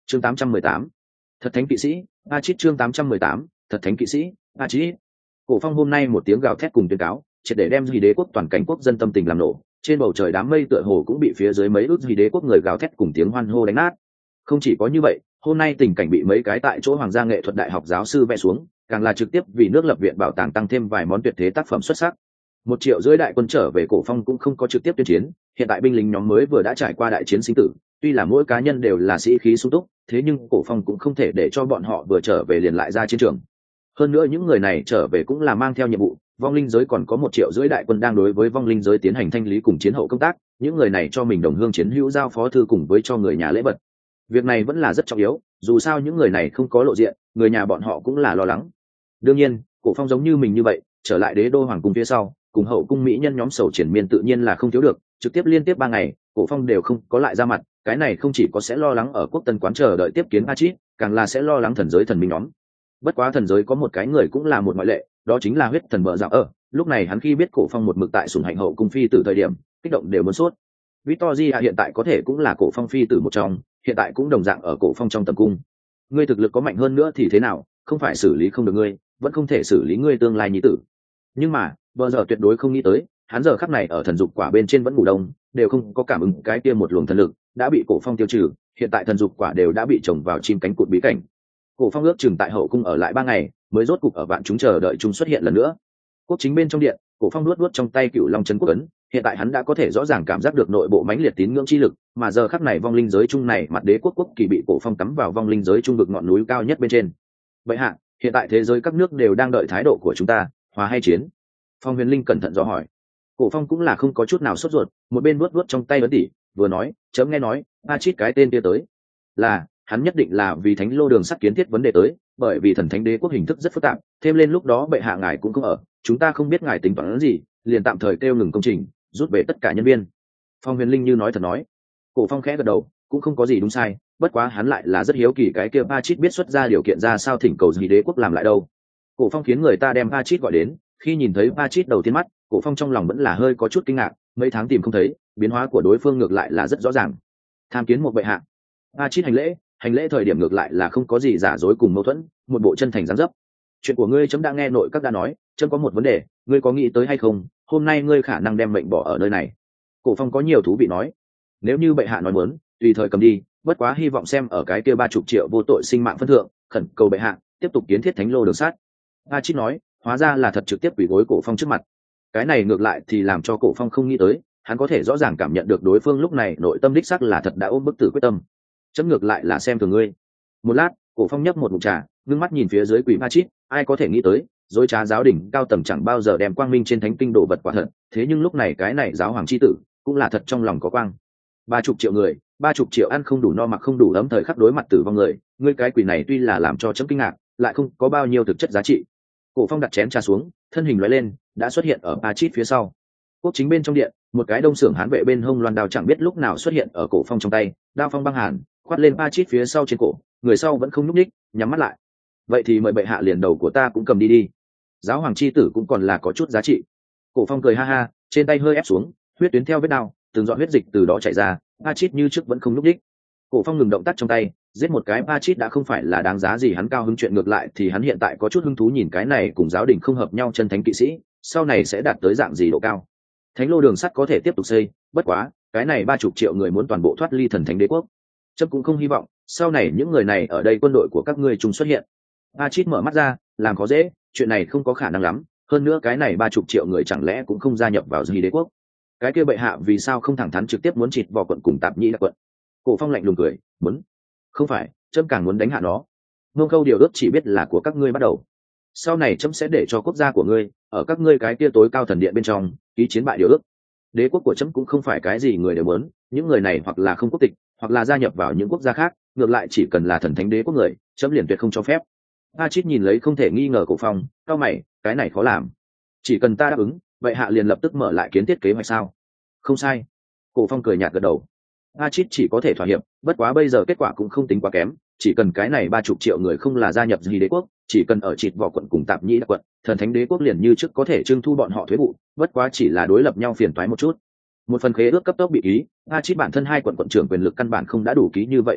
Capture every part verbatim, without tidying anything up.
chương tám trăm mười tám, thật thánh kỵ sĩ a chít chương tám trăm mười tám, thật thánh kỵ sĩ a chít. Cổ Phong hôm nay một tiếng gào thét cùng tuyên cáo triệt để đem Duy Đế quốc toàn cảnh quốc dân tâm tình làm nổ, trên bầu trời đám mây tựa hồ cũng bị phía dưới mấy ước Duy Đế quốc người gào thét cùng tiếng hoan hô đánh nát. Không chỉ có như vậy, hôm nay tình cảnh bị mấy cái tại chỗ Hoàng gia nghệ thuật đại học giáo sư vẽ xuống, càng là trực tiếp vì nước lập viện bảo tàng tăng thêm vài món tuyệt thế tác phẩm xuất sắc. Một triệu rưỡi đại quân trở về Cổ Phong cũng không có trực tiếp tuyên chiến, hiện tại binh lính nhóm mới vừa đã trải qua đại chiến sinh tử, tuy là mỗi cá nhân đều là sĩ khí sung túc, thế nhưng Cổ Phong cũng không thể để cho bọn họ vừa trở về liền lại ra chiến trường. Hơn nữa những người này trở về cũng là mang theo nhiệm vụ, vong linh giới còn có một triệu rưỡi đại quân đang đối với vong linh giới tiến hành thanh lý cùng chiến hậu công tác, những người này cho mình đồng hương chiến hữu giao phó thư cùng với cho người nhà lễ vật. Việc này vẫn là rất trọng yếu, dù sao những người này không có lộ diện, người nhà bọn họ cũng là lo lắng. Đương nhiên, Cổ Phong giống như mình như vậy, trở lại đế đô hoàng cung phía sau, cùng hậu cung mỹ nhân nhóm sầu triển miên tự nhiên là không thiếu được, trực tiếp liên tiếp ba ngày, Cổ Phong đều không có lại ra mặt, cái này không chỉ có sẽ lo lắng ở quốc tân quán chờ đợi tiếp kiến Achit, càng là sẽ lo lắng thần giới thần minh nhóm. Bất quá thần giới có một cái người cũng là một ngoại lệ, đó chính là huyết thần bờ dạo ở, lúc này hắn khi biết Cổ Phong một mực tại sủng hạnh hậu cung phi tử thời điểm, kích động đều muốn sốt. Victoria hiện tại có thể cũng là Cổ Phong phi tử một trong, hiện tại cũng đồng dạng ở Cổ Phong trong tầm cung. Ngươi thực lực có mạnh hơn nữa thì thế nào, không phải xử lý không được ngươi, vẫn không thể xử lý ngươi tương lai nhi tử. Nhưng mà bờ giờ tuyệt đối không nghĩ tới, hắn giờ khắc này ở thần dục quả bên trên vẫn ngủ đông, đều không có cảm ứng cái kia một luồng thần lực đã bị Cổ Phong tiêu trừ, hiện tại thần dục quả đều đã bị trồng vào chim cánh cụt bí cảnh. Cổ Phong ước chừng tại hậu cung ở lại ba ngày, mới rốt cục ở vạn chúng chờ đợi chúng xuất hiện lần nữa. Quốc chính bên trong điện, Cổ Phong luốt luốt trong tay Cửu Long Trấn Quốc ấn, hiện tại hắn đã có thể rõ ràng cảm giác được nội bộ mãnh liệt tín ngưỡng chi lực, mà giờ khắc này vong linh giới chung này mặt đế quốc quốc kỳ bị Cổ Phong cắm vào vong linh giới trung vực ngọn núi cao nhất bên trên. Vậy hạ, hiện tại thế giới các nước đều đang đợi thái độ của chúng ta, hòa hay chiến? Phong Huyền Linh cẩn thận dò hỏi. Cổ Phong cũng là không có chút nào sốt ruột, một bên luốt luốt trong tay ấn tỷ, vừa nói, chấm nghe nói, a chít cái tên kia tới, là hắn nhất định là vì thánh lô đường sắt kiến thiết vấn đề tới, bởi vì thần thánh đế quốc hình thức rất phức tạp, thêm lên lúc đó bệ hạ ngài cũng không ở, chúng ta không biết ngài tính toán gì, liền tạm thời kêu ngừng công trình, rút về tất cả nhân viên. Phong Huyền Linh như nói thật nói. Cổ Phong khẽ gật đầu, cũng không có gì đúng sai, bất quá hắn lại là rất hiếu kỳ cái kia Pachit biết xuất ra điều kiện ra sao thỉnh cầu gì đế quốc làm lại đâu. Cổ Phong khiến người ta đem Pachit gọi đến, khi nhìn thấy Pachit đầu tiên mắt, Cổ Phong trong lòng vẫn là hơi có chút kinh ngạc, mấy tháng tìm không thấy, biến hóa của đối phương ngược lại là rất rõ ràng. Tham kiến một bệ hạ. Pachit hành lễ, hành lễ thời điểm ngược lại là không có gì giả dối cùng mâu thuẫn, một bộ chân thành dáng dấp. Chuyện của ngươi chấm đã nghe nội các đã nói, chấm có một vấn đề, ngươi có nghĩ tới hay không, hôm nay ngươi khả năng đem mệnh bỏ ở nơi này. Cổ Phong có nhiều thú vị nói, nếu như bệ hạ nói muốn, tùy thời cầm đi, bất quá hy vọng xem ở cái kia ba chục triệu vô tội sinh mạng phân thượng, khẩn cầu bệ hạ tiếp tục kiến thiết thánh lô đường sắt. Pachit nói, hóa ra là thật trực tiếp quỳ gối Cổ Phong trước mặt. Cái này ngược lại thì làm cho Cổ Phong không nghĩ tới, hắn có thể rõ ràng cảm nhận được đối phương lúc này nội tâm đích xác là thật đã ôm bức tử quyết tâm. Chấm ngược lại là xem thường ngươi. Một lát, Cổ Phong nhấp một ngụm trà, ngưng mắt nhìn phía dưới quỷ Pachit, ai có thể nghĩ tới, dối trá giáo đỉnh cao tầng chẳng bao giờ đem quang minh trên thánh kinh đồ vật quả thật, thế nhưng lúc này cái này giáo hoàng chi tử cũng là thật trong lòng có quang. Ba chục triệu người, ba chục triệu ăn không đủ no mặc không đủ ấm thời khắc đối mặt tử vong người, ngươi cái quỷ này tuy là làm cho chấm kinh ngạc, lại không có bao nhiêu thực chất giá trị. Cổ Phong đặt chén trà xuống, thân hình lóe lên, đã xuất hiện ở Pachit phía sau. Quốc chính bên trong điện, một cái đông xưởng hán vệ bên hông loan đao chẳng biết lúc nào xuất hiện ở Cổ Phong trong tay, đao phong băng hàn, khoát lên Pachit phía sau trên cổ, người sau vẫn không nhúc nhích, nhắm mắt lại. Vậy thì mời bệ hạ liền đầu của ta cũng cầm đi đi. Giáo hoàng chi tử cũng còn là có chút giá trị. Cổ Phong cười ha ha, trên tay hơi ép xuống, huyết tuyến theo vết đao, từng giọt huyết dịch từ đó chảy ra, Pachit như trước vẫn không nhúc nhích. Cổ Phong ngừng động tác trong tay, giết một cái Pachit đã không phải là đáng giá gì hắn cao hứng, chuyện ngược lại thì hắn hiện tại có chút hứng thú nhìn cái này cùng giáo đình không hợp nhau chân thánh kỵ sĩ, sau này sẽ đạt tới dạng gì độ cao. Thánh lô đường sắt có thể tiếp tục xây, bất quá, cái này ba chục triệu người muốn toàn bộ thoát ly thần thánh đế quốc. Chấm cũng không hy vọng, sau này những người này ở đây quân đội của các ngươi chung xuất hiện. Pachit mở mắt ra, làm khó dễ, chuyện này không có khả năng lắm, hơn nữa cái này ba chục triệu người chẳng lẽ cũng không gia nhập vào gì đế quốc. Cái kia bệ hạ vì sao không thẳng thắn trực tiếp muốn chịt vào quận cùng tạp nhĩ đặc quận. Cổ Phong lạnh lùng cười, muốn? Không phải, chấm càng muốn đánh hạ nó. Mông Câu điều ước chỉ biết là của các ngươi bắt đầu. Sau này chấm sẽ để cho quốc gia của ngươi ở các ngươi cái kia tối cao thần điện bên trong ký chiến bại điều ước. Đế quốc của chấm cũng không phải cái gì người đều muốn, những người này hoặc là không quốc tịch, hoặc là gia nhập vào những quốc gia khác, ngược lại chỉ cần là thần thánh đế quốc người, chấm liền tuyệt không cho phép. Pachit nhìn lấy không thể nghi ngờ Cổ Phong, cao mày, cái này khó làm. Chỉ cần ta đáp ứng, vậy hạ liền lập tức mở lại kiến thiết kế hoạch sao? Không sai. Cổ Phong cười nhạt gật đầu. Pachit chỉ có thể thỏa hiệp, bất quá bây giờ kết quả cũng không tính quá kém, chỉ cần cái này ba chục triệu người không là gia nhập gì đế quốc, chỉ cần ở chịt vỏ quận cùng tạp nhĩ đặc quận, thần thánh đế quốc liền như trước có thể trưng thu bọn họ thuế vụ, bất quá chỉ là đối lập nhau phiền toái một chút. Một phần khế ước cấp tốc bị ký, Pachit bản thân hai quận quận trưởng quyền lực căn bản không đã đủ ký như vậy khế ước,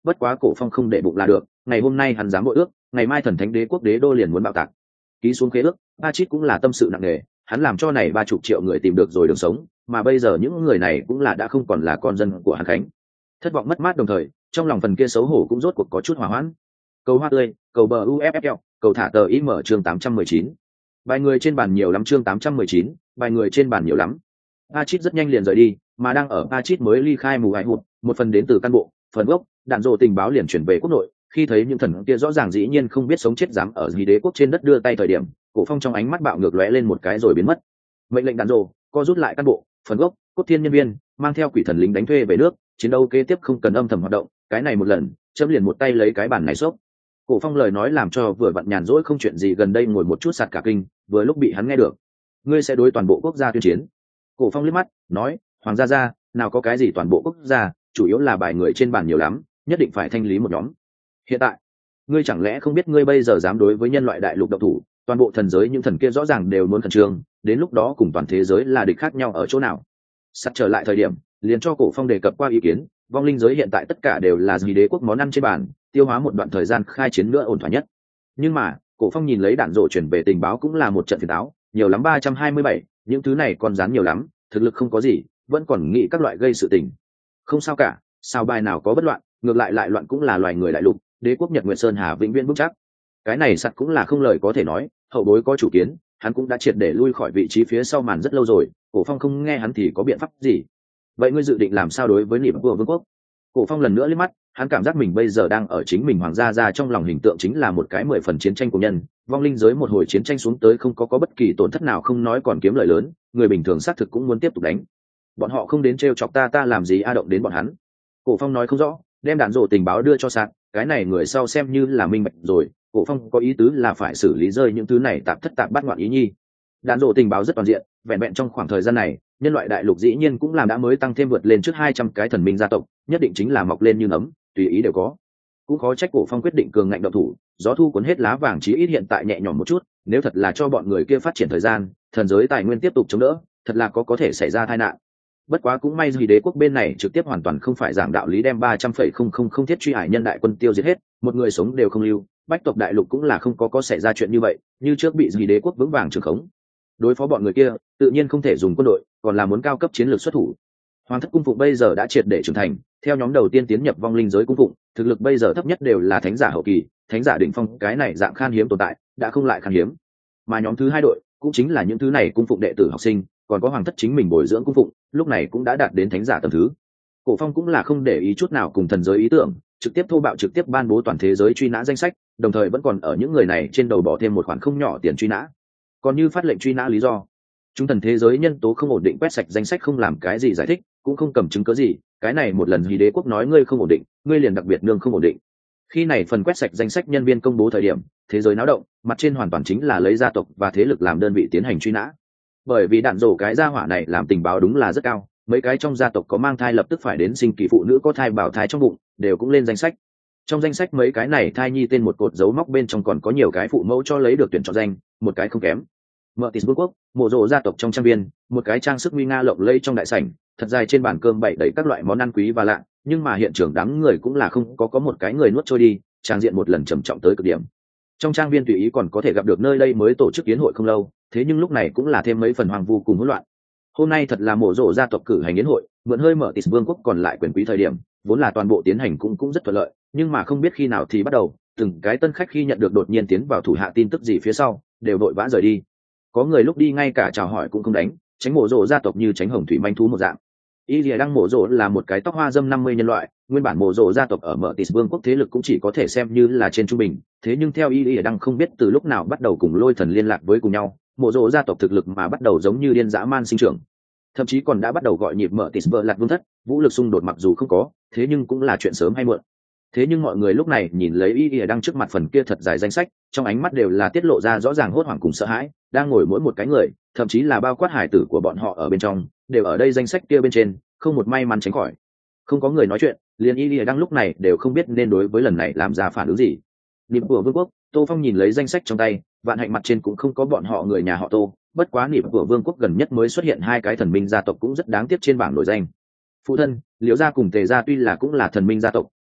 bất quá Cổ Phong không để bụng là được, ngày hôm nay hắn dám bội ước, ngày mai thần thánh đế quốc đế đô liền muốn bạo tạc. Ký xuống khế ước, Pachit cũng là tâm sự nặng nề, hắn làm cho này ba chục triệu người tìm được rồi đường sống, mà bây giờ những người này cũng là đã không còn là con dân của Hàn Khánh. Thất vọng mất mát đồng thời, trong lòng phần kia xấu hổ cũng rốt cuộc có chút hòa hoãn. Cầu hoa tươi, cầu bờ u ép ép lờ, cầu thả tờ ý mở chương tám trăm mười chín. Bài người trên bàn nhiều lắm chương tám trăm mười chín, bài người trên bàn nhiều lắm. Pachit rất nhanh liền rời đi, mà đang ở Pachit mới ly khai mù ải hụt, một phần đến từ căn bộ, phần gốc, đạn dộ tình báo liền chuyển về quốc nội. Khi thấy những thần kia rõ ràng dĩ nhiên không biết sống chết dám ở Dị đế quốc trên đất đưa tay thời điểm, Cổ Phong trong ánh mắt bạo ngược lóe lên một cái rồi biến mất. Mệnh lệnh đạn dộ, co rút lại căn bộ, phần gốc, cốt thiên nhân viên, mang theo quỷ thần lính đánh thuê về nước, chiến đấu kế tiếp không cần âm thầm hoạt động, cái này một lần, chấm liền một tay lấy cái bản này xốc. Cổ Phong lời nói làm cho vừa vặn nhàn rỗi không chuyện gì gần đây ngồi một chút sạt cả kinh, vừa lúc bị hắn nghe được. Ngươi sẽ đối toàn bộ quốc gia tuyên chiến. Cổ Phong liếc mắt, nói, hoàng gia gia, nào có cái gì toàn bộ quốc gia, chủ yếu là bài người trên bàn nhiều lắm, nhất định phải thanh lý một nhóm. Hiện tại, ngươi chẳng lẽ không biết ngươi bây giờ dám đối với nhân loại đại lục độc thủ, toàn bộ thần giới những thần kia rõ ràng đều muốn khẩn trương, đến lúc đó cùng toàn thế giới là địch khác nhau ở chỗ nào. Sắp trở lại thời điểm, liền cho Cổ Phong đề cập qua ý kiến, vong linh giới hiện tại tất cả đều là Dị đế quốc món ăn trên bàn, tiêu hóa một đoạn thời gian khai chiến nữa ổn thỏa nhất. Nhưng mà, Cổ Phong nhìn lấy đạn rộ chuyển về tình báo cũng là một trận phiền táo, nhiều lắm ba trăm hai mươi bảy, những thứ này còn dán nhiều lắm, thực lực không có gì, vẫn còn nghĩ các loại gây sự tình. Không sao cả, sao bài nào có bất loạn, ngược lại lại loạn cũng là loài người đại lục, đế quốc Nhật Nguyệt Sơn Hà vĩnh viễn vững chắc. Cái này sặc cũng là không lời có thể nói, hậu bối có chủ kiến, hắn cũng đã triệt để lui khỏi vị trí phía sau màn rất lâu rồi, Cổ Phong không nghe hắn thì có biện pháp gì? Vậy ngươi dự định làm sao đối với Niệm Vương quốc? Cổ Phong lần nữa liếc mắt, hắn cảm giác mình bây giờ đang ở chính mình hoàng gia gia trong lòng hình tượng chính là một cái mười phần chiến tranh của nhân, vong linh giới một hồi chiến tranh xuống tới không có có bất kỳ tổn thất nào không nói còn kiếm lợi lớn, người bình thường xác thực cũng muốn tiếp tục đánh. Bọn họ không đến trêu chọc ta ta làm gì a động đến bọn hắn. Cổ Phong nói không rõ, đem đạn rổ tình báo đưa cho sạc, cái này người sau xem như là minh bạch rồi, Cổ Phong có ý tứ là phải xử lý rơi những thứ này tạp thất tạp bắt ngoạn ý nhi. Đạn rổ tình báo rất toàn diện, vẹn vẹn trong khoảng thời gian này, nhân loại đại lục dĩ nhiên cũng làm đã mới tăng thêm vượt lên trước hai trăm cái thần minh gia tộc, nhất định chính là mọc lên như nấm, tùy ý đều có. Cũng khó trách Cổ Phong quyết định cường ngạnh động thủ, gió thu cuốn hết lá vàng chí ít hiện tại nhẹ nhõm một chút, nếu thật là cho bọn người kia phát triển thời gian, thần giới tài nguyên tiếp tục chống đỡ, thật là có có thể xảy ra tai nạn. Bất quá cũng may Dị đế quốc bên này trực tiếp hoàn toàn không phải giảng đạo lý đem ba trăm phẩy không không không thiết truy hải nhân đại quân tiêu diệt hết, một người sống đều không lưu, bách tộc đại lục cũng là không có có xảy ra chuyện như vậy, như trước bị Dị đế quốc vững vàng trường khống. Đối phó bọn người kia, tự nhiên không thể dùng quân đội, còn là muốn cao cấp chiến lược xuất thủ. Hoàng thất cung phụng bây giờ đã triệt để trưởng thành, theo nhóm đầu tiên tiến nhập vong linh giới cung phụng, thực lực bây giờ thấp nhất đều là thánh giả hậu kỳ, thánh giả đỉnh phong, cái này dạng khan hiếm tồn tại, đã không lại khan hiếm. Mà nhóm thứ hai đội, cũng chính là những thứ này cung phụng đệ tử học sinh, còn có hoàng thất chính mình bồi dưỡng cung phụng, lúc này cũng đã đạt đến thánh giả tầng thứ. Cổ Phong cũng là không để ý chút nào cùng thần giới ý tưởng, trực tiếp thô bạo trực tiếp ban bố toàn thế giới truy nã danh sách, đồng thời vẫn còn ở những người này trên đầu bỏ thêm một khoản không nhỏ tiền truy nã. Còn như phát lệnh truy nã lý do, chúng thần thế giới nhân tố không ổn định quét sạch danh sách không làm cái gì giải thích, cũng không cầm chứng cứ gì, cái này một lần Dị đế quốc nói ngươi không ổn định, ngươi liền đặc biệt nương không ổn định. Khi này phần quét sạch danh sách nhân viên công bố thời điểm, thế giới náo động, mặt trên hoàn toàn chính là lấy gia tộc và thế lực làm đơn vị tiến hành truy nã. Bởi vì đạn rổ cái gia hỏa này làm tình báo đúng là rất cao, mấy cái trong gia tộc có mang thai lập tức phải đến sinh kỳ phụ nữ có thai bảo thai trong bụng, đều cũng lên danh sách. Trong danh sách mấy cái này thai nhi tên một cột dấu móc bên trong còn có nhiều cái phụ mẫu cho lấy được tuyển chọn danh, một cái không kém. Mở Tịt Vương quốc, mộ rộ gia tộc trong trang viên, một cái trang sức nguy nga lộng lẫy trong đại sảnh, thật dài trên bàn cơm bày đầy các loại món ăn quý và lạ, nhưng mà hiện trường đám người cũng là không có có một cái người nuốt trôi đi, trang diện một lần trầm trọng tới cực điểm. Trong trang viên tùy ý còn có thể gặp được nơi đây mới tổ chức yến hội không lâu, thế nhưng lúc này cũng là thêm mấy phần hoang vu cùng hỗn loạn. Hôm nay thật là mộ rộ gia tộc cử hành yến hội, mượn hơi Mở Tịt Vương quốc còn lại quyền quý thời điểm, vốn là toàn bộ tiến hành cũng cũng rất thuận lợi, nhưng mà không biết khi nào thì bắt đầu, từng cái tân khách khi nhận được đột nhiên tiến vào thủ hạ tin tức gì phía sau, đều vội vã rời đi. Có người lúc đi ngay cả chào hỏi cũng không đánh, tránh mộ rộ gia tộc như tránh hồng thủy manh thú một dạng. Y Lìa Đăng mộ rộ là một cái tóc hoa dâm năm mươi nhân loại, nguyên bản mộ rộ gia tộc ở Mở Tịt Vương quốc thế lực cũng chỉ có thể xem như là trên trung bình, thế nhưng theo Y Lìa Đăng không biết từ lúc nào bắt đầu cùng Lôi Thần liên lạc với cùng nhau, mộ rộ gia tộc thực lực mà bắt đầu giống như điên dã man sinh trưởng, thậm chí còn đã bắt đầu gọi nhịp Mở Tịt vợ lạc vương thất, vũ lực xung đột mặc dù không có, thế nhưng cũng là chuyện sớm hay muộn. Thế nhưng mọi người lúc này nhìn lấy Y Lìa Đăng trước mặt phần kia thật dài danh sách, trong ánh mắt đều là tiết lộ ra rõ ràng hốt hoảng cùng sợ hãi, đang ngồi mỗi một cái người, thậm chí là bao quát hải tử của bọn họ ở bên trong, đều ở đây danh sách kia bên trên, không một may mắn tránh khỏi. Không có người nói chuyện, liền Y Lìa Đăng lúc này đều không biết nên đối với lần này làm ra phản ứng gì. Niệm của Vương quốc, Tô Phong nhìn lấy danh sách trong tay, vạn hạnh mặt trên cũng không có bọn họ người nhà họ Tô, bất quá niệm của Vương quốc gần nhất mới xuất hiện hai cái thần minh gia tộc cũng rất đáng tiếc trên bảng nổi danh. Phụ thân, Liễu gia cùng Tề gia tuy là cũng là thần minh gia tộc,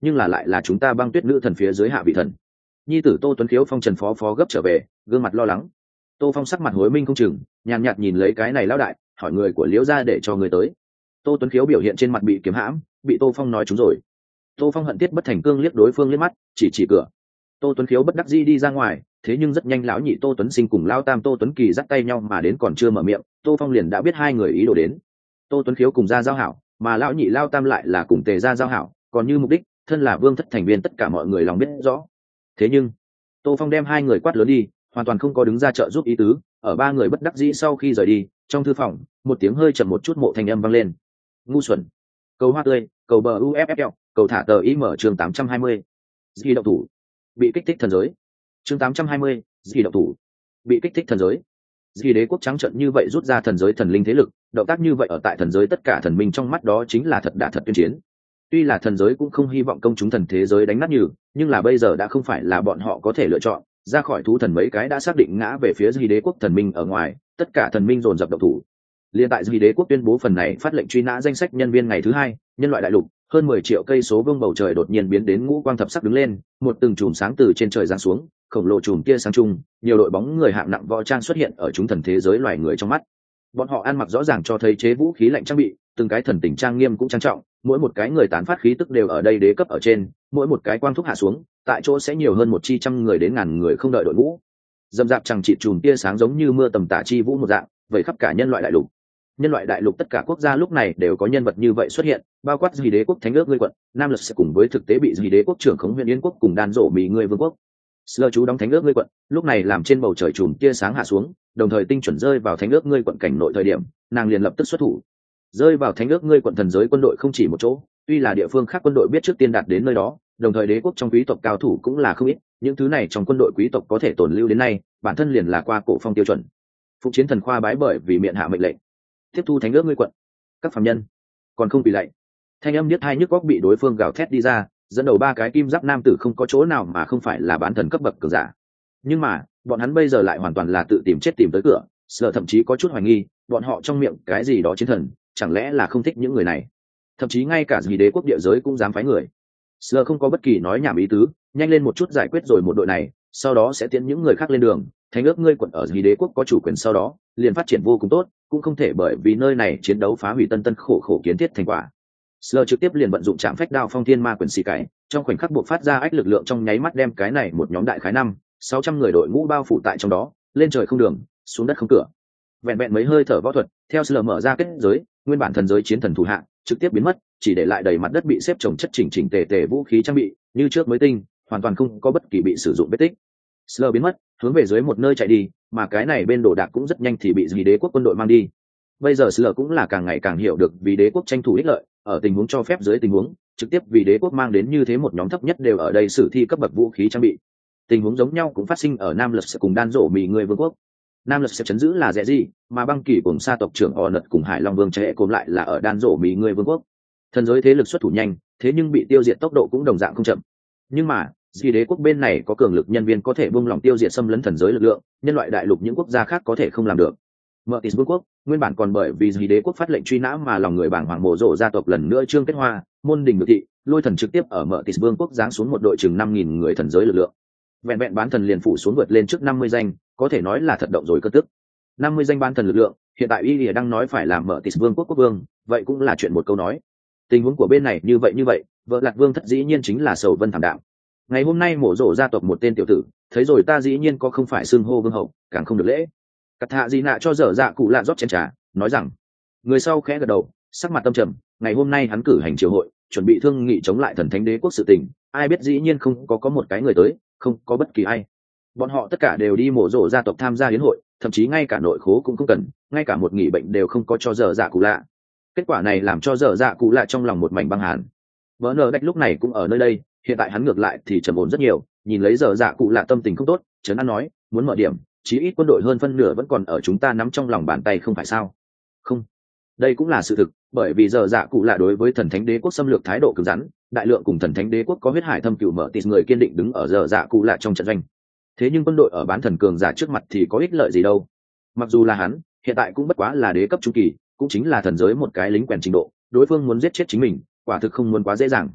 nhưng là lại là chúng ta băng tuyết nữ thần phía dưới hạ vị thần. Nhi tử Tô Tuấn Khiếu phong trần phó phó gấp trở về, gương mặt lo lắng. Tô Phong sắc mặt hối minh không chừng, nhàn nhạt nhìn lấy cái này lão đại, hỏi người của Liễu gia để cho người tới. Tô Tuấn Khiếu biểu hiện trên mặt bị kiếm hãm, bị Tô Phong nói trúng rồi. Tô Phong hận tiết bất thành cương liếc đối phương liếc mắt, chỉ chỉ cửa. Tô Tuấn Khiếu bất đắc dĩ đi ra ngoài, thế nhưng rất nhanh lão nhị Tô Tuấn Sinh cùng lão tam Tô Tuấn Kỳ dắt tay nhau mà đến, còn chưa mở miệng, Tô Phong liền đã biết hai người ý đồ đến. Tô Tuấn Khiếu cùng ra giao hảo, mà lão nhị lão tam lại là cùng Tề gia giao hảo, còn như mục đích, thân là vương thất thành viên tất cả mọi người lòng biết rõ. Thế nhưng, Tô Phong đem hai người quát lớn đi, hoàn toàn không có đứng ra trợ giúp ý tứ. Ở ba người bất đắc dĩ sau khi rời đi, trong thư phòng, một tiếng hơi chậm một chút mộ thanh âm vang lên. Ngu xuẩn. Cầu hoa tươi, cầu bờ u ép ép lờ, cầu thả tờ im ở chương tám trăm hai mươi. Di động thủ. Bị kích thích thần giới. Chương tám trăm hai mươi, Di động thủ. Bị kích thích thần giới. Di đế quốc trắng trợn như vậy rút ra thần giới thần linh thế lực, động tác như vậy ở tại thần giới tất cả thần minh trong mắt đó chính là thật đả thật tuyên chiến. Tuy là thần giới cũng không hy vọng công chúng thần thế giới đánh nát như, nhưng là bây giờ đã không phải là bọn họ có thể lựa chọn, ra khỏi thú thần mấy cái đã xác định ngã về phía Di đế quốc thần minh ở ngoài, tất cả thần minh dồn dập động thủ. Liên tại Di đế quốc tuyên bố phần này phát lệnh truy nã danh sách nhân viên ngày thứ hai, nhân loại đại lục, hơn mười triệu cây số vương bầu trời đột nhiên biến đến ngũ quang thập sắc đứng lên, một từng chùm sáng từ trên trời giáng xuống, khổng lồ chùm kia sáng chung, nhiều đội bóng người hạng nặng võ trang xuất hiện ở chúng thần thế giới loài người trong mắt. Bọn họ ăn mặc rõ ràng cho thấy chế vũ khí lạnh trang bị, từng cái thần tình trang nghiêm cũng trang trọng, mỗi một cái người tán phát khí tức đều ở đây đế cấp ở trên, mỗi một cái quang thúc hạ xuống, tại chỗ sẽ nhiều hơn một chi trăm người đến ngàn người không đợi đội ngũ. Dầm dạp chẳng trị chùm tia sáng giống như mưa tầm tả chi vũ một dạng, vây khắp cả nhân loại đại lục. Nhân loại đại lục tất cả quốc gia lúc này đều có nhân vật như vậy xuất hiện, bao quát Di đế quốc thánh ước ngươi quận, Nam Lực sẽ cùng với thực tế bị Di đế quốc trưởng khống huyện Yên quốc cùng đan rộ mì ngươi vương quốc. Slơ chú đóng thánh ước ngươi quận, lúc này làm trên bầu trời chùm tia sáng hạ xuống, đồng thời tinh chuẩn rơi vào thánh ước ngươi quận cảnh nội thời điểm, nàng liền lập tức xuất thủ. Rơi vào thánh ước ngươi quận thần giới quân đội không chỉ một chỗ, tuy là địa phương khác quân đội biết trước tiên đạt đến nơi đó, đồng thời đế quốc trong quý tộc cao thủ cũng là không ít, những thứ này trong quân đội quý tộc có thể tồn lưu đến nay, bản thân liền là qua cổ phong tiêu chuẩn. Phục chiến thần khoa bái bởi vì miệng hạ mệnh lệnh, tiếp thu thánh ước ngươi quận. Các phàm nhân còn không bị lạy. Thanh âm niết hai nhức góc bị đối phương gào thét đi ra, dẫn đầu ba cái kim giáp nam tử không có chỗ nào mà không phải là bán thần cấp bậc cường giả. Nhưng mà bọn hắn bây giờ lại hoàn toàn là tự tìm chết tìm tới cửa, sợ thậm chí có chút hoài nghi bọn họ trong miệng cái gì đó chiến thần, chẳng lẽ là không thích những người này, thậm chí ngay cả Di đế quốc địa giới cũng dám phái người. Sợ không có bất kỳ nói nhảm ý tứ, nhanh lên một chút giải quyết rồi một đội này, sau đó sẽ tiến những người khác lên đường. Thánh ước ngươi quận ở Di đế quốc có chủ quyền sau đó liền phát triển vô cùng tốt, cũng không thể bởi vì nơi này chiến đấu phá hủy tân tân khổ khổ kiến thiết thành quả. Slur trực tiếp liền vận dụng trạm phách đao phong thiên ma quyền xì cải, trong khoảnh khắc buộc phát ra ách lực lượng trong nháy mắt đem cái này một nhóm đại khái năm sáu trăm người đội ngũ bao phủ tại trong đó, lên trời không đường, xuống đất không cửa. Vẹn vẹn mấy hơi thở võ thuật, theo Slur mở ra kết giới, nguyên bản thần giới chiến thần thủ hạ trực tiếp biến mất, chỉ để lại đầy mặt đất bị xếp chồng chất chỉnh chỉnh tề tề vũ khí trang bị, như trước mới tinh, hoàn toàn không có bất kỳ bị sử dụng vết tích. Slur biến mất, hướng về dưới một nơi chạy đi, mà cái này bên đồ đạc cũng rất nhanh thì bị Di đế quốc quân đội mang đi. Bây giờ Slur cũng là càng ngày càng hiểu được vì đế quốc tranh thủ ích lợi, ở tình huống cho phép dưới tình huống, trực tiếp vì đế quốc mang đến như thế một nhóm thấp nhất đều ở đây sử thi cấp bậc vũ khí trang bị. Tình huống giống nhau cũng phát sinh ở Nam Lực sẽ cùng đan rổ mì người vương quốc. Nam Lực sẽ chấn giữ là Rẻ Gì, mà băng kỷ cùng sa tộc trưởng Ỏ Nật cùng Hải Long Vương trẻ cùng lại là ở đan rổ mì người vương quốc. Thần giới thế lực xuất thủ nhanh, thế nhưng bị tiêu diệt tốc độ cũng đồng dạng không chậm. Nhưng mà Di đế quốc bên này có cường lực nhân viên có thể buông lòng tiêu diệt xâm lấn thần giới lực lượng, nhân loại đại lục những quốc gia khác có thể không làm được. Mertis vương quốc nguyên bản còn bởi vì Di đế quốc phát lệnh truy nã mà lòng người bảng hoàng mộ rộ gia tộc lần nữa trương kết hoa, môn đình ngự thị, lôi thần trực tiếp ở Mertis vương quốc giáng xuống một đội chừng năm nghìn người thần giới lực lượng. Vẹn vẹn bán thần liền phủ xuống vượt lên trước năm mươi danh, có thể nói là thật động rồi cơ tức. năm mươi danh bán thần lực lượng, hiện tại Y Lìa đang nói phải làm Mertis vương quốc quốc vương, vậy cũng là chuyện một câu nói. Tình huống của bên này như vậy như vậy, vợ Lạc Vương thất dĩ nhiên chính là sầu vân thảm đạm. Ngày hôm nay mổ rổ gia tộc một tên tiểu tử, thấy rồi ta dĩ nhiên có không phải xưng hô vương hậu, càng không được lễ. Cắt hạ gì nạ cho dở dạ cụ lạ rót chén trà, nói rằng người sau khẽ gật đầu, sắc mặt tâm trầm. Ngày hôm nay hắn cử hành triều hội, chuẩn bị thương nghị chống lại thần thánh đế quốc sự tình, ai biết dĩ nhiên không có có một cái người tới, không có bất kỳ ai. Bọn họ tất cả đều đi mổ rổ gia tộc tham gia yến hội, thậm chí ngay cả nội khố cũng không cần, ngay cả một nghỉ bệnh đều không có cho dở dạ cụ lạ. Kết quả này làm cho dở dạ cụ lạ trong lòng một mảnh băng hàn. Vỡ nở đạch lúc này cũng ở nơi đây, hiện tại hắn ngược lại thì trầm ổn rất nhiều, nhìn lấy dở dạ cụ lạ tâm tình không tốt, trấn an nói, muốn mở điểm, chí ít quân đội hơn phân nửa vẫn còn ở chúng ta nắm trong lòng bàn tay không phải sao? Không, đây cũng là sự thực, bởi vì dở dạ cụ lạ đối với thần thánh đế quốc xâm lược thái độ cứng rắn, đại lượng cùng thần thánh đế quốc có huyết hải thâm cửu mở tịt người kiên định đứng ở dở dạ cụ lạ trong trận doanh. Thế nhưng quân đội ở bán thần cường giả trước mặt thì có ích lợi gì đâu? Mặc dù là hắn, hiện tại cũng bất quá là đế cấp trung kỳ, cũng chính là thần giới một cái lính quèn trình độ, đối phương muốn giết chết chính mình, quả thực không muốn quá dễ dàng.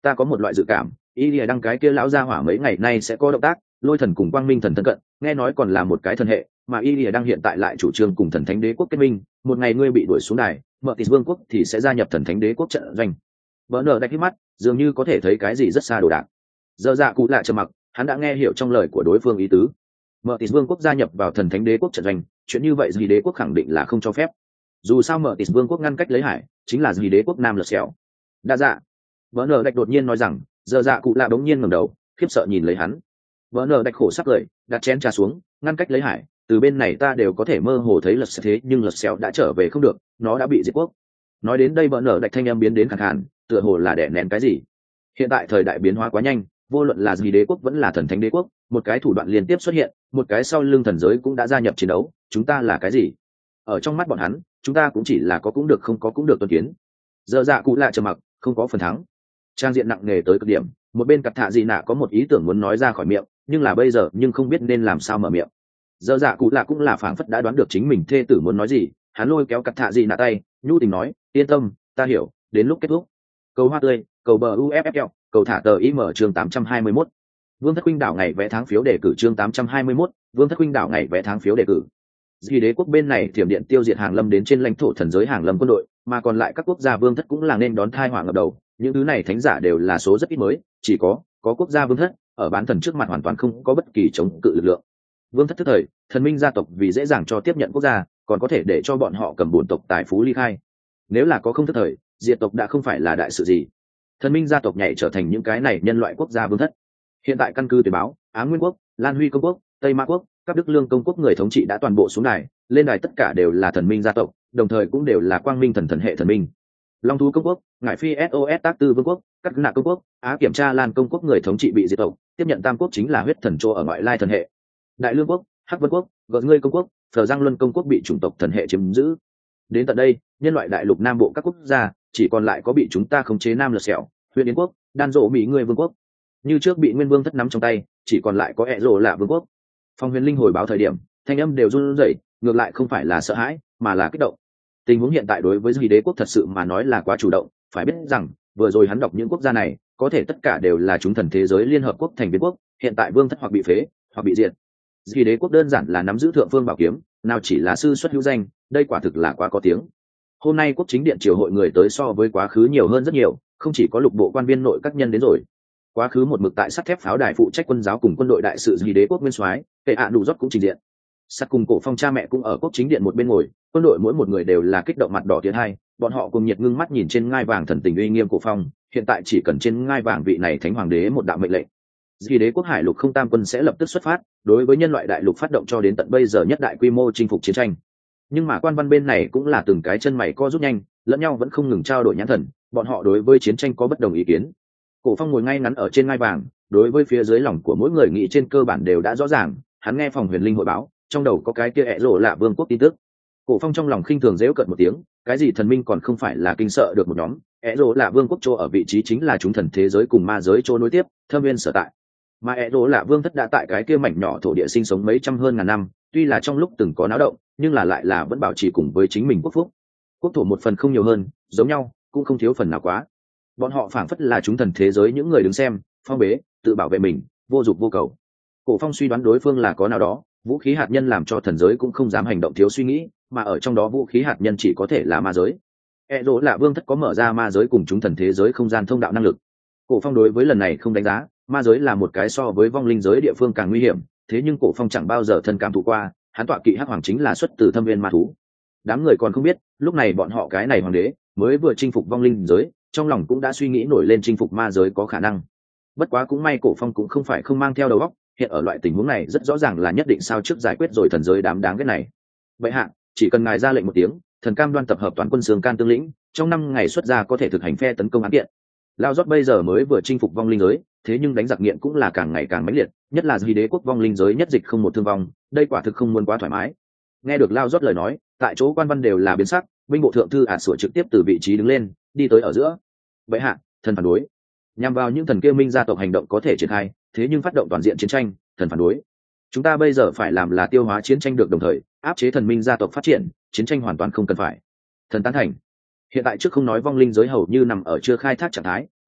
Ta có một loại dự cảm, y lìa đăng cái kia lão gia hỏa mấy ngày nay sẽ có động tác. Lôi thần cùng quang minh thần thân cận, nghe nói còn là một cái thần hệ, mà y lìa đăng hiện tại lại chủ trương cùng thần thánh đế quốc kết minh. Một ngày ngươi bị đuổi xuống đài, mở tịt vương quốc thì sẽ gia nhập thần thánh đế quốc trận doanh. Bỡ nở đạch hít mắt, dường như có thể thấy cái gì rất xa đồ đạc. Giờ dạ cụ lạ trầm mặc, hắn đã nghe hiểu trong lời của đối phương ý tứ. Mở tịt vương quốc gia nhập vào thần thánh đế quốc trận doanh, chuyện như vậy gì đế quốc khẳng định là không cho phép. Dù sao mở tịt vương quốc ngăn cách lấy hải, chính là gì đế quốc nam lật xẻo. Đa dạ. Bỡ nở đạch đột nhiên nói rằng, giờ dạ cụ lạ đống nhiên ngẩng đầu, khiếp sợ nhìn lấy hắn. Bỡ nở đạch khổ sắc cười, đặt chén trà xuống, ngăn cách lấy hải, từ bên này ta đều có thể mơ hồ thấy lật xẻo, thế nhưng lật xẻo đã trở về không được, nó đã bị diệt quốc. Nói đến đây bỡ nở đạch thanh âm biến đến khàn khàn, tựa hồ là đè nén cái gì. Hiện tại thời đại biến hóa quá nhanh, vô luận là gì đế quốc vẫn là thần thánh đế quốc, một cái thủ đoạn liên tiếp xuất hiện, một cái sau lưng thần giới cũng đã gia nhập chiến đấu, chúng ta là cái gì? Ở trong mắt bọn hắn, chúng ta cũng chỉ là có cũng được không có cũng được tuân kiến. Giờ dạ cụ lạ trầm mặc, không có phần thắng. Trang diện nặng nề tới cực điểm, một bên cặp thạ gì nạ có một ý tưởng muốn nói ra khỏi miệng, nhưng là bây giờ nhưng không biết nên làm sao mở miệng. Giờ dạ cụ lạ cũng là phảng phất đã đoán được chính mình thê tử muốn nói gì, hắn lôi kéo cặp thạ gì nạ tay, nhu tình nói, yên tâm, ta hiểu, đến lúc kết thúc. Cầu hoa tươi, cầu bờ uffl, cầu thả tờ im chương tám trăm hai mươi mốt. Vương thất huynh đảo ngày vẽ tháng phiếu đề cử chương tám trăm hai mươi mốt, Vương thất huynh đảo ngày vẽ tháng phiếu đề cử. Dì đế quốc bên này thiểm điện tiêu diệt hàng lâm đến trên lãnh thổ thần giới hàng lâm quân đội, mà còn lại các quốc gia vương thất cũng là nên đón thai họa ngập đầu. Những thứ này thánh giả đều là số rất ít mới, chỉ có có quốc gia vương thất ở bán thần trước mặt hoàn toàn không có bất kỳ chống cự lực lượng. Vương thất thức thời, thần minh gia tộc vì dễ dàng cho tiếp nhận quốc gia, còn có thể để cho bọn họ cầm bổn tộc tài phú ly khai. Nếu là có không thức thời, diệt tộc đã không phải là đại sự gì. Thần minh gia tộc nhảy trở thành những cái này nhân loại quốc gia vương thất. Hiện tại căn cứ tuyển báo, Á Nguyên quốc, Lan Huy công quốc, Tây Ma quốc, các Đức Lương công quốc người thống trị đã toàn bộ xuống đài, lên đài tất cả đều là thần minh gia tộc, đồng thời cũng đều là quang minh thần thần hệ thần minh. Long thú công quốc, ngải phi ét o ét tác tư vương quốc, cắt nạ công quốc, Á kiểm tra Lan công quốc người thống trị bị diệt tộc, tiếp nhận tam quốc chính là huyết thần châu ở ngoại lai thần hệ. Đại lương quốc, Hắc Vân quốc, gợt ngươi công quốc, Phở Giang Luân công quốc bị chủng tộc thần hệ chiếm giữ. Đến tận đây, nhân loại đại lục nam bộ các quốc gia chỉ còn lại có bị chúng ta khống chế nam lật xẻo, huyện yến quốc, đan dỗ mỹ người vương quốc. Như trước bị nguyên vương thất nắm trong tay, chỉ còn lại có ẹ rồ là vương quốc. Phong huyền linh hồi báo thời điểm, thanh âm đều run rẩy, ngược lại không phải là sợ hãi mà là kích động. Tình huống hiện tại đối với duy đế quốc thật sự mà nói là quá chủ động, phải biết rằng vừa rồi hắn đọc những quốc gia này có thể tất cả đều là chúng thần thế giới liên hợp quốc thành viên quốc, hiện tại vương thất hoặc bị phế hoặc bị diệt. Duy đế quốc đơn giản là nắm giữ thượng phương bảo kiếm, nào chỉ là sư xuất hữu danh, đây quả thực là quá có tiếng. Hôm nay quốc chính điện triều hội người tới so với quá khứ nhiều hơn rất nhiều, không chỉ có lục bộ quan viên nội các nhân đến rồi. Quá khứ một mực tại sắt thép pháo đài phụ trách quân giáo cùng quân đội đại sự duy đế quốc nguyên soái kệ ạ đủ rót cũng trình diện. Sắt cùng cổ phong cha mẹ cũng ở quốc chính điện một bên ngồi, quân đội mỗi một người đều là kích động mặt đỏ tiến hai, bọn họ cùng nhiệt ngưng mắt nhìn trên ngai vàng thần tình uy nghiêm cổ phong, hiện tại chỉ cần trên ngai vàng vị này thánh hoàng đế một đạo mệnh lệnh, duy đế quốc hải lục không tam quân sẽ lập tức xuất phát, đối với nhân loại đại lục phát động cho đến tận bây giờ nhất đại quy mô chinh phục chiến tranh. Nhưng mà quan văn bên này cũng là từng cái chân mày co rút nhanh, lẫn nhau vẫn không ngừng trao đổi nhãn thần, bọn họ đối với chiến tranh có bất đồng ý kiến. Cổ phong ngồi ngay ngắn ở trên ngai vàng, đối với phía dưới lòng của mỗi người nghĩ trên cơ bản đều đã rõ ràng, hắn nghe phòng huyền linh hội báo, trong đầu có cái kia ẹ rồ là vương quốc tin tức. Cổ phong trong lòng khinh thường giễu cợt một tiếng, cái gì thần minh còn không phải là kinh sợ được một nhóm, ẹ rồ là vương quốc chỗ ở vị trí chính là chúng thần thế giới cùng ma giới chỗ nối tiếp, thâm viên sở tại. Mà ẹ rồ là vương thất đã tại cái kia mảnh nhỏ thổ địa sinh sống mấy trăm hơn ngàn năm, tuy là trong lúc từng có náo động, nhưng là lại là vẫn bảo trì cùng với chính mình quốc phúc. Quốc thổ một phần không nhiều hơn, giống nhau, cũng không thiếu phần nào quá. Bọn họ phảng phất là chúng thần thế giới những người đứng xem, phong bế, tự bảo vệ mình, vô dục vô cầu. Cổ phong suy đoán đối phương là có nào đó vũ khí hạt nhân làm cho thần giới cũng không dám hành động thiếu suy nghĩ, mà ở trong đó vũ khí hạt nhân chỉ có thể là ma giới. E dỗ là vương thất có mở ra ma giới cùng chúng thần thế giới không gian thông đạo năng lực. Cổ phong đối với lần này không đánh giá, ma giới là một cái so với vong linh giới địa phương càng nguy hiểm, thế nhưng cổ phong chẳng bao giờ thân cảm thụ qua, hắn tọa kỵ hắc hoàng chính là xuất từ thâm viên ma thú. Đám người còn không biết, lúc này bọn họ cái này hoàng đế mới vừa chinh phục vong linh giới, trong lòng cũng đã suy nghĩ nổi lên chinh phục ma giới có khả năng. Bất quá cũng may cổ phong cũng không phải không mang theo đầu óc, hiện ở loại tình huống này rất rõ ràng là nhất định sao trước giải quyết rồi thần giới đám đáng ghét này. Vậy hạ, chỉ cần ngài ra lệnh một tiếng, thần cam đoan tập hợp toàn quân xương can tương lĩnh, trong năm ngày xuất ra có thể thực hành phe tấn công án kiện. Lao rót bây giờ mới vừa chinh phục vong linh giới, thế nhưng đánh giặc nghiện cũng là càng ngày càng mãnh liệt, nhất là duy đế quốc vong linh giới nhất dịch không một thương vong, đây quả thực không muốn quá thoải mái. Nghe được Lao rót lời nói, tại chỗ quan văn đều là biến sắc, binh bộ thượng thư ả sủa trực tiếp từ vị trí đứng lên, đi tới ở giữa. Vậy hạ, thần phản đối. Nhằm vào những thần kia minh gia tộc hành động có thể triển khai, thế nhưng phát động toàn diện chiến tranh, thần phản đối. Chúng ta bây giờ phải làm là tiêu hóa chiến tranh được đồng thời áp chế thần minh gia tộc phát triển, chiến tranh hoàn toàn không cần phải. Thần tán thành. Hiện tại trước không nói vong linh giới hầu như nằm ở chưa khai thác trạng thái,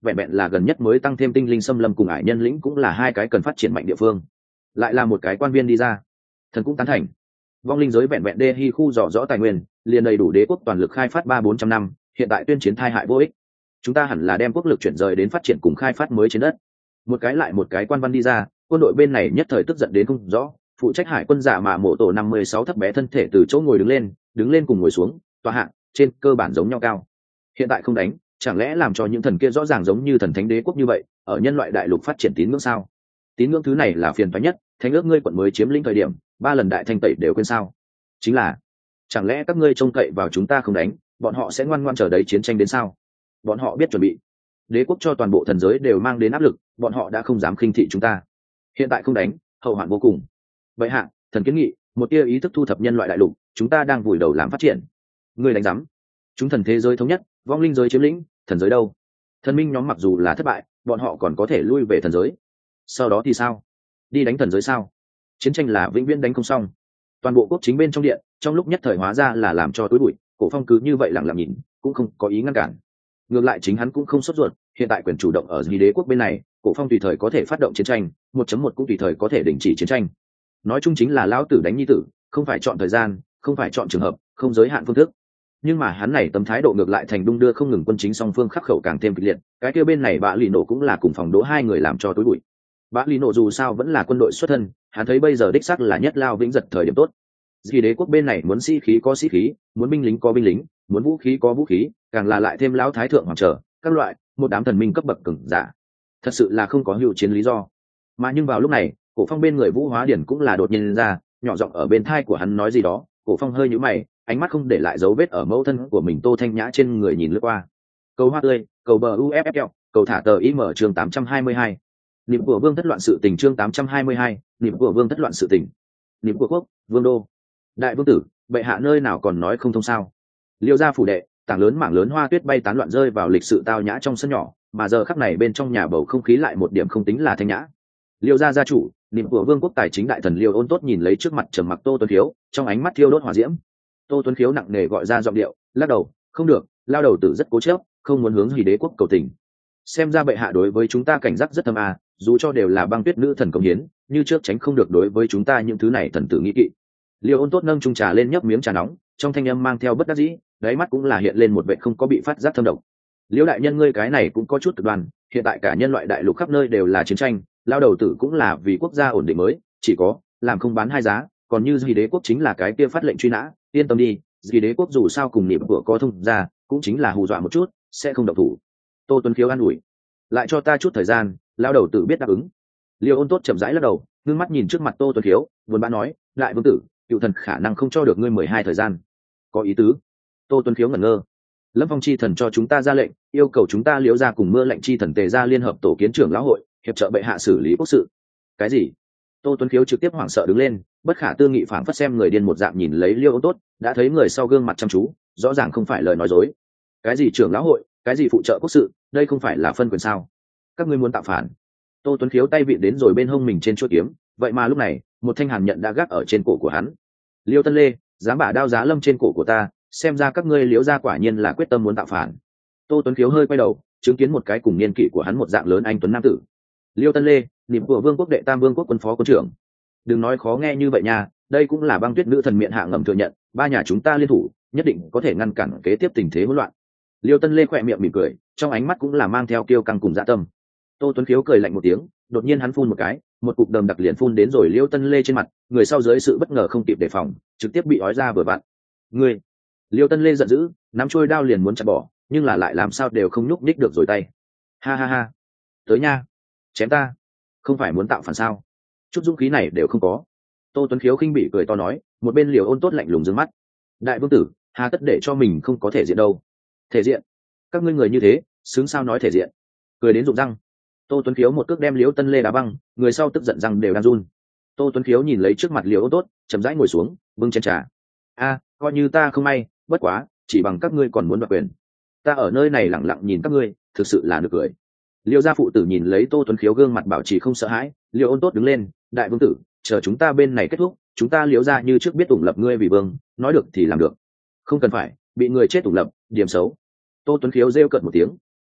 vẹn vẹn là gần nhất mới tăng thêm tinh linh xâm lâm cùng ải nhân lĩnh cũng là hai cái cần phát triển mạnh địa phương. Lại là một cái quan viên đi ra, thần cũng tán thành. Vong linh giới vẹn vẹn đê hi khu dò rõ tài nguyên, liền đầy đủ đế quốc toàn lực khai phát ba bốn trăm năm, hiện tại tuyên chiến thai hại vô ích. Chúng ta hẳn là đem quốc lực chuyển rời đến phát triển cùng khai phát mới trên đất. Một cái lại một cái quan văn đi ra, quân đội bên này nhất thời tức giận đến không rõ. Phụ trách hải quân giả mà mộ tổ năm mươi sáu thấp bé thân thể từ chỗ ngồi đứng lên, đứng lên cùng ngồi xuống, tọa hạng trên cơ bản giống nhau cao. Hiện tại không đánh, chẳng lẽ làm cho những thần kia rõ ràng giống như thần thánh đế quốc như vậy, ở nhân loại đại lục phát triển tín ngưỡng sao? Tín ngưỡng thứ này là phiền toái nhất, thánh ước ngươi quận mới chiếm lĩnh thời điểm, ba lần đại thanh tẩy đều quên sao? Chính là, chẳng lẽ các ngươi trông cậy vào chúng ta không đánh, bọn họ sẽ ngoan ngoãn chờ đấy chiến tranh đến sao? Bọn họ biết chuẩn bị. Đế quốc cho toàn bộ thần giới đều mang đến áp lực, bọn họ đã không dám khinh thị chúng ta. Hiện tại không đánh, hậu hoạn vô cùng. Vậy hạ, thần kiến nghị, một tia ý thức thu thập nhân loại đại lục, chúng ta đang vùi đầu làm phát triển. Ngươi đánh giám. Chúng thần thế giới thống nhất, vong linh giới chiếm lĩnh, thần giới đâu? Thần minh nhóm mặc dù là thất bại, bọn họ còn có thể lui về thần giới. Sau đó thì sao? Đi đánh thần giới sao? Chiến tranh là vĩnh viễn đánh không xong. Toàn bộ quốc chính bên trong điện, trong lúc nhất thời hóa ra là làm cho tối bụi, Cổ Phong cứ như vậy lặng lặng nhìn, cũng không có ý ngăn cản. Ngược lại chính hắn cũng không sốt ruột, hiện tại quyền chủ động ở Di Đế quốc bên này, Cổ Phong tùy thời có thể phát động chiến tranh, một chấm một cũng tùy thời có thể đình chỉ chiến tranh. Nói chung chính là lão tử đánh nhi tử, không phải chọn thời gian, không phải chọn trường hợp, không giới hạn phương thức. Nhưng mà hắn này tấm thái độ ngược lại thành đung đưa không ngừng, quân chính song phương khắc khẩu càng thêm kịch liệt. Cái kia bên này Bạ Lì Nổ cũng là cùng phòng đỗ hai người làm cho tối bụi. Bạ Lì Nổ dù sao vẫn là quân đội xuất thân, hắn thấy bây giờ đích xác là nhất lao vĩnh giật thời điểm tốt. Di Đế quốc bên này muốn sĩ khí có sĩ khí, muốn binh lính có binh lính, muốn vũ khí có vũ khí, càng là lại thêm lão thái thượng hoàng trở các loại một đám thần minh cấp bậc cường giả, thật sự là không có hữu chiến lý do. Mà nhưng vào lúc này, Cổ Phong bên người Vũ Hóa Điển cũng là đột nhiên ra, nhỏ giọng ở bên tai của hắn nói gì đó. Cổ Phong hơi nhíu mày, ánh mắt không để lại dấu vết ở mẫu thân của mình Tô Thanh Nhã trên người nhìn lướt qua. Cầu hoa tươi, cầu bờ u ép ép kẹo, cầu thả tờ im ở chương tám trăm hai mươi hai. Niệm của vương thất loạn sự tình chương tám trăm hai mươi hai, niệm của vương thất loạn sự tình. Niệm của quốc, vương đô. Đại vương tử, bệ hạ nơi nào còn nói không thông sao? Liêu gia phủ đệ, tảng lớn mảng lớn hoa tuyết bay tán loạn rơi vào lịch sự tao nhã trong sân nhỏ, mà giờ khắc này bên trong nhà bầu không khí lại một điểm không tính là thanh nhã. Liêu gia gia chủ, niệm của vương quốc tài chính đại thần Liêu Ôn Tốt nhìn lấy trước mặt trầm mặc Tô Tuấn Khiếu, trong ánh mắt thiêu đốt hỏa diễm. Tô Tuấn Khiếu nặng nề gọi ra giọng điệu, lắc đầu, không được, lao đầu tử rất cố chấp, không muốn hướng Hỉ Đế quốc cầu tình. Xem ra bệ hạ đối với chúng ta cảnh giác rất thâm à, dù cho đều là băng tuyết nữ thần công hiến, như trước tránh không được đối với chúng ta những thứ này thần tử nghĩ kỵ. Liêu Ôn Tốt nâng chung trà lên nhấp miếng trà nóng, trong thanh âm mang theo bất đắc dĩ, đáy mắt cũng là hiện lên một vẻ không có bị phát giác thâm độc. Liêu đại nhân ngươi cái này cũng có chút cực đoan, hiện tại cả nhân loại đại lục khắp nơi đều là chiến tranh, lao đầu tử cũng là vì quốc gia ổn định mới, chỉ có làm không bán hai giá, còn như Di Đế quốc chính là cái kia phát lệnh truy nã, yên tâm đi, Di Đế quốc dù sao cùng niệm của có thông ra, cũng chính là hù dọa một chút, sẽ không động thủ. Tô Tuấn Khiếu an ủi, lại cho ta chút thời gian, lao đầu tử biết đáp ứng. Liêu Ôn Tốt chậm rãi lắc đầu, ngước mắt nhìn trước mặt Tô Tuấn Khiếu, buồn bã nói, lại vương tử, cựu thần khả năng không cho được ngươi mười hai thời gian. Có ý tứ? Tô Tuấn Khiếu ngẩn ngơ. Lâm Phong chi thần cho chúng ta ra lệnh, yêu cầu chúng ta Liễu gia cùng Mưa Lệnh chi thần tề gia liên hợp tổ kiến trưởng lão hội, hiệp trợ bệ hạ xử lý quốc sự. Cái gì? Tô Tuấn Khiếu trực tiếp hoảng sợ đứng lên, bất khả tư nghị phảng phất xem người điên một dạng nhìn lấy Liêu Ôn Tốt, đã thấy người sau gương mặt chăm chú, rõ ràng không phải lời nói dối. Cái gì trưởng lão hội, cái gì phụ trợ quốc sự, đây không phải là phân quyền sao? Các ngươi muốn tạo phản? Tô Tuấn Khiếu tay vịn đến rồi bên hông mình trên chuôi kiếm, vậy mà lúc này, một thanh hàn nhận đã gác ở trên cổ của hắn. Liêu Tân Lê, dám bả đao giá lâm trên cổ của ta, xem ra các ngươi Liễu gia quả nhiên là quyết tâm muốn tạo phản. Tô Tuấn Khiếu hơi quay đầu, chứng kiến một cái cùng niên kỷ của hắn một dạng lớn anh tuấn nam tử. Liêu Tân Lê, niệm của vương quốc đệ tam vương quốc quân phó quân trưởng. Đừng nói khó nghe như vậy nha, đây cũng là băng tuyết nữ thần miệng hạ ngầm thừa nhận, ba nhà chúng ta liên thủ, nhất định có thể ngăn cản kế tiếp tình thế hỗn loạn. Liêu Tân Lê khỏe miệng mỉm cười, trong ánh mắt cũng là mang theo kiêu căng cùng dạ tâm. Tô Tuấn Khiếu cười lạnh một tiếng, đột nhiên hắn phun một cái, một cục đờm đặc liền phun đến rồi Liêu Tân Lê trên mặt, người sau dưới sự bất ngờ không kịp đề phòng, trực tiếp bị ói ra vừa vặn. Ngươi! Liêu Tân Lê giận dữ, nắm trôi đao liền muốn chặt bỏ, nhưng là lại làm sao đều không nhúc nhích được rồi tay. Ha ha ha! Tới nha! Chém ta! Không phải muốn tạo phản sao? Chút dũng khí này đều không có. Tô Tuấn Khiếu khinh bỉ cười to nói, một bên Liều Ôn Tốt lạnh lùng dương mắt. Đại vương tử, hà tất để cho mình không có thể diện đâu. Thể diện? Các ngươi người như thế, xứng sao nói thể diện? Cười đến rụng răng. Tô Tuấn Khiếu một cước đem Liễu Tân Lê đá băng, người sau tức giận răng đều đang run. Tô Tuấn Khiếu nhìn lấy trước mặt Liễu Ôn Tốt, chậm rãi ngồi xuống, bưng chén trà. A, coi như ta không may, bất quá, chỉ bằng các ngươi còn muốn đoạt quyền. Ta ở nơi này lặng lặng nhìn các ngươi, thực sự là nực cười. Liêu gia phụ tử nhìn lấy Tô Tuấn Khiếu gương mặt bảo trì không sợ hãi, Liêu Ôn Tốt đứng lên, đại vương tử, chờ chúng ta bên này kết thúc, chúng ta Liễu gia như trước biết ủng lập ngươi vì vương, nói được thì làm được. Không cần phải, bị người chết ủng lập, điểm xấu. Tô Tuấn Khiếu rêu cợt một tiếng.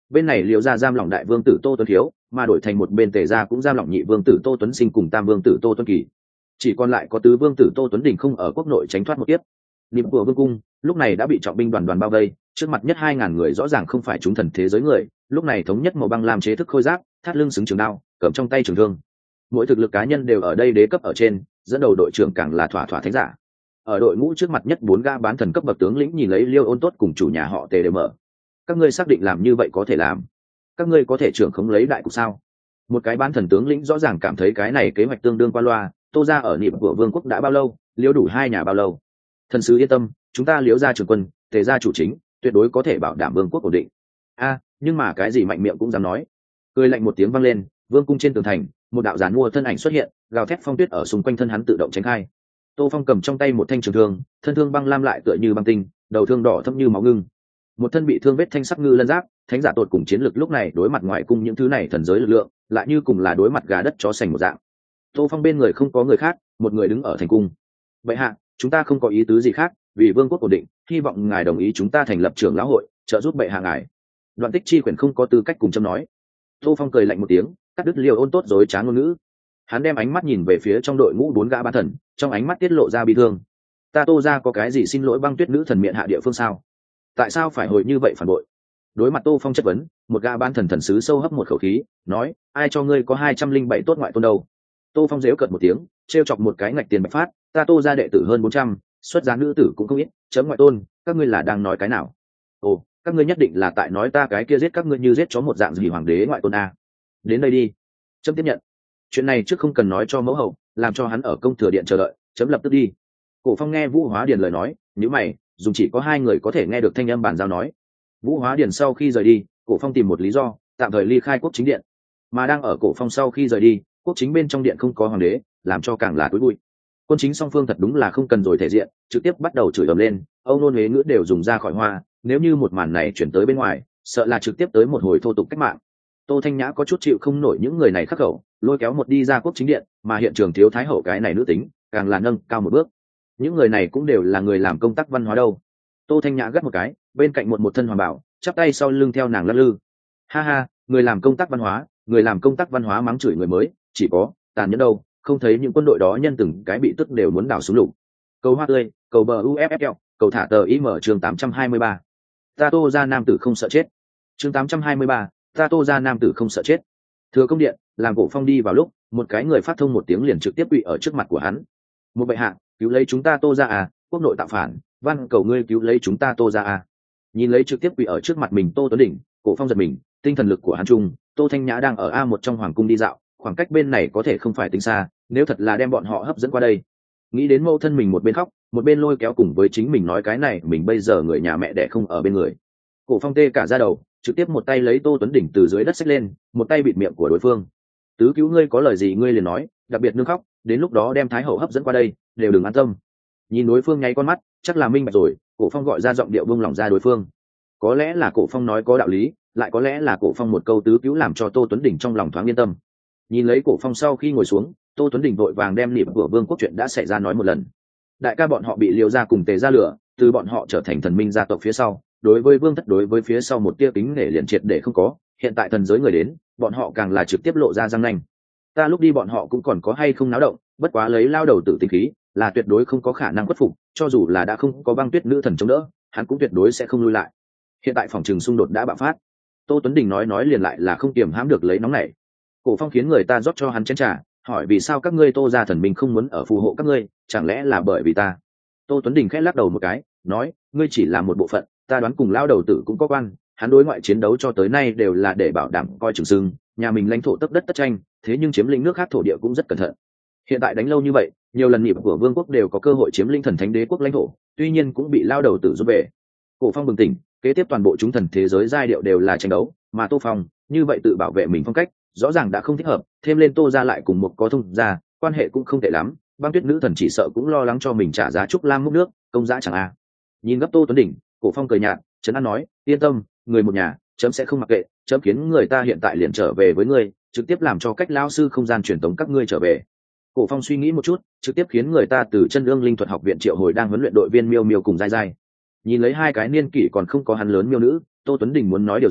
bên này liễu gia giam lỏng đại vương tử Tô Tuấn Thiếu, mà đổi thành một bên Tề gia cũng giam lỏng nhị vương tử Tô Tuấn Sinh cùng tam vương tử Tô Tuấn Kỳ. Chỉ còn lại có tứ vương tử Tô Tuấn Đình không ở quốc nội tránh thoát một kiếp. Niệm của vương cung lúc này đã bị trọng binh đoàn đoàn bao vây, trước mặt nhất hai ngàn người rõ ràng không phải chúng thần thế giới người, lúc này thống nhất màu băng làm chế thức khôi giáp, thắt lưng xứng trường đao, cầm trong tay trường thương. Mỗi thực lực cá nhân đều ở đây đế cấp ở trên, dẫn đầu đội trưởng càng là thỏa thỏa thánh giả. Ở đội ngũ trước mặt nhất bốn ga bán thần cấp bậc tướng lĩnh nhìn lấy Liêu Ôn Tốt cùng chủ nhà họ Tề đều mở. Các ngươi xác định làm như vậy có thể làm? Các ngươi có thể trưởng khống lấy đại cục sao? Một cái bán thần tướng lĩnh rõ ràng cảm thấy cái này kế hoạch tương đương qua loa. Tô gia ở niệm của vương quốc đã bao lâu, Liêu đủ hai nhà bao lâu? Thần sứ yên tâm, chúng ta Liêu gia trưởng quân, Tề gia chủ chính, tuyệt đối có thể bảo đảm vương quốc ổn định. A, nhưng mà cái gì mạnh miệng cũng dám nói. Cười lạnh một tiếng vang lên, vương cung trên tường thành, một đạo giàn mua thân ảnh xuất hiện, gào thét phong tuyết ở xung quanh thân hắn tự động tránh khai. Tô Phong cầm trong tay một thanh trường thương, thân thương băng lam lại tựa như băng tinh, đầu thương đỏ thẫm như máu ngưng. Một thân bị thương vết thanh sắc ngư lân giáp, thánh giả tột cùng chiến lực lúc này đối mặt ngoại cung những thứ này thần giới lực lượng, lại như cùng là đối mặt gà đất chó sành một dạng. Tô Phong bên người không có người khác, một người đứng ở thành cung. Bệ hạ, chúng ta không có ý tứ gì khác, vì vương quốc ổn định, hy vọng ngài đồng ý chúng ta thành lập trưởng lão hội, trợ giúp bệ hạ ngài. Đoạn Tích Chi quyển không có tư cách cùng châm nói. Tô Phong cười lạnh một tiếng, cắt đứt Liêu Ôn Tốt dối trá ngôn ngữ. Hắn đem ánh mắt nhìn về phía trong đội ngũ bốn gã bán thần, trong ánh mắt tiết lộ ra bi thương. Ta Tô gia có cái gì xin lỗi băng tuyết nữ thần miệng hạ địa phương sao? Tại sao phải hồi như vậy phản bội? Đối mặt Tô Phong chất vấn, một gã bán thần thần sứ sâu hấp một khẩu khí, nói: ai cho ngươi có hai trăm linh bảy tốt ngoại tôn đâu? Tô Phong giễu cợt một tiếng, trêu chọc một cái ngạch tiền bạch phát, ta Tô gia đệ tử hơn bốn trăm, xuất giá nữ tử cũng không ít, chấm ngoại tôn, các ngươi là đang nói cái nào? Ồ, các ngươi nhất định là tại nói ta cái kia giết các ngươi như giết chó một dạng gì hoàng đế ngoại tôn a. Đến đây đi, chấm tiếp nhận. Chuyện này trước không cần nói cho mẫu hậu, làm cho hắn ở công thừa điện chờ đợi, chấm lập tức đi. Cổ Phong nghe Vũ Hóa Điền lời nói, nếu mày, dùng chỉ có hai người có thể nghe được thanh âm bàn giao nói. Vũ Hóa Điền sau khi rời đi, Cổ Phong tìm một lý do, tạm thời ly khai quốc chính điện. Mà đang ở Cổ Phong sau khi rời đi, quốc chính bên trong điện không có hoàng đế, làm cho càng là túi bụi. Quân chính song phương thật đúng là không cần rồi thể diện, trực tiếp bắt đầu chửi ầm lên, âu nôn huế ngữ đều dùng ra khỏi hoa, nếu như một màn này chuyển tới bên ngoài, sợ là trực tiếp tới một hồi thô tục cách mạng. Tô Thanh Nhã có chút chịu không nổi những người này khắc khẩu, lôi kéo một đi ra quốc chính điện, mà hiện trường thiếu thái hậu cái này nữ tính, càng là nâng cao một bước. Những người này cũng đều là người làm công tác văn hóa đâu. Tô Thanh Nhã gắt một cái, bên cạnh một một thân hoàng bảo, chắp tay sau lưng theo nàng lắc lư. Ha ha, người làm công tác văn hóa, người làm công tác văn hóa mắng chửi người mới, chỉ có tàn nhẫn đâu, không thấy những quân đội đó nhân từng cái bị tức đều muốn đảo xuống lục. Cầu hoa tươi, cầu bờ u ép ép kẹo, cầu thả tờ im chương tám trăm hai mươi ba. Ta Tô gia nam tử không sợ chết. Chương tám trăm hai mươi ba, ta Tô gia nam tử không sợ chết. Thừa công điện, làm Cổ Phong đi vào lúc, một cái người phát thông một tiếng liền trực tiếp quỵ ở trước mặt của hắn. Một bệ hạ, cứu lấy chúng ta Tô gia à, quốc nội tạo phản, van cầu ngươi cứu lấy chúng ta Tô gia à. Nhìn lấy trực tiếp quỵ ở trước mặt mình Tô Tuấn Đỉnh, Cổ Phong giật mình, tinh thần lực của hắn trung, Tô Thanh Nhã đang ở a một trong hoàng cung đi dạo, khoảng cách bên này có thể không phải tính xa, nếu thật là đem bọn họ hấp dẫn qua đây. Nghĩ đến mẫu thân mình một bên khóc, một bên lôi kéo cùng với chính mình nói cái này, mình bây giờ người nhà mẹ đẻ không ở bên người. Cổ Phong tê cả da đầu, trực tiếp một tay lấy Tô Tuấn Đỉnh từ dưới đất xách lên, một tay bịt miệng của đối phương. Tứ cứu ngươi có lời gì ngươi liền nói, đặc biệt nương khóc, đến lúc đó đem thái hậu hấp dẫn qua đây, đều đừng an tâm. Nhìn đối phương nháy con mắt, chắc là minh bạch rồi, Cổ Phong gọi ra giọng điệu buông lỏng ra đối phương. Có lẽ là Cổ Phong nói có đạo lý, lại có lẽ là Cổ Phong một câu tứ cứu làm cho Tô Tuấn Đỉnh trong lòng thoáng yên tâm. Nhìn lấy Cổ Phong sau khi ngồi xuống, Tô Tuấn Đỉnh vội vàng đem niệm của vương quốc chuyện đã xảy ra nói một lần. Đại ca bọn họ bị Liêu gia cùng Tề gia lửa, từ bọn họ trở thành thần minh gia tộc phía sau, đối với vương thất đối với phía sau một tia kính nể liền triệt để không có, hiện tại thần giới người đến, bọn họ càng là trực tiếp lộ ra răng nanh. Ta lúc đi bọn họ cũng còn có hay không náo động, bất quá lấy lao đầu tử tinh khí, là tuyệt đối không có khả năng khuất phục, cho dù là đã không có băng tuyết nữ thần chống đỡ, hắn cũng tuyệt đối sẽ không lui lại. Hiện tại phòng trường xung đột đã bạo phát. Tô Tuấn Đình nói nói liền lại là không kiềm hãm được lấy nóng này. Cổ Phong khiến người ta rót cho hắn chén trà, hỏi vì sao các ngươi Tô gia thần minh không muốn ở phù hộ các ngươi, chẳng lẽ là bởi vì ta? Tô Tuấn Đình khẽ lắc đầu một cái, nói, ngươi chỉ là một bộ phận, ta đoán cùng lao đầu tử cũng có quan, hắn đối ngoại chiến đấu cho tới nay đều là để bảo đảm coi chừng sưng, nhà mình lãnh thổ tấp đất tất tranh, thế nhưng chiếm lĩnh nước khác thổ địa cũng rất cẩn thận. Hiện tại đánh lâu như vậy, nhiều lần nhịp của vương quốc đều có cơ hội chiếm lĩnh thần thánh đế quốc lãnh thổ, tuy nhiên cũng bị lao đầu tử giúp về. Cổ Phong bừng tỉnh, kế tiếp toàn bộ chúng thần thế giới giai điệu đều là tranh đấu, mà Tô Phong như vậy tự bảo vệ mình phong cách, rõ ràng đã không thích hợp, thêm lên Tô gia lại cùng một có thông gia, quan hệ cũng không tệ lắm, băng tuyết nữ thần chỉ sợ cũng lo lắng cho mình trả giá trúc lam múc nước, công giá chẳng a. À. Nhìn gấp Tô Tuấn Đỉnh, Cổ Phong cười nhạt, trấn an nói, yên tâm, người một nhà, chấm sẽ không mặc kệ, chấm khiến người ta hiện tại liền trở về với ngươi, trực tiếp làm cho cách lão sư không gian truyền tống các ngươi trở về. Cổ Phong suy nghĩ một chút, trực tiếp khiến người ta từ chân ương linh thuật học viện triệu hồi đang huấn luyện đội viên miêu miêu cùng dai dai. Nhìn lấy hai cái niên kỷ còn không có hắn lớn miêu nữ, Tô Tuấn Đình muốn nói điều gì,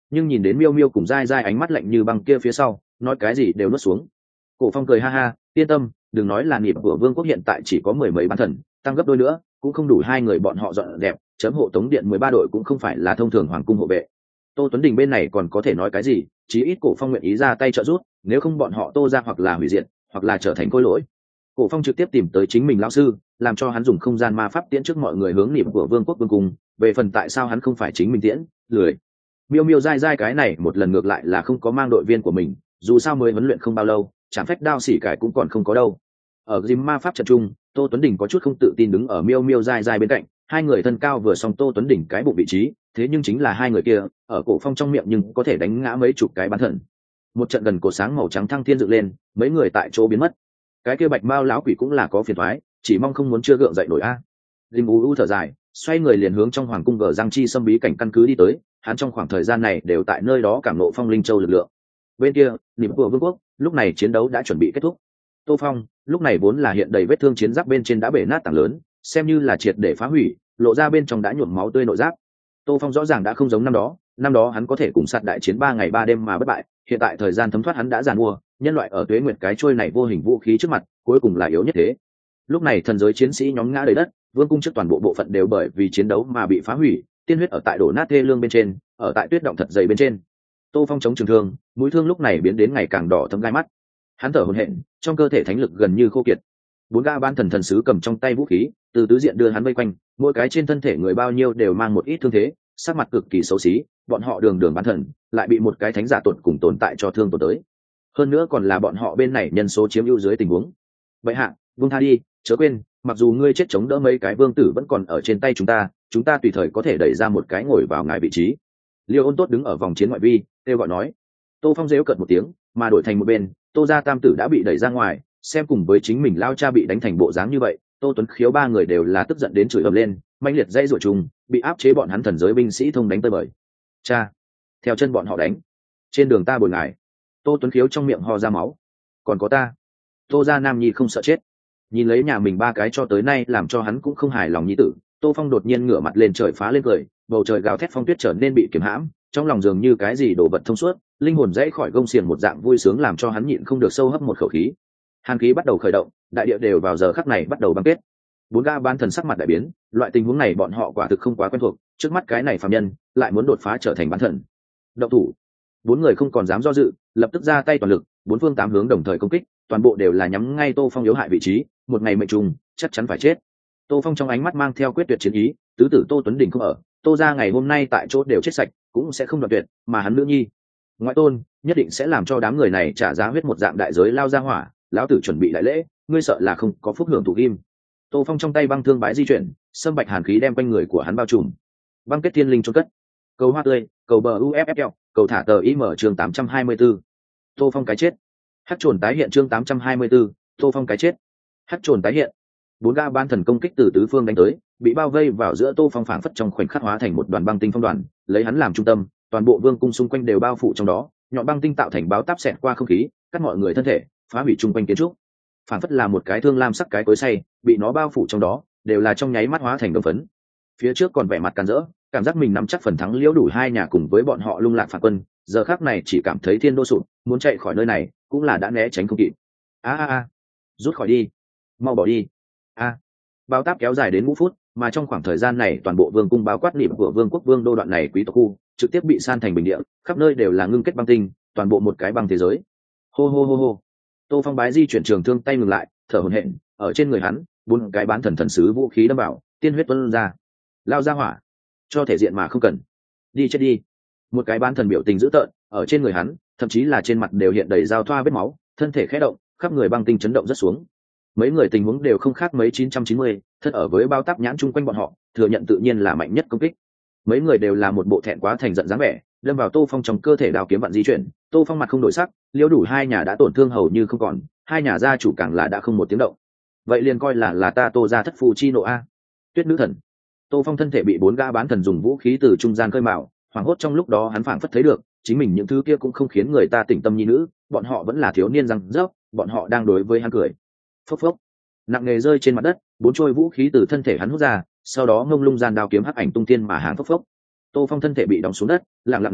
nhưng nhìn đến miêu miêu cùng dai dai ánh mắt lạnh như băng kia phía sau, nói cái gì đều nuốt xuống. Cổ Phong cười ha ha, yên tâm, đừng nói là nghiệp của vương quốc hiện tại chỉ có mười mấy bán thần, tăng gấp đôi nữa cũng không đủ hai người bọn họ dọn đẹp, chấm hộ tống điện mười ba đội cũng không phải là thông thường hoàng cung hộ vệ. Tô Tuấn Đình bên này còn có thể nói cái gì, chí ít Cổ Phong nguyện ý ra tay trợ giúp, nếu không bọn họ Tô ra hoặc là hủy diệt, hoặc là trở thành khôi lỗi. Cổ Phong trực tiếp tìm tới chính mình lão sư, làm cho hắn dùng không gian ma pháp tiễn trước mọi người hướng niệm của vương quốc vương cung, về phần tại sao hắn không phải chính mình tiễn, lười. Miêu miêu dai dai cái này một lần ngược lại là không có mang đội viên của mình, dù sao mới huấn luyện không bao lâu, chẳng phách đao xỉ cải cũng còn không có đâu. Ở gym ma pháp trận chung, Tô Tuấn Đình có chút không tự tin đứng ở miêu miêu dai dai bên cạnh, hai người thân cao vừa song Tô Tuấn Đình cái bụng vị trí, thế nhưng chính là hai người kia ở Cổ Phong trong miệng nhưng có thể đánh ngã mấy chục cái bán thần. Một trận gần cổ sáng màu trắng thăng thiên dựng lên, mấy người tại chỗ biến mất. Cái kia bạch mao lão quỷ cũng là có phiền toái, chỉ mong không muốn chưa gượng dậy nổi a. Jim u u thở dài, xoay người liền hướng trong hoàng cung gờ giang chi xâm bí cảnh căn cứ đi tới, hắn trong khoảng thời gian này đều tại nơi đó cảm ngộ phong linh châu lực lượng. Bên kia, niệm của vương quốc, lúc này chiến đấu đã chuẩn bị kết thúc. Tô Phong, lúc này vốn là hiện đầy vết thương chiến giáp bên trên đã bể nát tảng lớn, xem như là triệt để phá hủy, lộ ra bên trong đã nhuộm máu tươi nội giáp. Tô Phong rõ ràng đã không giống năm đó, năm đó hắn có thể cùng sát đại chiến ba ngày ba đêm mà bất bại, hiện tại thời gian thấm thoát hắn đã giàn mua, nhân loại ở tuế nguyệt cái trôi này vô hình vũ khí trước mặt, cuối cùng là yếu nhất thế. Lúc này thần giới chiến sĩ nhóm ngã đầy đất, vương cung trước toàn bộ bộ phận đều bởi vì chiến đấu mà bị phá hủy, tiên huyết ở tại đổ nát thê lương bên trên, ở tại tuyết động thật dày bên trên. Tô Phong chống trường thương, mũi thương lúc này biến đến ngày càng đỏ thấm gai mắt. Hắn thở hổn hển, trong cơ thể thánh lực gần như khô kiệt. Bốn gã ban thần thần sứ cầm trong tay vũ khí, từ tứ diện đưa hắn vây quanh, mỗi cái trên thân thể người bao nhiêu đều mang một ít thương thế, sắc mặt cực kỳ xấu xí, bọn họ đường đường bán thần, lại bị một cái thánh giả tột cùng tồn tại cho thương tổn tới. Hơn nữa còn là bọn họ bên này nhân số chiếm ưu dưới tình huống. Vậy hạ, vương tha đi, chớ quên, mặc dù ngươi chết chống đỡ mấy cái vương tử vẫn còn ở trên tay chúng ta, chúng ta tùy thời có thể đẩy ra một cái ngồi vào ngài vị trí. Liêu Ôn Tốt đứng ở vòng chiến ngoại vi, kêu gọi nói. Tô Phong rêu cợt một tiếng, mà đổi thành một bên, Tô gia tam tử đã bị đẩy ra ngoài, xem cùng với chính mình lao cha bị đánh thành bộ dáng như vậy, Tô Tuấn Khiếu ba người đều là tức giận đến chửi ầm lên, mãnh liệt dây rủa trùng, bị áp chế bọn hắn thần giới binh sĩ thông đánh tơi bời. Cha, theo chân bọn họ đánh. Trên đường ta bồi ngài. Tô Tuấn Khiếu trong miệng ho ra máu. Còn có ta. Tô gia nam nhi không sợ chết. Nhìn lấy nhà mình ba cái cho tới nay làm cho hắn cũng không hài lòng nhi tử, Tô Phong đột nhiên ngửa mặt lên trời phá lên cười, bầu trời gào thét phong tuyết trở nên bị kiềm hãm, trong lòng dường như cái gì đổ vật thông suốt, linh hồn dãy khỏi gông xiềng một dạng vui sướng làm cho hắn nhịn không được sâu hấp một khẩu khí. Hàn khí bắt đầu khởi động, đại địa đều vào giờ khắc này bắt đầu băng kết. Bốn gã ban thần sắc mặt đại biến, loại tình huống này bọn họ quả thực không quá quen thuộc, trước mắt cái này phàm nhân lại muốn đột phá trở thành bán thần. Động thủ. Bốn người không còn dám do dự, lập tức ra tay toàn lực, bốn phương tám hướng đồng thời công kích, toàn bộ đều là nhắm ngay Tô Phong yếu hại vị trí, một ngày mệnh trùng, chắc chắn phải chết. Tô Phong trong ánh mắt mang theo quyết tuyệt chiến ý, tứ tử Tô Tuấn Đình không ở, Tô gia ngày hôm nay tại chỗ đều chết sạch, cũng sẽ không đoạn tuyệt, mà hắn nữ nhi, ngoại tôn, nhất định sẽ làm cho đám người này trả giá huyết một dạng đại giới lao ra hỏa, lão tử chuẩn bị đại lễ, ngươi sợ là không có phúc hưởng thủ kim. Tô Phong trong tay băng thương bãi di chuyển, sâm bạch hàn khí đem quanh người của hắn bao trùm. Băng kết thiên linh chôn cất. Cầu hoa tươi, cầu bờ u ép ép lờ, cầu thả tờ im chương tám trăm hai mươi 84. Tô Phong cái chết. Hắc trồn tái hiện chương tám trăm hai mươi 84, Tô Phong cái chết. Hắc trồn tái hiện. Bốn gã ban thần công kích từ tứ phương đánh tới, bị bao vây vào giữa Tô Phong phảng phất trong khoảnh khắc hóa thành một đoàn băng tinh phong đoàn, lấy hắn làm trung tâm, toàn bộ vương cung xung quanh đều bao phủ trong đó, nhọn băng tinh tạo thành báo táp xẹt qua không khí, cắt mọi người thân thể, phá hủy chung quanh kiến trúc. Phảng phất là một cái thương lam sắc cái cối xay, bị nó bao phủ trong đó, đều là trong nháy mắt hóa thành đồng phấn. Phía trước còn vẻ mặt càn rỡ, cảm giác mình nắm chắc phần thắng liễu đủ hai nhà cùng với bọn họ lung lạc phản quân, giờ khắc này chỉ cảm thấy thiên đô sụp, muốn chạy khỏi nơi này, cũng là đã né tránh không kịp. A a a, rút khỏi đi, mau bỏ đi. A. Bao táp kéo dài đến ngũ phút, mà trong khoảng thời gian này toàn bộ vương cung bao quát niệm của vương quốc vương đô đoạn này quý tộc khu trực tiếp bị san thành bình địa, khắp nơi đều là ngưng kết băng tinh, toàn bộ một cái băng thế giới. Hô hô hô hô. Tô Phong bái di chuyển trường thương tay ngừng lại, thở hổn hển, ở trên người hắn, bốn cái bán thần thần sứ vũ khí đâm vào, tiên huyết tuôn ra. Lao ra hỏa, cho thể diện mà không cần. Đi chết đi. Một cái bán thần biểu tình dữ tợn, ở trên người hắn, thậm chí là trên mặt đều hiện đầy dao thoa vết máu, thân thể khẽ động, khắp người băng tinh chấn động rất xuống. Mấy người tình huống đều không khác mấy chín trăm chín mươi, thân ở với bao táp nhãn chung quanh bọn họ, thừa nhận tự nhiên là mạnh nhất công kích. Mấy người đều là một bộ thẹn quá thành giận dáng vẻ, đâm vào Tô Phong trong cơ thể đào kiếm vặn di chuyển, Tô Phong mặt không đổi sắc, liêu đủ hai nhà đã tổn thương hầu như không còn, hai nhà gia chủ càng là đã không một tiếng động. Vậy liền coi là là ta Tô gia thất phù chi nộ a. Tuyết nữ thần. Tô Phong thân thể bị bốn gã bán thần dùng vũ khí từ trung gian khơi mào, hoảng hốt trong lúc đó hắn phảng phất thấy được, chính mình những thứ kia cũng không khiến người ta tỉnh tâm nhi nữ, bọn họ vẫn là thiếu niên răng rớp, bọn họ đang đối với hắn cười. Phốc phốc. Nặng nề rơi trên mặt đất, bốn trôi vũ khí từ thân thể hắn hút ra, sau đó ngông lung gian đao kiếm hắc ảnh tung tiên mà hàng phốc phốc. Tô Phong thân thể bị đóng xuống đất, lặng lặng nằm,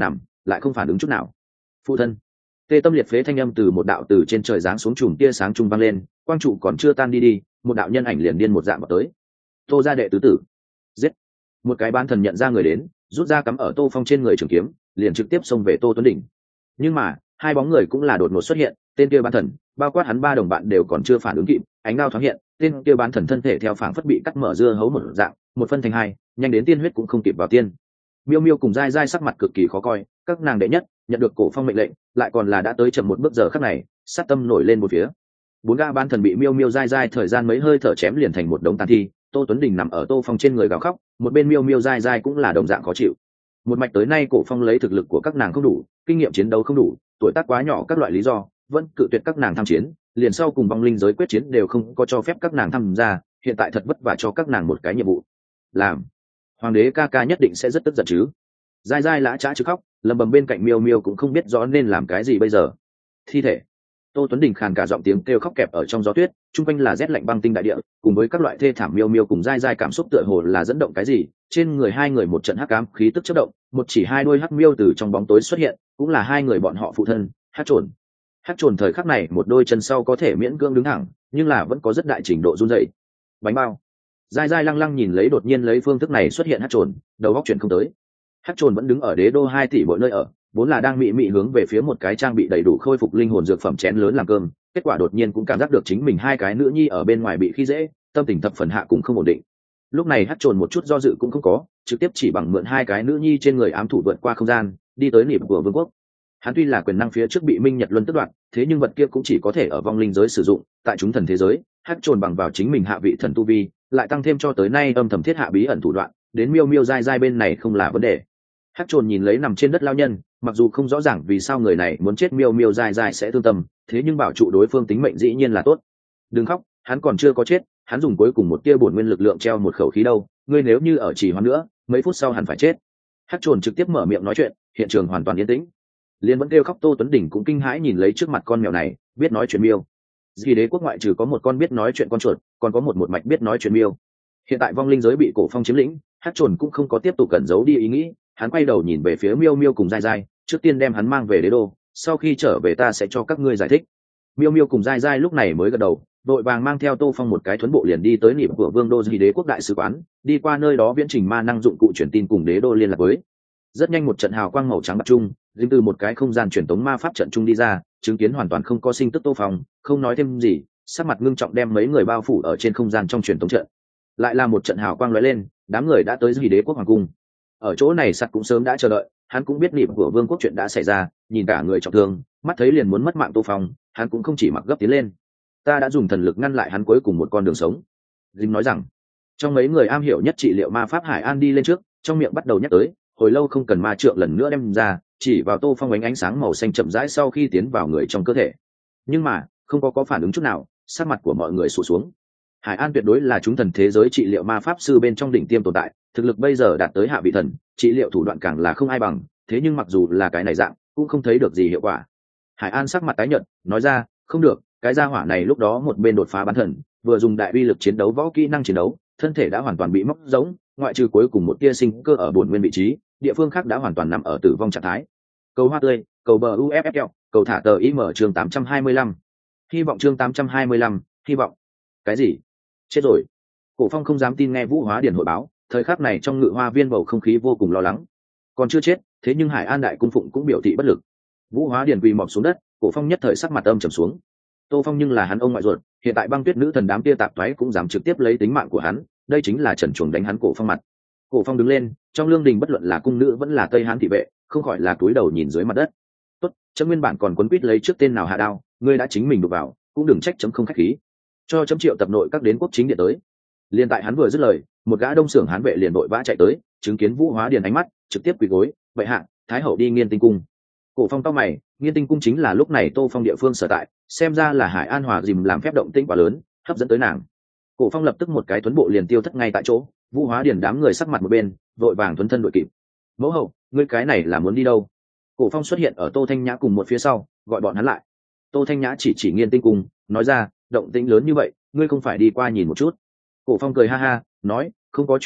lại không phản ứng chút nào. Phụ thân. Tê tâm liệt phế thanh âm từ một đạo từ trên trời giáng xuống chùm tia sáng trung vang lên, quang trụ còn chưa tan đi đi, một đạo nhân ảnh liền điên một dạng vào tới. Tô gia đệ tứ tử. Giết. Một cái bán thần nhận ra người đến, rút ra cắm ở Tô Phong trên người trường kiếm, liền trực tiếp xông về Tô Tuấn Đỉnh. Nhưng mà hai bóng người cũng là đột ngột xuất hiện, tên kia bán thần bao quát hắn ba đồng bạn đều còn chưa phản ứng kịp, ánh đao thoáng hiện, tên kia bán thần thân thể theo phảng phất bị cắt mở dưa hấu một dạng, một phân thành hai, nhanh đến tiên huyết cũng không kịp vào tiên. Miêu Miêu cùng Giai Giai sắc mặt cực kỳ khó coi, các nàng đệ nhất nhận được Cổ Phong mệnh lệnh, lại còn là đã tới chậm một bước giờ khắc này, sát tâm nổi lên một phía. Bốn gã bán thần bị Miêu Miêu Giai Giai thời gian mấy hơi thở chém liền thành một đống tàn thi, Tô Tuấn Đình nằm ở Tô Phong trên người gào khóc, một bên Miêu Miêu Giai Giai cũng là đồng dạng khó chịu. Một mạch tới nay Cổ Phong lấy thực lực của các nàng không đủ, kinh nghiệm chiến đấu không đủ, tuổi tác quá nhỏ các loại lý do, vẫn cự tuyệt các nàng tham chiến, liền sau cùng vong linh giới quyết chiến đều không có cho phép các nàng tham gia, hiện tại thật vất vả cho các nàng một cái nhiệm vụ. Làm. Hoàng đế ca ca nhất định sẽ rất tức giận chứ. Giai Giai lã chã chứ khóc, lầm bầm bên cạnh Miêu Miêu cũng không biết rõ nên làm cái gì bây giờ. Thi thể. Tô Tuấn Đình khàn cả giọng tiếng kêu khóc kẹp ở trong gió tuyết, trung quanh là rét lạnh băng tinh đại địa, cùng với các loại thê thảm. Miêu Miêu cùng Giai Giai cảm xúc tựa hồ là dẫn động cái gì, trên người hai người một trận hắc ám khí tức chớp động, một chỉ hai đôi hắc miêu từ trong bóng tối xuất hiện, cũng là hai người bọn họ phụ thân, Hắc Trồn. Hắc Trồn thời khắc này một đôi chân sau có thể miễn cưỡng đứng thẳng, nhưng là vẫn có rất đại trình độ run rẩy. Bánh bao. Giai Giai lăng lăng nhìn lấy đột nhiên lấy phương thức này xuất hiện Hắc Trồn, đầu óc chuyển không tới. Hắc Trồn vẫn đứng ở đế đô hai tỷ mỗi nơi ở, vốn là đang mị mị hướng về phía một cái trang bị đầy đủ khôi phục linh hồn dược phẩm chén lớn làm cơm, kết quả đột nhiên cũng cảm giác được chính mình hai cái nữ nhi ở bên ngoài bị khi dễ, tâm tình thập phần hạ cũng không ổn định. Lúc này Hắc Trồn một chút do dự cũng không có, trực tiếp chỉ bằng mượn hai cái nữ nhi trên người ám thủ vượt qua không gian, đi tới nỉm của vương quốc. Hắn tuy là quyền năng phía trước bị Minh Nhật Luân tước đoạt, thế nhưng vật kia cũng chỉ có thể ở vong linh giới sử dụng, tại chúng thần thế giới, Hắc Trồn bằng vào chính mình hạ vị thần tu vi, lại tăng thêm cho tới nay âm thầm thiết hạ bí ẩn thủ đoạn, đến Miêu Miêu Giai Giai bên này không là vấn đề. Hắc Trồn nhìn lấy nằm trên đất lao nhân, mặc dù không rõ ràng vì sao người này muốn chết, Miêu Miêu Giai Giai sẽ thương tâm, thế nhưng bảo trụ đối phương tính mệnh dĩ nhiên là tốt. Đừng khóc, hắn còn chưa có chết, hắn dùng cuối cùng một tia bổn nguyên lực lượng treo một khẩu khí đâu, ngươi nếu như ở trì hoãn nữa, mấy phút sau hẳn phải chết. Hắc Trồn trực tiếp mở miệng nói chuyện, hiện trường hoàn toàn yên tĩnh. Liên vẫn kêu khóc Tô Tuấn Đỉnh cũng kinh hãi nhìn lấy trước mặt con mèo này, biết nói chuyện miêu. Vì đế quốc ngoại trừ có một con biết nói chuyện con chuột, còn có một một mạch biết nói chuyện miêu. Hiện tại vong linh giới bị Cổ Phong chiếm lĩnh, Hắc Trồn cũng không có tiếp tục cẩn giấu đi ý nghĩ, hắn quay đầu nhìn về phía Miêu Miêu cùng Giai Giai, trước tiên đem hắn mang về đế đô, sau khi trở về ta sẽ cho các ngươi giải thích. Miêu Miêu cùng Giai Giai lúc này mới gật đầu, đội vàng mang theo Tô Phong một cái thuấn bộ liền đi tới nỉm của vương đô Di đế quốc đại sứ quán, đi qua nơi đó viễn trình ma năng dụng cụ truyền tin cùng đế đô liên lạc với. Rất nhanh một trận hào quang màu trắng bạc trung, dính từ một cái không gian truyền tống ma pháp trận trung đi ra, chứng kiến hoàn toàn không có sinh tức Tô Phong, không nói thêm gì, sắc mặt ngưng trọng đem mấy người bao phủ ở trên không gian trong truyền tống trận. Lại là một trận hào quang lóe lên, đám người đã tới Di đế quốc hoàng cung. Ở chỗ này sắt cũng sớm đã chờ đợi, hắn cũng biết nỉm của vương quốc chuyện đã xảy ra, nhìn cả người trọng thương, mắt thấy liền muốn mất mạng Tô Phong, hắn cũng không chỉ mặc gấp tiến lên. Ta đã dùng thần lực ngăn lại hắn cuối cùng một con đường sống. Dinh nói rằng, trong mấy người am hiểu nhất trị liệu ma pháp Hải An đi lên trước, trong miệng bắt đầu nhắc tới, hồi lâu không cần ma trượng lần nữa đem ra, chỉ vào Tô Phong ánh ánh sáng màu xanh chậm rãi sau khi tiến vào người trong cơ thể. Nhưng mà không có có phản ứng chút nào, sắc mặt của mọi người sụt xuống. Hải An tuyệt đối là chúng thần thế giới trị liệu ma pháp sư bên trong đỉnh tiêm tồn tại, thực lực bây giờ đạt tới hạ vị thần, trị liệu thủ đoạn càng là không ai bằng, thế nhưng mặc dù là cái này dạng, cũng không thấy được gì hiệu quả. Hải An sắc mặt tái nhợt, nói ra, không được, cái gia hỏa này lúc đó một bên đột phá bán thần, vừa dùng đại uy lực chiến đấu võ kỹ năng chiến đấu, thân thể đã hoàn toàn bị móc giống, ngoại trừ cuối cùng một tia sinh cơ ở bổn nguyên vị trí, địa phương khác đã hoàn toàn nằm ở tử vong trạng thái. Cầu hoa tươi, cầu bờ u ép ép kẹo, cầu thả tờ im chương tám trăm hai mươi lăm. Hy vọng chương tám trăm hai mươi lăm, hy vọng. Cái gì? Chết rồi. Cổ Phong không dám tin nghe Vũ Hóa Điển hội báo, thời khắc này trong ngự hoa viên bầu không khí vô cùng lo lắng. Còn chưa chết, thế nhưng Hải An đại cung phụng cũng biểu thị bất lực. Vũ Hóa Điển quỳ mọp xuống đất, Cổ Phong nhất thời sắc mặt âm trầm xuống. Tô Phong nhưng là hắn ông ngoại ruột, hiện tại băng tuyết nữ thần đám tia tạp toái cũng dám trực tiếp lấy tính mạng của hắn, đây chính là trần chuồng đánh hắn Cổ Phong mặt. Cổ Phong đứng lên, trong lương đình bất luận là cung nữ vẫn là tây hán thị vệ, không khỏi là cúi đầu nhìn dưới mặt đất. Tốt, chấm nguyên bản còn quấn quýt lấy trước tên nào hạ đao, ngươi đã chính mình đụng vào, cũng đừng trách chấm không khách khí. Cho chấm triệu tập nội các đến quốc chính điện tới. Liên tại hắn vừa dứt lời, một gã đông xưởng hán vệ liền vội vã chạy tới, chứng kiến Vũ Hóa Điền ánh mắt, trực tiếp quỳ gối, vậy hạ, thái hậu đi Nghiên Tinh cung. Cổ Phong cau mày, Nghiên Tinh cung chính là lúc này Tô Phong địa phương sở tại, xem ra là Hải An Hòa dìm làm phép động tĩnh quá lớn, hấp dẫn tới nàng. Cổ Phong lập tức một cái tuấn bộ liền tiêu thất ngay tại chỗ, Vũ Hóa Điền đám người sắc mặt một bên, vội vàng tuấn thân đội kịp. Mẫu hậu, ngươi cái này là muốn đi đâu? Cổ Phong xuất hiện ở Tô Thanh Nhã cùng một phía sau, gọi bọn hắn lại. Tô Thanh Nhã chỉ chỉ Nghiên Tinh cung, nói ra, động tĩnh lớn như vậy, ngươi không phải đi qua nhìn một chút? Cổ Phong cười ha ha, nói, không có chuyện gì,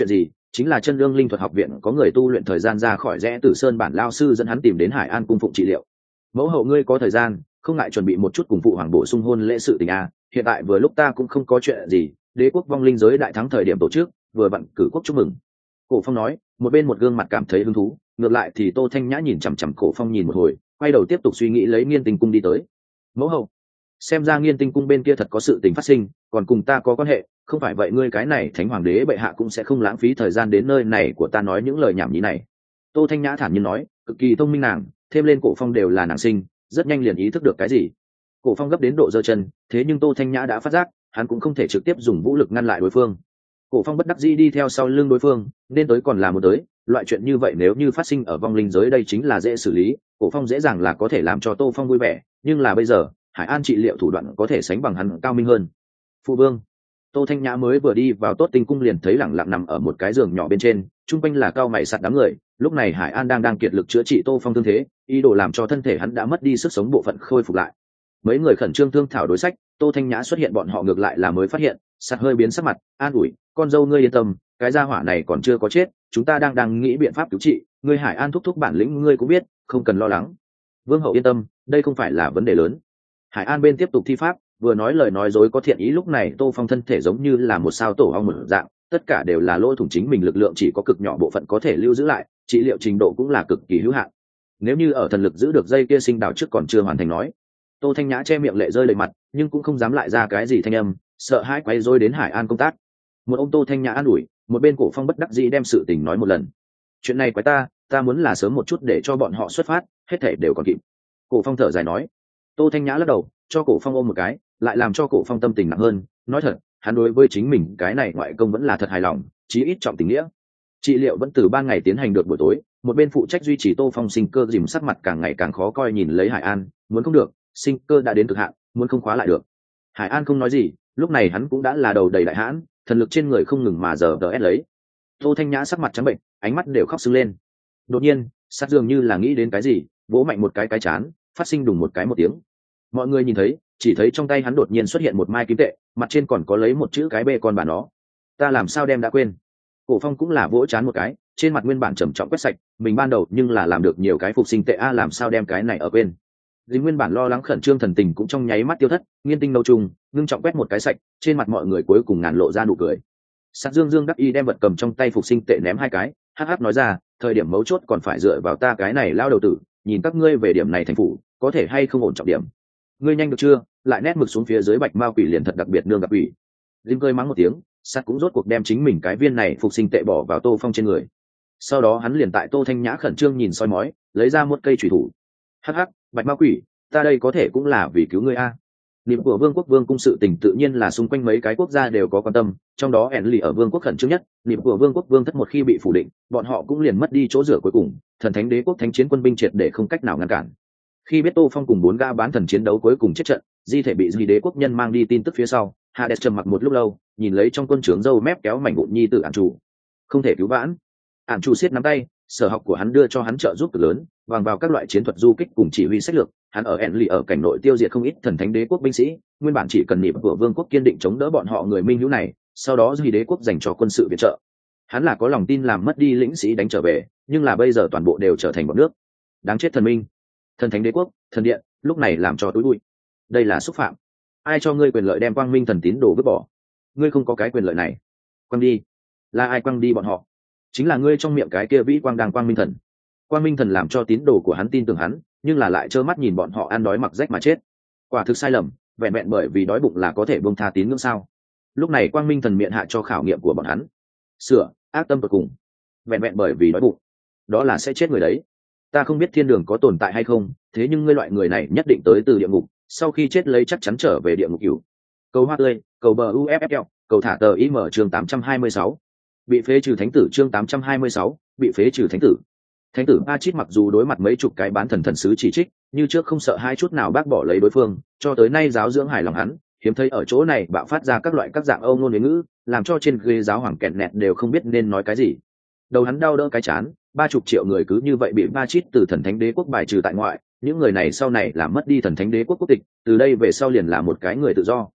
chính là chân lương linh thuật học viện có người tu luyện thời gian ra khỏi rẽ tử sơn bản lao sư dẫn hắn tìm đến Hải An cung phụng trị liệu. Mẫu hậu ngươi có thời gian không ngại chuẩn bị một chút cùng phụ hoàng bổ sung hôn lễ sự tình a, hiện tại vừa lúc ta cũng không có chuyện gì, đế quốc vong linh giới đại thắng thời điểm tổ chức vừa vặn cử quốc chúc mừng. Cổ Phong nói, một bên một gương mặt cảm thấy hứng thú, ngược lại thì Tô Thanh Nhã nhìn chằm chằm Cổ Phong nhìn một hồi, quay đầu tiếp tục suy nghĩ lấy Nghiên Tinh cung đi tới. Mẫu hậu, xem ra Nghiên Tinh cung bên kia thật có sự tình phát sinh, còn cùng ta có quan hệ, không phải vậy ngươi cái này thánh hoàng đế bệ hạ cũng sẽ không lãng phí thời gian đến nơi này của ta nói những lời nhảm nhí này. Tô Thanh Nhã thản nhiên nói, cực kỳ thông minh nàng, thêm lên Cổ Phong đều là nàng sinh, rất nhanh liền ý thức được cái gì. Cổ Phong gấp đến độ giơ chân, thế nhưng Tô Thanh Nhã đã phát giác, hắn cũng không thể trực tiếp dùng vũ lực ngăn lại đối phương. Cổ Phong bất đắc dĩ đi theo sau lưng đối phương, nên tới còn là muốn tới, loại chuyện như vậy nếu như phát sinh ở vong linh giới đây chính là dễ xử lý, Cổ Phong dễ dàng là có thể làm cho Tô Phong vui vẻ, nhưng là bây giờ, Hải An trị liệu thủ đoạn có thể sánh bằng hắn cao minh hơn. Phụ vương. Tô Thanh Nhã mới vừa đi vào Tốt Tinh cung liền thấy lẳng lặng nằm ở một cái giường nhỏ bên trên, trung quanh là cao mày sạt đám người, lúc này Hải An đang đang kiệt lực chữa trị Tô Phong thương thế, ý đồ làm cho thân thể hắn đã mất đi sức sống bộ phận khôi phục lại. Mấy người khẩn trương thương thảo đối sách, Tô Thanh Nhã xuất hiện bọn họ ngược lại là mới phát hiện, sạt hơi biến sắc mặt, an ủi, con dâu ngươi yên tâm, cái gia hỏa này còn chưa có chết, chúng ta đang đang nghĩ biện pháp cứu trị, ngươi Hải An thúc thúc bản lĩnh ngươi cũng biết, không cần lo lắng. Vương hậu yên tâm, đây không phải là vấn đề lớn. Hải An bên tiếp tục thi pháp, vừa nói lời nói dối có thiện ý, lúc này Tô Phong thân thể giống như là một sao tổ ong một dạng, tất cả đều là lỗ thủng chính mình lực lượng chỉ có cực nhỏ bộ phận có thể lưu giữ lại, trị liệu trình độ cũng là cực kỳ hữu hạn. Nếu như ở thần lực giữ được dây kia sinh đào trước còn chưa hoàn thành nói. Tô Thanh Nhã che miệng lệ rơi lệ mặt, nhưng cũng không dám lại ra cái gì thanh âm, sợ hãi quay rối đến Hải An công tác. Một ông Tô Thanh Nhã an ủi, một bên Cổ Phong bất đắc dĩ đem sự tình nói một lần. Chuyện này quái ta, ta muốn là sớm một chút để cho bọn họ xuất phát, hết thảy đều còn kịp. Cổ Phong thở dài nói. Tô Thanh Nhã lắc đầu, cho Cổ Phong ôm một cái, lại làm cho Cổ Phong tâm tình nặng hơn, nói thật, hắn đối với chính mình cái này ngoại công vẫn là thật hài lòng, chí ít trọng tình nghĩa. Trị liệu vẫn từ ban ngày tiến hành được buổi tối, một bên phụ trách duy trì Tô Phong sinh cơ dìm sắc mặt càng ngày càng khó coi nhìn lấy Hải An, muốn không được, sinh cơ đã đến cực hạn, muốn không khóa lại được. Hải An không nói gì, lúc này hắn cũng đã là đầu đầy đại hãn, thần lực trên người không ngừng mà giờ đỡ ép lấy. Tô Thanh Nhã sắc mặt trắng bệnh, ánh mắt đều khóc sưng lên. Đột nhiên, sát dường như là nghĩ đến cái gì, vỗ mạnh một cái cái chán, phát sinh đùng một cái một tiếng. Mọi người nhìn thấy, chỉ thấy trong tay hắn đột nhiên xuất hiện một mai kim tệ, mặt trên còn có lấy một chữ cái bê con bà nó. Ta làm sao đem đã quên. Cổ Phong cũng là vỗ chán một cái, trên mặt nguyên bản trầm trọng quét sạch, mình ban đầu nhưng là làm được nhiều cái phục sinh tệ a, làm sao đem cái này ở quên. Dính nguyên bản lo lắng khẩn trương thần tình cũng trong nháy mắt tiêu thất, Nghiên Tinh nâu trùng, ngưng trọng quét một cái sạch, trên mặt mọi người cuối cùng ngàn lộ ra nụ cười. Sát Dương Dương đắc y đem vật cầm trong tay phục sinh tệ ném hai cái, hắc hắc nói ra, thời điểm mấu chốt còn phải dựa vào ta cái này lao đầu tử, nhìn các ngươi về điểm này thành phủ, có thể hay không ổn trọng điểm. Ngươi nhanh được chưa? Lại nét mực xuống phía dưới bạch ma quỷ liền thật đặc biệt nương gặp quỷ. Dính cười mắng một tiếng, Sát cũng rốt cuộc đem chính mình cái viên này phục sinh tệ bỏ vào Tô Phong trên người. Sau đó hắn liền tại Tô Thanh Nhã khẩn trương nhìn soi mói, lấy ra một cây chủy thủ. Hắc hắc, bạch ma quỷ, ta đây có thể cũng là vì cứu ngươi a. Niệm của Vương quốc Vương cung sự tình tự nhiên là xung quanh mấy cái quốc gia đều có quan tâm, trong đó ẻn lì ở Vương quốc khẩn trương nhất, niệm của Vương quốc Vương thất một khi bị phủ định, bọn họ cũng liền mất đi chỗ dựa cuối cùng, thần thánh đế quốc thánh chiến quân binh triệt để không cách nào ngăn cản. Khi biết Tô Phong cùng bốn gã bán thần chiến đấu cuối cùng chết trận, di thể bị Di đế quốc nhân mang đi tin tức phía sau, Hades trầm mặc một lúc lâu, nhìn lấy trong quân trướng râu mép kéo mảnh vụn nhi tử Ản chủ, không thể cứu vãn. Ản chủ siết nắm tay, sở học của hắn đưa cho hắn trợ giúp cực lớn, vàng vào các loại chiến thuật du kích cùng chỉ huy sách lược, hắn ở ẻn lì ở cảnh nội tiêu diệt không ít thần thánh đế quốc binh sĩ, nguyên bản chỉ cần niệm của Vương quốc kiên định chống đỡ bọn họ người minh hữu này, sau đó Di đế quốc dành cho quân sự viện trợ. Hắn là có lòng tin làm mất đi lĩnh sĩ đánh trở về, nhưng là bây giờ toàn bộ đều trở thành bọn nước. Đáng chết thần minh, thần thánh đế quốc, thần điện, lúc này làm cho túi bụi. Đây là xúc phạm. Ai cho ngươi quyền lợi đem quang minh thần tín đồ vứt bỏ? Ngươi không có cái quyền lợi này. Quăng đi. Là ai quăng đi bọn họ? Chính là ngươi trong miệng cái kia vĩ quang đang quang minh thần. Quang minh thần làm cho tín đồ của hắn tin tưởng hắn, nhưng là lại trơ mắt nhìn bọn họ ăn đói mặc rách mà chết. Quả thực sai lầm, vẹn vẹn bởi vì đói bụng là có thể buông tha tín ngưỡng sao? Lúc này quang minh thần miệng hạ cho khảo nghiệm của bọn hắn. Sửa, ác tâm tột cùng. Vẹn vẹn bởi vì đói bụng, đó là sẽ chết người đấy. Ta không biết thiên đường có tồn tại hay không, thế nhưng ngươi loại người này nhất định tới từ địa ngục, sau khi chết lấy chắc chắn trở về địa ngục cửu. Cầu hoa tươi, cầu bờ uffl, cầu thả tờ im chương tám trăm hai mươi sáu. Bị phế trừ thánh tử chương tám trăm hai mươi sáu, bị phế trừ thánh tử. Thánh tử A Chít mặc dù đối mặt mấy chục cái bán thần thần sứ chỉ trích, như trước không sợ hai chút nào bác bỏ lấy đối phương, cho tới nay giáo dưỡng hài lòng hắn, hiếm thấy ở chỗ này bạo phát ra các loại các dạng âu ngôn huế ngữ, làm cho trên ghế giáo hoàng kẹt nẹt đều không biết nên nói cái gì. Đầu hắn đau đỡ cái chán, ba chục triệu người cứ như vậy bị A Chít từ thần thánh đế quốc bài trừ tại ngoại, những người này sau này làm mất đi thần thánh đế quốc quốc tịch, từ đây về sau liền là một cái người tự do.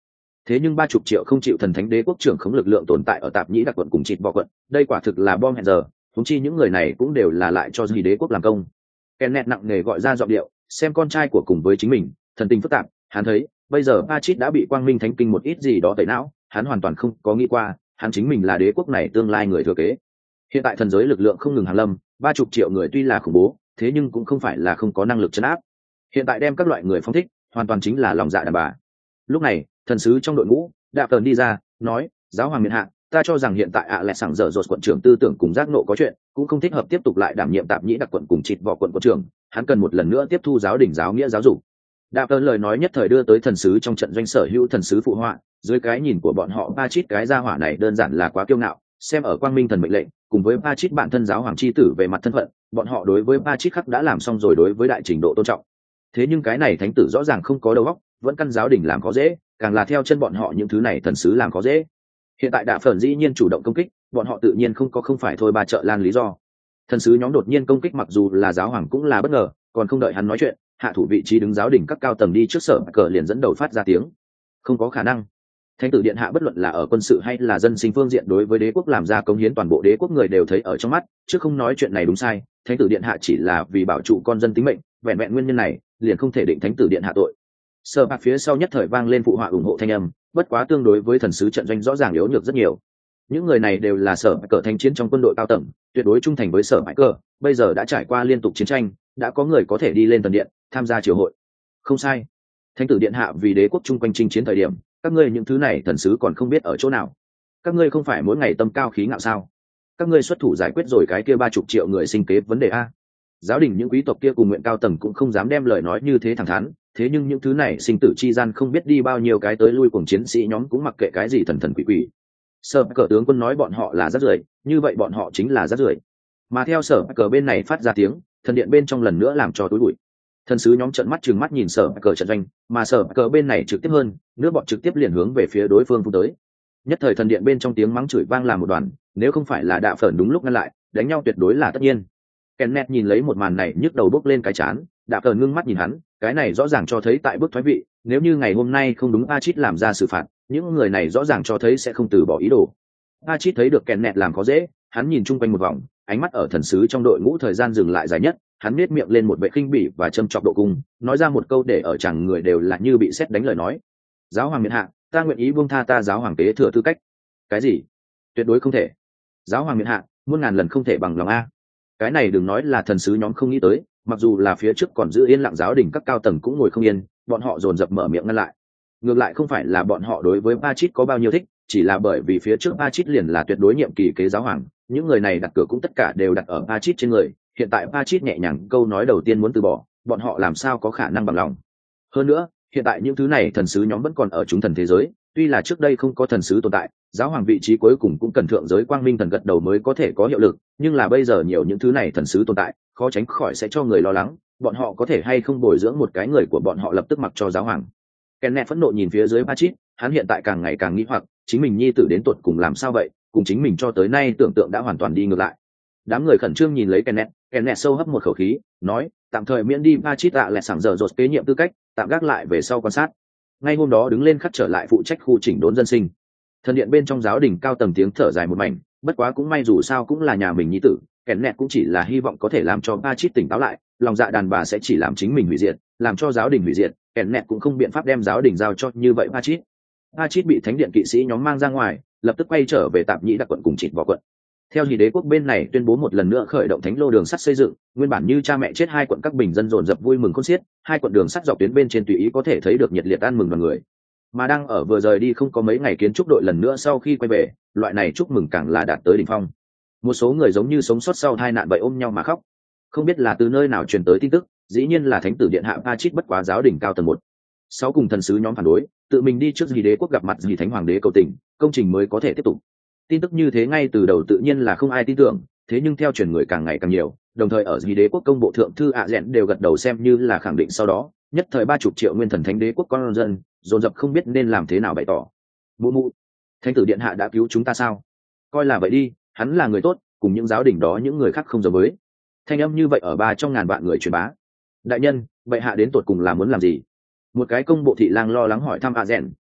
Thế nhưng ba chục triệu không chịu thần thánh đế quốc trưởng khống lực lượng tồn tại ở tạp nhĩ đặc quận cùng chịt võ quận, đây quả thực là bom hẹn giờ. Thúng chi những người này cũng đều là lại cho gì đế quốc làm công. Kenneth nặng nề gọi ra giọng điệu, xem con trai của cùng với chính mình, thần tình phức tạp. Hắn thấy bây giờ Pachit đã bị quang minh thánh kinh một ít gì đó tẩy não, hắn hoàn toàn không có nghĩ qua hắn chính mình là đế quốc này tương lai người thừa kế. Hiện tại thần giới lực lượng không ngừng hàng lâm, ba chục triệu người tuy là khủng bố, thế nhưng cũng không phải là không có năng lực trấn áp. Hiện tại đem các loại người phong thích, hoàn toàn chính là lòng dạ đàn bà. Lúc này, thần sứ trong đội ngũ Đạp Tần đi ra, nói: giáo hoàng miền hạ, ta cho rằng hiện tại ạ lẹ sảng dở dột quận trưởng tư tưởng cùng giác nộ có chuyện, cũng không thích hợp tiếp tục lại đảm nhiệm tạp nhĩ đặc quận cùng chịt võ quận quận trưởng, hắn cần một lần nữa tiếp thu giáo đình giáo nghĩa giáo dục. Đạp Tần lời nói nhất thời đưa tới thần sứ trong trận doanh sở hữu thần sứ phụ họa, dưới cái nhìn của bọn họ Pachit cái gia hỏa này đơn giản là quá kiêu ngạo, xem ở quang minh thần mệnh lệnh, cùng với Pachit bản thân giáo hoàng chi tử về mặt thân phận, bọn họ đối với Pachit khắc đã làm xong rồi đối với đại trình độ tôn trọng. Thế nhưng cái này thánh tử rõ ràng không có đầu óc, vẫn căn giáo đình làm khó dễ, càng là theo chân bọn họ những thứ này thần sứ làm khó dễ. Hiện tại Đạ Phởn dĩ nhiên chủ động công kích, bọn họ tự nhiên không có không phải thôi ba trợ lan lý do. Thần sứ nhóm đột nhiên công kích mặc dù là giáo hoàng cũng là bất ngờ, còn không đợi hắn nói chuyện, hạ thủ vị trí đứng giáo đình các cao tầng đi trước sở cờ liền dẫn đầu phát ra tiếng. Không có khả năng. Thánh tử điện hạ bất luận là ở quân sự hay là dân sinh phương diện đối với đế quốc làm ra công hiến toàn bộ đế quốc người đều thấy ở trong mắt, chứ không nói chuyện này đúng sai, thánh tử điện hạ chỉ là vì bảo trụ con dân tính mệnh, vẹn vẹn nguyên nhân này, liền không thể định thánh tử điện hạ tội. Sở bạc phía sau nhất thời vang lên phụ họa ủng hộ thanh âm, bất quá tương đối với thần sứ trận doanh rõ ràng yếu nhược rất nhiều. Những người này đều là sở bạc cờ thanh chiến trong quân đội cao tầng, tuyệt đối trung thành với sở bạc cờ, bây giờ đã trải qua liên tục chiến tranh, đã có người có thể đi lên thần điện tham gia triều hội. Không sai, thánh tử điện hạ vì đế quốc chung quanh chinh chiến thời điểm, các ngươi những thứ này thần sứ còn không biết ở chỗ nào. Các ngươi không phải mỗi ngày tâm cao khí ngạo sao? Các ngươi xuất thủ giải quyết rồi cái kia ba chục triệu người sinh kế vấn đề a. Giáo đình những quý tộc kia cùng nguyện cao tầng cũng không dám đem lời nói như thế thẳng thắn, thế nhưng những thứ này sinh tử chi gian không biết đi bao nhiêu cái tới lui cùng chiến sĩ nhóm cũng mặc kệ cái gì thần thần quỷ quỷ. Sở cờ tướng quân nói bọn họ là rác rưởi, như vậy bọn họ chính là rác rưởi. Mà theo sở cờ bên này phát ra tiếng, thần điện bên trong lần nữa làm cho tối bụi. Thần sứ nhóm trợn mắt trừng mắt nhìn sở cờ trận doanh, mà sở cờ bên này trực tiếp hơn, nước bọn trực tiếp liền hướng về phía đối phương phun tới. Nhất thời thần điện bên trong tiếng mắng chửi vang làm một đoàn, nếu không phải là Đạ Phởn đúng lúc ngăn lại, đánh nhau tuyệt đối là tất nhiên. Kenneth nhìn lấy một màn này nhức đầu bốc lên cái chán, Đạ Phởn ngưng mắt nhìn hắn, cái này rõ ràng cho thấy tại bước thoái vị, nếu như ngày hôm nay không đúng Pachit làm ra xử phạt, những người này rõ ràng cho thấy sẽ không từ bỏ ý đồ. Pachit thấy được Kenneth làm khó dễ, hắn nhìn chung quanh một vòng, ánh mắt ở thần sứ trong đội ngũ thời gian dừng lại dài nhất, hắn nét miệng lên một vẻ khinh bỉ và châm chọc độ cung, nói ra một câu để ở chẳng người đều là như bị sét đánh lời nói. Giáo hoàng miện hạ, ta nguyện ý buông tha ta giáo hoàng kế thừa tư cách. Cái gì? Tuyệt đối không thể. Giáo hoàng miện hạ, muôn ngàn lần không thể bằng lòng a. Cái này đừng nói là thần sứ nhóm không nghĩ tới, mặc dù là phía trước còn giữ yên lặng giáo đình các cao tầng cũng ngồi không yên, bọn họ dồn dập mở miệng ngăn lại. Ngược lại không phải là bọn họ đối với Pachit có bao nhiêu thích, chỉ là bởi vì phía trước Pachit liền là tuyệt đối nhiệm kỳ kế giáo hoàng, những người này đặt cửa cũng tất cả đều đặt ở Pachit trên người, hiện tại Pachit nhẹ nhàng câu nói đầu tiên muốn từ bỏ, bọn họ làm sao có khả năng bằng lòng. Hơn nữa, hiện tại những thứ này thần sứ nhóm vẫn còn ở chúng thần thế giới, tuy là trước đây không có thần sứ tồn tại, giáo hoàng vị trí cuối cùng cũng cần thượng giới quang minh thần gật đầu mới có thể có hiệu lực, nhưng là bây giờ nhiều những thứ này thần sứ tồn tại, khó tránh khỏi sẽ cho người lo lắng, bọn họ có thể hay không bồi dưỡng một cái người của bọn họ lập tức mặc cho giáo hoàng. Kenneth phẫn nộ nhìn phía dưới Pachit, hắn hiện tại càng ngày càng nghĩ hoặc, chính mình nhi tử đến tuột cùng làm sao vậy, cùng chính mình cho tới nay tưởng tượng đã hoàn toàn đi ngược lại. Đám người khẩn trương nhìn lấy Kenneth, Kenneth sâu hấp một khẩu khí, nói, tạm thời miễn đi Pachit ạ lẹ sảng giờ rột kế nhiệm tư cách, tạm gác lại về sau quan sát. Ngay hôm đó đứng lên khắc trở lại phụ trách khu chỉnh đốn dân sinh. Thần điện bên trong giáo đình cao tầng tiếng thở dài một mảnh, bất quá cũng may dù sao cũng là nhà mình nhi tử, Kenneth cũng chỉ là hy vọng có thể làm cho Pachit tỉnh táo lại, lòng dạ đàn bà sẽ chỉ làm chính mình hủy diệt, làm cho giáo đình hủy diệt, Kenneth cũng không biện pháp đem giáo đình giao cho như vậy Pachit. Pachit bị thánh điện kỵ sĩ nhóm mang ra ngoài, lập tức quay trở về tạp nhĩ đặc quận cùng chịt võ quận. Theo thì đế quốc bên này tuyên bố một lần nữa khởi động thánh lô đường sắt xây dựng, nguyên bản như cha mẹ chết hai quận các bình dân dồn dập vui mừng khôn xiết, hai quận đường sắt dọc tuyến bên trên tùy ý có thể thấy được nhiệt liệt ăn mừng đoàn người. Mà đang ở vừa rời đi không có mấy ngày kiến trúc đội lần nữa sau khi quay về, loại này chúc mừng càng là đạt tới đỉnh phong. Một số người giống như sống sót sau tai nạn vậy ôm nhau mà khóc. Không biết là từ nơi nào truyền tới tin tức, dĩ nhiên là thánh tử điện hạ Pachit bất quá giáo đỉnh cao tầng một. Sáu cùng thần sứ nhóm phản đối, tự mình đi trước dì đế quốc gặp mặt dì thánh hoàng đế cầu tình, công trình mới có thể tiếp tục. Tin tức như thế ngay từ đầu tự nhiên là không ai tin tưởng, thế nhưng theo truyền người càng ngày càng nhiều, đồng thời ở dì đế quốc công bộ thượng thư ạ dẹn đều gật đầu xem như là khẳng định sau đó, nhất thời ba chục triệu nguyên thần thánh đế quốc con dân dồn dập không biết nên làm thế nào bày tỏ. Mụ mụ, thánh tử điện hạ đã cứu chúng ta sao? Coi là vậy đi, hắn là người tốt, cùng những giáo đình đó những người khác không giống với. Thanh âm như vậy ở ba trong ngàn vạn người truyền bá. Đại nhân, vậy hạ đến tột cùng là muốn làm gì? Một cái công bộ thị lang lo lắng hỏi thăm a rèn,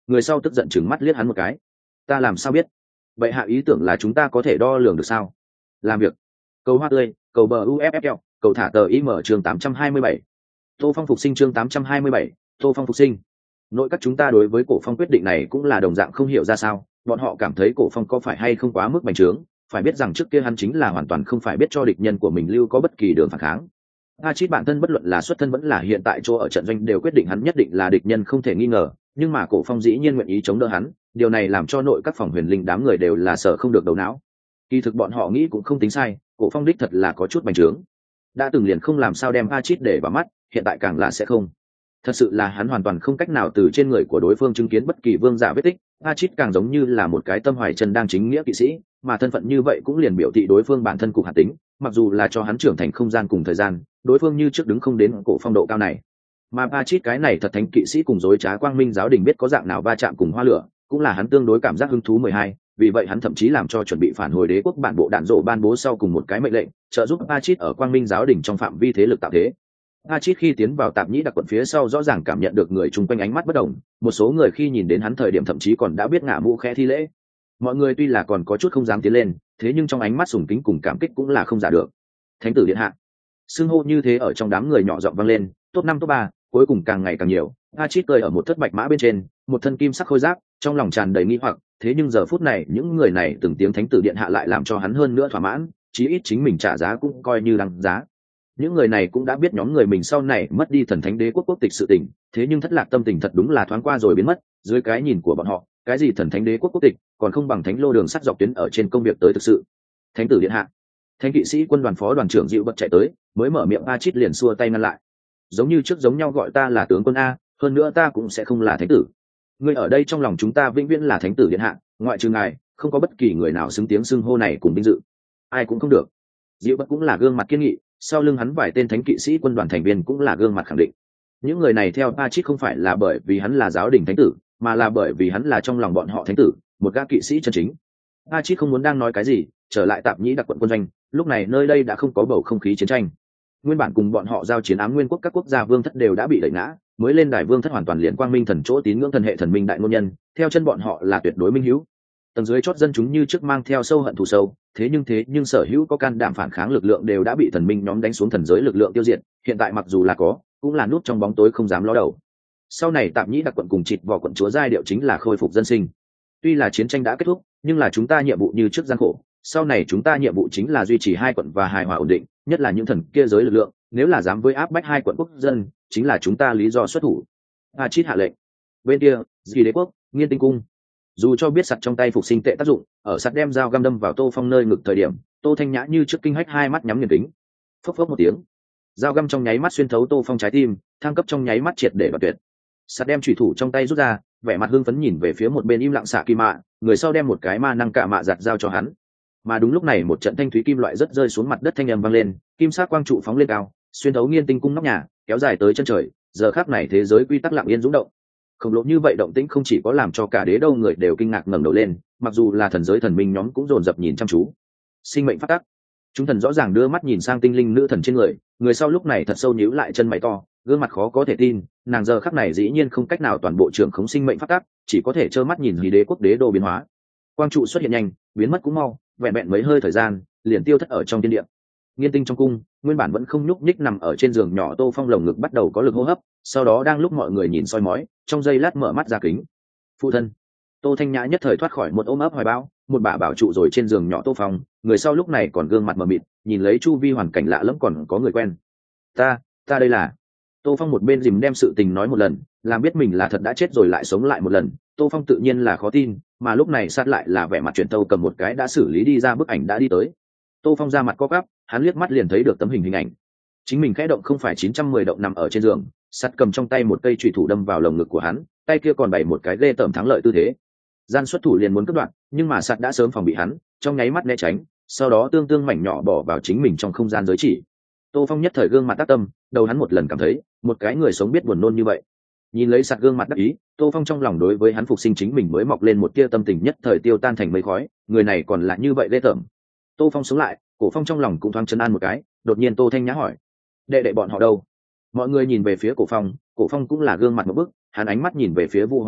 Người sau tức giận chừng mắt liếc hắn một cái. Ta làm sao biết? Vậy hạ ý tưởng là chúng ta có thể đo lường được sao? Làm việc. Cầu hoa tươi, cầu bờ uffl, cầu thả tờ im chương tám trăm hai mươi bảy. Tô Phong phục sinh chương tám trăm hai mươi bảy, Tô Phong phục sinh. Nội các chúng ta đối với Cổ Phong quyết định này cũng là đồng dạng không hiểu ra sao, bọn họ cảm thấy Cổ Phong có phải hay không quá mức bành trướng, phải biết rằng trước kia hắn chính là hoàn toàn không phải biết cho địch nhân của mình lưu có bất kỳ đường phản kháng. A Chít bản thân bất luận là xuất thân vẫn là hiện tại chỗ ở trận doanh đều quyết định hắn nhất định là địch nhân không thể nghi ngờ, nhưng mà Cổ Phong dĩ nhiên nguyện ý chống đỡ hắn, điều này làm cho nội các phòng huyền linh đám người đều là sợ không được đầu não. Kỳ thực bọn họ nghĩ cũng không tính sai, Cổ Phong đích thật là có chút bành trướng. Đã từng liền không làm sao đem A Chít để vào mắt, hiện tại càng là sẽ không. Thật sự là hắn hoàn toàn không cách nào từ trên người của đối phương chứng kiến bất kỳ vương giả vết tích. A Chít càng giống như là một cái tâm hoài chân đang chính nghĩa kỵ sĩ, mà thân phận như vậy cũng liền biểu thị đối phương bản thân cục hạt tính, mặc dù là cho hắn trưởng thành không gian cùng thời gian, đối phương như trước đứng không đến Cổ Phong độ cao này. Mà A Chít cái này thật thánh kỵ sĩ cùng dối trá quang minh giáo đình biết có dạng nào va chạm cùng hoa lửa, cũng là hắn tương đối cảm giác hứng thú mười hai, vì vậy hắn thậm chí làm cho chuẩn bị phản hồi đế quốc bản bộ đạn rộ ban bố sau cùng một cái mệnh lệnh, trợ giúp A Chít ở quang minh giáo đình trong phạm vi thế lực tạo thế. A Chít khi tiến vào tạp nhĩ đặc quận phía sau rõ ràng cảm nhận được người chung quanh ánh mắt bất đồng, một số người khi nhìn đến hắn thời điểm thậm chí còn đã biết ngả mũ khẽ thi lễ. Mọi người tuy là còn có chút không dám tiến lên, thế nhưng trong ánh mắt sùng kính cùng cảm kích cũng là không giả được. Thánh tử điện hạ. Xưng hô như thế ở trong đám người nhỏ giọng vang lên, top năm top ba, cuối cùng càng ngày càng nhiều. A Chít cười ở một thất bạch mã bên trên, một thân kim sắc khôi giáp, trong lòng tràn đầy nghi hoặc, thế nhưng giờ phút này những người này từng tiếng thánh tử điện hạ lại làm cho hắn hơn nữa thỏa mãn, chí ít chính mình trả giá cũng coi như đáng giá. Những người này cũng đã biết nhóm người mình sau này mất đi thần thánh đế quốc quốc tịch sự tình, thế nhưng thất lạc tâm tình thật đúng là thoáng qua rồi biến mất. Dưới cái nhìn của bọn họ, cái gì thần thánh đế quốc quốc tịch còn không bằng thánh lô đường sắt dọc tuyến ở trên công việc tới thực sự. Thánh tử điện hạ. Thánh kỵ sĩ quân đoàn phó đoàn trưởng dịu bật chạy tới, mới mở miệng A Chít liền xua tay ngăn lại. Giống như trước giống nhau gọi ta là tướng quân a, hơn nữa ta cũng sẽ không là thánh tử. Ngươi ở đây trong lòng chúng ta vĩnh viễn là thánh tử điện hạ, ngoại trừ ngài, không có bất kỳ người nào xứng tiếng xưng hô này cùng vinh dự. Ai cũng không được. Dịu bật cũng là gương mặt kiên nghị, sau lưng hắn vài tên thánh kỵ sĩ quân đoàn thành viên cũng là gương mặt khẳng định. Những người này theo A Chít không phải là bởi vì hắn là giáo đình thánh tử, mà là bởi vì hắn là trong lòng bọn họ thánh tử, một gã kỵ sĩ chân chính. A Chít không muốn đang nói cái gì, trở lại tạp nhĩ đặc quận quân doanh, lúc này nơi đây đã không có bầu không khí chiến tranh. Nguyên bản cùng bọn họ giao chiến ám nguyên quốc các quốc gia vương thất đều đã bị đẩy ngã, mới lên đài vương thất hoàn toàn liền quang minh thần chỗ tín ngưỡng thần hệ thần minh đại ngôn nhân, theo chân bọn họ là tuyệt đối minh hữu. Tầng dưới chót dân chúng như trước mang theo sâu hận thù sâu, thế nhưng thế nhưng sở hữu có can đảm phản kháng lực lượng đều đã bị thần minh nhóm đánh xuống thần giới lực lượng tiêu diệt, hiện tại mặc dù là có, cũng là núp trong bóng tối không dám ló đầu. Sau này tạm nhĩ đặc quận cùng chịt vỏ quận chúa giai điệu chính là khôi phục dân sinh. Tuy là chiến tranh đã kết thúc, nhưng là chúng ta nhiệm vụ như trước gian khổ, sau này chúng ta nhiệm vụ chính là duy trì hai quận và hài hòa ổn định, nhất là những thần kia giới lực lượng, nếu là dám với áp bách hai quận quốc dân, chính là chúng ta lý do xuất thủ. A Chít hạ lệnh. Bên kia, Dì đế quốc, Nghiên Tinh cung. Dù cho biết sặt trong tay phục sinh tệ tác dụng, ở sặt đem dao găm đâm vào Tô Phong nơi ngực thời điểm, Tô Thanh Nhã như trước kinh hách hai mắt nhắm nghiền kính. Phốc phốc một tiếng, dao găm trong nháy mắt xuyên thấu Tô Phong trái tim, thăng cấp trong nháy mắt triệt để và tuyệt. Sặt đem chủy thủ trong tay rút ra, vẻ mặt hưng phấn nhìn về phía một bên im lặng xạ kỳ mạ, người sau đem một cái ma năng cả mạ giặt giao cho hắn. Mà đúng lúc này một trận thanh thúy kim loại rất rơi xuống mặt đất, thanh âm vang lên, kim sắc quang trụ phóng lên cao, xuyên thấu Nghiên Tinh cung nóc nhà, kéo dài tới chân trời. Giờ khắc này thế giới quy tắc lặng yên rung động. Khổng lồ như vậy động tĩnh không chỉ có làm cho cả đế đâu người đều kinh ngạc ngẩng đầu lên, mặc dù là thần giới thần minh nhóm cũng dồn dập nhìn chăm chú. Sinh mệnh phát tắc. Chúng thần rõ ràng đưa mắt nhìn sang tinh linh nữ thần trên người, người sau lúc này thật sâu nhíu lại chân mày to, gương mặt khó có thể tin, nàng giờ khắc này dĩ nhiên không cách nào toàn bộ trưởng khống sinh mệnh phát tắc, chỉ có thể trơ mắt nhìn Hí đế quốc đế đô biến hóa. Quang trụ xuất hiện nhanh, biến mất cũng mau, vẹn vẹn mấy hơi thời gian, liền tiêu thất ở trong thiên địa. Nghiên Tinh trong cung, nguyên bản vẫn không nhúc nhích nằm ở trên giường nhỏ Tô Phong lồng ngực bắt đầu có lực hô hấp, sau đó đang lúc mọi người nhìn soi mói, trong giây lát mở mắt ra kính. Phụ thân. Tô Thanh Nhã nhất thời thoát khỏi một ôm ấp hoài bão, một bà bảo trụ rồi trên giường nhỏ Tô Phong, người sau lúc này còn gương mặt mờ mịt, nhìn lấy chu vi hoàn cảnh lạ lẫm còn có người quen. Ta, ta đây là. Tô Phong một bên dìm đem sự tình nói một lần, làm biết mình là thật đã chết rồi lại sống lại một lần. Tô Phong tự nhiên là khó tin, mà lúc này sát lại là vẻ mặt chuyển tâu cầm một cái đã xử lý đi ra bức ảnh đã đi tới. Tô Phong ra mặt co quắp, hắn liếc mắt liền thấy được tấm hình hình ảnh. Chính mình khẽ động không phải chín trăm mười động nằm ở trên giường, sắt cầm trong tay một cây chùy thủ đâm vào lồng ngực của hắn, tay kia còn bày một cái ghê tởm thắng lợi tư thế. Gian xuất thủ liền muốn cắt đoạn, nhưng mà sắt đã sớm phòng bị hắn, trong nháy mắt né tránh, sau đó tương tương mảnh nhỏ bỏ vào chính mình trong không gian giới chỉ. Tô Phong nhất thời gương mặt tác tâm, đầu hắn một lần cảm thấy, một cái người sống biết buồn nôn như vậy. Nhìn lấy sắt gương mặt đắc ý, Tô Phong trong lòng đối với hắn phục sinh chính mình mới mọc lên một tia tâm tình nhất thời tiêu tan thành mây khói, người này còn là như vậy ghê tởm. Tô Phong sống lại, Cổ Phong trong lòng cũng thoáng trấn an một cái, đột nhiên Tô Thanh Nhã hỏi: "Đệ đệ bọn họ đâu?" Mọi người nhìn về phía Cổ Phong, Cổ Phong cũng là gương mặt một bức, hắn ánh mắt nhìn về phía Vũ Hóa Điển,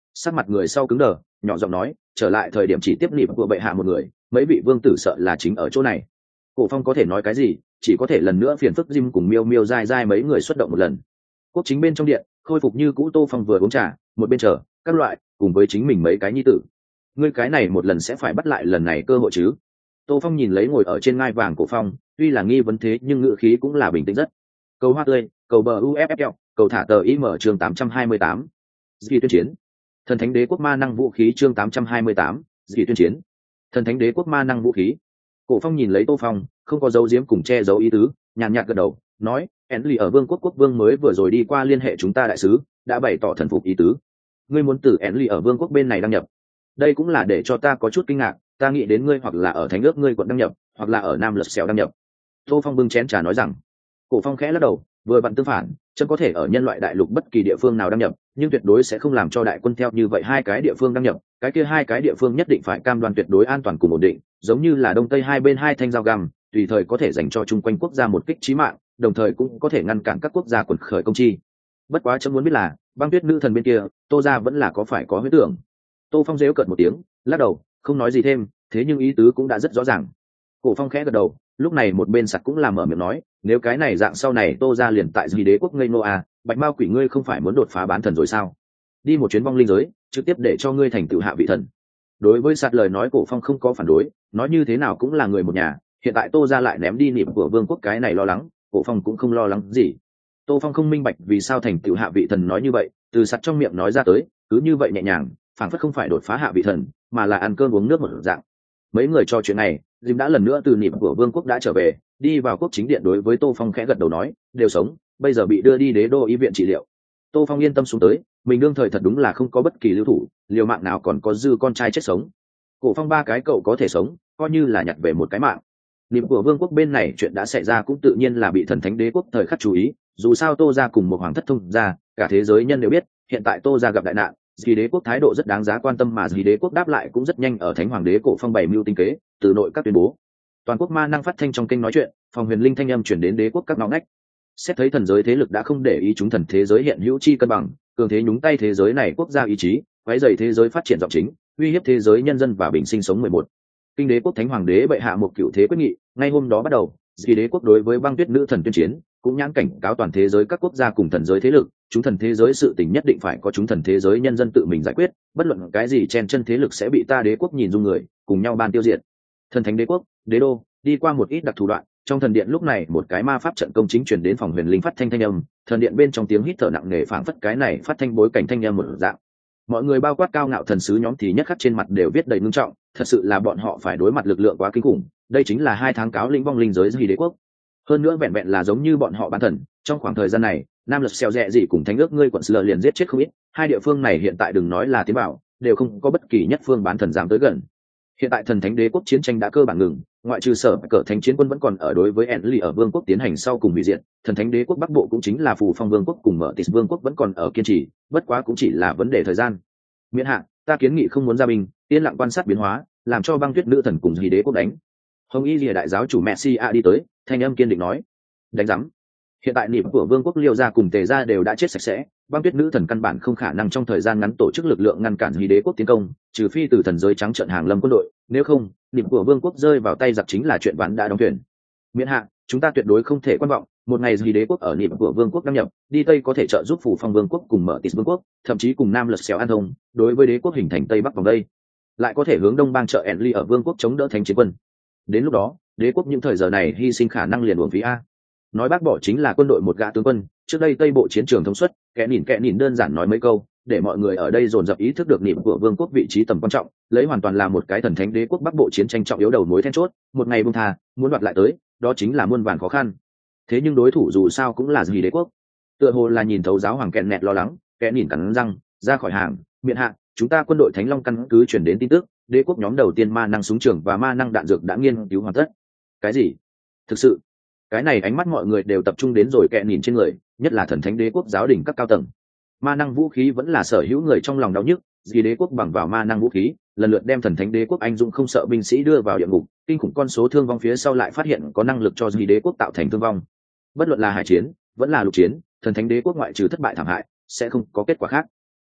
Sắc mặt người sau cứng đờ, nhỏ giọng nói, trở lại thời điểm chỉ tiếp nịp của bệ hạ một người, mấy vị vương tử sợ là chính ở chỗ này. Cổ Phong có thể nói cái gì, chỉ có thể lần nữa phiền phức Jim cùng Miêu Miêu dai dai mấy người xuất động một lần. Quốc chính bên trong điện khôi phục như cũ, Tô Phong vừa uống trà một bên chờ các loại, cùng với chính mình mấy cái nhi tử. Ngươi cái này một lần sẽ phải bắt lại lần này cơ hội chứ? Tô Phong nhìn lấy ngồi ở trên ngai vàng Cổ Phong, tuy là nghi vấn thế nhưng ngữ khí cũng là bình tĩnh rất. Cầu hoa tươi, cầu bờ u ép ép lờ, cầu thả tờ im chương tám trăm hai mươi tám. Dị tuyên chiến. Thần thánh đế quốc ma năng vũ khí chương tám trăm hai mươi tám. Dị tuyên chiến. Thần thánh đế quốc ma năng vũ khí. Cổ Phong nhìn lấy Tô Phong, không có dấu diếm cùng che giấu ý tứ, nhàn nhạt gật đầu, nói, Enly ở Vương quốc quốc vương mới vừa rồi đi qua liên hệ chúng ta đại sứ, đã bày tỏ thần phục ý tứ. Ngươi muốn từ Enly ở Vương quốc bên này đăng nhập. Đây cũng là để cho ta có chút kinh ngạc, ta nghĩ đến ngươi hoặc là ở thánh ước ngươi quận đăng nhập, hoặc là ở Nam Lật Xèo đăng nhập. Tô Phong bưng chén trà nói rằng. Cổ Phong khẽ lắc đầu, vừa vặn tương phản, chân có thể ở nhân loại đại lục bất kỳ địa phương nào đăng nhập, nhưng tuyệt đối sẽ không làm cho đại quân theo như vậy hai cái địa phương đăng nhập, cái kia hai cái địa phương nhất định phải cam đoan tuyệt đối an toàn cùng ổn định, giống như là đông tây hai bên hai thanh dao găm, tùy thời có thể dành cho chung quanh quốc gia một kích chí mạng, đồng thời cũng có thể ngăn cản các quốc gia quần khởi công chi. Bất quá chấm muốn biết là, băng tuyết nữ thần bên kia, Tô gia vẫn là có phải có huyết tưởng. Tô Phong giễu cợt một tiếng, lắc đầu, không nói gì thêm, thế nhưng ý tứ cũng đã rất rõ ràng. Cổ Phong khẽ gật đầu, lúc này một bên sặc cũng làm mở miệng nói, nếu cái này dạng sau này Tô gia liền tại Dị đế quốc ngây nô à, bạch mao quỷ ngươi không phải muốn đột phá bán thần rồi sao? Đi một chuyến vong linh giới, trực tiếp để cho ngươi thành tựu hạ vị thần. Đối với sạt lời nói Cổ Phong không có phản đối, nói như thế nào cũng là người một nhà, hiện tại Tô gia lại ném đi niệm của vương quốc cái này lo lắng, Cổ Phong cũng không lo lắng gì. Tô Phong không minh bạch vì sao thành tựu hạ vị thần nói như vậy, từ sạt trong miệng nói ra tới, cứ như vậy nhẹ nhàng, phảng phất không phải đột phá hạ vị thần, mà là ăn cơm uống nước một dạng. Mấy người cho chuyện này, Jim đã lần nữa từ niệm của vương quốc đã trở về, đi vào quốc chính điện đối với Tô Phong khẽ gật đầu nói, đều sống, bây giờ bị đưa đi đế đô y viện trị liệu. Tô Phong yên tâm xuống tới, mình đương thời thật đúng là không có bất kỳ lưu thủ, liều mạng nào còn có dư con trai chết sống. Cổ Phong ba cái cậu có thể sống, coi như là nhặt về một cái mạng. Niệm của vương quốc bên này chuyện đã xảy ra cũng tự nhiên là bị thần thánh đế quốc thời khắc chú ý, dù sao Tô gia cùng một hoàng thất thông gia, cả thế giới nhân đều biết, hiện tại Tô gia gặp đại nạn, Dị đế quốc thái độ rất đáng giá quan tâm, mà Dị đế quốc đáp lại cũng rất nhanh ở thánh hoàng đế Cổ Phong bày mưu tinh kế, từ nội các tuyên bố. Toàn quốc ma năng phát thanh trong kênh nói chuyện, phòng huyền linh thanh âm chuyển đến đế quốc các ngõ ngách. Xét thấy thần giới thế lực đã không để ý chúng thần thế giới hiện hữu chi cân bằng, cường thế nhúng tay thế giới này quốc gia ý chí, quấy rầy thế giới phát triển giọng chính, uy hiếp thế giới nhân dân và bình sinh sống mười một. Kinh đế quốc thánh hoàng đế bệ hạ một cựu thế quyết nghị, ngay hôm đó bắt đầu, Dị đế quốc đối với băng tuyết nữ thần tuyên chiến, cũng nhãn cảnh cáo toàn thế giới các quốc gia cùng thần giới thế lực, chúng thần thế giới sự tình nhất định phải có chúng thần thế giới nhân dân tự mình giải quyết, bất luận cái gì chen chân thế lực sẽ bị ta đế quốc nhìn dung người, cùng nhau ban tiêu diệt. Thần thánh đế quốc, đế đô, đi qua một ít đặc thủ đoạn, trong thần điện lúc này một cái ma pháp trận công chính truyền đến phòng huyền linh phát thanh thanh âm, thần điện bên trong tiếng hít thở nặng nề phảng phất cái này phát thanh bối cảnh thanh âm một dạng. Mọi người bao quát cao ngạo thần sứ nhóm thì nhất khắc trên mặt đều viết đầy ngưng trọng, thật sự là bọn họ phải đối mặt lực lượng quá kinh khủng, đây chính là hai tháng cáo lĩnh vong linh giới Dị đế quốc. Hơn nữa vẹn vẹn là giống như bọn họ bán thần, trong khoảng thời gian này, Nam Lật Xèo Rẹ Dị cùng Thánh ước ngươi quận Slờ liền giết chết không ít, hai địa phương này hiện tại đừng nói là tiến bảo, đều không có bất kỳ nhất phương bán thần dám tới gần. Hiện tại thần thánh đế quốc chiến tranh đã cơ bản ngừng, ngoại trừ sở cờ thánh chiến quân vẫn còn ở đối với Enly ở vương quốc tiến hành sau cùng hủy diệt, thần thánh đế quốc bắc bộ cũng chính là phù phong vương quốc cùng mở tịt vương quốc vẫn còn ở kiên trì, bất quá cũng chỉ là vấn đề thời gian. Miễn hạ, ta kiến nghị không muốn ra binh, yên lặng quan sát biến hóa, làm cho băng tuyết nữ thần cùng Dị đế quốc đánh. Hồng Y Lìa đại giáo chủ Messi a đi tới, thanh âm kiên định nói, đánh rắm. Hiện tại niệm của vương quốc Liêu gia cùng Tề gia đều đã chết sạch sẽ, băng tuyết nữ thần căn bản không khả năng trong thời gian ngắn tổ chức lực lượng ngăn cản Dị đế quốc tiến công, trừ phi từ thần giới trắng trợn hàng lâm quân đội, nếu không, niệm của vương quốc rơi vào tay giặc chính là chuyện ván đã đóng thuyền. Miễn hạ, chúng ta tuyệt đối không thể quan vọng, một ngày Dị đế quốc ở niệm của vương quốc đăng nhập, đi tây có thể trợ giúp phủ phong vương quốc cùng mở tịt vương quốc, thậm chí cùng Nam Lật Xèo an thông, đối với đế quốc hình thành tây bắc vòng đây, lại có thể hướng đông bang trợ Enly ở vương quốc chống đỡ thánh chiến quân. Đến lúc đó, đế quốc những thời giờ này hy sinh khả năng liền uổng phí a. Nói bác bỏ chính là quân đội một gã tướng quân, trước đây tây bộ chiến trường thông suốt, kẻ nhìn kẻ nhìn đơn giản nói mấy câu, để mọi người ở đây dồn dập ý thức được niệm của vương quốc vị trí tầm quan trọng, lấy hoàn toàn là một cái thần thánh đế quốc bắc bộ chiến tranh trọng yếu đầu mối then chốt, một ngày buông tha, muốn đoạt lại tới, đó chính là muôn vàn khó khăn. Thế nhưng đối thủ dù sao cũng là Dị đế quốc. Tựa hồ là nhìn thấu giáo hoàng kẹn nẹt lo lắng, kẻ nhìn cắn răng, ra khỏi hàng, miệng hạ, chúng ta quân đội Thánh Long căn cứ chuyển đến tin tức, đế quốc nhóm đầu tiên ma năng súng trường và ma năng đạn dược đã nghiên cứu hoàn tất. Cái gì? Thực sự? Cái này ánh mắt mọi người đều tập trung đến rồi kẹ nhìn trên người, nhất là thần thánh đế quốc giáo đình các cao tầng. Ma năng vũ khí vẫn là sở hữu người trong lòng đau nhức, Dị đế quốc bằng vào ma năng vũ khí, lần lượt đem thần thánh đế quốc anh dũng không sợ binh sĩ đưa vào địa ngục, kinh khủng con số thương vong phía sau lại phát hiện có năng lực cho Dị đế quốc tạo thành thương vong. Bất luận là hải chiến, vẫn là lục chiến, thần thánh đế quốc ngoại trừ thất bại thảm hại, sẽ không có kết quả khác.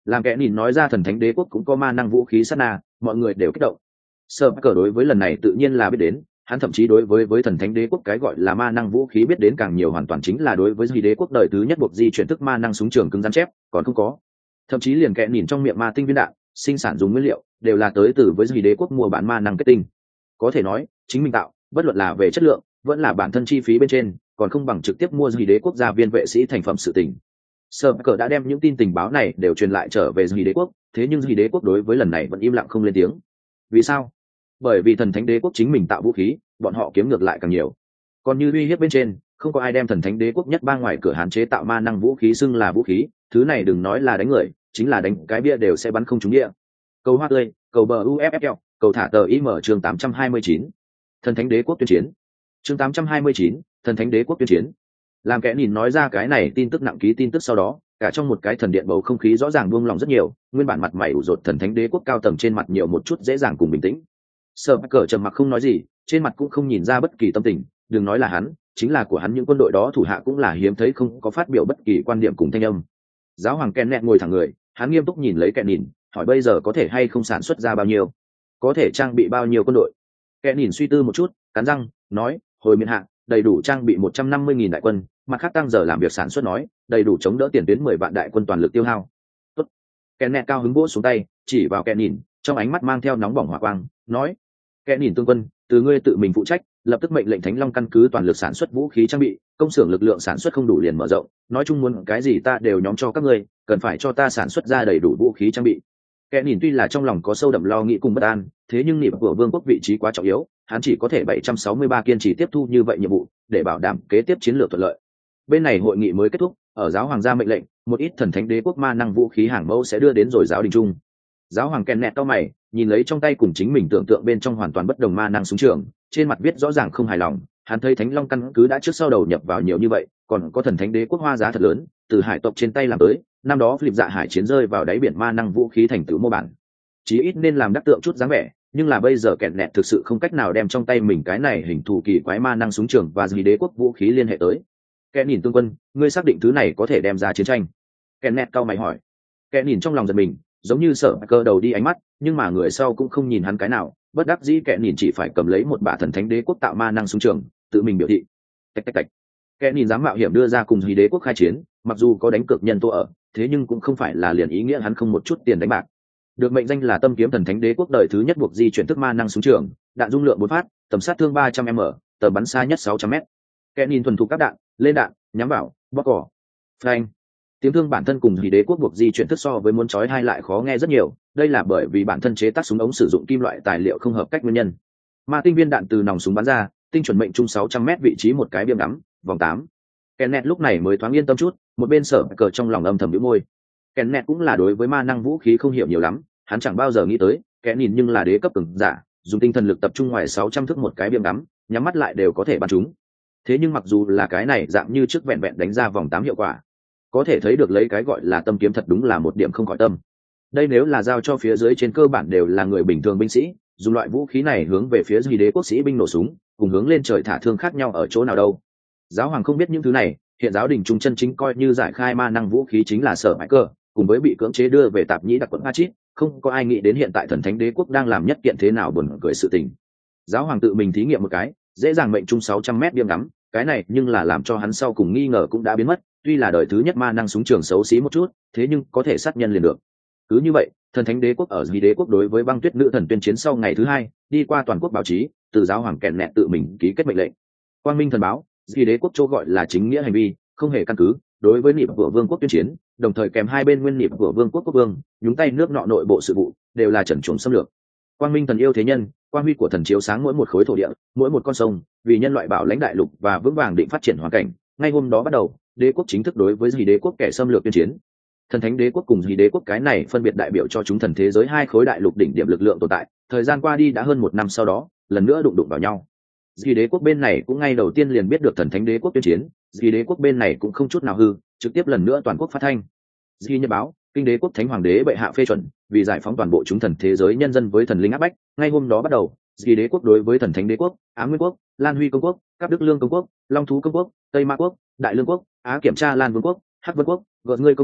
Làm kẻ nhìn nói ra thần thánh đế quốc cũng có ma năng vũ khí sát na, mọi người đều kích động. Sở cờ đối với lần này tự nhiên là biết đến, hắn thậm chí đối với với thần thánh đế quốc cái gọi là ma năng vũ khí biết đến càng nhiều, hoàn toàn chính là đối với duy đế quốc đời thứ nhất buộc di chuyển thức ma năng súng trường cứng rắn chép còn không có. Thậm chí liền kẻ nhìn trong miệng ma tinh viên đạn sinh sản dùng nguyên liệu đều là tới từ với duy đế quốc mua bán ma năng kết tinh. Có thể nói chính mình tạo, bất luận là về chất lượng vẫn là bản thân chi phí bên trên, còn không bằng trực tiếp mua duy đế quốc gia viên vệ sĩ thành phẩm sự tình. Sở cờ đã đem những tin tình báo này đều truyền lại trở về duy đế quốc, thế nhưng duy đế quốc đối với lần này vẫn im lặng không lên tiếng. Vì sao? Bởi vì thần thánh đế quốc chính mình tạo vũ khí, bọn họ kiếm ngược lại càng nhiều. Còn như uy hiếp bên trên, không có ai đem thần thánh đế quốc nhất ba ngoài cửa hán chế tạo ma năng vũ khí xưng là vũ khí, thứ này đừng nói là đánh người, chính là đánh cái bia đều sẽ bắn không trúng địa. Cầu hoa tươi, cầu bờ u ép ép lờ, cầu thả tờ im chương tám trăm hai mươi chín. Thần thánh đế quốc tuyên chiến. Chương tám trăm hai mươi chín, thần thánh đế quốc tuyên chiến. Làm kẻ nhìn nói ra cái này tin tức nặng ký tin tức sau đó, cả trong một cái thần điện bầu không khí rõ ràng buông lòng rất nhiều, nguyên bản mặt mày ủ rột thần thánh đế quốc cao tầng trên mặt nhiều một chút dễ dàng cùng bình tĩnh. Sở cờ trầm mặc không nói gì, trên mặt cũng không nhìn ra bất kỳ tâm tình, đừng nói là hắn, chính là của hắn những quân đội đó thủ hạ cũng là hiếm thấy không có phát biểu bất kỳ quan điểm cùng thanh âm. Giáo hoàng Kenneth ngồi thẳng người, hắn nghiêm túc nhìn lấy kẻ nhìn, hỏi bây giờ có thể hay không sản xuất ra bao nhiêu, có thể trang bị bao nhiêu quân đội. Kẻ nhìn suy tư một chút, cắn răng nói, hồi miền hạ đầy đủ trang bị một trăm năm mươi nghìn đại quân, mặt khác tăng giờ làm việc sản xuất nói, đầy đủ chống đỡ tiền tuyến mười vạn đại quân toàn lực tiêu hao. Tốt. Kenneth cao hứng vỗ xuống tay, chỉ vào kẻ nhìn, trong ánh mắt mang theo nóng bỏng hỏa quang, nói, kẻ nhìn tương quân, từ ngươi tự mình phụ trách, lập tức mệnh lệnh Thánh Long căn cứ toàn lực sản xuất vũ khí trang bị, công xưởng lực lượng sản xuất không đủ liền mở rộng, nói chung muốn cái gì ta đều nhóm cho các ngươi, cần phải cho ta sản xuất ra đầy đủ vũ khí trang bị. Kẻ nhìn tuy là trong lòng có sâu đậm lo nghĩ cùng bất an, thế nhưng niệm của vương quốc vị trí quá trọng yếu, hắn chỉ có thể bảy trăm sáu mươi ba kiên trì tiếp thu như vậy nhiệm vụ, để bảo đảm kế tiếp chiến lược thuận lợi. Bên này hội nghị mới kết thúc, ở giáo hoàng gia mệnh lệnh, một ít thần thánh đế quốc ma năng vũ khí hàng mẫu sẽ đưa đến rồi giáo đình trung. Giáo hoàng Kenneth cau mày, nhìn lấy trong tay cùng chính mình tưởng tượng bên trong hoàn toàn bất đồng ma năng súng trường, trên mặt viết rõ ràng không hài lòng. Hắn thấy Thánh Long căn cứ đã trước sau đầu nhập vào nhiều như vậy, còn có thần thánh đế quốc hoa giá thật lớn, từ hải tộc trên tay làm tới, năm đó Philip dạ hải chiến rơi vào đáy biển ma năng vũ khí thành tựu mô bản, chí ít nên làm đắc tượng chút dáng vẻ, nhưng là bây giờ Kenneth thực sự không cách nào đem trong tay mình cái này hình thù kỳ quái ma năng súng trường và duy đế quốc vũ khí liên hệ tới. Kẻ nhìn tương quân, ngươi xác định thứ này có thể đem ra chiến tranh? Kenneth cau mày hỏi. Kẻ nhìn trong lòng giật mình, giống như sợ cơ đầu đi ánh mắt, nhưng mà người sau cũng không nhìn hắn cái nào, bất đắc dĩ kẻ nhìn chỉ phải cầm lấy một bả thần thánh đế quốc tạo ma năng súng trường, tự mình biểu thị. Tạch tạch tạch. Kẻ nhìn dám mạo hiểm đưa ra cùng duy đế quốc khai chiến, mặc dù có đánh cược nhân tố ở, thế nhưng cũng không phải là liền ý nghĩa hắn không một chút tiền đánh bạc. Được mệnh danh là tâm kiếm thần thánh đế quốc đời thứ nhất buộc di chuyển thức ma năng súng trường, đạn dung lượng bốn phát, tầm sát thương ba trăm m, tầm bắn xa nhất sáu trăm m. Kẻ nhìn thuần thục các đạn, lên đạn, nhắm vào, bóc cỏ. Phanh. Tiếng thương bản thân cùng duy đế quốc buộc di chuyển thức so với muốn chói hai lại khó nghe rất nhiều, đây là bởi vì bản thân chế tác súng ống sử dụng kim loại tài liệu không hợp cách nguyên nhân. Ma tinh viên đạn từ nòng súng bắn ra, tinh chuẩn mệnh trung sáu trăm m vị trí một cái biếm ngắm, vòng tám. Kenneth lúc này mới thoáng yên tâm chút, một bên sở cờ trong lòng âm thầm nhíu môi. Kenneth cũng là đối với ma năng vũ khí không hiểu nhiều lắm, hắn chẳng bao giờ nghĩ tới, kẻ nhìn nhưng là đế cấp cường giả, dùng tinh thần lực tập trung ngoài sáu trăm thước một cái biếm ngắm, nhắm mắt lại đều có thể bắn trúng. Thế nhưng mặc dù là cái này dạng như trước vẹn vẹn đánh ra vòng tám hiệu quả, có thể thấy được lấy cái gọi là tâm kiếm thật đúng là một điểm không khỏi tâm. Đây nếu là giao cho phía dưới trên cơ bản đều là người bình thường binh sĩ, dùng loại vũ khí này hướng về phía duy đế quốc sĩ binh nổ súng, cùng hướng lên trời thả thương khác nhau ở chỗ nào đâu. Giáo hoàng không biết những thứ này, hiện giáo đình trung chân chính coi như giải khai ma năng vũ khí chính là sở bãi cơ, cùng với bị cưỡng chế đưa về tạp nhĩ đặc quận Hachit, không có ai nghĩ đến hiện tại thần thánh đế quốc đang làm nhất kiện thế nào buồn cười sự tình. Giáo hoàng tự mình thí nghiệm một cái, dễ dàng mệnh trung sáu trăm mét biếm ngắm, cái này nhưng là làm cho hắn sau cùng nghi ngờ cũng đã biến mất, tuy là đời thứ nhất ma năng súng trường xấu xí một chút, thế nhưng có thể sát nhân liền được. Cứ như vậy, thần thánh đế quốc ở duy đế quốc đối với băng tuyết nữ thần tuyên chiến sau ngày thứ hai, đi qua toàn quốc báo chí, từ giáo hoàng kèn nẹt tự mình ký kết mệnh lệnh. Quang Minh thần báo, duy đế quốc chỗ gọi là chính nghĩa hành vi, không hề căn cứ, đối với niệm của vương quốc tuyên chiến, đồng thời kèm hai bên nguyên niệm của vương quốc quốc vương, nhúng tay nước nọ nội bộ sự vụ, đều là trần truồng xâm lược. Quang Minh thần yêu thế nhân, quang huy của thần chiếu sáng mỗi một khối thổ địa, mỗi một con sông, vì nhân loại bảo lãnh đại lục và vững vàng định phát triển hoàn cảnh. Ngay hôm đó bắt đầu, đế quốc chính thức đối với duy đế quốc kẻ xâm lược tuyên chiến. Thần thánh đế quốc cùng duy đế quốc cái này phân biệt đại biểu cho chúng thần thế giới hai khối đại lục đỉnh điểm lực lượng tồn tại. Thời gian qua đi đã hơn một năm sau đó, lần nữa đụng đụng vào nhau. Duy đế quốc bên này cũng ngay đầu tiên liền biết được thần thánh đế quốc tuyên chiến, duy đế quốc bên này cũng không chút nào hư, trực tiếp lần nữa toàn quốc phát thanh. Duy nhật báo, kinh đế quốc thánh hoàng đế bệ hạ phê chuẩn, vì giải phóng toàn bộ chúng thần thế giới nhân dân với thần linh áp bách, ngay hôm đó bắt đầu, duy đế quốc đối với thần thánh đế quốc, Á Nguyên quốc, Lan Huy công quốc, Các Đức Lương công quốc, Long Thú công quốc, Tây Ma quốc, Đại Lương quốc, Á Kiểm tra Lan vương quốc, Hắc Vân quốc, Gợt Ngươi công quốc,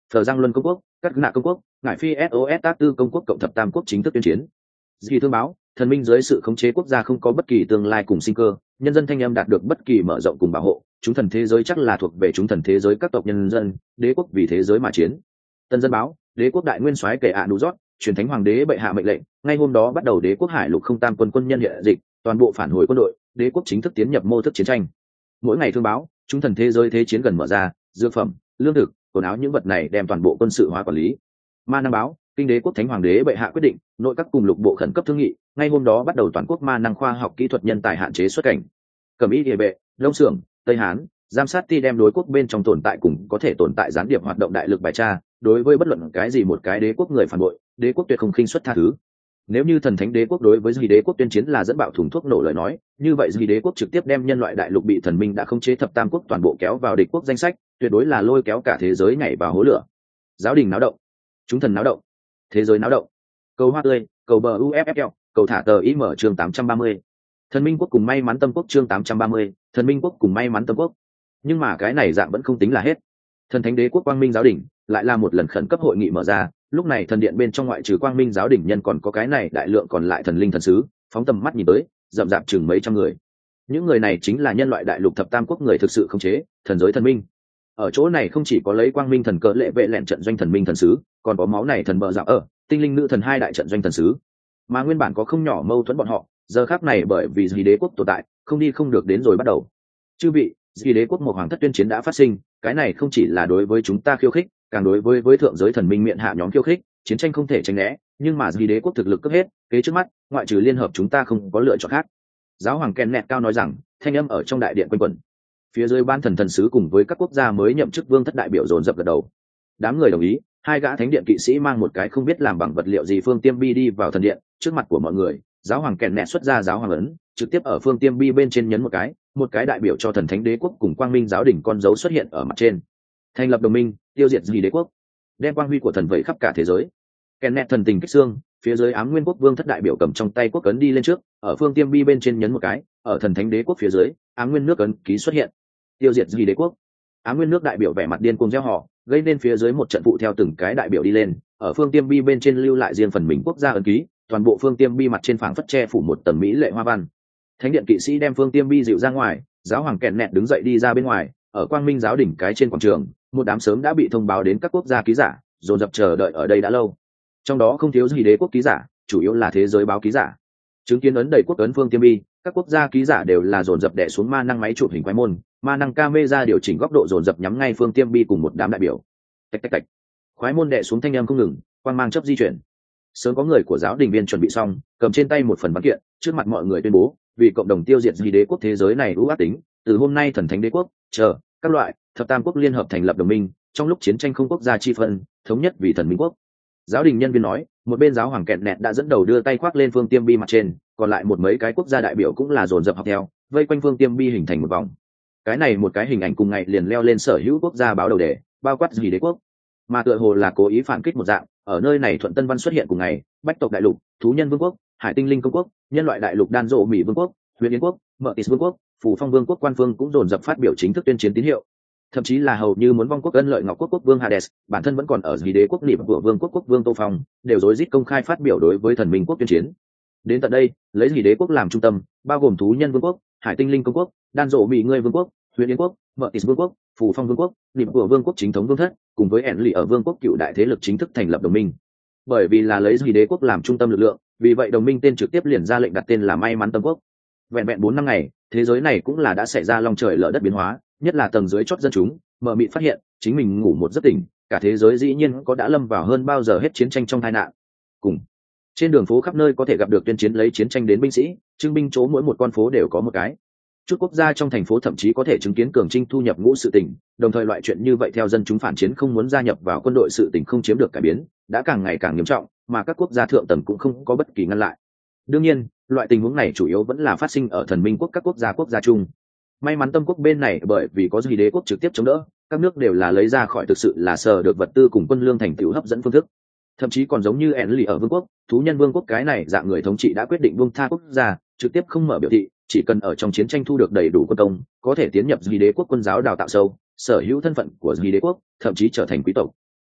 Phờ Giang Luân công quốc, Cát Nạ công quốc, Ngải Phi ét o ét tác tư công quốc cộng thập tam quốc chính thức tuyên chiến. Dì thương báo, thần minh dưới sự khống chế quốc gia không có bất kỳ tương lai cùng sinh cơ, nhân dân thanh âm đạt được bất kỳ mở rộng cùng bảo hộ, chúng thần thế giới chắc là thuộc về chúng thần thế giới các tộc nhân dân, đế quốc vì thế giới mà chiến. Tân dân báo, đế quốc đại nguyên soái kể ạ nú rót, truyền thánh hoàng đế bệ hạ mệnh lệnh, ngay hôm đó bắt đầu đế quốc hải lục không tam quân quân nhân hiện dịch, toàn bộ phản hồi quân đội, đế quốc chính thức tiến nhập mô thức chiến tranh. Mỗi ngày thương báo, chúng thần thế giới thế chiến gần mở ra, dược phẩm, lương thực, quần áo những vật này đem toàn bộ quân sự hóa quản lý. Ma năng báo, kinh đế quốc thánh hoàng đế bệ hạ quyết định, nội các cùng lục bộ khẩn cấp thương nghị, ngay hôm đó bắt đầu toàn quốc ma năng khoa học kỹ thuật nhân tài hạn chế xuất cảnh. Cẩm y địa vệ, đông xưởng, tây hán, giám sát ti đem đối quốc bên trong tồn tại cùng có thể tồn tại gián điệp hoạt động đại lực bài tra, đối với bất luận cái gì một cái đế quốc người phản bội, đế quốc tuyệt không khinh suất tha thứ. Nếu như thần thánh đế quốc đối với duy đế quốc tuyên chiến là dẫn bạo thùng thuốc nổ lời nói, như vậy duy đế quốc trực tiếp đem nhân loại đại lục bị thần minh đã khống chế thập tam quốc toàn bộ kéo vào địch quốc danh sách, tuyệt đối là lôi kéo cả thế giới nhảy vào hố lửa. Giáo đình náo động, chúng thần náo động, thế giới náo động. Cầu hoa tươi, cầu bờ uffl, cầu thả tờ im chương tám trăm ba mươi. Thần minh quốc cùng may mắn tâm quốc chương tám trăm ba mươi, thần minh quốc cùng may mắn tâm quốc. Nhưng mà cái này dạng vẫn không tính là hết. Thần thánh đế quốc quang minh giáo đình lại là một lần khẩn cấp hội nghị mở ra, lúc này thần điện bên trong ngoại trừ quang minh giáo đình nhân còn có cái này đại lượng còn lại thần linh thần sứ, phóng tầm mắt nhìn tới, rậm rạp chừng mấy trăm người. Những người này chính là nhân loại đại lục thập tam quốc người thực sự khống chế, thần giới thần minh. Ở chỗ này không chỉ có lấy quang minh thần cỡ lệ vệ lẹn trận doanh thần minh thần sứ, còn có máu này thần bờ dạo ở, tinh linh nữ thần hai đại trận doanh thần sứ. Mà nguyên bản có không nhỏ mâu thuẫn bọn họ, giờ khác này bởi vì duy đế quốc tồn tại, không đi không được đến rồi bắt đầu. Chư vị, duy đế quốc một hoàng thất tuyên chiến đã phát sinh, cái này không chỉ là đối với chúng ta khiêu khích, càng đối với với thượng giới thần minh miệng hạ nhóm khiêu khích, chiến tranh không thể tránh né, nhưng mà duy đế quốc thực lực cấp hết, kế trước mắt, ngoại trừ liên hợp chúng ta không có lựa chọn khác. Giáo hoàng Kenneth cao nói rằng, thanh âm ở trong đại điện quanh quẩn. Phía dưới ban thần thần sứ cùng với các quốc gia mới nhậm chức vương thất đại biểu dồn dập gật đầu. Đám người đồng ý, hai gã thánh điện kỵ sĩ mang một cái không biết làm bằng vật liệu gì phương tiêm bi đi vào thần điện, trước mặt của mọi người, giáo hoàng Kenneth xuất ra giáo hoàng ấn, trực tiếp ở phương tiêm bi bên trên nhấn một cái, một cái đại biểu cho thần thánh đế quốc cùng quang minh giáo đỉnh con dấu xuất hiện ở mặt trên. Thành lập đồng minh, tiêu diệt duy đế quốc, đem quang huy của thần vẩy khắp cả thế giới. Kenneth thần tình kích xương, phía dưới ám nguyên quốc vương thất đại biểu cầm trong tay quốc ấn đi lên trước, ở phương tiêm bi bên trên nhấn một cái, ở thần thánh đế quốc phía dưới, ám nguyên nước ấn ký xuất hiện, tiêu diệt duy đế quốc. Ám nguyên nước đại biểu vẻ mặt điên cuồng reo hò, gây nên phía dưới một trận phụ theo từng cái đại biểu đi lên, ở phương tiêm bi bên trên lưu lại riêng phần mình quốc gia ấn ký, toàn bộ phương tiêm bi mặt trên phảng phất che phủ một tầng mỹ lệ hoa văn. Thánh điện kỵ sĩ đem phương tiêm bi dịu ra ngoài, giáo hoàng Kenneth đứng dậy đi ra bên ngoài, ở quang minh giáo đỉnh cái trên quảng trường, một đám sớm đã bị thông báo đến các quốc gia ký giả, dồn dập chờ đợi ở đây đã lâu. Trong đó không thiếu gì đế quốc ký giả, chủ yếu là thế giới báo ký giả. Chứng kiến ấn đầy quốc ấn phương tiêm bi, các quốc gia ký giả đều là dồn dập đè xuống ma năng máy chụp hình quái môn, ma năng camera điều chỉnh góc độ dồn dập nhắm ngay phương tiêm bi cùng một đám đại biểu. Tạch tạch tạch. Quái môn đè xuống thanh âm không ngừng, quang mang chấp di chuyển. Sớm có người của giáo đình viên chuẩn bị xong, cầm trên tay một phần văn kiện, trước mặt mọi người tuyên bố, vì cộng đồng tiêu diệt duy đế quốc thế giới này ưu ác tính, từ hôm nay thần thánh đế quốc, chờ các loại thập tam quốc liên hợp thành lập đồng minh, trong lúc chiến tranh không quốc gia chi phân, thống nhất vì thần minh quốc. Giáo đình nhân viên nói, một bên giáo hoàng Kenneth đã dẫn đầu đưa tay khoác lên phương tiêm bi mặt trên, còn lại một mấy cái quốc gia đại biểu cũng là dồn dập học theo, vây quanh phương tiêm bi hình thành một vòng. Cái này một cái hình ảnh cùng ngày liền leo lên sở hữu quốc gia báo đầu đề, bao quát duy đế quốc, mà tựa hồ là cố ý phản kích một dạng. Ở nơi này thuận tân văn xuất hiện cùng ngày, bách tộc đại lục, thú nhân vương quốc, hải tinh linh công quốc, nhân loại đại lục đan rộ mỹ vương quốc, huyền yến quốc, mợ tis vương quốc, phủ phong vương quốc quan phương cũng dồn dập phát biểu chính thức tuyên chiến tín hiệu. Thậm chí là hầu như muốn vong quốc ân lợi ngọc quốc quốc vương Hades, bản thân vẫn còn ở duy đế quốc niệm của vương quốc quốc vương Tô Phong, đều rối rít công khai phát biểu đối với thần minh quốc tuyên chiến. Đến tận đây, lấy duy đế quốc làm trung tâm, bao gồm thú nhân vương quốc, hải tinh linh công quốc, đan rộ mỹ ngươi vương quốc, huyền yến quốc, mợ tis vương quốc, phủ phong vương quốc, niệm của vương quốc chính thống vương thất, cùng với ẻn lì ở vương quốc cựu đại thế lực chính thức thành lập đồng minh. Bởi vì là lấy duy đế quốc làm trung tâm lực lượng, vì vậy đồng minh tên trực tiếp liền ra lệnh đặt tên là may mắn tâm quốc. Vẹn vẹn bốn năm ngày, thế giới này cũng là đã xảy ra long trời lở đất biến hóa, nhất là tầng dưới chót dân chúng mờ mịt phát hiện chính mình ngủ một giấc tỉnh, cả thế giới dĩ nhiên có đã lâm vào hơn bao giờ hết chiến tranh trong tai nạn. Cùng trên đường phố khắp nơi có thể gặp được tuyên chiến lấy chiến tranh đến binh sĩ, trưng binh chỗ mỗi một con phố đều có một cái. Chút quốc gia trong thành phố thậm chí có thể chứng kiến cường trinh thu nhập ngũ sự tỉnh, đồng thời loại chuyện như vậy theo dân chúng phản chiến không muốn gia nhập vào quân đội sự tỉnh không chiếm được cải biến, đã càng ngày càng nghiêm trọng, mà các quốc gia thượng tầng cũng không có bất kỳ ngăn lại. Đương nhiên, loại tình huống này chủ yếu vẫn là phát sinh ở thần minh quốc các quốc gia quốc gia chung. May mắn tâm quốc bên này bởi vì có duy đế quốc trực tiếp chống đỡ, các nước đều là lấy ra khỏi thực sự là sờ được vật tư cùng quân lương thành tựu hấp dẫn phương thức. Thậm chí còn giống như ẻn lì ở vương quốc, thú nhân vương quốc cái này dạng người thống trị đã quyết định buông tha quốc gia, trực tiếp không mở biểu thị, chỉ cần ở trong chiến tranh thu được đầy đủ quân công, có thể tiến nhập duy đế quốc quân giáo đào tạo sâu, sở hữu thân phận của duy đế quốc, thậm chí trở thành quý tộc.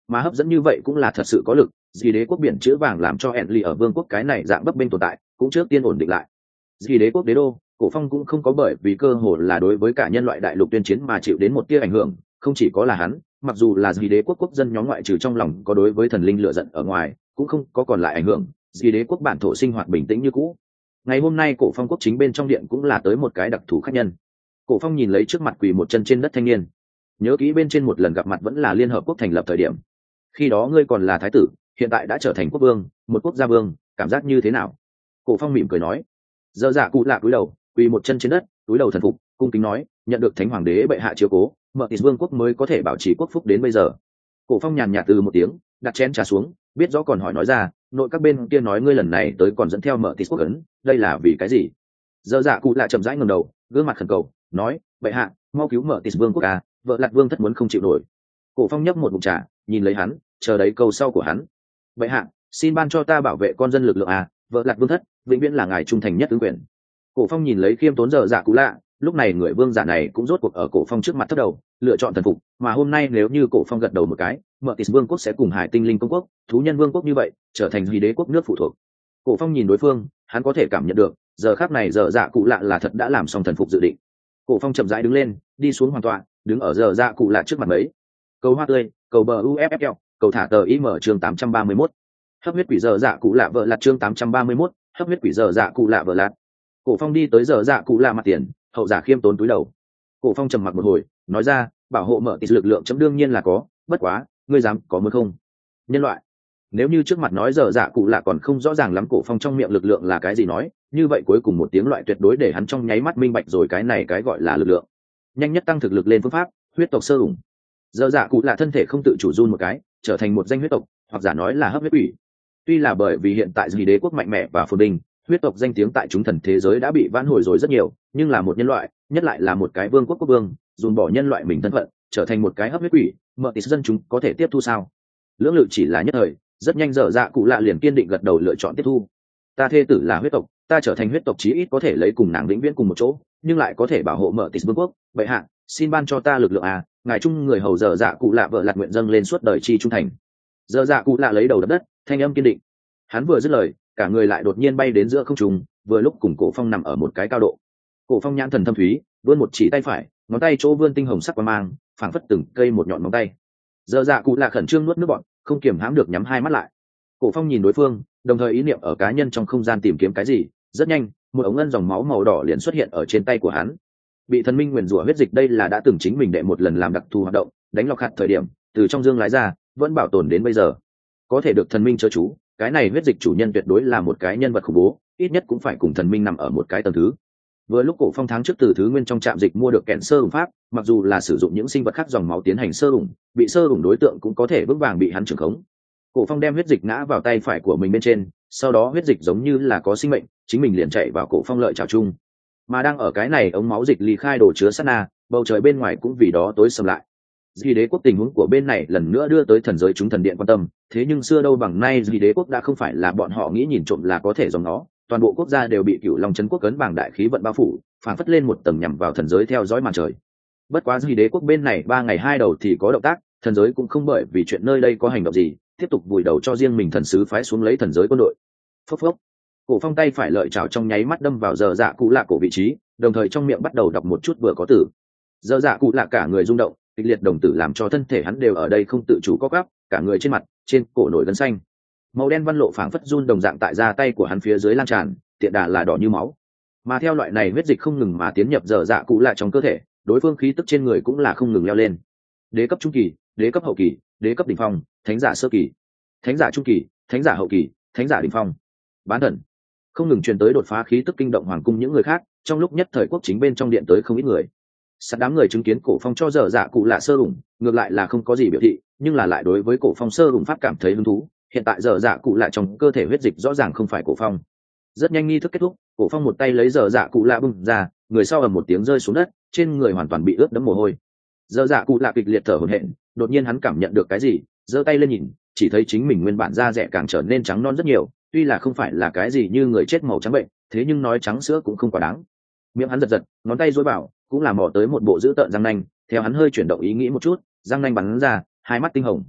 mà hấp dẫn như vậy cũng là thật sự có lực. Dì đế quốc biển chữ vàng làm cho Enly ở vương quốc cái này dạng bấp bênh tồn tại cũng trước tiên ổn định lại. Dì đế quốc đế đô, Cổ Phong cũng không có bởi vì cơ hội là đối với cả nhân loại đại lục tuyên chiến mà chịu đến một tia ảnh hưởng. Không chỉ có là hắn, mặc dù là dì đế quốc quốc dân nhóm ngoại trừ trong lòng có đối với thần linh lựa giận ở ngoài, cũng không có còn lại ảnh hưởng. Dì đế quốc bản thổ sinh hoạt bình tĩnh như cũ. Ngày hôm nay Cổ Phong quốc chính bên trong điện cũng là tới một cái đặc thù khách nhân. Cổ Phong nhìn lấy trước mặt quỳ một chân trên đất thanh niên, nhớ kỹ bên trên một lần gặp mặt vẫn là Liên Hợp Quốc thành lập thời điểm. Khi đó ngươi còn là thái tử, hiện tại đã trở thành quốc vương, một quốc gia vương, cảm giác như thế nào? Cổ Phong mỉm cười nói. Dở dạ cụ lạ cúi đầu, quỳ một chân trên đất, cúi đầu thần phục, cung kính nói, nhận được Thánh Hoàng đế bệ hạ chiếu cố, Mở Tịt vương quốc mới có thể bảo trì quốc phúc đến bây giờ. Cổ Phong nhàn nhạt từ một tiếng, đặt chén trà xuống, biết rõ còn hỏi nói ra, nội các bên kia nói ngươi lần này tới còn dẫn theo Mở Tịt quốc ấn, đây là vì cái gì? Dở dạ cụ lạ chậm rãi ngẩng đầu, gương mặt khẩn cầu, nói, bệ hạ, mau cứu Mở Tịt vương quốc à, vợ Lạt vương thất muốn không chịu nổi. Cổ Phong nhấp một ngụm trà, nhìn lấy hắn, chờ đấy câu sau của hắn. Bệ hạ, xin ban cho ta bảo vệ con dân lực lượng à, vợ Lạt vương thất vĩnh viễn là ngài trung thành nhất ứng quyền. Cổ Phong nhìn lấy khiêm tốn dở dạ cụ lạ, lúc này người vương giả này cũng rốt cuộc ở Cổ Phong trước mặt thấp đầu, lựa chọn thần phục, mà hôm nay nếu như Cổ Phong gật đầu một cái, Mở Tịt vương quốc sẽ cùng Hải Tinh Linh công quốc, thú nhân vương quốc như vậy, trở thành Huy đế quốc nước phụ thuộc. Cổ Phong nhìn đối phương, hắn có thể cảm nhận được, giờ khắc này dở dạ cụ lạ là thật đã làm xong thần phục dự định. Cổ Phong chậm rãi đứng lên, đi xuống hoàn toàn, đứng ở dở dạ cụ lạ trước mặt mấy. Cầu hoa tươi, cầu bờ u ép ép lờ, cầu thả tờ ý mở chương tám trăm ba mươi mốt. Hấp huyết quỷ dở dạ cụ lạ vợ lạt chương tám trăm ba mươi mốt, hấp huyết quỷ dở dạ cụ lạ vợ lạt. Cổ Phong đi tới dở dạ cụ lạ mặt tiền, hậu giả khiêm tốn túi đầu. Cổ Phong trầm mặc một hồi, nói ra, bảo hộ Mở Tịt lực lượng chấm đương nhiên là có, bất quá, ngươi dám có muốn không? Nhân loại. Nếu như trước mặt nói dở dạ cụ lạ còn không rõ ràng lắm Cổ Phong trong miệng lực lượng là cái gì nói, như vậy cuối cùng một tiếng loại tuyệt đối để hắn trong nháy mắt minh bạch rồi cái này cái gọi là lực lượng. Nhanh nhất tăng thực lực lên phương pháp, huyết tộc sơ ủng. Dở dạ cụ lạ thân thể không tự chủ run một cái, trở thành một danh huyết tộc, hoặc giả nói là hấp huyết quỷ. Tuy là bởi vì hiện tại Dì đế quốc mạnh mẽ và phồn vinh, huyết tộc danh tiếng tại chúng thần thế giới đã bị vãn hồi rồi rất nhiều, nhưng là một nhân loại, nhất lại là một cái vương quốc quốc vương, dùng bỏ nhân loại mình thân phận, trở thành một cái hấp huyết quỷ, Mở Tịt dân chúng có thể tiếp thu sao? Lưỡng lự chỉ là nhất thời, rất nhanh dở dạ cụ lạ liền kiên định gật đầu lựa chọn tiếp thu. Ta thê tử là huyết tộc, ta trở thành huyết tộc chí ít có thể lấy cùng nàng vĩnh viễn cùng một chỗ, nhưng lại có thể bảo hộ Mở Tịt vương quốc, bệ hạ, xin ban cho ta lực lượng à, ngài trung người hầu dở dạ cụ lạ vợ lạt nguyện dâng lên suốt đời chi trung thành. Dở dạ cụ lạ lấy đầu đập đất, thanh âm kiên định. Hắn vừa dứt lời, cả người lại đột nhiên bay đến giữa không trung, vừa lúc cùng Cổ Phong nằm ở một cái cao độ. Cổ Phong nhãn thần thâm thúy, vươn một chỉ tay phải, ngón tay chỗ vươn tinh hồng sắc quang mang, phảng phất từng cây một nhọn móng tay. Dở dạ cụ lạ khẩn trương nuốt nước bọt, không kiềm hãm được nhắm hai mắt lại. Cổ Phong nhìn đối phương, đồng thời ý niệm ở cá nhân trong không gian tìm kiếm cái gì, rất nhanh, một ống ngân dòng máu màu đỏ liền xuất hiện ở trên tay của hắn. Bị thần minh nguyền rủa huyết dịch đây là đã từng chính mình đệ một lần làm đặc thù hoạt động, đánh lọc hạt thời điểm, từ trong dương lái ra, vẫn bảo tồn đến bây giờ. Có thể được thần minh chớ chú, cái này huyết dịch chủ nhân tuyệt đối là một cái nhân vật khủng bố, ít nhất cũng phải cùng thần minh nằm ở một cái tầng thứ. Vừa lúc Cổ Phong tháng trước từ thứ nguyên trong trạm dịch mua được kẹn sơ ủng pháp, mặc dù là sử dụng những sinh vật khác dòng máu tiến hành sơ ủng, bị sơ ủng đối tượng cũng có thể vững vàng bị hắn trưởng khống. Cổ Phong đem huyết dịch ngã vào tay phải của mình bên trên, sau đó huyết dịch giống như là có sinh mệnh, chính mình liền chạy vào Cổ Phong lợi chảo chung. Mà đang ở cái này ống máu dịch ly khai đồ chứa sát na, bầu trời bên ngoài cũng vì đó tối sầm lại. Dì đế quốc tình huống của bên này lần nữa đưa tới thần giới chúng thần điện quan tâm, thế nhưng xưa đâu bằng nay Dì đế quốc đã không phải là bọn họ nghĩ nhìn trộm là có thể dòng nó, toàn bộ quốc gia đều bị Cửu Long Trấn quốc cấn bảng đại khí vận bao phủ, phản phất lên một tầng nhằm vào thần giới theo dõi màn trời. Bất quá Dì đế quốc bên này ba ngày hai đầu thì có động tác, thần giới cũng không bởi vì chuyện nơi đây có hành động gì, tiếp tục vùi đầu cho riêng mình thần sứ phái xuống lấy thần giới quân đội. Phốc phốc. Cổ Phong tay phải lợi chảo trong nháy mắt đâm vào dở dạ cụ lạ cổ vị trí, đồng thời trong miệng bắt đầu đọc một chút vừa có tử. Dở dạ cụ lạ cả người rung động, kịch liệt đồng tử làm cho thân thể hắn đều ở đây không tự chủ co quắp, cả người trên mặt, trên cổ nổi gân xanh. Màu đen văn lộ phảng phất run đồng dạng tại da tay của hắn phía dưới lan tràn, tiện đà là đỏ như máu. Mà theo loại này huyết dịch không ngừng mà tiến nhập dở dạ cụ lạ trong cơ thể, đối phương khí tức trên người cũng là không ngừng leo lên. Đế cấp trung kỳ, đế cấp hậu kỳ, đế cấp đỉnh phong, thánh giả sơ kỳ, thánh giả trung kỳ, thánh giả hậu kỳ, thánh giả đỉnh phong. Bán thần không ngừng truyền tới đột phá khí tức kinh động hoàng cung những người khác, trong lúc nhất thời quốc chính bên trong điện tới không ít người. Sát đám người chứng kiến Cổ Phong cho dở dạ cụ lạ sơ ủng, ngược lại là không có gì biểu thị, nhưng là lại đối với Cổ Phong sơ ủng pháp cảm thấy hứng thú. Hiện tại dở dạ cụ lạ trong cơ thể huyết dịch rõ ràng không phải Cổ Phong. Rất nhanh nghi thức kết thúc, Cổ Phong một tay lấy dở dạ cụ lạ bưng ra, người sau ầm một tiếng rơi xuống đất, trên người hoàn toàn bị ướt đẫm mồ hôi. Dở dạ cụ lạ kịch liệt thở hổn hển, đột nhiên hắn cảm nhận được cái gì, giơ tay lên nhìn, chỉ thấy chính mình nguyên bản da rẻ càng trở nên trắng non rất nhiều, tuy là không phải là cái gì như người chết màu trắng bệnh, thế nhưng nói trắng sữa cũng không quá đáng. Miệng hắn giật giật, ngón tay duỗi vào, cũng là mò tới một bộ dữ tợn răng nanh, theo hắn hơi chuyển động ý nghĩ một chút, răng nanh bắn ra, hai mắt tinh hồng.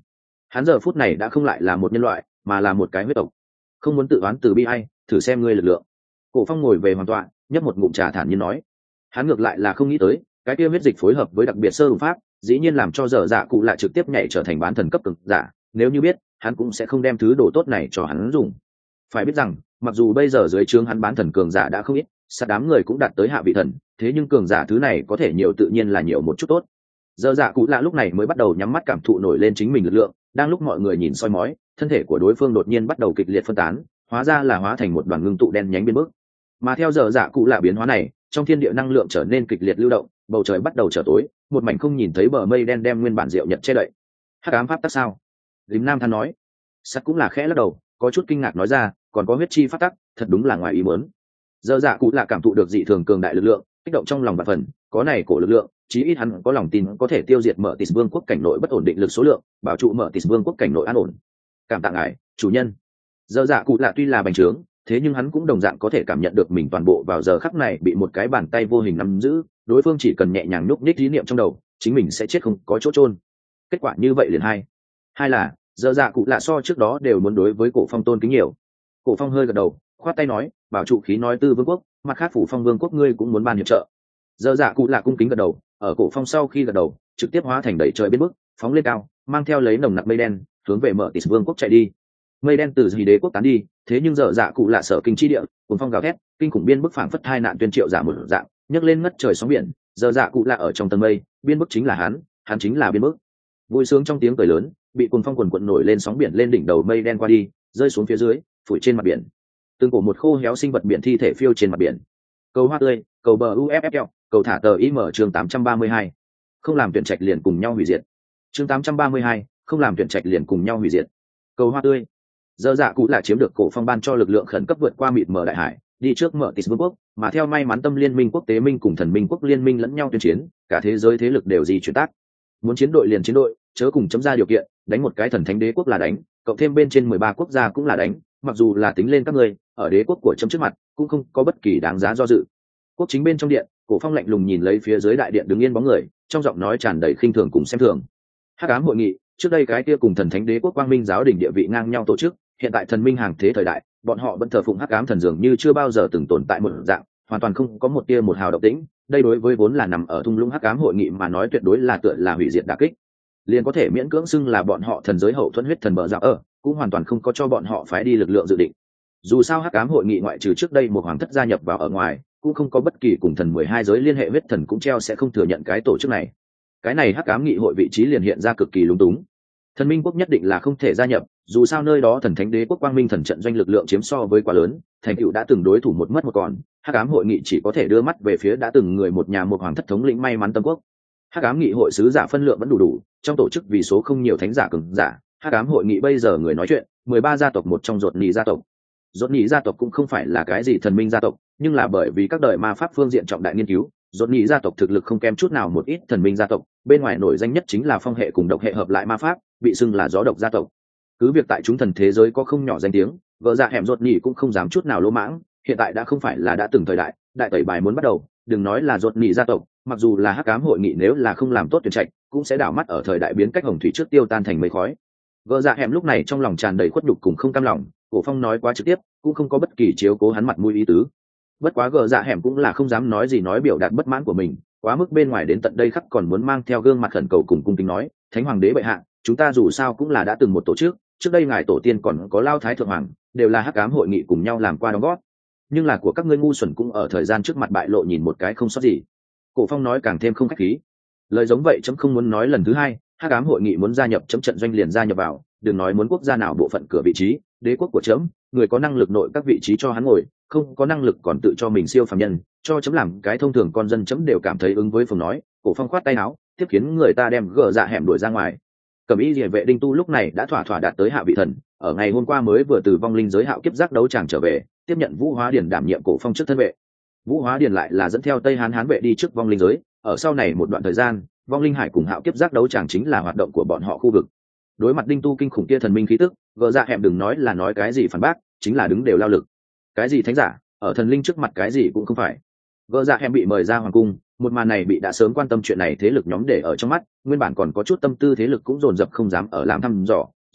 hắn giờ phút này đã không lại là một nhân loại mà là một cái huyết tộc. Không muốn tự oán từ bi ai, thử xem ngươi lực lượng. Cổ Phong ngồi về hoàn toàn nhấp một ngụm trà thản nhiên nói. Hắn ngược lại là không nghĩ tới cái kia huyết dịch phối hợp với đặc biệt sơ đụng pháp dĩ nhiên làm cho dở dạ cụ lại trực tiếp nhảy trở thành bán thần cấp cực giả. Nếu như biết hắn cũng sẽ không đem thứ đồ tốt này cho hắn dùng. Phải biết rằng mặc dù bây giờ dưới trướng hắn bán thần cường giả đã không ít, sát đám người cũng đạt tới hạ vị thần, thế nhưng cường giả thứ này có thể nhiều tự nhiên là nhiều một chút tốt. Dở dạ cụ lạ lúc này mới bắt đầu nhắm mắt cảm thụ nổi lên chính mình lực lượng, đang lúc mọi người nhìn soi mói, thân thể của đối phương đột nhiên bắt đầu kịch liệt phân tán, hóa ra là hóa thành một đoàn ngưng tụ đen nhánh biến bước. Mà theo dở dạ cụ lạ biến hóa này, trong thiên địa năng lượng trở nên kịch liệt lưu động, bầu trời bắt đầu trở tối, một mảnh không nhìn thấy bờ mây đen đem nguyên bản diệu nhật che đậy. Hắc ám pháp tắc sao? Lính Nam than nói. Sắt cũng là khẽ lắc đầu, có chút kinh ngạc nói ra, còn có huyết chi pháp tắc, thật đúng là ngoài ý muốn. Dở dạ cụ lạ cảm thụ được dị thường cường đại lực lượng, kích động trong lòng vạn phần, có này cổ lực lượng, chí ít hắn có lòng tin có thể tiêu diệt Mở Tịt Vương quốc cảnh nội bất ổn định lực số lượng, bảo trụ Mở Tịt Vương quốc cảnh nội an ổn. Cảm tạ ngài, chủ nhân. Dở dạ cụ lạ tuy là bành trướng, thế nhưng hắn cũng đồng dạng có thể cảm nhận được mình toàn bộ vào giờ khắc này bị một cái bàn tay vô hình nắm giữ, đối phương chỉ cần nhẹ nhàng nhúc nhích ý niệm trong đầu, chính mình sẽ chết không có chỗ chôn. Kết quả như vậy liền hai. Hai là, dở dạ cụ lạ so trước đó đều muốn đối với Cổ Phong tôn kính nhiều. Cổ Phong hơi gật đầu, khoát tay nói, bảo trụ khí nói tư vương quốc, mặt khác phủ Phong vương quốc ngươi cũng muốn ban hiệp trợ. Dở dạ cụ lạ cung kính gật đầu, ở Cổ Phong sau khi gật đầu, trực tiếp hóa thành đẩy trời biến bước, phóng lên cao, mang theo lấy nồng nặc mây đen, hướng về Mở Tịt Vương quốc chạy đi. Mây đen từ Hỉ Đế quốc tán đi, thế nhưng dở dạ cụ lạ sở kinh chi địa, cuồng phong gào thét, kinh khủng biên bức phảng phất hai nạn tuyên triệu giả một dạng, nhấc lên ngất trời sóng biển, dở dạ cụ lạ ở trong tầng mây, biên bức chính là hắn, hắn chính là biên bức. Vui sướng trong tiếng cười lớn, bị cuồng phong quần quần nổi lên sóng biển lên đỉnh đầu mây đen qua đi, rơi xuống phía dưới, phủi trên mặt biển. Từng cổ một khô héo sinh vật biển thi thể phiêu trên mặt biển. Cầu hoa tươi, cầu bờ u ép ép kẹo, cầu thả tờ im ở chương tám trăm ba mươi hai. Không làm tuyển trạch liền cùng nhau hủy diệt. Chương tám trăm ba mươi hai, không làm tuyển trạch liền cùng nhau hủy diệt. Cầu hoa tươi. Dở dạ cụ lạ chiếm được Cổ Phong ban cho lực lượng khẩn cấp vượt qua mịt mờ đại hải, đi trước Mở Tịt Vương quốc, mà theo may mắn tâm liên minh quốc tế minh cùng thần minh quốc liên minh lẫn nhau tuyên chiến, cả thế giới thế lực đều di chuyển tác. Muốn chiến đội liền chiến đội, chớ cùng chấm ra điều kiện, đánh một cái thần thánh đế quốc là đánh, cộng thêm bên trên mười ba quốc gia cũng là đánh, mặc dù là tính lên các ngươi, ở đế quốc của chấm trước mặt, cũng không có bất kỳ đáng giá do dự. Quốc chính bên trong điện, Cổ Phong lạnh lùng nhìn lấy phía dưới đại điện đứng yên bóng người, trong giọng nói tràn đầy khinh thường cùng xem thường. Hắc ám hội nghị, trước đây cái kia cùng thần thánh đế quốc quang minh giáo đỉnh địa vị ngang nhau tổ chức, hiện tại thần minh hàng thế thời đại, bọn họ vẫn thờ phụng hắc ám thần dường như chưa bao giờ từng tồn tại một dạng, hoàn toàn không có một tia một hào động tĩnh. Đây đối với vốn là nằm ở thung lũng hắc ám hội nghị mà nói tuyệt đối là tựa là hủy diệt đả kích. Liền có thể miễn cưỡng xưng là bọn họ thần giới hậu thuẫn huyết thần bờ dạo ở, cũng hoàn toàn không có cho bọn họ phái đi lực lượng dự định. Dù sao hắc ám hội nghị ngoại trừ trước đây một hoàng thất gia nhập vào ở ngoài, cũng không có bất kỳ cùng thần mười hai giới liên hệ huyết thần cũng treo sẽ không thừa nhận cái tổ chức này. Cái này hắc ám nghị hội vị trí liền hiện ra cực kỳ lúng túng. Thần minh quốc nhất định là không thể gia nhập, dù sao nơi đó thần thánh đế quốc quang minh thần trận doanh lực lượng chiếm so với quá lớn, thành tựu đã từng đối thủ một mất một còn, hắc ám hội nghị chỉ có thể đưa mắt về phía đã từng người một nhà một hoàng thất thống lĩnh may mắn tâm quốc. Hắc ám nghị hội sứ giả phân lượng vẫn đủ đủ, trong tổ chức vì số không nhiều thánh giả cường giả, hắc ám hội nghị bây giờ người nói chuyện, mười ba gia tộc một trong ruột nhị gia tộc. Ruột nhị gia tộc cũng không phải là cái gì thần minh gia tộc, nhưng là bởi vì các đời ma pháp phương diện trọng đại nghiên cứu, ruột nhị gia tộc thực lực không kém chút nào một ít thần minh gia tộc, bên ngoài nổi danh nhất chính là phong hệ cùng độc hệ hợp lại ma pháp, bị xưng là gió độc gia tộc. Cứ việc tại chúng thần thế giới có không nhỏ danh tiếng, vợ dạ hẻm ruột nhị cũng không dám chút nào lỗ mãng, hiện tại đã không phải là đã từng thời đại, đại tẩy bài muốn bắt đầu, đừng nói là ruột nhị gia tộc, mặc dù là hắc ám hội nghị nếu là không làm tốt tuyển trạch, cũng sẽ đảo mắt ở thời đại biến cách hồng thủy trước tiêu tan thành mây khói. Vợ dạ hẻm lúc này trong lòng tràn đầy khuất nhục cùng không cam lòng, Cổ Phong nói quá trực tiếp, cũng không có bất kỳ chiếu cố hắn mặt mũi ý tứ. Bất quá gờ dạ hẻm cũng là không dám nói gì nói biểu đạt bất mãn của mình, quá mức bên ngoài đến tận đây khắc còn muốn mang theo gương mặt khẩn cầu cùng cung kính nói, thánh hoàng đế bệ hạ, chúng ta dù sao cũng là đã từng một tổ chức, trước đây ngài tổ tiên còn có lao thái thượng hoàng, đều là hắc ám hội nghị cùng nhau làm qua đóng góp, nhưng là của các ngươi ngu xuẩn cũng ở thời gian trước mặt bại lộ nhìn một cái không sót gì. Cổ Phong nói càng thêm không khách khí, lời giống vậy chấm không muốn nói lần thứ hai, hắc ám hội nghị muốn gia nhập chấm trận doanh liền gia nhập vào, đừng nói muốn quốc gia nào bộ phận cửa vị trí, đế quốc của chấm, người có năng lực nội các vị trí cho hắn ngồi, không có năng lực còn tự cho mình siêu phàm nhân, cho chấm làm cái thông thường con dân chấm đều cảm thấy ứng với phường nói. Cổ Phong khoát tay áo, tiếp khiến người ta đem gờ dạ hẻm đuổi ra ngoài. Cẩm y liề vệ đinh tu lúc này đã thỏa thỏa đạt tới hạ vị thần, ở ngày hôm qua mới vừa từ vong linh giới hạo kiếp giác đấu tràng trở về, tiếp nhận Vũ Hóa Điền đảm nhiệm Cổ Phong trước thân vệ. Vũ Hóa Điền lại là dẫn theo Tây Hán Hán vệ đi trước vong linh giới, ở sau này một đoạn thời gian, vong linh hải cùng hạo kiếp giác đấu tràng chính là hoạt động của bọn họ khu vực. Đối mặt đinh tu kinh khủng kia thần minh khí tức, gờ dạ hẻm đừng nói là nói cái gì phản bác, chính là đứng đều lao lực. Cái gì thánh giả, ở thần linh trước mặt cái gì cũng không phải. Gờ dạ hẻm bị mời ra hoàng cung, một màn này bị đã sớm quan tâm chuyện này thế lực nhóm để ở trong mắt, nguyên bản còn có chút tâm tư thế lực cũng dồn dập không dám ở làm thăm dò,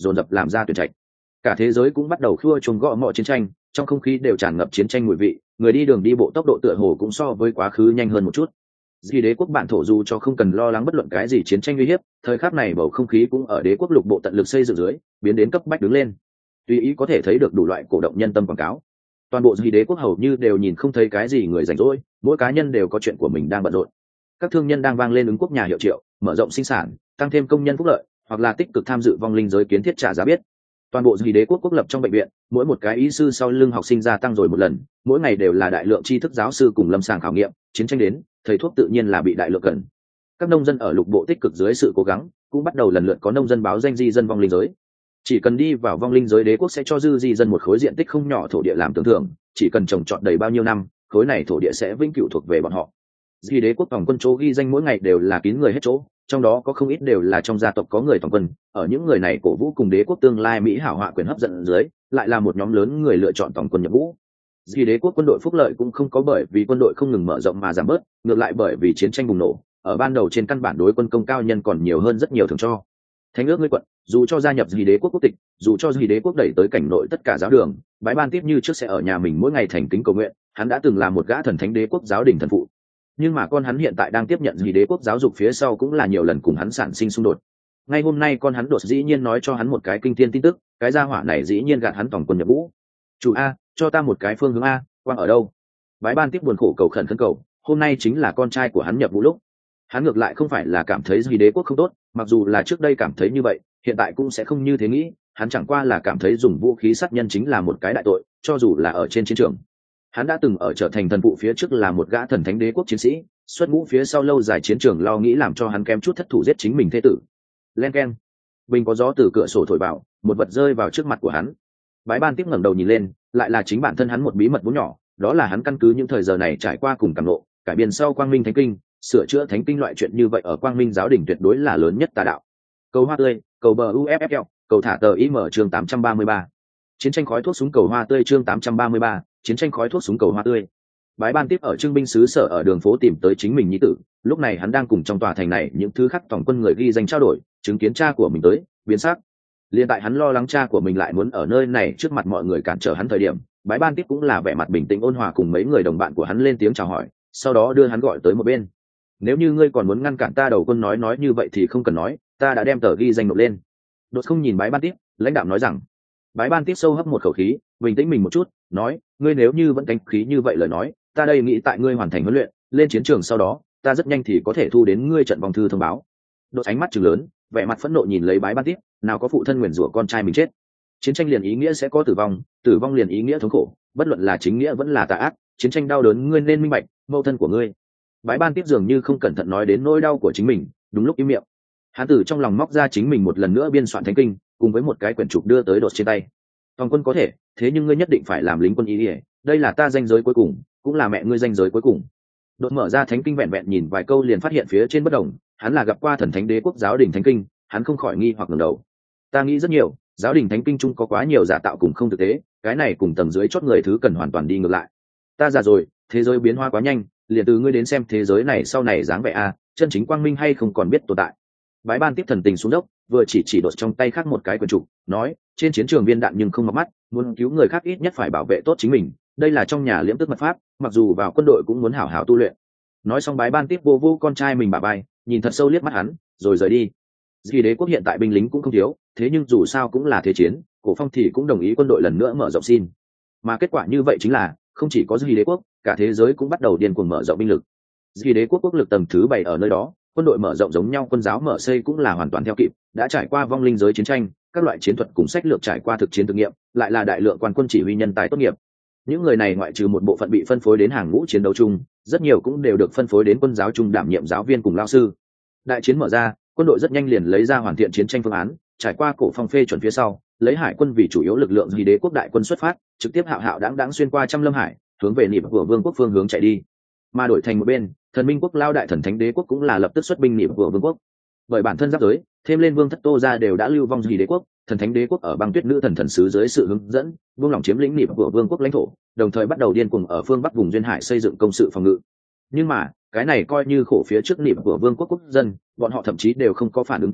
dồn dập làm ra tuyển trạch. Cả thế giới cũng bắt đầu khua chuông gõ mọ chiến tranh, trong không khí đều tràn ngập chiến tranh mùi vị, người đi đường đi bộ tốc độ tựa hồ cũng so với quá khứ nhanh hơn một chút. Vì đế quốc bản thổ dù cho không cần lo lắng bất luận cái gì chiến tranh uy hiếp, thời khắc này bầu không khí cũng ở đế quốc lục bộ tận lực xây dựng dưới biến đến cấp bách đứng lên. Tùy ý có thể thấy được đủ loại cổ động nhân tâm quảng cáo. Toàn bộ Vì đế quốc hầu như đều nhìn không thấy cái gì người rảnh rỗi, mỗi cá nhân đều có chuyện của mình đang bận rộn. Các thương nhân đang vang lên ứng quốc nhà hiệu triệu, mở rộng sinh sản, tăng thêm công nhân phúc lợi, hoặc là tích cực tham dự vong linh giới kiến thiết trả giá biết. Toàn bộ Vì đế quốc quốc lập trong bệnh viện, mỗi một cái y sư sau lưng học sinh gia tăng rồi một lần, mỗi ngày đều là đại lượng tri thức giáo sư cùng lâm sàng khảo nghiệm, chiến tranh đến, thầy thuốc tự nhiên là bị đại lượng cần. Các nông dân ở lục bộ tích cực dưới sự cố gắng, cũng bắt đầu lần lượt có nông dân báo danh di dân vong linh giới. Chỉ cần đi vào vong linh giới, đế quốc sẽ cho dư di dân một khối diện tích không nhỏ thổ địa làm tưởng thưởng, chỉ cần trồng trọt đầy bao nhiêu năm, khối này thổ địa sẽ vĩnh cửu thuộc về bọn họ. Vì đế quốc tổng quân chỗ ghi danh mỗi ngày đều là kín người hết chỗ, trong đó có không ít đều là trong gia tộc có người tổng quân, ở những người này cổ vũ cùng đế quốc tương lai mỹ hảo họa quyền hấp dẫn dưới, lại là một nhóm lớn người lựa chọn tổng quân nhập ngũ. Vì đế quốc quân đội phúc lợi cũng không có bởi vì quân đội không ngừng mở rộng mà giảm bớt, ngược lại bởi vì chiến tranh bùng nổ, ở ban đầu trên căn bản đối quân công cao nhân còn nhiều hơn rất nhiều thường cho. Thánh ước ngươi quận, dù cho gia nhập Vì đế quốc quốc tịch, dù cho Vì đế quốc đẩy tới cảnh nội tất cả giáo đường, bái ban tiếp như trước sẽ ở nhà mình mỗi ngày thành kính cầu nguyện, hắn đã từng là một gã thần thánh đế quốc giáo đình thần phụ. Nhưng mà con hắn hiện tại đang tiếp nhận Vì đế quốc giáo dục phía sau cũng là nhiều lần cùng hắn sản sinh xung đột. Ngay hôm nay con hắn đột dĩ nhiên nói cho hắn một cái kinh thiên tin tức, cái gia hỏa này dĩ nhiên gạt hắn tổng quân nhập ngũ. Chủ a, cho ta một cái phương hướng a, quang ở đâu? Bái ban tiếp buồn khổ cầu khẩn khẩn cầu, hôm nay chính là con trai của hắn nhập ngũ lúc. Hắn ngược lại không phải là cảm thấy Vì đế quốc không tốt, mặc dù là trước đây cảm thấy như vậy, hiện tại cũng sẽ không như thế nghĩ, hắn chẳng qua là cảm thấy dùng vũ khí sát nhân chính là một cái đại tội, cho dù là ở trên chiến trường. Hắn đã từng ở trở thành thần phụ phía trước là một gã thần thánh đế quốc chiến sĩ, xuất ngũ phía sau lâu dài chiến trường lo nghĩ làm cho hắn kém chút thất thủ giết chính mình thế tử. Len keng, bình có gió từ cửa sổ thổi vào, một vật rơi vào trước mặt của hắn. Bái ban tiếp ngẩng đầu nhìn lên, lại là chính bản thân hắn một bí mật vốn nhỏ, đó là hắn căn cứ những thời giờ này trải qua cùng cảm ngộ, cải biên sau Quang Minh Thánh Kinh, sửa chữa Thánh Kinh loại chuyện như vậy ở Quang Minh giáo đình tuyệt đối là lớn nhất tà đạo. Cầu hoa tươi, cầu bờ u ép ép lờ, cầu thả tờ im chương tám trăm ba mươi ba. Chiến tranh khói thuốc súng cầu hoa tươi chương tám trăm ba mươi ba, chiến tranh khói thuốc súng cầu hoa tươi. Bái ban tiếp ở trưng binh sứ sở ở đường phố tìm tới chính mình nhi tử, lúc này hắn đang cùng trong tòa thành này những thứ khác tổng quân người ghi danh trao đổi, chứng kiến cha của mình tới, biến sắc. Liên tại hắn lo lắng cha của mình lại muốn ở nơi này trước mặt mọi người cản trở hắn thời điểm, Bái ban tiếp cũng là vẻ mặt bình tĩnh ôn hòa cùng mấy người đồng bạn của hắn lên tiếng chào hỏi, sau đó đưa hắn gọi tới một bên. Nếu như ngươi còn muốn ngăn cản ta đầu quân nói nói như vậy thì không cần nói, ta đã đem tờ ghi danh nộp lên. Đột không nhìn Bái ban tiếp, lãnh đạo nói rằng. Bái ban tiếp sâu hấp một khẩu khí, bình tĩnh mình một chút, nói, ngươi nếu như vẫn cánh khí như vậy lời nói, ta đây nghĩ tại ngươi hoàn thành huấn luyện, lên chiến trường sau đó, ta rất nhanh thì có thể thu đến ngươi trận vòng thư thông báo. Đột ánh mắt trừng lớn, vẻ mặt phẫn nộ nhìn lấy Bái ban tiếp, nào có phụ thân nguyền rủa con trai mình chết. Chiến tranh liền ý nghĩa sẽ có tử vong, tử vong liền ý nghĩa thống khổ, bất luận là chính nghĩa vẫn là tà ác, chiến tranh đau đớn ngươi nên minh bạch, mẫu thân của ngươi. Bái ban tiếp dường như không cẩn thận nói đến nỗi đau của chính mình, đúng lúc im miệng. Hắn từ trong lòng móc ra chính mình một lần nữa biên soạn thánh kinh, cùng với một cái quyển trục đưa tới đột trên tay. Toàn quân có thể, thế nhưng ngươi nhất định phải làm lính quân y ỉa, đây là ta danh giới cuối cùng, cũng là mẹ ngươi danh giới cuối cùng. Đột mở ra thánh kinh vẹn vẹn nhìn vài câu liền phát hiện phía trên bất đồng, hắn là gặp qua thần thánh đế quốc giáo đình thánh kinh, hắn không khỏi nghi hoặc ngẩng đầu. Ta nghĩ rất nhiều, giáo đình thánh kinh chung có quá nhiều giả tạo cùng không thực tế, cái này cùng tầng dưới chót người thứ cần hoàn toàn đi ngược lại. Ta già rồi, thế giới biến hóa quá nhanh, liền từ ngươi đến xem thế giới này sau này dáng vẻ a, chân chính quang minh hay không còn biết tồn tại. Bái ban tiếp thần tình xuống dốc, vừa chỉ chỉ đột trong tay khác một cái quyển trục, nói, trên chiến trường viên đạn nhưng không mọc mắt, muốn cứu người khác ít nhất phải bảo vệ tốt chính mình, đây là trong nhà liễm tức mật pháp, mặc dù vào quân đội cũng muốn hảo hảo tu luyện. Nói xong Bái ban tiếp vô vô con trai mình bả vai, nhìn thật sâu liếc mắt hắn, rồi rời đi. Vì đế quốc hiện tại binh lính cũng không thiếu, thế nhưng dù sao cũng là thế chiến, Cổ Phong thì cũng đồng ý quân đội lần nữa mở rộng xin. Mà kết quả như vậy chính là, không chỉ có Vì đế quốc, cả thế giới cũng bắt đầu điên cuồng mở rộng binh lực. Vì đế quốc quốc lực tầng thứ bảy ở nơi đó, quân đội mở rộng giống nhau, quân giáo mở xây cũng là hoàn toàn theo kịp, đã trải qua vong linh giới chiến tranh, các loại chiến thuật cùng sách lược trải qua thực chiến thực nghiệm, lại là đại lượng quan quân chỉ huy nhân tài tốt nghiệp. Những người này ngoại trừ một bộ phận bị phân phối đến hàng ngũ chiến đấu chung, rất nhiều cũng đều được phân phối đến quân giáo chung đảm nhiệm giáo viên cùng lao sư. Đại chiến mở ra, quân đội rất nhanh liền lấy ra hoàn thiện chiến tranh phương án, trải qua Cổ Phong phê chuẩn phía sau, lấy hải quân vì chủ yếu lực lượng, Vì đế quốc đại quân xuất phát, trực tiếp hạo hạo đãng đãng xuyên qua trăm lâm hải, hướng về nịp của vương quốc phương hướng chạy đi. Mà đổi thành một bên, thần minh quốc lao đại thần thánh đế quốc cũng là lập tức xuất binh nịp của vương quốc. Bởi bản thân giáp giới, thêm lên vương thất Tô gia đều đã lưu vong Vì đế quốc, thần thánh đế quốc ở băng tuyết nữ thần thần sứ dưới sự hướng dẫn, buông lỏng chiếm lĩnh nịp của vương quốc lãnh thổ, đồng thời bắt đầu điên cuồng ở phương bắc vùng duyên hải xây dựng công sự phòng ngự. Nhưng mà cái này coi như khổ phía trước nịp của vương quốc quốc dân, bọn họ thậm chí đều không có phản ứng kịp đâu,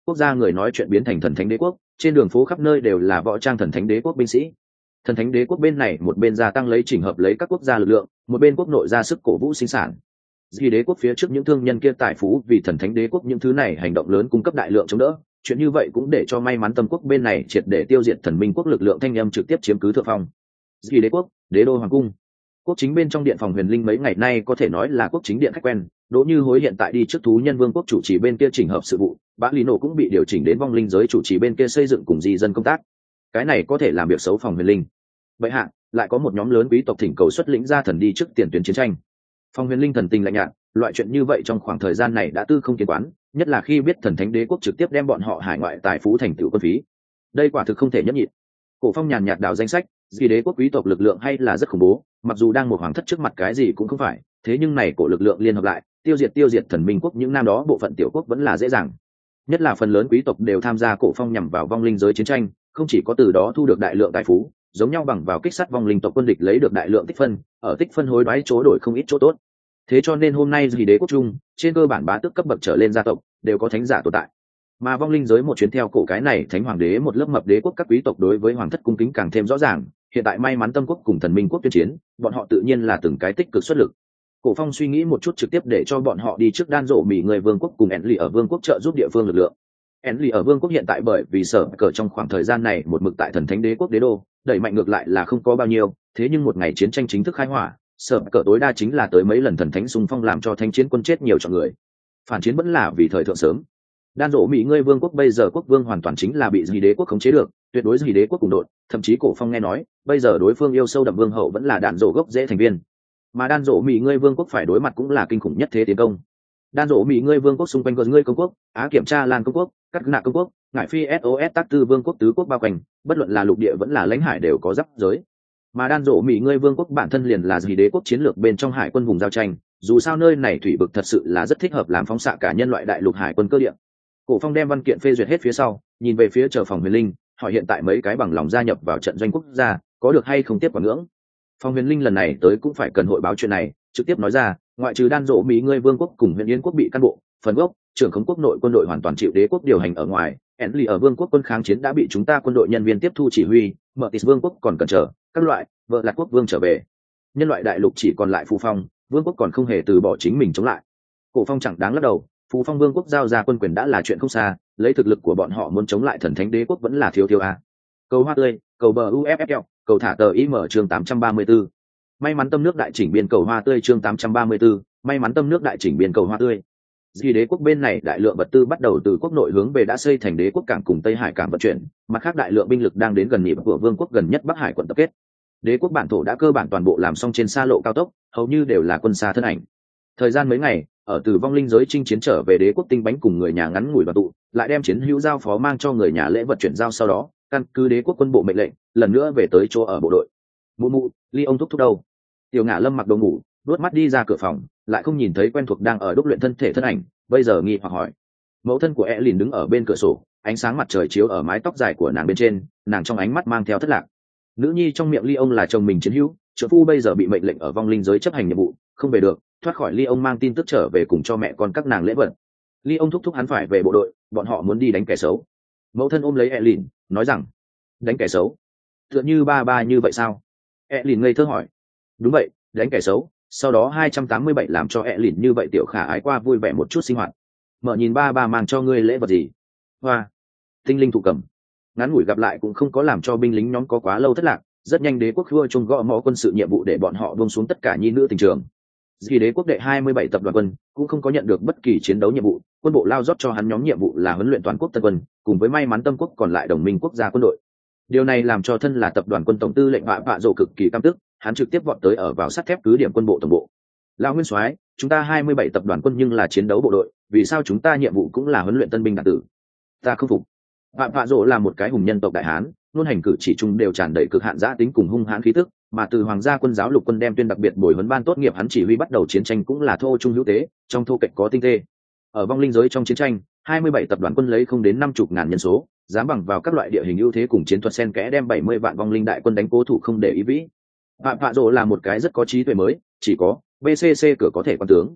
quốc gia người nói chuyện biến thành thần thánh đế quốc, trên đường phố khắp nơi đều là võ trang thần thánh đế quốc binh sĩ. Thần thánh đế quốc bên này một bên gia tăng lấy chỉnh hợp lấy các quốc gia lực lượng, một bên quốc nội ra sức cổ vũ sinh sản. Vì đế quốc phía trước những thương nhân kia tài phú vì thần thánh đế quốc những thứ này hành động lớn cung cấp đại lượng chống đỡ, chuyện như vậy cũng để cho may mắn Tâm quốc bên này triệt để tiêu diệt thần minh quốc lực lượng thanh âm trực tiếp chiếm cứ thượng phong. Vì đế quốc, đế đô hoàng cung. Quốc chính bên trong điện phòng huyền linh mấy ngày nay có thể nói là quốc chính điện khách quen, Đỗ Như Hối hiện tại đi trước thú nhân vương quốc chủ trì bên kia chỉnh hợp sự vụ, Bã Lý Nổ cũng bị điều chỉnh đến vong linh giới chủ trì bên kia xây dựng cùng di dân công tác. Cái này có thể làm việc xấu phòng huyền linh. Vậy hạ, lại có một nhóm lớn quý tộc thỉnh cầu xuất lĩnh ra thần đi trước tiền tuyến chiến tranh. Phòng huyền linh thần tình lạnh nhạt, loại chuyện như vậy trong khoảng thời gian này đã tư không kiến quán, nhất là khi biết thần thánh đế quốc trực tiếp đem bọn họ hải ngoại tài phú thành tựu quân phí. Đây quả thực không thể nhẫn nhịn. Cổ Phong nhàn nhạt đào danh sách, vì đế quốc quý tộc lực lượng hay là rất khủng bố, mặc dù đang một hoàng thất trước mặt cái gì cũng không phải, thế nhưng này cổ lực lượng liên hợp lại, tiêu diệt tiêu diệt thần minh quốc những nam đó bộ phận tiểu quốc vẫn là dễ dàng. Nhất là phần lớn quý tộc đều tham gia Cổ Phong nhằm vào vong linh giới chiến tranh, không chỉ có từ đó thu được đại lượng tài phú, giống nhau bằng vào kích sát vong linh tộc quân địch lấy được đại lượng tích phân, ở tích phân hối đoái chỗ đổi không ít chỗ tốt. Thế cho nên hôm nay vì đế quốc trung, trên cơ bản bá tước cấp bậc trở lên gia tộc đều có thánh giả tồn tại. Mà vong linh giới một chuyến theo cổ cái này thánh hoàng đế một lớp mập đế quốc các quý tộc đối với hoàng thất cung kính càng thêm rõ ràng, hiện tại may mắn Tâm quốc cùng thần minh quốc tuyên chiến, bọn họ tự nhiên là từng cái tích cực xuất lực. Cổ Phong suy nghĩ một chút trực tiếp để cho bọn họ đi trước đan rộ mỹ người vương quốc cùng Enly ở vương quốc trợ giúp địa phương lực lượng. Enly ở vương quốc hiện tại bởi vì sở cờ trong khoảng thời gian này một mực tại thần thánh đế quốc đế đô, đẩy mạnh ngược lại là không có bao nhiêu, thế nhưng một ngày chiến tranh chính thức khai hỏa, sở cờ tối đa chính là tới mấy lần thần thánh xung phong làm cho thánh chiến quân chết nhiều chọn người. Phản chiến vẫn là vì thời thượng sớm. Đan rộ mỹ ngươi vương quốc bây giờ quốc vương hoàn toàn chính là bị Dì đế quốc khống chế được, tuyệt đối Dì đế quốc cùng đột, thậm chí Cổ Phong nghe nói, bây giờ đối phương yêu sâu đậm vương hậu vẫn là đạn rộ gốc dễ thành viên. Mà đan rộ mỹ ngươi vương quốc phải đối mặt cũng là kinh khủng nhất thế tiến công. Đan rộ mỹ ngươi vương quốc xung quanh gần ngươi công quốc, Á kiểm tra Lan công quốc, Cắt Nạ công quốc, Ngải Phi ét o ét tác tư vương quốc tứ quốc bao quanh, bất luận là lục địa vẫn là lãnh hải đều có giáp giới. Mà đan rộ mỹ ngươi vương quốc bản thân liền là Dì đế quốc chiến lược bên trong hải quân vùng giao tranh, dù sao nơi này thủy vực thật sự là rất thích hợp làm phóng xạ cả nhân loại đại lục hải quân cơ địa. Cổ Phong đem văn kiện phê duyệt hết phía sau, nhìn về phía chờ phòng huyền linh, hỏi hiện tại mấy cái bằng lòng gia nhập vào trận doanh quốc gia, có được hay không tiếp quản ngưỡng. Phòng huyền linh lần này tới cũng phải cần hội báo chuyện này, trực tiếp nói ra, ngoại trừ đan rộ mỹ ngươi vương quốc cùng huyền yến quốc bị cán bộ, phần gốc, trưởng khống quốc nội quân đội hoàn toàn chịu đế quốc điều hành ở ngoài, Enly ở vương quốc quân kháng chiến đã bị chúng ta quân đội nhân viên tiếp thu chỉ huy, mở tis vương quốc còn cần chờ, các loại, vợ lạc quốc vương trở về. Nhân loại đại lục chỉ còn lại Phù Phong, vương quốc còn không hề từ bỏ chính mình chống lại. Cổ Phong chẳng đáng lắc đầu, Phù Phong vương quốc giao ra quân quyền đã là chuyện không xa, lấy thực lực của bọn họ muốn chống lại thần thánh đế quốc vẫn là thiếu thiếu a. Cầu hoa tươi, cầu bờ u ép ép lờ, cầu thả tờ im chương tám trăm ba mươi tư. May mắn tâm nước đại chỉnh biên cầu hoa tươi chương tám trăm ba mươi tư, may mắn tâm nước đại chỉnh biên cầu hoa tươi. Dì đế quốc bên này đại lượng vật tư bắt đầu từ quốc nội hướng về đã xây thành đế quốc cảng cùng Tây Hải cảng vận chuyển, mặt khác đại lượng binh lực đang đến gần nhịp của vương quốc gần nhất Bắc Hải quận tập kết. Đế quốc bản thổ đã cơ bản toàn bộ làm xong trên xa lộ cao tốc, hầu như đều là quân xa thân ảnh. Thời gian mấy ngày, ở từ vong linh giới chinh chiến trở về đế quốc tinh bánh cùng người nhà ngắn ngủi và tụ, lại đem chiến hữu giao phó mang cho người nhà lễ vật chuyển giao sau đó, căn cứ đế quốc quân bộ mệnh lệnh, lần nữa về tới chỗ ở bộ đội. Mụ mụ, Ly ông thúc thúc đâu? Tiểu Ngạ Lâm mặc đồ ngủ, đuốt mắt đi ra cửa phòng, lại không nhìn thấy quen thuộc đang ở đúc luyện thân thể thân ảnh, bây giờ nghi hoặc hỏi. Mẫu thân của Elin đứng ở bên cửa sổ, ánh sáng mặt trời chiếu ở mái tóc dài của nàng bên trên, nàng trong ánh mắt mang theo thất lạc. Nữ nhi trong miệng Ly ông là chồng mình chiến hữu, trợ phu bây giờ bị mệnh lệnh ở vong linh giới chấp hành nhiệm vụ, không về được, thoát khỏi Ly ông mang tin tức trở về cùng cho mẹ con các nàng lễ vật. Ly ông thúc thúc hắn phải về bộ đội, bọn họ muốn đi đánh kẻ xấu. Mẫu thân ôm lấy Elin, nói rằng, đánh kẻ xấu? Tựa như ba ba như vậy sao? Elin ngây thơ hỏi. Đúng vậy, đánh kẻ xấu. Sau đó hai trăm tám mươi bảy làm cho Elin như vậy tiểu khả ái qua vui vẻ một chút sinh hoạt. Mở nhìn ba ba mang cho ngươi lễ vật gì? Hoa, tinh linh thụ cầm. Ngắn ngủi gặp lại cũng không có làm cho binh lính nhóm có quá lâu thất lạc, rất nhanh đế quốc vua chung gõ mõ quân sự nhiệm vụ để bọn họ buông xuống tất cả nhi nữ tình trường. Vì đế quốc đệ hai mươi bảy tập đoàn quân cũng không có nhận được bất kỳ chiến đấu nhiệm vụ, quân bộ lao rót cho hắn nhóm nhiệm vụ là huấn luyện toàn quốc tân quân, cùng với may mắn Tâm quốc còn lại đồng minh quốc gia quân đội. Điều này làm cho thân là tập đoàn quân tổng tư lệnh Vạ Vạ Dụ cực kỳ căm tức, hắn trực tiếp vọt tới ở vào sắt thép cứ điểm quân bộ tổng bộ. Lão Nguyên Soái, chúng ta hai mươi bảy tập đoàn quân nhưng là chiến đấu bộ đội, vì sao chúng ta nhiệm vụ cũng là huấn luyện tân binh đạn tử? Ta không phục. Vạ Vạ Dụ là một cái hùng nhân tộc đại hán, luôn hành cử chỉ chung đều tràn đầy cực hạn dã tính cùng hung hãn khí tức, mà từ hoàng gia quân giáo lục quân đem tuyên đặc biệt bồi huấn ban tốt nghiệp hắn chỉ huy bắt đầu chiến tranh cũng là thô trung hữu tế, trong thô kệch có tinh tế. Ở vong linh giới trong chiến tranh, hai mươi bảy tập đoàn quân lấy không đến năm chục ngàn nhân số, dám bằng vào các loại địa hình ưu thế cùng chiến thuật xen kẽ đem bảy mươi vạn vong linh đại quân đánh cố thủ không để ý vĩ. Vạ Vạ Dụ là một cái rất có trí tuệ mới, chỉ có bê xê xê cửa có thể quan tướng.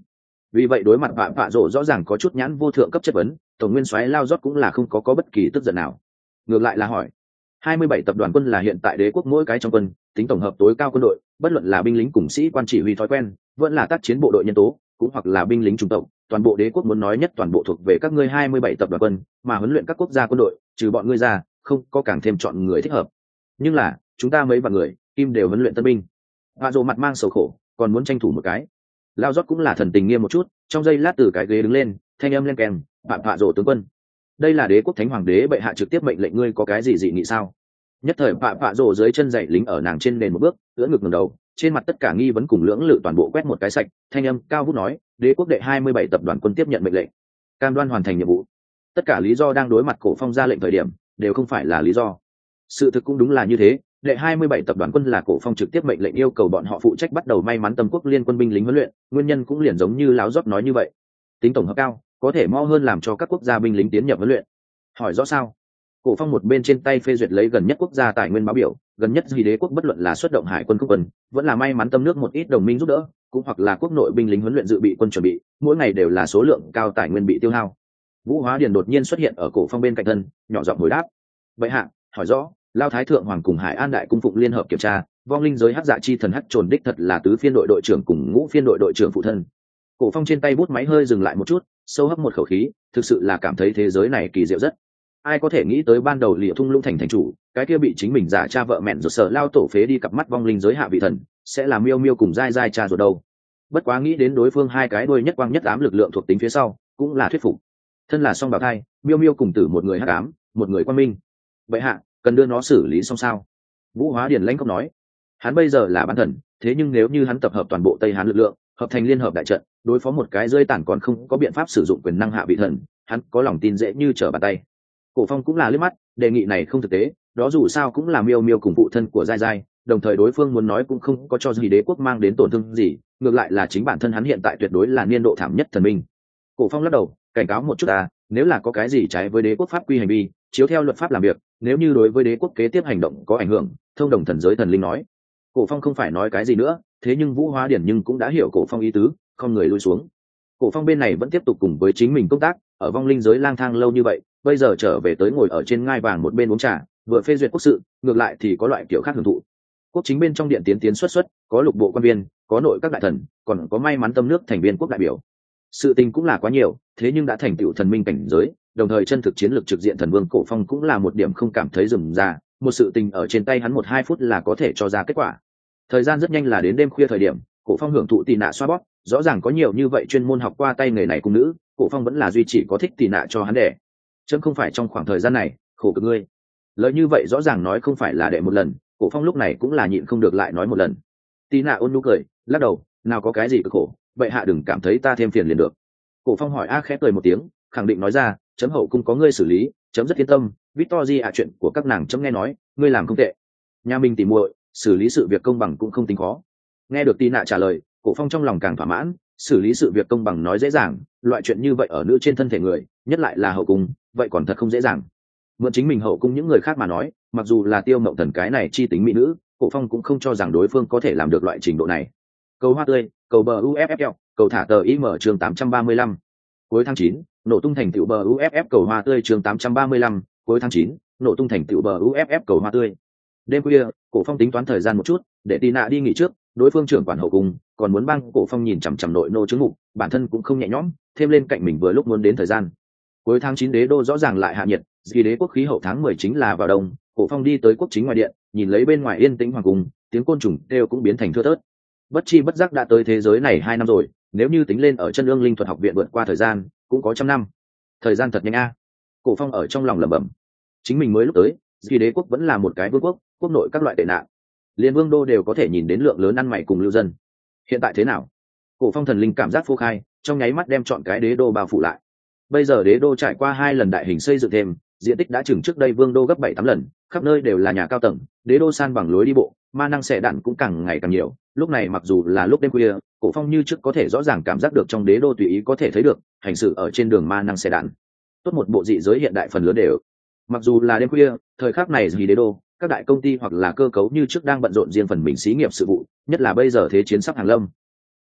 Vì vậy đối mặt vạ vạ rổ rõ ràng có chút nhãn vô thượng cấp chất vấn, tổng nguyên soái lao rót cũng là không có có bất kỳ tức giận nào. Ngược lại là hỏi, hai mươi bảy tập đoàn quân là hiện tại đế quốc mỗi cái trong quân tính tổng hợp tối cao quân đội, bất luận là binh lính cùng sĩ quan chỉ huy thói quen, vẫn là tác chiến bộ đội nhân tố, cũng hoặc là binh lính trung tộc, toàn bộ đế quốc muốn nói nhất toàn bộ thuộc về các ngươi hai mươi bảy tập đoàn quân, mà huấn luyện các quốc gia quân đội, trừ bọn ngươi ra, không có càng thêm chọn người thích hợp. Nhưng là, chúng ta mấy vạn người, kim đều huấn luyện tân binh. Vạ rổ mặt mang sầu khổ, còn muốn tranh thủ một cái. Lao rót cũng là thần tình nghiêm một chút, trong giây lát từ cái ghế đứng lên, thanh âm lên kèm, vạ vạ rổ tướng quân. Đây là đế quốc thánh hoàng đế bệ hạ trực tiếp mệnh lệnh ngươi, có cái gì dị nghị sao? Nhất thời vạ vạ rổ dưới chân dậy lính ở nàng trên nền một bước, ưỡn ngực ngẩng đầu, trên mặt tất cả nghi vấn cùng lưỡng lự toàn bộ quét một cái sạch, thanh âm cao vút nói, đế quốc đệ hai mươi bảy tập đoàn quân tiếp nhận mệnh lệnh, cam đoan hoàn thành nhiệm vụ. Tất cả lý do đang đối mặt cổ phong ra lệnh thời điểm, đều không phải là lý do. Sự thực cũng đúng là như thế, đệ hai mươi bảy tập đoàn quân là cổ phong trực tiếp mệnh lệnh yêu cầu bọn họ phụ trách bắt đầu may mắn tâm quốc liên quân binh lính huấn luyện, nguyên nhân cũng liền giống như láo rót nói như vậy. Tính tổng hợp cao, có thể mo hơn làm cho các quốc gia binh lính tiến nhập huấn luyện. Hỏi rõ sao? Cổ phong một bên trên tay phê duyệt lấy gần nhất quốc gia tài nguyên báo biểu, gần nhất gì đế quốc bất luận là xuất động hải quân quốc quân, vẫn là may mắn tâm nước một ít đồng minh giúp đỡ, cũng hoặc là quốc nội binh lính huấn luyện dự bị quân chuẩn bị, mỗi ngày đều là số lượng cao tài nguyên bị tiêu hao. Vũ Hóa Điền đột nhiên xuất hiện ở cổ phong bên cạnh thân, nhỏ giọng hồi đáp. Vậy hạ, hỏi rõ, Lao Thái thượng hoàng cùng Hải An đại cung phụng liên hợp kiểm tra, vong linh giới hắc dạ chi thần hắc trồn đích thật là tứ phiên đội đội trưởng cùng ngũ phiên đội đội trưởng phụ thân. Cổ phong trên tay bút máy hơi dừng lại một chút, sâu hấp một khẩu khí, thực sự là cảm thấy thế giới này kỳ diệu rất. Ai có thể nghĩ tới ban đầu Lịa Thung Lũng thành thành chủ, cái kia bị chính mình giả cha vợ mẹn rồi sợ lao tổ phế đi cặp mắt vong linh giới hạ vị thần, sẽ là Miêu Miêu cùng dai dai cha rồi đâu. Bất quá nghĩ đến đối phương hai cái đuôi nhất quang nhất ám lực lượng thuộc tính phía sau, cũng là thuyết phục. Thân là song bào thai, Miêu Miêu cùng tử một người hắc ám, một người quang minh. Vậy hạ, cần đưa nó xử lý xong sao? Vũ Hóa Điền lãnh không nói. Hắn bây giờ là bán thần, thế nhưng nếu như hắn tập hợp toàn bộ Tây Hán lực lượng, hợp thành liên hợp đại trận, đối phó một cái rơi tản còn không có biện pháp sử dụng quyền năng hạ vị thần, hắn có lòng tin dễ như trở bàn tay. Cổ phong cũng là liếc mắt, đề nghị này không thực tế, đó dù sao cũng là Miêu Miêu cùng phụ thân của dai dai, đồng thời đối phương muốn nói cũng không có cho gì đế quốc mang đến tổn thương gì, ngược lại là chính bản thân hắn hiện tại tuyệt đối là niên độ thảm nhất thần minh. Cổ phong lắc đầu, cảnh cáo một chút à, nếu là có cái gì trái với đế quốc pháp quy hành vi, chiếu theo luật pháp làm việc, nếu như đối với đế quốc kế tiếp hành động có ảnh hưởng, thông đồng thần giới thần linh nói. Cổ phong không phải nói cái gì nữa, thế nhưng Vũ Hóa Điển nhưng cũng đã hiểu cổ phong ý tứ, không người lui xuống. Cổ phong bên này vẫn tiếp tục cùng với chính mình công tác, ở vong linh giới lang thang lâu như vậy, bây giờ trở về tới ngồi ở trên ngai vàng một bên uống trà, vừa phê duyệt quốc sự, ngược lại thì có loại kiểu khác hưởng thụ. Quốc chính bên trong điện tiến tiến xuất xuất, có lục bộ quan viên, có nội các đại thần, còn có may mắn tâm nước thành viên quốc đại biểu. Sự tình cũng là quá nhiều, thế nhưng đã thành tựu thần minh cảnh giới, đồng thời chân thực chiến lược trực diện thần vương cổ phong cũng là một điểm không cảm thấy rườm rà, một sự tình ở trên tay hắn một hai phút là có thể cho ra kết quả. Thời gian rất nhanh là đến đêm khuya thời điểm, cổ phong hưởng thụ tì nạ xoa bóp, rõ ràng có nhiều như vậy chuyên môn học qua tay nghề này cung nữ, cổ phong vẫn là duy chỉ có thích tì nạ cho hắn đẻ. Chấm không phải trong khoảng thời gian này khổ cực ngươi. Lời như vậy rõ ràng nói không phải là đệ một lần, cổ phong lúc này cũng là nhịn không được lại nói một lần. Tì nạ ôn nhu cười, lắc đầu, nào có cái gì cực khổ, vậy hạ đừng cảm thấy ta thêm phiền liền được. Cổ phong hỏi a khẽ cười một tiếng, khẳng định nói ra, chấm hậu cung có ngươi xử lý, chấm rất yên tâm. Victory à, chuyện của các nàng chấm nghe nói ngươi làm không tệ, nhà mình tỉ muội xử lý sự việc công bằng cũng không tính khó. Nghe được Tì nạ trả lời, cổ phong trong lòng càng thỏa mãn, xử lý sự việc công bằng nói dễ dàng, loại chuyện như vậy ở nữ trên thân thể người, nhất lại là hậu cung, vậy còn thật không dễ dàng. Mượn chính mình hậu cung những người khác mà nói, mặc dù là Tiêu Mộng Thần cái này chi tính mỹ nữ, cổ phong cũng không cho rằng đối phương có thể làm được loại trình độ này. Cầu hoa tươi, cầu bờ u ép ép lờ, cầu thả tờ im ở chương tám trăm ba mươi lăm. Cuối tháng chín, nổ tung thành tựu bờ u ép ép cầu hoa tươi chương tám trăm ba mươi lăm, cuối tháng chín, nổ tung thành tựu bờ u ép ép cầu hoa tươi. Đêm khuya, cổ phong tính toán thời gian một chút, để Tì nạ đi nghỉ trước, đối phương trưởng quản hậu cung, còn muốn băng cổ phong nhìn chằm chằm nội nô chứng mục, bản thân cũng không nhẹ nhõm, thêm lên cạnh mình vừa lúc muốn đến thời gian. Cuối tháng chín đế đô rõ ràng lại hạ nhiệt, vì đế quốc khí hậu tháng mười chính là vào đông, cổ phong đi tới quốc chính ngoài điện, nhìn lấy bên ngoài yên tĩnh hoàng cung, tiếng côn trùng kêu cũng biến thành thưa thớt. Bất chi bất giác đã tới thế giới này hai năm rồi, nếu như tính lên ở chân ương linh thuật học viện vượt qua thời gian, cũng có trăm năm. Thời gian thật nhanh a. Cổ phong ở trong lòng lẩm bẩm. Chính mình mới lúc tới, vì đế quốc vẫn là một cái vương quốc, quốc nội các loại tệ nạn, liên vương đô đều có thể nhìn đến lượng lớn ăn mày cùng lưu dân. Hiện tại thế nào? Cổ phong thần linh cảm giác phô khai, trong nháy mắt đem chọn cái đế đô bao phủ lại. Bây giờ đế đô trải qua hai lần đại hình xây dựng thêm, diện tích đã chừng trước đây vương đô gấp bảy tám lần, khắp nơi đều là nhà cao tầng, đế đô san bằng lối đi bộ, ma năng xẻ đạn cũng càng ngày càng nhiều. Lúc này mặc dù là lúc đêm khuya, cổ phong như trước có thể rõ ràng cảm giác được trong đế đô tùy ý có thể thấy được hành xử ở trên đường ma năng xẻ đạn. Tốt một bộ dị giới hiện đại phần lớn đều. Mặc dù là đêm khuya, thời khắc này gì đế đô, các đại công ty hoặc là cơ cấu như trước đang bận rộn riêng phần mình xí nghiệp sự vụ, nhất là bây giờ thế chiến sắp hàng lâm.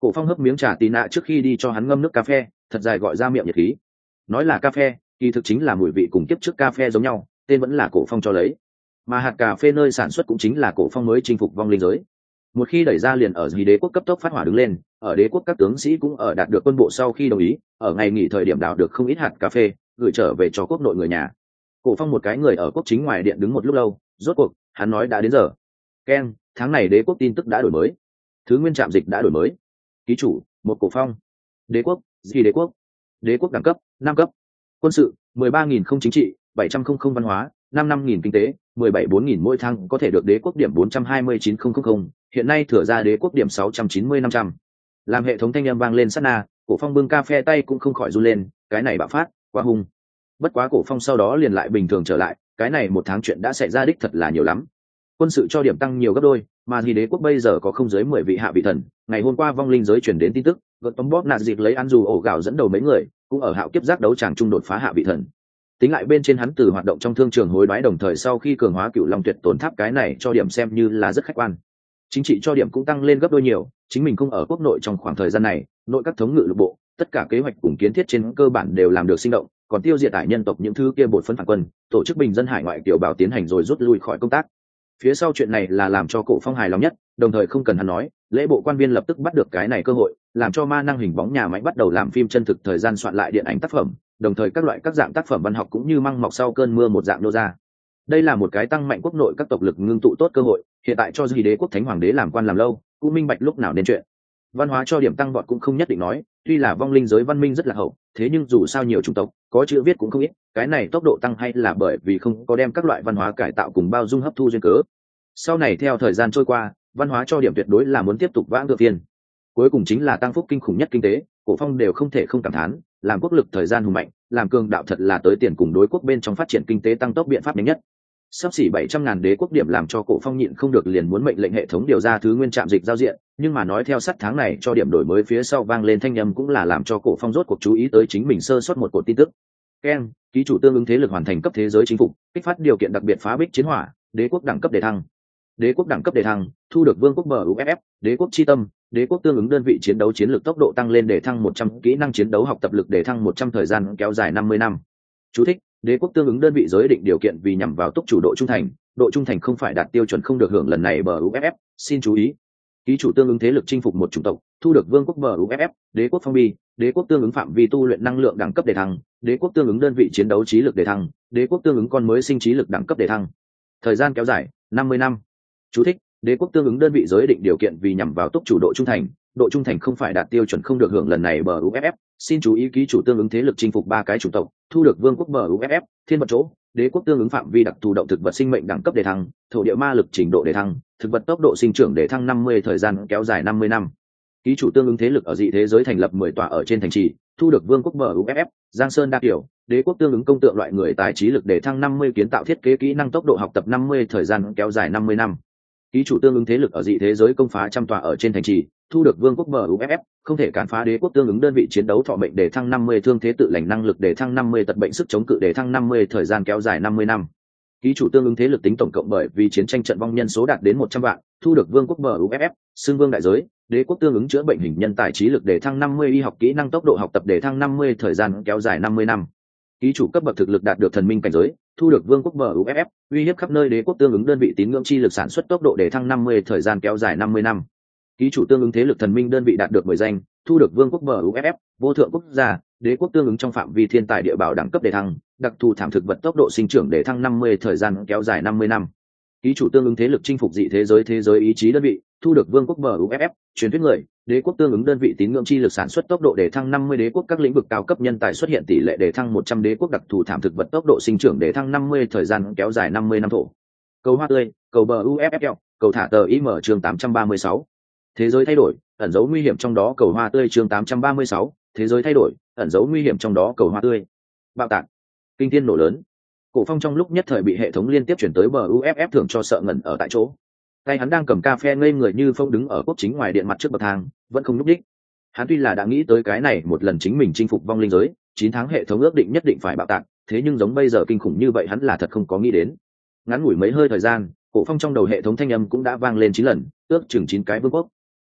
Cổ Phong hấp miếng trà tì nạ trước khi đi cho hắn ngâm nước cà phê, thật dài gọi ra miệng nhiệt khí. Nói là cà phê, kỳ thực chính là mùi vị cùng kiếp trước cà phê giống nhau, tên vẫn là Cổ Phong cho lấy. Mà hạt cà phê nơi sản xuất cũng chính là Cổ Phong mới chinh phục vong linh giới. Một khi đẩy ra liền ở Dị Đế quốc cấp tốc phát hỏa đứng lên, ở đế quốc các tướng sĩ cũng ở đạt được quân bộ sau khi đồng ý, ở ngày nghỉ thời điểm đào được không ít hạt cà phê, gửi trở về cho quốc nội người nhà. Cổ Phong một cái người ở quốc chính ngoài điện đứng một lúc lâu, rốt cuộc, hắn nói đã đến giờ. Ken, tháng này đế quốc tin tức đã đổi mới. Thứ nguyên trạm dịch đã đổi mới. Ký chủ, một Cổ Phong. Đế quốc, Dị Đế quốc. Đế quốc đẳng cấp, năm cấp. Quân sự, mười ba nghìn không chính trị, bảy trăm không không văn hóa, năm năm nghìn kinh tế, mười bảy bốn nghìn mỗi tháng có thể được đế quốc điểm bốn trăm hai mươi chín nghìn, hiện nay thừa ra đế quốc điểm sáu trăm chín mươi năm trăm. Làm hệ thống thanh âm vang lên sát na, Cổ Phong bưng cà phê tay cũng không khỏi run lên, cái này bạo phát, quá hung. Bất quá Cổ Phong sau đó liền lại bình thường trở lại, cái này một tháng chuyện đã xảy ra đích thật là nhiều lắm. Quân sự cho điểm tăng nhiều gấp đôi, mà Dị Đế quốc bây giờ có không dưới mười vị hạ vị thần, ngày hôm qua vong linh giới truyền đến tin tức, gợt tóm bóp nạt dịp lấy ăn dù ổ gạo dẫn đầu mấy người, cũng ở hạo kiếp giác đấu tràng trung đột phá hạ vị thần. Tính lại bên trên hắn từ hoạt động trong thương trường hối đoái đồng thời sau khi cường hóa cựu long tuyệt tổn tháp, cái này cho điểm xem như là rất khách quan. Chính trị cho điểm cũng tăng lên gấp đôi nhiều, chính mình không ở quốc nội trong khoảng thời gian này, nội các thống ngự lục bộ, tất cả kế hoạch cùng kiến thiết trên cơ bản đều làm được sinh động, còn tiêu diệt tại nhân tộc những thứ kia bột phấn phản quân, tổ chức bình dân hải ngoại kiểu bảo tiến hành rồi rút lui khỏi công tác. Phía sau chuyện này là làm cho Cổ Phong hài lòng nhất, đồng thời không cần hắn nói, lễ bộ quan viên lập tức bắt được cái này cơ hội, làm cho ma năng hình bóng nhà máy bắt đầu làm phim chân thực, thời gian soạn lại điện ảnh tác phẩm, đồng thời các loại các dạng tác phẩm văn học cũng như măng mọc sau cơn mưa một dạng nô ra. Đây là một cái tăng mạnh quốc nội các tộc lực ngưng tụ tốt cơ hội, hiện tại cho Dị Đế quốc thánh hoàng đế làm quan làm lâu, cũng minh bạch lúc nào nên chuyện. Văn hóa cho điểm tăng vọt cũng không nhất định nói, tuy là vong linh giới văn minh rất là hậu, thế nhưng dù sao nhiều chủng tộc, có chữ viết cũng không ít, cái này tốc độ tăng hay là bởi vì không có đem các loại văn hóa cải tạo cùng bao dung hấp thu duyên cớ. Sau này theo thời gian trôi qua, văn hóa cho điểm tuyệt đối là muốn tiếp tục vãng ngược phiên. Cuối cùng chính là tăng phúc kinh khủng nhất kinh tế, Cổ Phong đều không thể không cảm thán, làm quốc lực thời gian hùng mạnh, làm cường đạo thật là tới tiền cùng đối quốc bên trong phát triển kinh tế tăng tốc biện pháp nhanh nhất. Sắp xỉ bảy trăm ngàn đế quốc điểm làm cho Cổ Phong nhịn không được liền muốn mệnh lệnh hệ thống điều ra thứ nguyên trạm dịch giao diện, nhưng mà nói theo sát tháng này cho điểm đổi mới phía sau vang lên thanh âm cũng là làm cho Cổ Phong rốt cuộc chú ý tới chính mình sơ suất một cột tin tức. Ken, ký chủ tương ứng thế lực hoàn thành cấp thế giới chính phủ, kích phát điều kiện đặc biệt phá bích chiến hỏa, đế quốc đẳng cấp đề thăng. Đế quốc đẳng cấp đề thăng, thu được vương quốc bờ u ép ép, đế quốc chi tâm, đế quốc tương ứng đơn vị chiến đấu chiến lược tốc độ tăng lên đề thăng một trăm, kỹ năng chiến đấu học tập lực đề thăng một trăm, thời gian kéo dài năm mươi năm. Chú thích: đế quốc tương ứng đơn vị giới định điều kiện vì nhằm vào túc chủ độ trung thành, độ trung thành không phải đạt tiêu chuẩn không được hưởng lần này bờ u ép ép, xin chú ý. Ký chủ tương ứng thế lực chinh phục một chủng tộc, thu được vương quốc bờ u ép ép, đế quốc phong bi, đế quốc tương ứng phạm vi tu luyện năng lượng đẳng cấp đề thăng, đế quốc tương ứng đơn vị chiến đấu trí lực đề thăng, đế quốc tương ứng con mới sinh trí lực đẳng cấp đề thăng. Thời gian kéo dài năm mươi năm. Chú thích: đế quốc tương ứng đơn vị giới định điều kiện vì nhằm vào túc chủ độ trung thành, độ trung thành không phải đạt tiêu chuẩn không được hưởng lần này bờ u ép ép, xin chú ý. Ký chủ tương ứng thế lực chinh phục ba cái chủng tộc, thu được vương quốc bờ u ép ép, thiên vật chỗ, đế quốc tương ứng phạm vi đặc thù động thực vật sinh mệnh đẳng cấp đề thăng, thổ địa ma lực trình độ đề thăng, thực vật tốc độ sinh trưởng đề thăng năm mươi, thời gian kéo dài năm mươi năm. Ký chủ tương ứng thế lực ở dị thế giới thành lập mười tòa ở trên thành trì, thu được vương quốc bờ u ép ép, giang sơn đa kiểu, đế quốc tương ứng công tượng loại người tài trí lực đề thăng năm mươi, kiến tạo thiết kế kỹ năng tốc độ học tập năm mươi, thời gian kéo dài năm mươi năm. Ký chủ tương ứng thế lực ở dị thế giới công phá trăm tòa ở trên thành trì, thu được vương quốc bờ u ép ép, không thể cản phá đế quốc tương ứng đơn vị chiến đấu thọ mệnh đề thăng năm mươi, thương thế tự lành năng lực đề thăng năm mươi, tật bệnh sức chống cự đề thăng năm mươi, thời gian kéo dài năm mươi năm. Ký chủ tương ứng thế lực tính tổng cộng bởi vì chiến tranh trận vong nhân số đạt đến một trăm vạn, thu được vương quốc bờ u ép ép, xưng vương đại giới, đế quốc tương ứng chữa bệnh hình nhân tài trí lực đề thăng năm mươi, y học kỹ năng tốc độ học tập đề thăng năm mươi, thời gian kéo dài năm mươi năm. Ký chủ cấp bậc thực lực đạt được thần minh cảnh giới, thu được vương quốc bờ u ép ép, uy hiếp khắp nơi, đế quốc tương ứng đơn vị tín ngưỡng chi lực sản xuất tốc độ đề thăng năm mươi, thời gian kéo dài năm mươi năm. Ký chủ tương ứng thế lực thần minh đơn vị đạt được mười danh, thu được vương quốc bờ u ép ép, vô thượng quốc gia, đế quốc tương ứng trong phạm vi thiên tài địa bảo đẳng cấp đề thăng, đặc thù thảm thực vật tốc độ sinh trưởng đề thăng năm mươi, thời gian kéo dài năm mươi năm. Ký chủ tương ứng thế lực chinh phục dị thế giới thế giới ý chí đơn vị, thu được vương quốc bờ u ép ép, truyền thuyết người, đế quốc tương ứng đơn vị tín ngưỡng chi lực sản xuất tốc độ đề thăng năm mươi, đế quốc các lĩnh vực cao cấp nhân tài xuất hiện tỷ lệ đề thăng một trăm, đế quốc đặc thù thảm thực vật tốc độ sinh trưởng đề thăng năm mươi, thời gian kéo dài năm mươi năm. Thổ cầu hoa tươi, cầu bờ u ép ép, cầu thả tờ im chương tám trăm ba mươi sáu. Thế giới thay đổi, ẩn dấu nguy hiểm trong đó, cầu hoa tươi chương tám trăm ba mươi sáu. Thế giới thay đổi, ẩn dấu nguy hiểm trong đó, cầu hoa tươi. Bạo tạc, kinh thiên nổ lớn. Cổ Phong trong lúc nhất thời bị hệ thống liên tiếp chuyển tới bờ u ép ép thưởng cho sợ ngẩn ở tại chỗ. Tay hắn đang cầm cà phê ngây người như phong đứng ở quốc chính ngoài điện mặt trước bậc thang, vẫn không nhúc nhích. Hắn tuy là đã nghĩ tới cái này một lần chính mình chinh phục vong linh giới, chín tháng hệ thống ước định nhất định phải bạo tạc, thế nhưng giống bây giờ kinh khủng như vậy hắn là thật không có nghĩ đến. Ngắn ngủi mấy hơi thời gian, Cổ Phong trong đầu hệ thống thanh âm cũng đã vang lên chín lần, ước chừng chín cái vương quốc.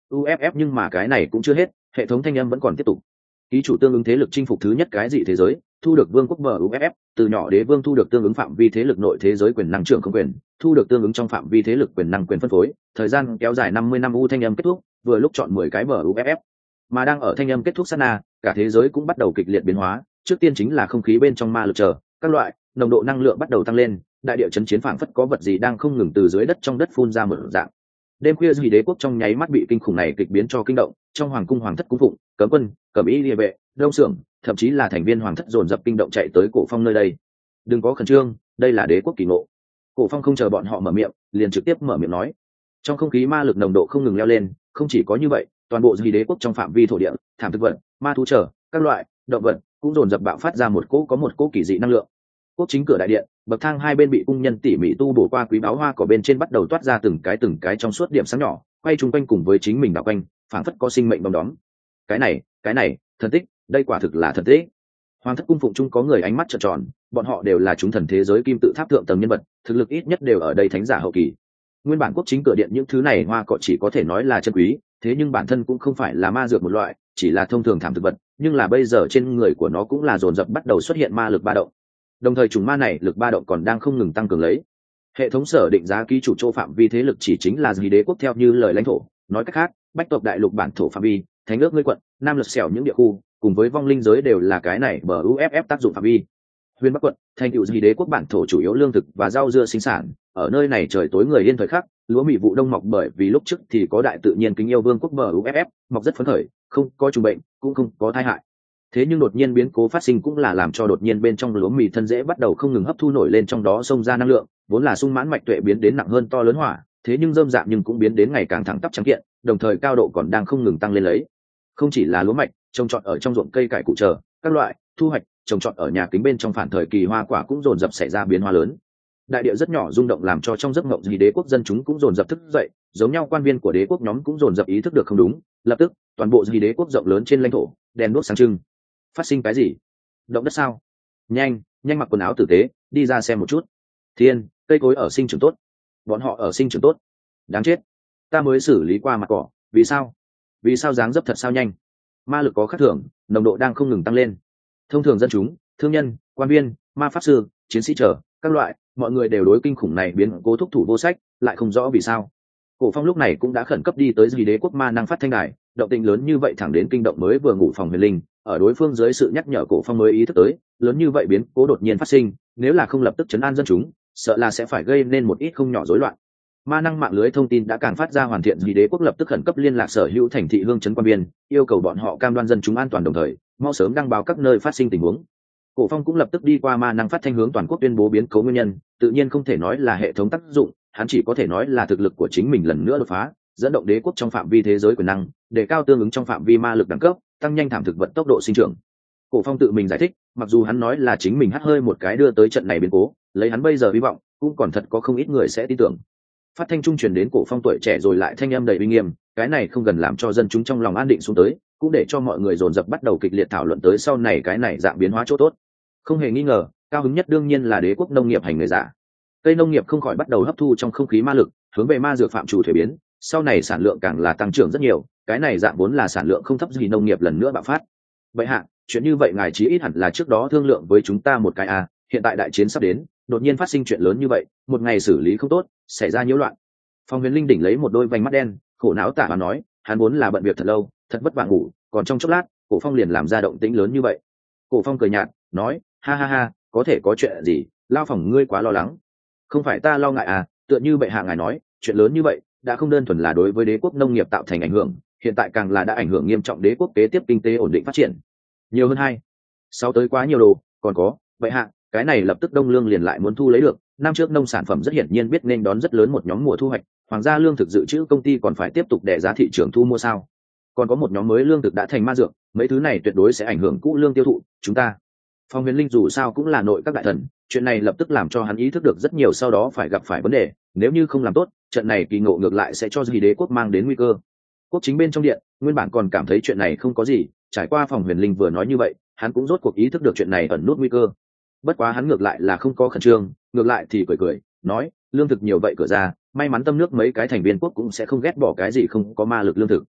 u ép ép nhưng mà cái này cũng chưa hết, hệ thống thanh âm vẫn còn tiếp tục. Ký chủ tương ứng thế lực chinh phục thứ nhất cái dị thế giới, thu được vương quốc bờ u ép ép, từ nhỏ đế vương thu được tương ứng phạm vi thế lực nội thế giới quyền năng trưởng không quyền, thu được tương ứng trong phạm vi thế lực quyền năng quyền phân phối, thời gian kéo dài năm mươi năm. U thanh âm kết thúc, vừa lúc chọn mười cái bờ u ép ép. Mà đang ở thanh âm kết thúc sát na, cả thế giới cũng bắt đầu kịch liệt biến hóa, trước tiên chính là không khí bên trong ma lực chờ, các loại nồng độ năng lượng bắt đầu tăng lên, đại địa chấn chiến phảng phất có vật gì đang không ngừng từ dưới đất trong đất phun ra một dạng. Đêm khuya Duy đế quốc trong nháy mắt bị kinh khủng này kịch biến cho kinh động, trong hoàng cung hoàng thất cung phụng, cấm quân, cẩm y liề vệ, đông xưởng, thậm chí là thành viên hoàng thất dồn dập kinh động chạy tới Cổ Phong nơi đây. Đừng có khẩn trương, đây là đế quốc kỳ ngộ. Cổ Phong không chờ bọn họ mở miệng, liền trực tiếp mở miệng nói. Trong không khí ma lực nồng độ không ngừng leo lên, không chỉ có như vậy, toàn bộ Duy đế quốc trong phạm vi thổ địa, thảm thực vật, ma thú trở, các loại động vật cũng dồn dập bạo phát ra một cỗ có một cỗ kỳ dị năng lượng. Quốc chính cửa đại điện, bậc thang hai bên bị cung nhân tỉ mỉ tu bổ qua quý báu hoa cỏ bên trên bắt đầu toát ra từng cái từng cái trong suốt điểm sáng nhỏ, quay chung quanh cùng với chính mình đảo quanh, phảng phất có sinh mệnh đom đóm. Cái này, cái này, thần tích, đây quả thực là thần tích. Hoàng thất cung phụng chung có người ánh mắt trợn tròn, bọn họ đều là chúng thần thế giới kim tự tháp thượng tầng nhân vật, thực lực ít nhất đều ở đây thánh giả hậu kỳ. Nguyên bản quốc chính cửa điện những thứ này hoa cỏ chỉ có thể nói là chân quý, thế nhưng bản thân cũng không phải là ma dược một loại, chỉ là thông thường thảm thực vật, nhưng là bây giờ trên người của nó cũng là dồn dập bắt đầu xuất hiện ma lực ba động. Đồng thời chủng ma này lực ba động còn đang không ngừng tăng cường lấy. Hệ thống sở định giá ký chủ chỗ phạm vi thế lực chỉ chính là Duy đế quốc theo như lời lãnh thổ, nói cách khác, bách tộc đại lục bản thổ phạm vi, thánh ước ngươi quận, nam lật xẻo những địa khu, cùng với vong linh giới đều là cái này bờ u ép ép tác dụng phạm vi. Huyền Bắc quận, thành tựu Duy đế quốc bản thổ chủ yếu lương thực và rau dưa sinh sản, ở nơi này trời tối người yên thời khắc, lúa mì vụ đông mọc bởi vì lúc trước thì có đại tự nhiên kính yêu vương quốc bờ u ép ép, mọc rất phấn khởi, không có trùng bệnh, cũng không có tai hại. Thế nhưng đột nhiên biến cố phát sinh cũng là làm cho đột nhiên bên trong lúa mì thân dễ bắt đầu không ngừng hấp thu nổi lên trong đó xông ra năng lượng, vốn là sung mãn mạch tuệ biến đến nặng hơn to lớn hỏa, thế nhưng rơm rạm nhưng cũng biến đến ngày càng thẳng tắp trắng kiện, đồng thời cao độ còn đang không ngừng tăng lên lấy. Không chỉ là lúa mạch, trồng trọt ở trong ruộng cây cải củ chờ, các loại thu hoạch, trồng trọt ở nhà kính bên trong phản thời kỳ hoa quả cũng dồn dập xảy ra biến hóa lớn. Đại địa rất nhỏ rung động làm cho trong giấc mộng Duy đế quốc dân chúng cũng dồn dập thức dậy, giống nhau quan viên của đế quốc nhóm cũng dồn dập ý thức được không đúng, lập tức toàn bộ Duy đế quốc rộng lớn trên lãnh thổ đèn đuốc sáng trưng. Phát sinh cái gì? Động đất sao? Nhanh, nhanh mặc quần áo tử tế, đi ra xem một chút. Thiên, cây cối ở sinh trưởng tốt. Bọn họ ở sinh trưởng tốt. Đáng chết. Ta mới xử lý qua mặt cỏ, vì sao? Vì sao dáng dấp thật sao nhanh? Ma lực có khác thường, nồng độ đang không ngừng tăng lên. Thông thường dân chúng, thương nhân, quan viên, ma pháp sư, chiến sĩ trở, các loại, mọi người đều đối kinh khủng này biến cố thúc thủ vô sách, lại không rõ vì sao. Cổ Phong lúc này cũng đã khẩn cấp đi tới Duy đế quốc ma năng phát thanh đài, động tĩnh lớn như vậy thẳng đến kinh động mới vừa ngủ phòng huyền linh, ở đối phương dưới sự nhắc nhở Cổ Phong mới ý thức tới, lớn như vậy biến cố đột nhiên phát sinh, nếu là không lập tức trấn an dân chúng, sợ là sẽ phải gây nên một ít không nhỏ rối loạn. Ma năng mạng lưới thông tin đã càng phát ra hoàn thiện, Duy đế quốc lập tức khẩn cấp liên lạc sở hữu thành thị hương trấn quan biên, yêu cầu bọn họ cam đoan dân chúng an toàn đồng thời, mau sớm đăng báo các nơi phát sinh tình huống. Cổ Phong cũng lập tức đi qua ma năng phát thanh hướng toàn quốc tuyên bố biến cố nguyên nhân, tự nhiên không thể nói là hệ thống tác dụng, hắn chỉ có thể nói là thực lực của chính mình lần nữa đột phá, dẫn động đế quốc trong phạm vi thế giới quyền năng, để cao tương ứng trong phạm vi ma lực đẳng cấp, tăng nhanh thảm thực vật tốc độ sinh trưởng. Cổ Phong tự mình giải thích, mặc dù hắn nói là chính mình hắt hơi một cái đưa tới trận này biến cố, lấy hắn bây giờ hy vọng, cũng còn thật có không ít người sẽ tin tưởng. Phát thanh trung truyền đến Cổ Phong tuổi trẻ rồi lại thanh âm đầy uy nghiêm, cái này không gần làm cho dân chúng trong lòng an định xuống tới, cũng để cho mọi người dồn dập bắt đầu kịch liệt thảo luận tới sau này cái này dạng biến hóa chỗ tốt. Không hề nghi ngờ, cao hứng nhất đương nhiên là đế quốc nông nghiệp hành người giả. Cây nông nghiệp không khỏi bắt đầu hấp thu trong không khí ma lực, hướng về ma dược phạm chủ thuế biến, sau này sản lượng càng là tăng trưởng rất nhiều, cái này dạng vốn là sản lượng không thấp gì nông nghiệp lần nữa bạo phát. Vậy hạ, chuyện như vậy ngài chí ít hẳn là trước đó thương lượng với chúng ta một cái à, hiện tại đại chiến sắp đến, đột nhiên phát sinh chuyện lớn như vậy, một ngày xử lý không tốt, xảy ra nhiễu loạn. Phong Huyền Linh đỉnh lấy một đôi vành mắt đen, khổ não tả mà nói, hắn vốn là bận việc thật lâu, thật vất vả ngủ, còn trong chốc lát, Cổ Phong liền làm ra động tĩnh lớn như vậy. Cổ Phong cười nhạt, nói, ha ha ha, có thể có chuyện gì, lao phòng ngươi quá lo lắng. Không phải ta lo ngại à, tựa như bệ hạ ngài nói, chuyện lớn như vậy đã không đơn thuần là đối với đế quốc nông nghiệp tạo thành ảnh hưởng, hiện tại càng là đã ảnh hưởng nghiêm trọng đế quốc kế tiếp kinh tế ổn định phát triển. Nhiều hơn hai, sau tới quá nhiều đồ, còn có, bệ hạ, cái này lập tức đông lương liền lại muốn thu lấy được, năm trước nông sản phẩm rất hiển nhiên biết nên đón rất lớn một nhóm mùa thu hoạch, hoàng gia lương thực dự trữ công ty còn phải tiếp tục đè giá thị trường thu mua sao? Còn có một nhóm mới lương thực đã thành ma dược, mấy thứ này tuyệt đối sẽ ảnh hưởng cũ lương tiêu thụ, chúng ta. Phong Huyền Linh dù sao cũng là nội các đại thần, chuyện này lập tức làm cho hắn ý thức được rất nhiều sau đó phải gặp phải vấn đề, nếu như không làm tốt, trận này kỳ ngộ ngược lại sẽ cho Duy đế quốc mang đến nguy cơ. Quốc chính bên trong điện, nguyên bản còn cảm thấy chuyện này không có gì, trải qua Phong Huyền Linh vừa nói như vậy, hắn cũng rốt cuộc ý thức được chuyện này ẩn nút nguy cơ. Bất quá hắn ngược lại là không có khẩn trương, ngược lại thì cười cười, nói, lương thực nhiều vậy cửa ra, may mắn tâm nước mấy cái thành viên quốc cũng sẽ không ghét bỏ cái gì không có ma lực lương thực.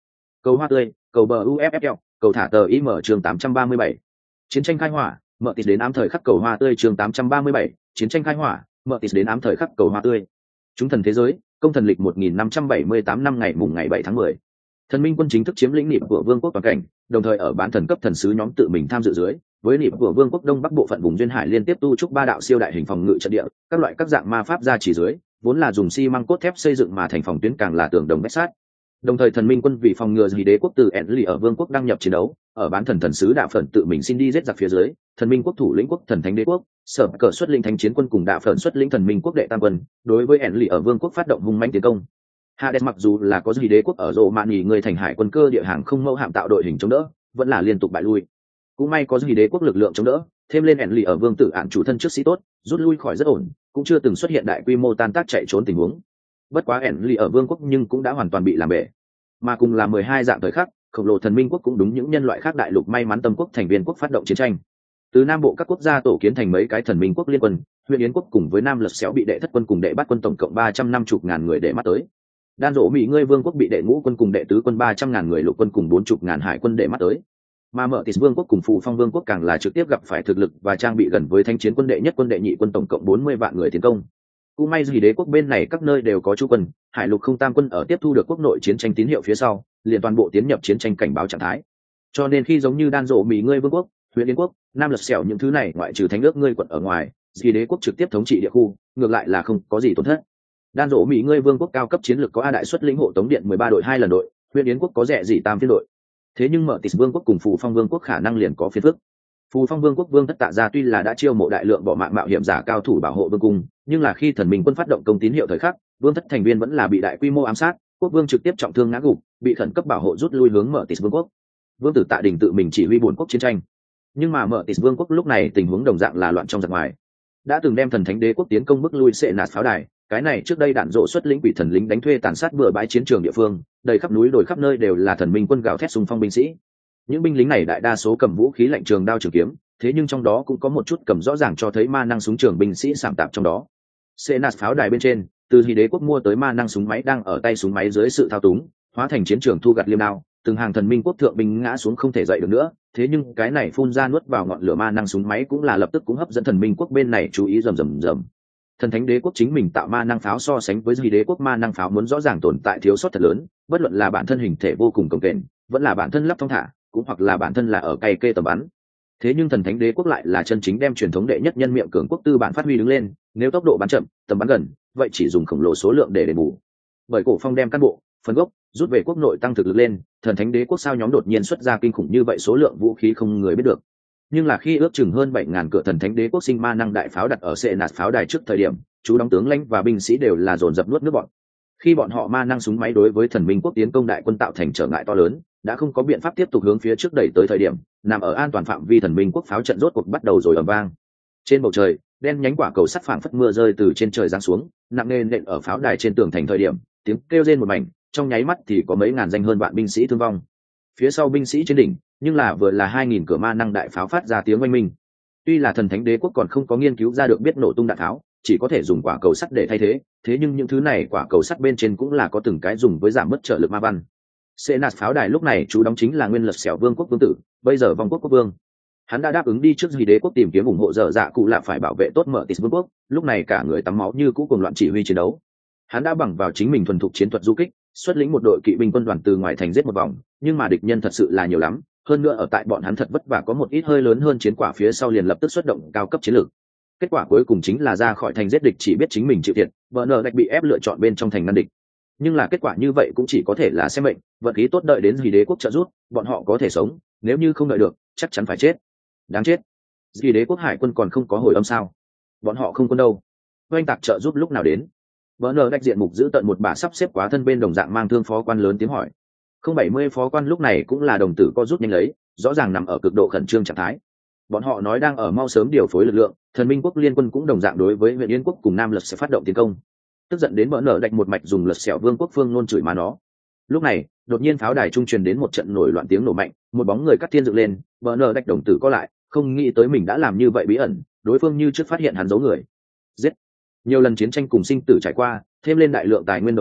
cầu hoa tươi, cầu bờ uffl, cầu thả tờ im chương tám trăm ba mươi bảy. Chiến tranh khai hỏa, mở tịt đến ám thời khắc cầu hoa tươi chương tám trăm ba mươi bảy. Chiến tranh khai hỏa, mở tịt đến ám thời khắc cầu hoa tươi. Chúng thần thế giới, công thần lịch một nghìn năm trăm bảy mươi tám năm ngày mùng ngày bảy tháng mười. Thần minh quân chính thức chiếm lĩnh nịp của vương quốc toàn cảnh, đồng thời ở bán thần cấp thần sứ nhóm tự mình tham dự dưới, với nịp của vương quốc đông bắc bộ phận vùng duyên hải liên tiếp tu trúc ba đạo siêu đại hình phòng ngự trận địa, các loại các dạng ma pháp ra chỉ dưới, vốn là dùng xi măng cốt thép xây dựng mà thành phòng tuyến càng là tường đồng vách sát. Đồng thời thần minh quân vì phòng ngừa gì đế quốc từ ẻn lì ở vương quốc đăng nhập chiến đấu, ở bán thần thần sứ đạo phận tự mình xin đi giết giặc phía dưới, thần minh quốc thủ lĩnh quốc thần thánh đế quốc sở cờ xuất lĩnh thánh chiến quân cùng đạo phận xuất lĩnh thần minh quốc đệ tam quân, đối với ẻn lì ở vương quốc phát động hung mãnh tiến công. Hades mặc dù là có gì đế quốc ở rộ mạn nghỉ người thành hải quân cơ địa hàng không mẫu hạm tạo đội hình chống đỡ, vẫn là liên tục bại lui. Cũng may có gì đế quốc lực lượng chống đỡ, thêm lên ẻn lì ở vương tử ạn chủ thân trước sĩ tốt, rút lui khỏi rất ổn, cũng chưa từng xuất hiện đại quy mô tan tác chạy trốn tình huống. Bất quá ẻn lì ở vương quốc nhưng cũng đã hoàn toàn bị làm bể. Mà cùng là mười hai dạng thời khắc, khổng lồ thần minh quốc cũng đúng những nhân loại khác đại lục may mắn tâm quốc thành viên quốc phát động chiến tranh. Từ nam bộ các quốc gia tổ kiến thành mấy cái thần minh quốc liên quân, huyện yến quốc cùng với nam lật xéo bị đệ thất quân cùng đệ bát quân tổng cộng ba trăm năm mươi ngàn người để mắt tới. Đan rỗ mỹ ngươi vương quốc bị đệ ngũ quân cùng đệ tứ quân ba trăm ngàn người lục quân cùng bốn mươi ngàn hải quân để mắt tới. Mà mở tịt vương quốc cùng phù phong vương quốc càng là trực tiếp gặp phải thực lực và trang bị gần với thanh chiến quân đệ nhất quân đệ nhị quân tổng cộng bốn mươi vạn người tiến công. Cũng may gì đế quốc bên này các nơi đều có chú quân, hải lục không tam quân ở tiếp thu được quốc nội chiến tranh tín hiệu phía sau, liền toàn bộ tiến nhập chiến tranh cảnh báo trạng thái. Cho nên khi giống như đan rộ mỹ ngươi vương quốc, huyện yến quốc, nam lật xẻo những thứ này ngoại trừ thánh ước ngươi quận ở ngoài, gì đế quốc trực tiếp thống trị địa khu, ngược lại là không có gì tổn thất. Đan rộ mỹ ngươi vương quốc cao cấp chiến lược có a đại xuất lĩnh hộ tống điện mười ba đội hai lần đội, huyện yến quốc có rẻ gì tam phiên đội. Thế nhưng mở tịt vương quốc cùng phù phong vương quốc khả năng liền có phiền phức. Phù phong vương quốc vương thất tạ gia tuy là đã chiêu mộ đại lượng bỏ mạng mạo hiểm giả cao thủ bảo hộ vương cung, nhưng là khi thần minh quân phát động công tín hiệu thời khắc, vương thất thành viên vẫn là bị đại quy mô ám sát, quốc vương trực tiếp trọng thương ngã gục, bị khẩn cấp bảo hộ rút lui hướng mở tịt vương quốc. Vương tử Tạ Đình tự mình chỉ huy bốn quốc chiến tranh, nhưng mà mở tịt vương quốc lúc này tình huống đồng dạng là loạn trong giặc ngoài. Đã từng đem thần thánh đế quốc tiến công bức lui sệ nạt pháo đài, cái này trước đây đạn rộ xuất lĩnh quỷ thần lính đánh thuê tàn sát bừa bãi chiến trường địa phương, đầy khắp núi đồi khắp nơi đều là thần minh quân gào thét xung phong binh sĩ. Những binh lính này đại đa số cầm vũ khí lạnh trường đao trường kiếm, thế nhưng trong đó cũng có một chút cầm rõ ràng cho thấy ma năng súng trường binh sĩ sảm tạp trong đó. Senat pháo đài bên trên, từ khi đế quốc mua tới ma năng súng máy đang ở tay súng máy dưới sự thao túng, hóa thành chiến trường thu gặt liêm đao, từng hàng thần minh quốc thượng binh ngã xuống không thể dậy được nữa. Thế nhưng cái này phun ra nuốt vào ngọn lửa ma năng súng máy cũng là lập tức cũng hấp dẫn thần minh quốc bên này chú ý rầm rầm rầm. Thần thánh đế quốc chính mình tạo ma năng pháo so sánh với gì đế quốc ma năng pháo muốn rõ ràng tồn tại thiếu sót thật lớn, bất luận là bản thân hình thể vô cùng cồng kềnh, vẫn là bản thân lắp thong thả, cũng hoặc là bản thân là ở cày kê tầm bắn. Thế nhưng thần thánh đế quốc lại là chân chính đem truyền thống đệ nhất nhân miệng cường quốc tư bản phát huy đứng lên, nếu tốc độ bắn chậm, tầm bắn gần, vậy chỉ dùng khổng lồ số lượng để đền bù. Bởi cổ phong đem cán bộ, phần gốc, rút về quốc nội tăng thực lực lên, thần thánh đế quốc sao nhóm đột nhiên xuất ra kinh khủng như vậy số lượng vũ khí không người biết được. Nhưng là khi ước chừng hơn bảy ngàn cửa thần thánh đế quốc sinh ma năng đại pháo đặt ở sệ nạt pháo đài trước thời điểm, chú đóng tướng lãnh và binh sĩ đều là dồn dập nuốt nước bọn. Khi bọn họ ma năng súng máy đối với thần minh quốc tiến công đại quân tạo thành trở ngại to lớn, đã không có biện pháp tiếp tục hướng phía trước đẩy tới thời điểm, nằm ở an toàn phạm vi thần minh quốc pháo trận rốt cuộc bắt đầu rồi ầm vang. Trên bầu trời, đen nhánh quả cầu sắt phảng phất mưa rơi từ trên trời giáng xuống, nặng nề nện ở pháo đài trên tường thành thời điểm, tiếng kêu rên một mảnh, trong nháy mắt thì có mấy ngàn danh hơn vạn binh sĩ thương vong. Phía sau binh sĩ trên đỉnh, nhưng là vừa là hai nghìn cửa ma năng đại pháo phát ra tiếng oanh minh. Tuy là thần thánh đế quốc còn không có nghiên cứu ra được biết nổ tung đạn pháo, chỉ có thể dùng quả cầu sắt để thay thế, thế nhưng những thứ này quả cầu sắt bên trên cũng là có từng cái dùng với giảm bất trợ lực ma văn. Senat pháo đài lúc này chú đóng chính là nguyên lật xẻo vương quốc vương tử, bây giờ vong quốc quốc vương. Hắn đã đáp ứng đi trước gì đế quốc tìm kiếm ủng hộ dở dạ cụ là phải bảo vệ tốt mở tịt vương quốc, lúc này cả người tắm máu như cũ cùng loạn chỉ huy chiến đấu. Hắn đã bằng vào chính mình thuần thục chiến thuật du kích, xuất lĩnh một đội kỵ binh quân đoàn từ ngoài thành giết một vòng, nhưng mà địch nhân thật sự là nhiều lắm, hơn nữa ở tại bọn hắn thật vất vả có một ít hơi lớn hơn chiến quả phía sau liền lập tức xuất động cao cấp chiến lược. Kết quả cuối cùng chính là ra khỏi thành giết địch chỉ biết chính mình chịu thiệt, vợ nợ đạch bị ép lựa chọn bên trong thành ngăn địch. Nhưng là kết quả như vậy cũng chỉ có thể là xem mệnh, vận khí tốt đợi đến gì đế quốc trợ giúp, bọn họ có thể sống, nếu như không đợi được, chắc chắn phải chết. Đáng chết. Gì đế quốc hải quân còn không có hồi âm sao? Bọn họ không quân đâu? Oanh tạc trợ giúp lúc nào đến? Vợ nợ đạch diện mục giữ tận một bà sắp xếp quá thân bên đồng dạng mang thương phó quan lớn tiếng hỏi. Không bảy mươi phó quan lúc này cũng là đồng tử co rút nhanh lấy, rõ ràng nằm ở cực độ khẩn trương trạng thái. Bọn họ nói đang ở mau sớm điều phối lực lượng, thần minh quốc liên quân cũng đồng dạng đối với huyện yên quốc cùng nam lật sẽ phát động tiến công. Tức giận đến vỡ nở đạch một mạch dùng lật xẻo vương quốc phương nôn chửi má nó. Lúc này đột nhiên pháo đài trung truyền đến một trận nổi loạn tiếng nổ mạnh, một bóng người cắt thiên dựng lên, vỡ nở đạch đồng tử co lại, không nghĩ tới mình đã làm như vậy bí ẩn, đối phương như trước phát hiện hắn giấu người. Giết. Nhiều lần chiến tranh cùng sinh tử trải qua, thêm lên đại lượng tài nguyên đầu nhập,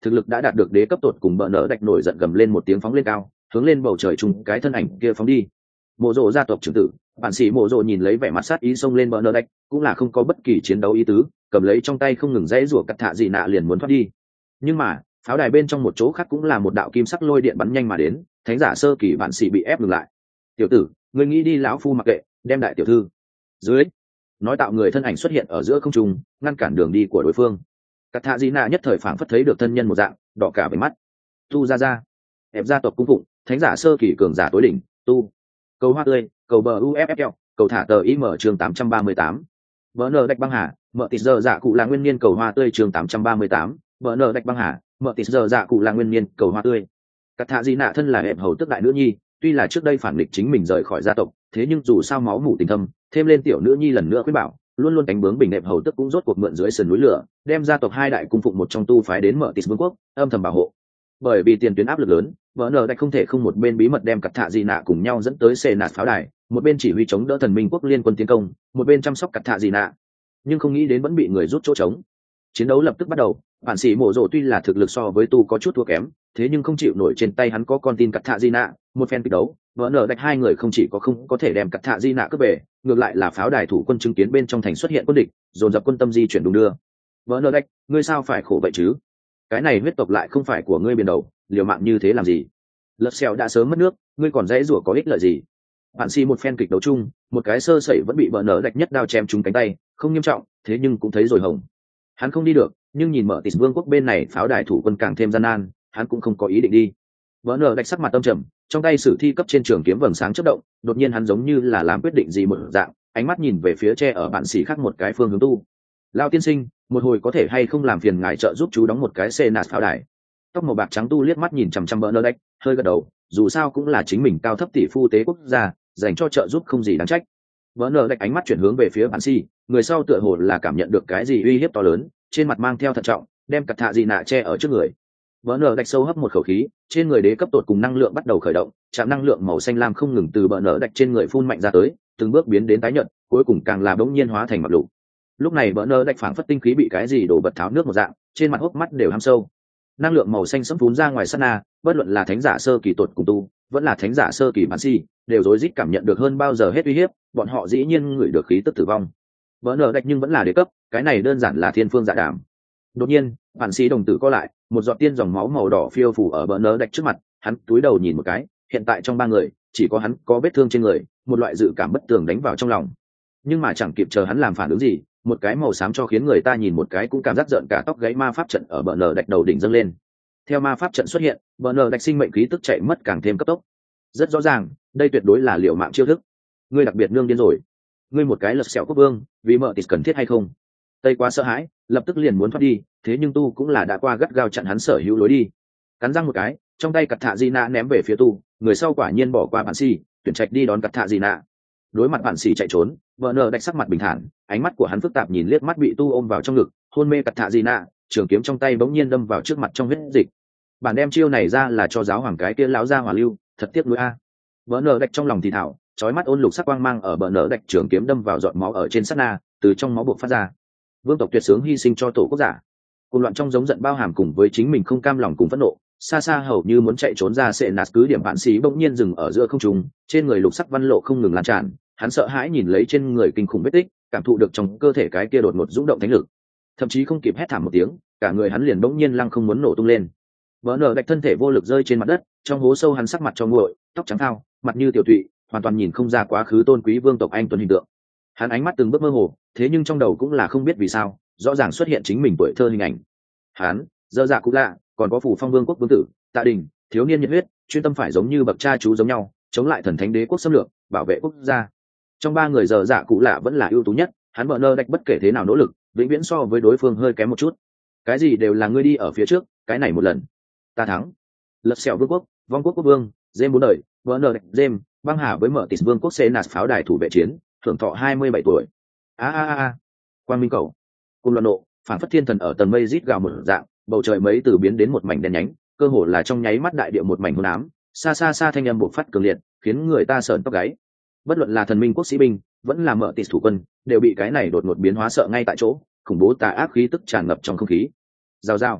thực lực đã đạt được đế cấp tột cùng bờ nở đạch nổi giận gầm lên một tiếng phóng lên cao, hướng lên bầu trời chung cái thân ảnh kia phóng đi. Mộ Rồ gia tộc trưởng tử, bản sĩ Mộ Rồ nhìn lấy vẻ mặt sát ý xông lên bờ nở đạch, cũng là không có bất kỳ chiến đấu ý tứ, cầm lấy trong tay không ngừng dãy rủa cắt thạ dị nạ liền muốn thoát đi. Nhưng mà pháo đài bên trong một chỗ khác cũng là một đạo kim sắc lôi điện bắn nhanh mà đến, thánh giả sơ kỳ bản sĩ bị ép ngừng lại. Tiểu tử, ngươi nghĩ đi lão phu mặc kệ, đem đại tiểu thư dưới nói tạo người thân ảnh xuất hiện ở giữa không trung, ngăn cản đường đi của đối phương. Cát thạ dị nạ nhất thời phảng phất thấy được thân nhân một dạng, đỏ cả váy mắt. Tu ra ra, ép gia tộc cung phụng thánh giả sơ kỳ cường giả tối đỉnh. Tu cầu hoa tươi, cầu bờ uffl, cầu thả tờ im chương tám trăm ba mươi tám. Vỡ nở đạch băng hà, mở tịt giờ dạ cụ là nguyên niên cầu hoa tươi chương tám trăm ba mươi tám. Vỡ nở đạch băng hà, mở tịt giờ dạ cụ là nguyên niên cầu hoa tươi. Cát thạ dị nạ thân là hẹp hầu tức đại nữ nhi, tuy là trước đây phản địch chính mình rời khỏi gia tộc, thế nhưng dù sao máu mủ tình thâm, thêm lên tiểu nữ nhi lần nữa khuyên bảo, luôn luôn cánh bướng bình nệm hầu tức cũng rốt cuộc mượn dưới sườn núi lửa, đem gia tộc hai đại cung phụng một trong tu phái đến mở tịt vương quốc, âm thầm bảo hộ. Bởi vì tiền tuyến áp lực lớn, vợ nở đạch không thể không một bên bí mật đem cắt thạ dị nạ cùng nhau dẫn tới xê nạt pháo đài, một bên chỉ huy chống đỡ thần minh quốc liên quân tiến công, một bên chăm sóc cắt thạ dị nạ, nhưng không nghĩ đến vẫn bị người rút chỗ trống. Chiến đấu lập tức bắt đầu, bản sĩ Mộ Rồ tuy là thực lực so với tu có chút thua kém, thế nhưng không chịu nổi trên tay hắn có con tin cắt thạ di nạ, một phen kịch đấu, vỡ nở đạch hai người không chỉ có không có thể đem cắt thạ di nạ cướp về, ngược lại là pháo đài thủ quân chứng kiến bên trong thành xuất hiện quân địch, dồn dập quân tâm di chuyển đung đưa. Vỡ nở đạch, ngươi sao phải khổ vậy chứ? Cái này huyết tộc lại không phải của ngươi biển đầu, liều mạng như thế làm gì? Lật xèo đã sớm mất nước, ngươi còn dãy rủa có ích lợi gì? Bạn si một phen kịch đấu chung, một cái sơ sẩy vẫn bị vỡ nở đạch nhất đao chém trúng cánh tay, không nghiêm trọng, thế nhưng cũng thấy rồi hồng. Hắn không đi được, nhưng nhìn mở tịt vương quốc bên này pháo đài thủ quân càng thêm gian nan, hắn cũng không có ý định đi. Vỡ nở đạch sắc mặt tâm trầm, trong tay sử thi cấp trên trường kiếm vầng sáng chớp động, đột nhiên hắn giống như là làm quyết định gì một dạng, ánh mắt nhìn về phía tre ở bạn xỉ khác một cái phương hướng tu. Lao tiên sinh, một hồi có thể hay không làm phiền ngài trợ giúp chú đóng một cái xe nạt pháo đài. Tóc màu bạc trắng tu liếc mắt nhìn chằm chằm vỡ nở đạch, hơi gật đầu, dù sao cũng là chính mình cao thấp tỷ phu tế quốc gia, dành cho trợ giúp không gì đáng trách. Vỡ nở đạch ánh mắt chuyển hướng về phía bạn xỉ, người sau tựa hồ là cảm nhận được cái gì uy hiếp to lớn, trên mặt mang theo thận trọng, đem cắt thạ dị nạ che ở trước người. Vỡ nở đạch sâu hấp một khẩu khí, trên người đế cấp tột cùng năng lượng bắt đầu khởi động, chạm năng lượng màu xanh lam không ngừng từ bờ nở đạch trên người phun mạnh ra tới, từng bước biến đến tái nhợt, cuối cùng càng là bỗng nhiên hóa thành mặt lục. Lúc này bờ nở đạch phảng phất tinh khí bị cái gì đổ bật tháo nước một dạng, trên mặt hốc mắt đều hăm sâu. Năng lượng màu xanh sẫm phun ra ngoài sát na, bất luận là thánh giả sơ kỳ tột cùng tu, vẫn là thánh giả sơ kỳ bản si, đều rối rít cảm nhận được hơn bao giờ hết uy hiếp, bọn họ dĩ nhiên ngửi được khí tức tử vong. Bờ nở đạch nhưng vẫn là đế cấp, cái này đơn giản là thiên phương dạ đàm. Đột nhiên bản sĩ đồng tử co lại, một giọt tiên dòng máu màu đỏ phiêu phủ ở bờ nở đạch trước mặt, hắn cúi đầu nhìn một cái, hiện tại trong ba người chỉ có hắn có vết thương trên người, một loại dự cảm bất tường đánh vào trong lòng. Nhưng mà chẳng kịp chờ hắn làm phản ứng gì, một cái màu xám cho khiến người ta nhìn một cái cũng cảm giác giận cả tóc gáy ma pháp trận ở bờ nở đạch đầu đỉnh dâng lên. Theo ma pháp trận xuất hiện, bờ nở đạch sinh mệnh khí tức chạy mất càng thêm cấp tốc. Rất rõ ràng, đây tuyệt đối là liều mạng chiêu thức. Ngươi đặc biệt nương điên rồi. Ngươi một cái lật sẹo quốc vương, vì mợ tịt cần thiết hay không? Tây quá sợ hãi, lập tức liền muốn thoát đi, thế nhưng tu cũng là đã qua gắt gao chặn hắn sở hữu lối đi. Cắn răng một cái, trong tay cặt thạ di nạ ném về phía tu, người sau quả nhiên bỏ qua bản xì, tuyển trạch đi đón cặt thạ di nạ. Đối mặt bản xì chạy trốn, vợ nở đạch sắc mặt bình thản, ánh mắt của hắn phức tạp nhìn liếc mắt bị tu ôm vào trong ngực, hôn mê cặt thạ di nạ, trường kiếm trong tay bỗng nhiên đâm vào trước mặt trong huyết dịch. Bản đem chiêu này ra là cho giáo hoàng cái kia lão gia hỏa lưu, thật tiếc nuối a. Vợ nở đạch trong lòng thì thảo, chói mắt ôn lục sắc quang mang ở bờ nở đạch trường kiếm đâm vào giọt máu ở trên sát na, từ trong máu buộc phát ra. Vương tộc tuyệt sướng hy sinh cho tổ quốc giả. Cùng loạn trong giống giận bao hàm cùng với chính mình không cam lòng cùng phẫn nộ, xa xa hầu như muốn chạy trốn ra sẽ nạt cứ điểm bạn sĩ bỗng nhiên dừng ở giữa không trung, trên người lục sắc văn lộ không ngừng lan tràn, hắn sợ hãi nhìn lấy trên người kinh khủng vết tích, cảm thụ được trong cơ thể cái kia đột ngột dũng động thánh lực, thậm chí không kịp hét thảm một tiếng, cả người hắn liền bỗng nhiên lăng không muốn nổ tung lên. Vỡ nở đạch thân thể vô lực rơi trên mặt đất, trong hố sâu hắn sắc mặt cho nguội, tóc trắng thao, mặt như tiểu tụy, hoàn toàn nhìn không ra quá khứ tôn quý vương tộc anh tuấn hình tượng. Hắn ánh mắt từng bước mơ hồ, thế nhưng trong đầu cũng là không biết vì sao, rõ ràng xuất hiện chính mình tuổi thơ hình ảnh. Hắn, dơ dạ cũng lạ, còn có phủ phong vương quốc vương tử, Tạ Đình, thiếu niên nhiệt huyết, chuyên tâm phải giống như bậc cha chú giống nhau, chống lại thần thánh đế quốc xâm lược, bảo vệ quốc gia. Trong ba người dơ dạ cụ lạ vẫn là ưu tú nhất, hắn vợ nơ đạch bất kể thế nào nỗ lực, vĩnh viễn so với đối phương hơi kém một chút. Cái gì đều là ngươi đi ở phía trước, cái này một lần, ta thắng. Lật sẹo vương quốc, vong quốc quốc vương, James bốn đời, vợ nơ đạch James, băng hà với mở tịt vương quốc xê nạt pháo đài thủ vệ chiến, thưởng thọ hai mươi bảy tuổi. A a a a, quang minh cầu, cùng loạn nộ, phản phất thiên thần ở tầng mây rít gào một dạng, bầu trời mấy từ biến đến một mảnh đen nhánh, cơ hồ là trong nháy mắt đại địa một mảnh hôn ám, xa xa xa thanh âm bộc phát cường liệt, khiến người ta sởn tóc gáy. Bất luận là thần minh quốc sĩ binh, vẫn là mở tịt thủ quân, đều bị cái này đột ngột biến hóa sợ ngay tại chỗ, khủng bố tà ác khí tức tràn ngập trong không khí. Rào rào,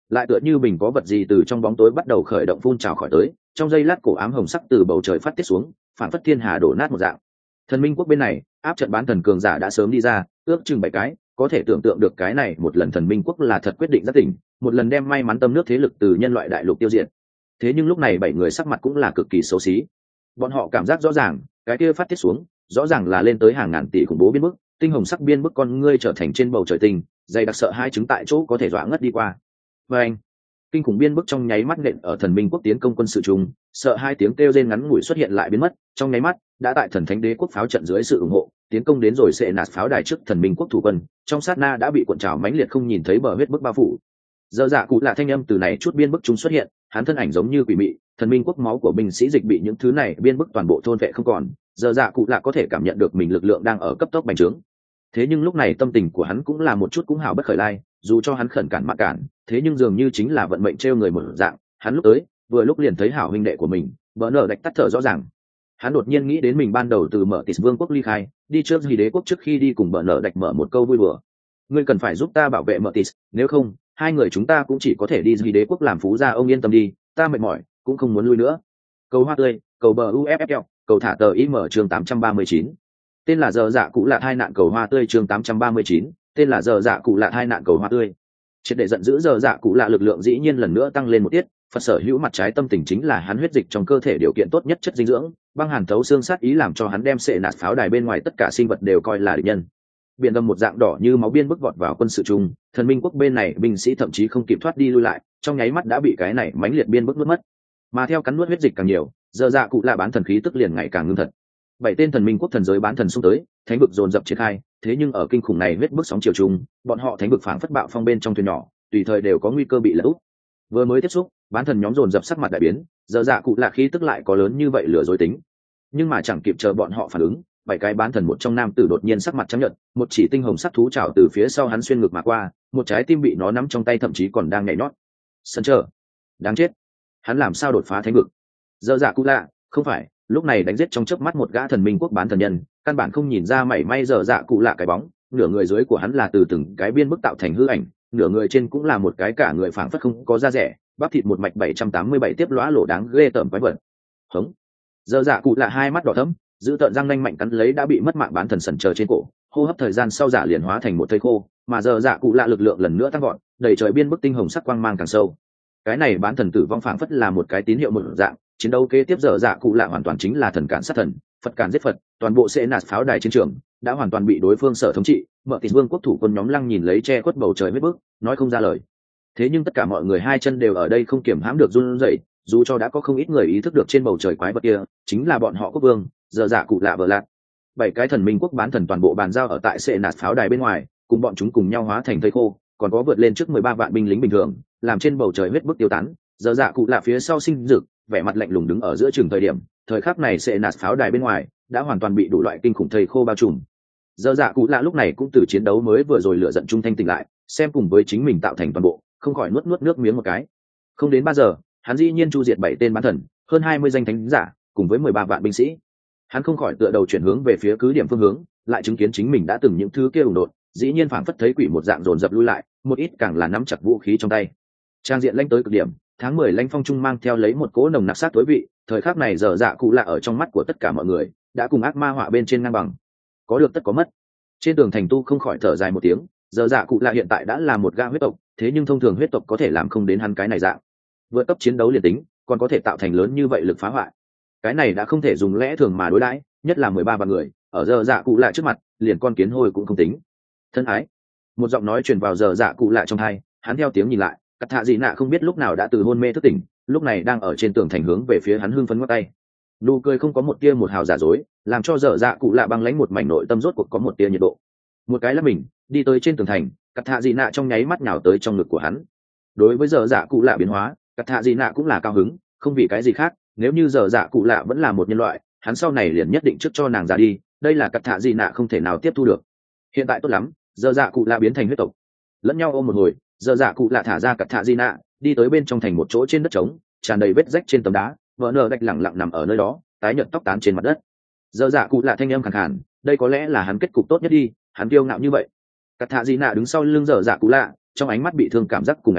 lại tựa như mình có vật gì từ trong bóng tối bắt đầu khởi động phun trào khỏi tới, trong giây lát cổ ám hồng sắc từ bầu trời phát tiết xuống, phản phất thiên hà đổ nát một dạng. Thần minh quốc bên này áp trận bán thần cường giả đã sớm đi ra, ước chừng bảy cái, có thể tưởng tượng được cái này một lần thần minh quốc là thật quyết định rất tỉnh, một lần đem may mắn tâm nước thế lực từ nhân loại đại lục tiêu diệt. Thế nhưng lúc này bảy người sắc mặt cũng là cực kỳ xấu xí. Bọn họ cảm giác rõ ràng, cái kia phát tiết xuống, rõ ràng là lên tới hàng ngàn tỷ khủng bố biên bức, tinh hồng sắc biên bức con ngươi trở thành trên bầu trời tinh, dày đặc sợ hai chứng tại chỗ có thể dọa ngất đi qua. Và anh, kinh khủng biên bức trong nháy mắt nện ở thần minh quốc tiến công quân sự chung, sợ hai tiếng kêu rên ngắn ngủi xuất hiện lại biến mất, trong nháy mắt đã tại thần thánh đế quốc pháo trận dưới sự ủng hộ tiến công đến rồi sẽ nạt pháo đài trước thần minh quốc thủ quân, trong sát na đã bị cuộn trào mãnh liệt không nhìn thấy bờ huyết bức bao phủ. Giờ dạ cụ là thanh âm từ này chút biên bức chúng xuất hiện, hắn thân ảnh giống như quỷ mị, thần minh quốc máu của binh sĩ dịch bị những thứ này biên bức toàn bộ thôn vệ không còn. Giờ dạ cụ là có thể cảm nhận được mình lực lượng đang ở cấp tốc bành trướng. Thế nhưng lúc này tâm tình của hắn cũng là một chút cũng hào bất khởi lai, dù cho hắn khẩn cản mạ cản, thế nhưng dường như chính là vận mệnh trêu người một dạng, hắn lúc tới vừa lúc liền thấy hảo huynh đệ của mình bỡ nở đạch tắt thở rõ ràng. Hắn đột nhiên nghĩ đến mình ban đầu từ mở Tịt Vương quốc ly khai, đi trước Gì Đế quốc trước khi đi cùng bỡ nở đạch mở một câu vui đùa. Ngươi cần phải giúp ta bảo vệ mở Tịt, nếu không, hai người chúng ta cũng chỉ có thể đi Gì Đế quốc làm phú gia, ông yên tâm đi, ta mệt mỏi, cũng không muốn lui nữa. Cầu hoa tươi, cầu bờ u ép ép lờ, cầu thả tờ im chương tám trăm ba mươi chín. Tên là giờ dạ cụ lạ hai nạn cầu hoa tươi chương tám trăm ba mươi chín, tên là giờ dạ cụ lạ hai nạn cầu hoa tươi. Triệt để giận dữ giờ dạ cụ lạ lực lượng dĩ nhiên lần nữa tăng lên một tiết, Phật sở hữu mặt trái tâm tình chính là hắn huyết dịch trong cơ thể điều kiện tốt nhất chất dinh dưỡng, băng hàn thấu xương sát ý làm cho hắn đem sệ nạt pháo đài bên ngoài tất cả sinh vật đều coi là địch nhân. Biển gầm một dạng đỏ như máu biên bức vọt vào quân sự chung, thần minh quốc bên này binh sĩ thậm chí không kịp thoát đi lui lại, trong nháy mắt đã bị cái này mãnh liệt biên bức nuốt mất. Mà theo cắn nuốt huyết dịch càng nhiều, giờ dạ cụ lạ bán thần khí tức liền ngày càng ngưng thật. Bảy tên thần minh quốc thần giới bán thần xung tới, thánh vực dồn dập triển khai, thế nhưng ở kinh khủng này huyết bức sóng chiều chung, bọn họ thánh vực phảng phất bạo phong bên trong thuyền nhỏ, tùy thời đều có nguy cơ bị lật úp. Vừa mới tiếp xúc, bán thần nhóm dồn dập sắc mặt đại biến, giờ dạ cụ lạ khí tức lại có lớn như vậy lừa dối tính. Nhưng mà chẳng kịp chờ bọn họ phản ứng, bảy cái bán thần một trong nam tử đột nhiên sắc mặt trắng nhợt, một chỉ tinh hồng sắc thú trảo từ phía sau hắn xuyên ngực mà qua, một trái tim bị nó nắm trong tay thậm chí còn đang nhảy nhót. Sân chờ, đáng chết, hắn làm sao đột phá thánh vực? Giờ dạ cụ lạ, không phải, lúc này đánh giết trong chớp mắt một gã thần minh quốc bán thần nhân, căn bản không nhìn ra mảy may giờ dạ cụ lạ cái bóng, nửa người dưới của hắn là từ từng cái biên bức tạo thành hư ảnh, nửa người trên cũng là một cái cả người phảng phất không có da rẻ, bắp thịt một mạch bảy trăm tám mươi bảy tiếp lóa lổ đáng ghê tởm quái vật. Hống. Giờ dạ cụ lạ hai mắt đỏ thẫm, giữ tợn răng nanh mạnh cắn lấy đã bị mất mạng bán thần sần chờ trên cổ, hô hấp thời gian sau giả liền hóa thành một thây khô, mà giờ dạ cụ lạ lực lượng lần nữa tăng vọt, đầy trời biên bức tinh hồng sắc quang mang càng sâu. Cái này bán thần tử vong phảng phất là một cái tín hiệu một dạng, chiến đấu kế tiếp giờ dạ cụ lạ hoàn toàn chính là thần cản sát thần, Phật cản giết Phật, toàn bộ sẽ nạt pháo đài chiến trường đã hoàn toàn bị đối phương sở thống trị. Mở Tịt Vương quốc thủ quân nhóm lăng nhìn lấy che khuất bầu trời huyết bức, nói không ra lời. Thế nhưng tất cả mọi người hai chân đều ở đây không kiểm hãm được run rẩy, dù cho đã có không ít người ý thức được trên bầu trời quái vật kia chính là bọn họ quốc vương, giờ dạ cụ lạ vợ lạc. Bảy cái thần minh quốc bán thần toàn bộ bàn giao ở tại sẽ nạt pháo đài bên ngoài, cùng bọn chúng cùng nhau hóa thành thây khô, còn có vượt lên trước mười ba vạn binh lính bình thường, làm trên bầu trời huyết bức tiêu tán. Giờ dạ cụ lạ phía sau sinh dực, vẻ mặt lạnh lùng đứng ở giữa trường thời điểm, thời khắc này sẽ nạt pháo đài bên ngoài đã hoàn toàn bị đủ loại kinh khủng thây khô bao trùm. Giờ dạ cụ lạ lúc này cũng từ chiến đấu mới vừa rồi lựa giận trung thanh tỉnh lại, xem cùng với chính mình tạo thành toàn bộ, không khỏi nuốt nuốt nước miếng một cái. Không đến ba giờ, hắn dĩ nhiên chu diệt bảy tên bán thần, hơn hai mươi danh thánh giả, cùng với mười ba vạn binh sĩ. Hắn không khỏi tựa đầu chuyển hướng về phía cứ điểm phương hướng, lại chứng kiến chính mình đã từng những thứ kia ủng đột, dĩ nhiên phảng phất thấy quỷ một dạng dồn dập lui lại, một ít càng là nắm chặt vũ khí trong tay. Trang diện lanh tới cực điểm, tháng mười lanh phong trung mang theo lấy một cỗ nồng nặc sát tối vị, thời khắc này giờ dạ cụ lạ ở trong mắt của tất cả mọi người đã cùng ác ma họa bên trên ngang bằng, có được tất có mất. Trên tường thành tu không khỏi thở dài một tiếng, giờ dạ cụ lạ hiện tại đã là một gã huyết tộc, thế nhưng thông thường huyết tộc có thể làm không đến hắn cái này dạng, vượt cấp chiến đấu liền tính còn có thể tạo thành lớn như vậy lực phá hoại, cái này đã không thể dùng lẽ thường mà đối đãi, nhất là mười ba vạn người ở giờ dạ cụ lạ trước mặt liền con kiến hôi cũng không tính. Thân ái, một giọng nói truyền vào giờ dạ cụ lạ trong tai, hắn theo tiếng nhìn lại, cắt thạ dị nạ không biết lúc nào đã từ hôn mê thức tỉnh, lúc này đang ở trên tường thành hướng về phía hắn hưng phấn ngoắc tay, nụ cười không có một tia một hào giả dối, làm cho dở dạ cụ lạ băng lãnh một mảnh nội tâm rốt cuộc có một tia nhiệt độ. Một cái là mình đi tới trên tường thành, cắt thạ dị nạ trong nháy mắt nhào tới trong ngực của hắn. Đối với dở dạ cụ lạ biến hóa, cắt thạ dị nạ cũng là cao hứng, không vì cái gì khác, nếu như dở dạ cụ lạ vẫn là một nhân loại, hắn sau này liền nhất định trước cho nàng ra đi, đây là cắt thạ dị nạ không thể nào tiếp thu được. Hiện tại tốt lắm, dở dạ cụ lạ biến thành huyết tộc, lẫn nhau ôm một hồi, dở dạ cụ lạ thả ra cắt thạ dị nạ, đi tới bên trong thành một chỗ trên đất trống, tràn đầy vết rách trên tấm đá, vợ nờ gạch lẳng lặng nằm ở nơi đó, tái nhợt tóc tán trên mặt đất. Dở dạ cụ lạ thanh âm khàn khàn, đây có lẽ là hắn kết cục tốt nhất đi, hắn kiêu ngạo như vậy. Cắt thạ dị nạ đứng sau lưng dở dạ cụ lạ, trong ánh mắt bị thương cảm giác cùng áy náy,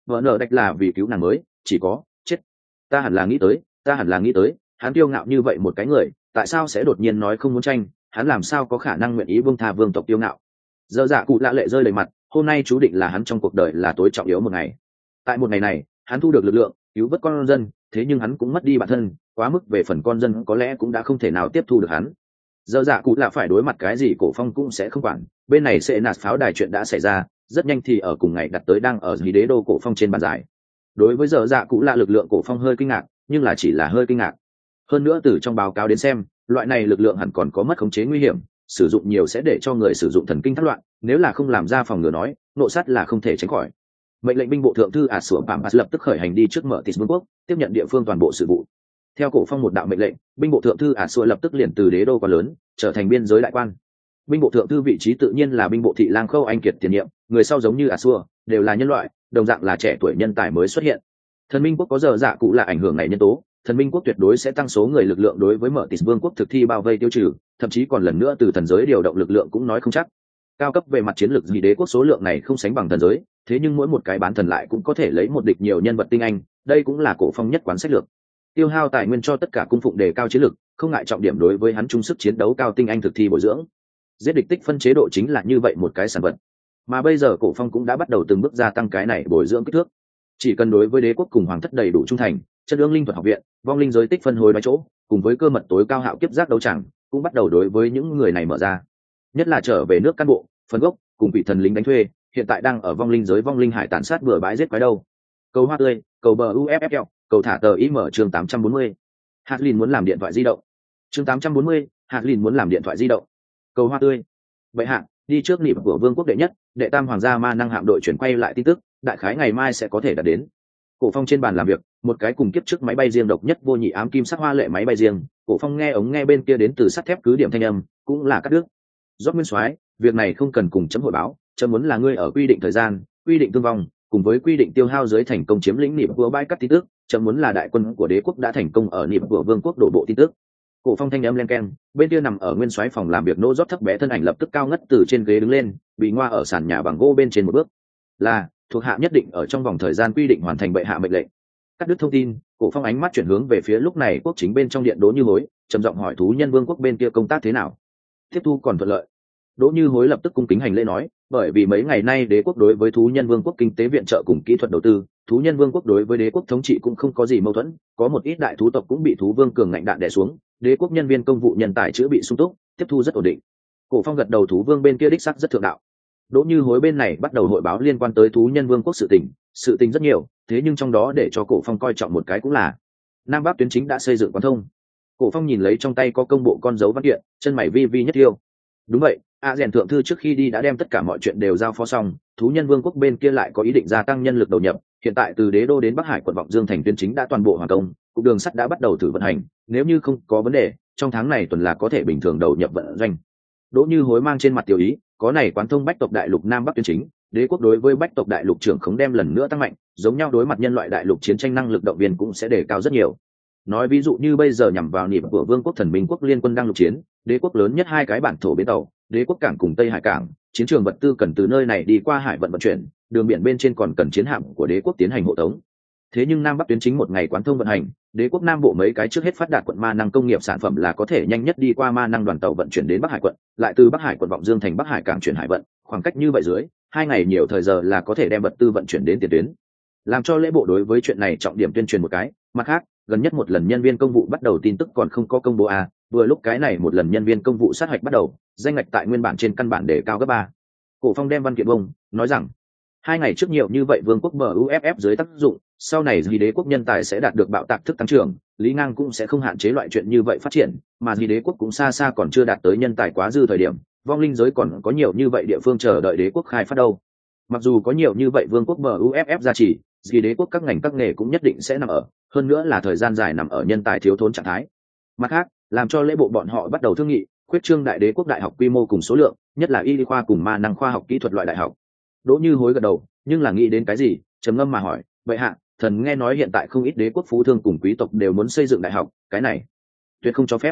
vợ nợ đạch là vì cứu nàng mới, chỉ có chết. Ta hẳn là nghĩ tới, ta hẳn là nghĩ tới, hắn kiêu ngạo như vậy một cái người, tại sao sẽ đột nhiên nói không muốn tranh, hắn làm sao có khả năng nguyện ý buông tha vương tộc kiêu ngạo. Dở dạ cụ lạ lệ rơi đầy mặt, hôm nay chú định là hắn trong cuộc đời là tối trọng yếu một ngày. Tại một ngày này, hắn thu được lực lượng, cứu vớt con dân, thế nhưng hắn cũng mất đi bản thân, quá mức về phần con dân có lẽ cũng đã không thể nào tiếp thu được hắn. Dở dạ cụ lạ phải đối mặt cái gì Cổ Phong cũng sẽ không quản, bên này sẽ nạt pháo đài chuyện đã xảy ra, rất nhanh thì ở cùng ngày đặt tới đang ở Hí Đế đô Cổ Phong trên bàn giải. Đối với dở dạ cụ lạ lực lượng Cổ Phong hơi kinh ngạc, nhưng là chỉ là hơi kinh ngạc. Hơn nữa từ trong báo cáo đến xem, loại này lực lượng hẳn còn có mất khống chế nguy hiểm, sử dụng nhiều sẽ để cho người sử dụng thần kinh thất loạn, nếu là không làm ra phòng ngừa nói, nộ sát là không thể tránh khỏi. Mệnh lệnh binh bộ thượng thư ạt sủa bảm lập tức khởi hành đi trước mở tịt vương quốc, tiếp nhận địa phương toàn bộ sự vụ. Theo Cổ Phong một đạo mệnh lệnh, binh bộ thượng thư ạt sủa lập tức liền từ đế đô quá lớn trở thành biên giới đại quan. Binh bộ thượng thư vị trí tự nhiên là binh bộ thị lang Khâu Anh Kiệt tiền nhiệm, người sau giống như ạt sủa đều là nhân loại, đồng dạng là trẻ tuổi nhân tài mới xuất hiện. Thần Minh quốc có dở dạ cụ là ảnh hưởng này nhân tố, thần Minh quốc tuyệt đối sẽ tăng số người lực lượng đối với mở tịt vương quốc thực thi bao vây tiêu trừ, thậm chí còn lần nữa từ thần giới điều động lực lượng cũng nói không chắc. Cao cấp về mặt chiến lược gì đế quốc số lượng này không sánh bằng thần giới, thế nhưng mỗi một cái bán thần lại cũng có thể lấy một địch nhiều nhân vật tinh anh, đây cũng là Cổ Phong nhất quán sách lược. Tiêu hao tài nguyên cho tất cả cung phụng đề cao chiến lược, không ngại trọng điểm đối với hắn trung sức chiến đấu cao tinh anh thực thi bồi dưỡng. Giết địch tích phân chế độ chính là như vậy một cái sản vật. Mà bây giờ Cổ Phong cũng đã bắt đầu từng bước gia tăng cái này bồi dưỡng kích thước. Chỉ cần đối với đế quốc cùng hoàng thất đầy đủ trung thành, chân ương linh thuật học viện, vong linh giới tích phân hồi nói chỗ, cùng với cơ mật tối cao hạo kiếp giác đấu chẳng, cũng bắt đầu đối với những người này mở ra. Nhất là trở về nước cán bộ, phần gốc, cùng vị thần lính đánh thuê, hiện tại đang ở vong linh giới vong linh hải tàn sát bừa bãi giết quái đâu. Cầu hoa tươi, cầu bờ u ép ép lờ, cầu thả tờ ý mở chương tám trăm bốn mươi. Hạt Lin muốn làm điện thoại di động. Chương tám trăm bốn mươi, Hạt Lin muốn làm điện thoại di động. Cầu hoa tươi. Vậy hạ, đi trước nịp của vương quốc đệ nhất, đệ tam hoàng gia ma năng hạm đội chuyển quay lại tin tức, đại khái ngày mai sẽ có thể đạt đến. Cổ Phong trên bàn làm việc, một cái cùng kiếp trước máy bay riêng độc nhất vô nhị ám kim sắc hoa lệ máy bay riêng, Cổ Phong nghe ống nghe bên kia đến từ sắt thép cứ điểm thanh âm, cũng là cắt đứt. Rốt Nguyên Soái, việc này không cần cùng chấm hội báo, chấm muốn là ngươi ở quy định thời gian, quy định thương vong, cùng với quy định tiêu hao dưới thành công chiếm lĩnh nịp của bãi cắt tin tức, chấm muốn là đại quân của đế quốc đã thành công ở nịp của vương quốc đổ bộ tin tức. Cổ Phong thanh âm len keng, bên kia nằm ở Nguyên Soái phòng làm việc nô rót thấp bé thân ảnh lập tức cao ngất từ trên ghế đứng lên, bị ngoa ở sàn nhà bằng gỗ bên trên một bước. Là, thuộc hạ nhất định ở trong vòng thời gian quy định hoàn thành bệ hạ mệnh lệnh. Cắt đứt thông tin, Cổ Phong ánh mắt chuyển hướng về phía lúc này quốc chính bên trong điện Đỗ Như Hối, trầm giọng hỏi thú nhân vương quốc bên kia công tác thế nào. Tiếp thu còn thuận lợi. Đỗ Như Hối lập tức cung kính hành lễ nói, bởi vì mấy ngày nay đế quốc đối với thú nhân vương quốc kinh tế viện trợ cùng kỹ thuật đầu tư, thú nhân vương quốc đối với đế quốc thống trị cũng không có gì mâu thuẫn, có một ít đại thú tộc cũng bị thú vương cường ngạnh đạn đè xuống, đế quốc nhân viên công vụ nhân tài chữa bị sung túc, tiếp thu rất ổn định. Cổ Phong gật đầu, thú vương bên kia đích sắc rất thượng đạo. Đỗ Như Hối bên này bắt đầu hội báo liên quan tới thú nhân vương quốc sự tình, sự tình rất nhiều, thế nhưng trong đó để cho Cổ Phong coi trọng một cái cũng là Nam Bắc tuyến chính đã xây dựng quan thông. Cổ Phong nhìn lấy trong tay có công bộ con dấu văn kiện, chân mày vi vi nhất thiêu. Đúng vậy, a rèn thượng thư trước khi đi đã đem tất cả mọi chuyện đều giao phó xong, thú nhân vương quốc bên kia lại có ý định gia tăng nhân lực đầu nhập, hiện tại từ đế đô đến Bắc Hải quận vọng Dương thành tuyến chính đã toàn bộ hoàn công, cục đường sắt đã bắt đầu thử vận hành, nếu như không có vấn đề, trong tháng này tuần là có thể bình thường đầu nhập vận doanh. Đỗ Như Hối mang trên mặt tiểu ý, có này quán thông bách tộc đại lục Nam Bắc tuyến chính, đế quốc đối với bách tộc đại lục trưởng khống đem lần nữa tăng mạnh, giống nhau đối mặt nhân loại đại lục chiến tranh năng lực động viên cũng sẽ đề cao rất nhiều. Nói ví dụ như bây giờ nhằm vào nịp của vương quốc thần minh quốc liên quân đang lục chiến, đế quốc lớn nhất hai cái bản thổ bến tàu, đế quốc cảng cùng Tây Hải cảng, chiến trường vật tư cần từ nơi này đi qua hải vận vận chuyển, đường biển bên trên còn cần chiến hạm của đế quốc tiến hành hộ tống. Thế nhưng Nam Bắc tuyến chính một ngày quán thông vận hành, đế quốc Nam Bộ mấy cái trước hết phát đạt quận ma năng công nghiệp sản phẩm là có thể nhanh nhất đi qua ma năng đoàn tàu vận chuyển đến Bắc Hải quận, lại từ Bắc Hải quận vọng Dương thành Bắc Hải cảng chuyển hải vận, khoảng cách như vậy dưới, hai ngày nhiều thời giờ là có thể đem vật tư vận chuyển đến tiền tuyến. Làm cho lễ bộ đối với chuyện này trọng điểm tuyên truyền một cái, mặt khác, gần nhất một lần nhân viên công vụ bắt đầu tin tức còn không có công bố à, vừa lúc cái này một lần nhân viên công vụ sát hạch bắt đầu, danh ngạch tại nguyên bản trên căn bản để cao gấp ba. Cổ Phong đem văn kiện bông, nói rằng, hai ngày trước nhiều như vậy vương quốc bờ u ép ép dưới tác dụng, sau này gì đế quốc nhân tài sẽ đạt được bạo tạc thức tăng trưởng, Lý Ngang cũng sẽ không hạn chế loại chuyện như vậy phát triển, mà gì đế quốc cũng xa xa còn chưa đạt tới nhân tài quá dư thời điểm, vong linh giới còn có nhiều như vậy địa phương chờ đợi đế quốc khai phát đâu. Mặc dù có nhiều như vậy vương quốc bờ u ép ép gia trì, gì đế quốc các ngành các nghề cũng nhất định sẽ nằm ở, hơn nữa là thời gian dài nằm ở nhân tài thiếu thốn trạng thái. Mặt khác, làm cho lễ bộ bọn họ bắt đầu thương nghị, khuyết trương đại đế quốc đại học quy mô cùng số lượng, nhất là y khoa cùng ma năng khoa học kỹ thuật loại đại học. Đỗ Như Hối gật đầu, nhưng là nghĩ đến cái gì, trầm ngâm mà hỏi, vậy hạ, thần nghe nói hiện tại không ít đế quốc phú thương cùng quý tộc đều muốn xây dựng đại học, cái này tuyệt không cho phép.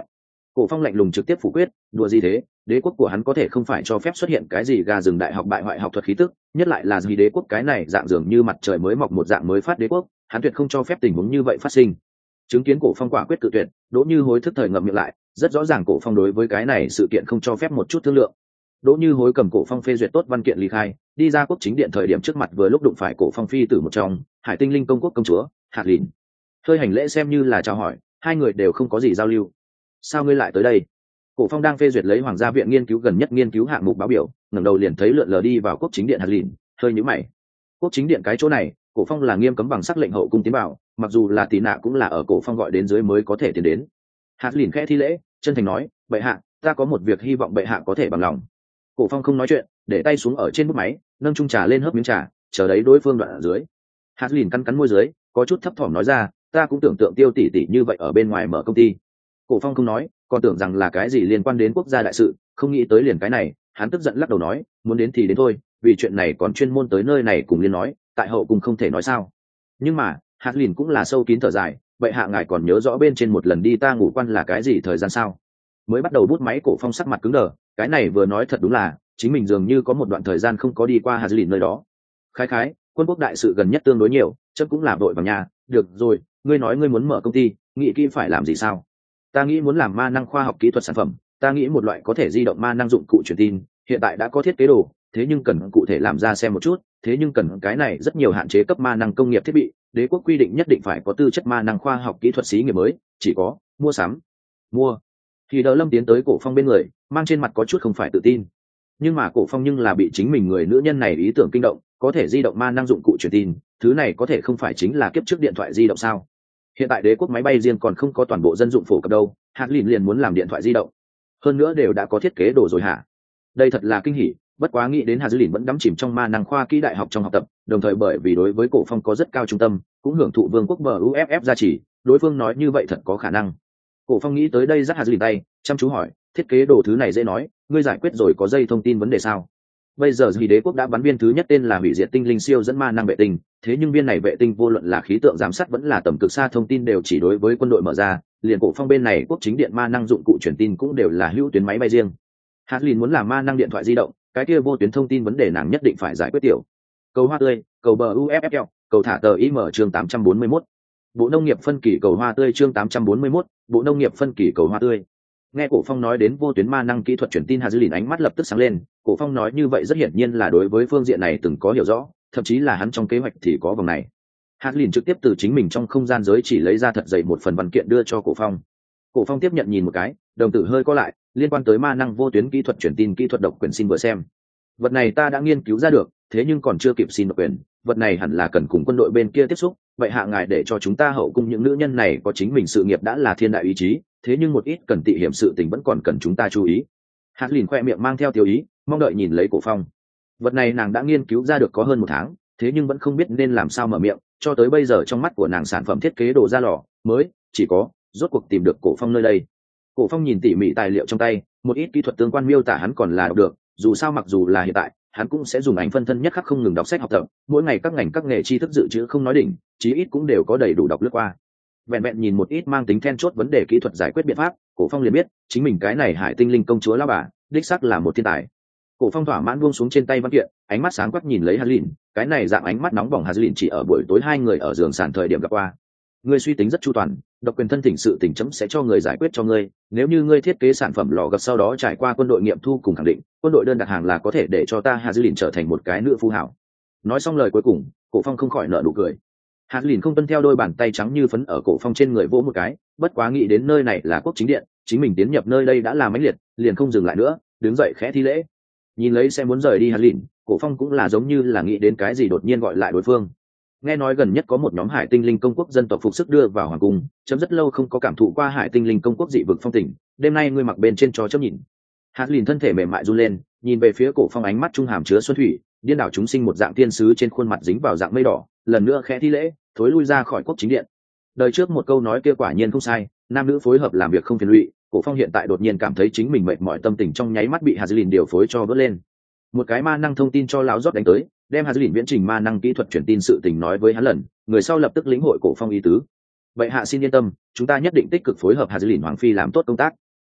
Cổ Phong lạnh lùng trực tiếp phủ quyết, đùa gì thế, đế quốc của hắn có thể không phải cho phép xuất hiện cái gì gà rừng đại học bại hoại học thuật khí tức, nhất lại là gì đế quốc cái này dạng dường như mặt trời mới mọc một dạng mới phát đế quốc, hắn tuyệt không cho phép tình huống như vậy phát sinh. Chứng kiến Cổ Phong quả quyết cự tuyệt, Đỗ Như Hối thức thời ngậm miệng lại, rất rõ ràng Cổ Phong đối với cái này sự kiện không cho phép một chút thương lượng. Đỗ Như Hối cầm Cổ Phong phê duyệt tốt văn kiện ly khai, đi ra quốc chính điện thời điểm trước mặt vừa lúc đụng phải Cổ Phong phi tử một trong, Hải Tinh Linh công quốc công chúa, Hạt Lìn. Hơi hành lễ xem như là chào hỏi, hai người đều không có gì giao lưu. Sao ngươi lại tới đây? Cổ Phong đang phê duyệt lấy Hoàng gia viện nghiên cứu gần nhất nghiên cứu hạng mục báo biểu, ngẩng đầu liền thấy lượn lờ đi vào quốc chính điện Hạt Lìn, hơi nhíu mày. Quốc chính điện cái chỗ này, Cổ Phong là nghiêm cấm bằng sắc lệnh hậu cung tiến vào, mặc dù là tỷ nạ cũng là ở Cổ Phong gọi đến dưới mới có thể tiến đến. Hạt Lìn khẽ thi lễ, chân thành nói, bệ hạ, ta có một việc hy vọng bệ hạ có thể bằng lòng. Cổ Phong không nói chuyện, để tay xuống ở trên bút máy, nâng chung trà lên hớp miếng trà, chờ đấy đối phương đoạn ở dưới. Hạt Lìn cắn cắn môi dưới, có chút thấp thỏm nói ra, ta cũng tưởng tượng Tiêu tỷ tỷ như vậy ở bên ngoài mở công ty. Cổ Phong không nói, còn tưởng rằng là cái gì liên quan đến quốc gia đại sự, không nghĩ tới liền cái này, hắn tức giận lắc đầu nói, muốn đến thì đến thôi, vì chuyện này còn chuyên môn tới nơi này cùng liên nói, tại hậu cùng không thể nói sao. Nhưng mà, Hạt Lìn cũng là sâu kín thở dài, vậy hạ ngài còn nhớ rõ bên trên một lần đi ta ngủ quan là cái gì thời gian sao? Mới bắt đầu bút máy Cổ Phong sắc mặt cứng đờ, cái này vừa nói thật đúng là, chính mình dường như có một đoạn thời gian không có đi qua Hạt Lìn nơi đó. Khái khái, quân quốc đại sự gần nhất tương đối nhiều, chắc cũng là đội vào nhà, được rồi, ngươi nói ngươi muốn mở công ty, nghĩ kỹ phải làm gì sao? Ta nghĩ muốn làm ma năng khoa học kỹ thuật sản phẩm, ta nghĩ một loại có thể di động ma năng dụng cụ truyền tin, hiện tại đã có thiết kế đồ, thế nhưng cần cụ thể làm ra xem một chút, thế nhưng cần cái này rất nhiều hạn chế cấp ma năng công nghiệp thiết bị, đế quốc quy định nhất định phải có tư chất ma năng khoa học kỹ thuật xí nghiệp mới, chỉ có mua sắm. Mua. Thì Đờ Lâm tiến tới Cổ Phong bên người, mang trên mặt có chút không phải tự tin. Nhưng mà Cổ Phong nhưng là bị chính mình người nữ nhân này ý tưởng kinh động, có thể di động ma năng dụng cụ truyền tin, thứ này có thể không phải chính là kiếp trước điện thoại di động sao? Hiện tại đế quốc máy bay riêng còn không có toàn bộ dân dụng phổ cập đâu, Hạt Lìn liền muốn làm điện thoại di động, hơn nữa đều đã có thiết kế đồ rồi hả? Đây thật là kinh hỉ, bất quá nghĩ đến Hạt Lìn vẫn đắm chìm trong ma năng khoa kỹ đại học trong học tập, đồng thời bởi vì đối với Cổ Phong có rất cao trung tâm, cũng hưởng thụ vương quốc bờ u ép ép gia trì, đối phương nói như vậy thật có khả năng. Cổ Phong nghĩ tới đây dắt Hạt Lìn tay, chăm chú hỏi, thiết kế đồ thứ này dễ nói, ngươi giải quyết rồi có dây thông tin vấn đề sao? Bây giờ vì đế quốc đã bắn viên thứ nhất tên là hủy diệt tinh linh siêu dẫn ma năng vệ tinh, thế nhưng viên này vệ tinh vô luận là khí tượng giám sát vẫn là tầm cực xa thông tin đều chỉ đối với quân đội mở ra, liền Cổ Phong bên này quốc chính điện ma năng dụng cụ truyền tin cũng đều là hữu tuyến máy bay riêng. Hạt Lìn muốn làm ma năng điện thoại di động, cái kia vô tuyến thông tin vấn đề nàng nhất định phải giải quyết tiểu. Cầu hoa tươi, cầu bờ u ép ép lờ, cầu thả tờ im chương tám trăm bốn mươi mốt. Bộ nông nghiệp phân kỳ cầu hoa tươi chương tám trăm bốn mươi mốt, bộ nông nghiệp phân kỳ cầu hoa tươi. Nghe Cổ Phong nói đến vô tuyến ma năng kỹ thuật truyền tin, Hạt Lìn ánh mắt lập tức sáng lên. Cổ Phong nói như vậy rất hiển nhiên là đối với phương diện này từng có hiểu rõ, thậm chí là hắn trong kế hoạch thì có vòng này. Hạt Lìn trực tiếp từ chính mình trong không gian giới chỉ lấy ra thật dày một phần văn kiện đưa cho Cổ Phong. Cổ Phong tiếp nhận nhìn một cái, đồng tử hơi co lại, liên quan tới ma năng vô tuyến kỹ thuật truyền tin kỹ thuật độc quyền xin vừa xem. Vật này ta đã nghiên cứu ra được, thế nhưng còn chưa kịp xin độc quyền, vật này hẳn là cần cùng quân đội bên kia tiếp xúc, vậy hạ ngài để cho chúng ta hậu cung những nữ nhân này có chính mình sự nghiệp đã là thiên đại ý chí, thế nhưng một ít cần tị hiểm sự tình vẫn còn cần chúng ta chú ý. Hạt Lìn khoe miệng mang theo tiêu ý, mong đợi nhìn lấy Cổ Phong. Vật này nàng đã nghiên cứu ra được có hơn một tháng, thế nhưng vẫn không biết nên làm sao mở miệng, cho tới bây giờ trong mắt của nàng sản phẩm thiết kế đồ ra lò mới chỉ có rốt cuộc tìm được Cổ Phong nơi đây. Cổ Phong nhìn tỉ mỉ tài liệu trong tay, một ít kỹ thuật tương quan miêu tả hắn còn là đọc được, dù sao mặc dù là hiện tại, hắn cũng sẽ dùng ảnh phân thân nhất khắc không ngừng đọc sách học tập, mỗi ngày các ngành các nghề tri thức dự trữ không nói đỉnh, chí ít cũng đều có đầy đủ đọc lướt qua. Vẹn vẹn nhìn một ít mang tính then chốt vấn đề kỹ thuật giải quyết biện pháp, Cổ Phong liền biết, chính mình cái này Hải Tinh Linh công chúa lão bà, đích xác là một thiên tài. Cổ Phong thỏa mãn buông xuống trên tay văn kiện, ánh mắt sáng quắc nhìn lấy Hạt Lìn, cái này dạng ánh mắt nóng bỏng Hạt Lìn chỉ ở buổi tối hai người ở giường sàn thời điểm gặp qua. Ngươi suy tính rất chu toàn, độc quyền thân thỉnh sự tình chấm sẽ cho người giải quyết cho ngươi, nếu như ngươi thiết kế sản phẩm lò gập sau đó trải qua quân đội nghiệm thu cùng khẳng định, quân đội đơn đặt hàng là có thể để cho ta Hạt Lìn trở thành một cái nữ phú hảo. Nói xong lời cuối cùng, Cổ Phong không khỏi nở nụ cười. Hạt Lìn không tuân theo đôi bàn tay trắng như phấn ở Cổ Phong trên người vỗ một cái, bất quá nghĩ đến nơi này là quốc chính điện, chính mình tiến nhập nơi đây đã là mãnh liệt, liền không dừng lại nữa, đứng dậy khẽ thi lễ. Nhìn lấy sẽ muốn rời đi Hạt Lìn, Cổ Phong cũng là giống như là nghĩ đến cái gì đột nhiên gọi lại đối phương. Nghe nói gần nhất có một nhóm Hải Tinh Linh công quốc dân tộc phục sức đưa vào hoàng cung, chấm rất lâu không có cảm thụ qua Hải Tinh Linh công quốc dị vực phong tình, đêm nay ngươi mặc bên trên cho chấm nhìn. Hạt Lìn thân thể mềm mại run lên, nhìn về phía Cổ Phong ánh mắt trung hàm chứa xuân thủy, điên đảo chúng sinh một dạng thiên sứ trên khuôn mặt dính vào dạng mây đỏ, lần nữa khẽ thi lễ, thối lui ra khỏi quốc chính điện. Đời trước một câu nói kia quả nhiên không sai, nam nữ phối hợp làm việc không phiền lụy. Cổ Phong hiện tại đột nhiên cảm thấy chính mình mệt mỏi, tâm tình trong nháy mắt bị Hạt Lìn điều phối cho vớt lên. Một cái ma năng thông tin cho lão rót đánh tới, đem Hạt Lìn viễn trình ma năng kỹ thuật truyền tin sự tình nói với hắn lần, người sau lập tức lĩnh hội Cổ Phong ý tứ. Vậy hạ xin yên tâm, chúng ta nhất định tích cực phối hợp Hạt Lìn hoàng phi làm tốt công tác.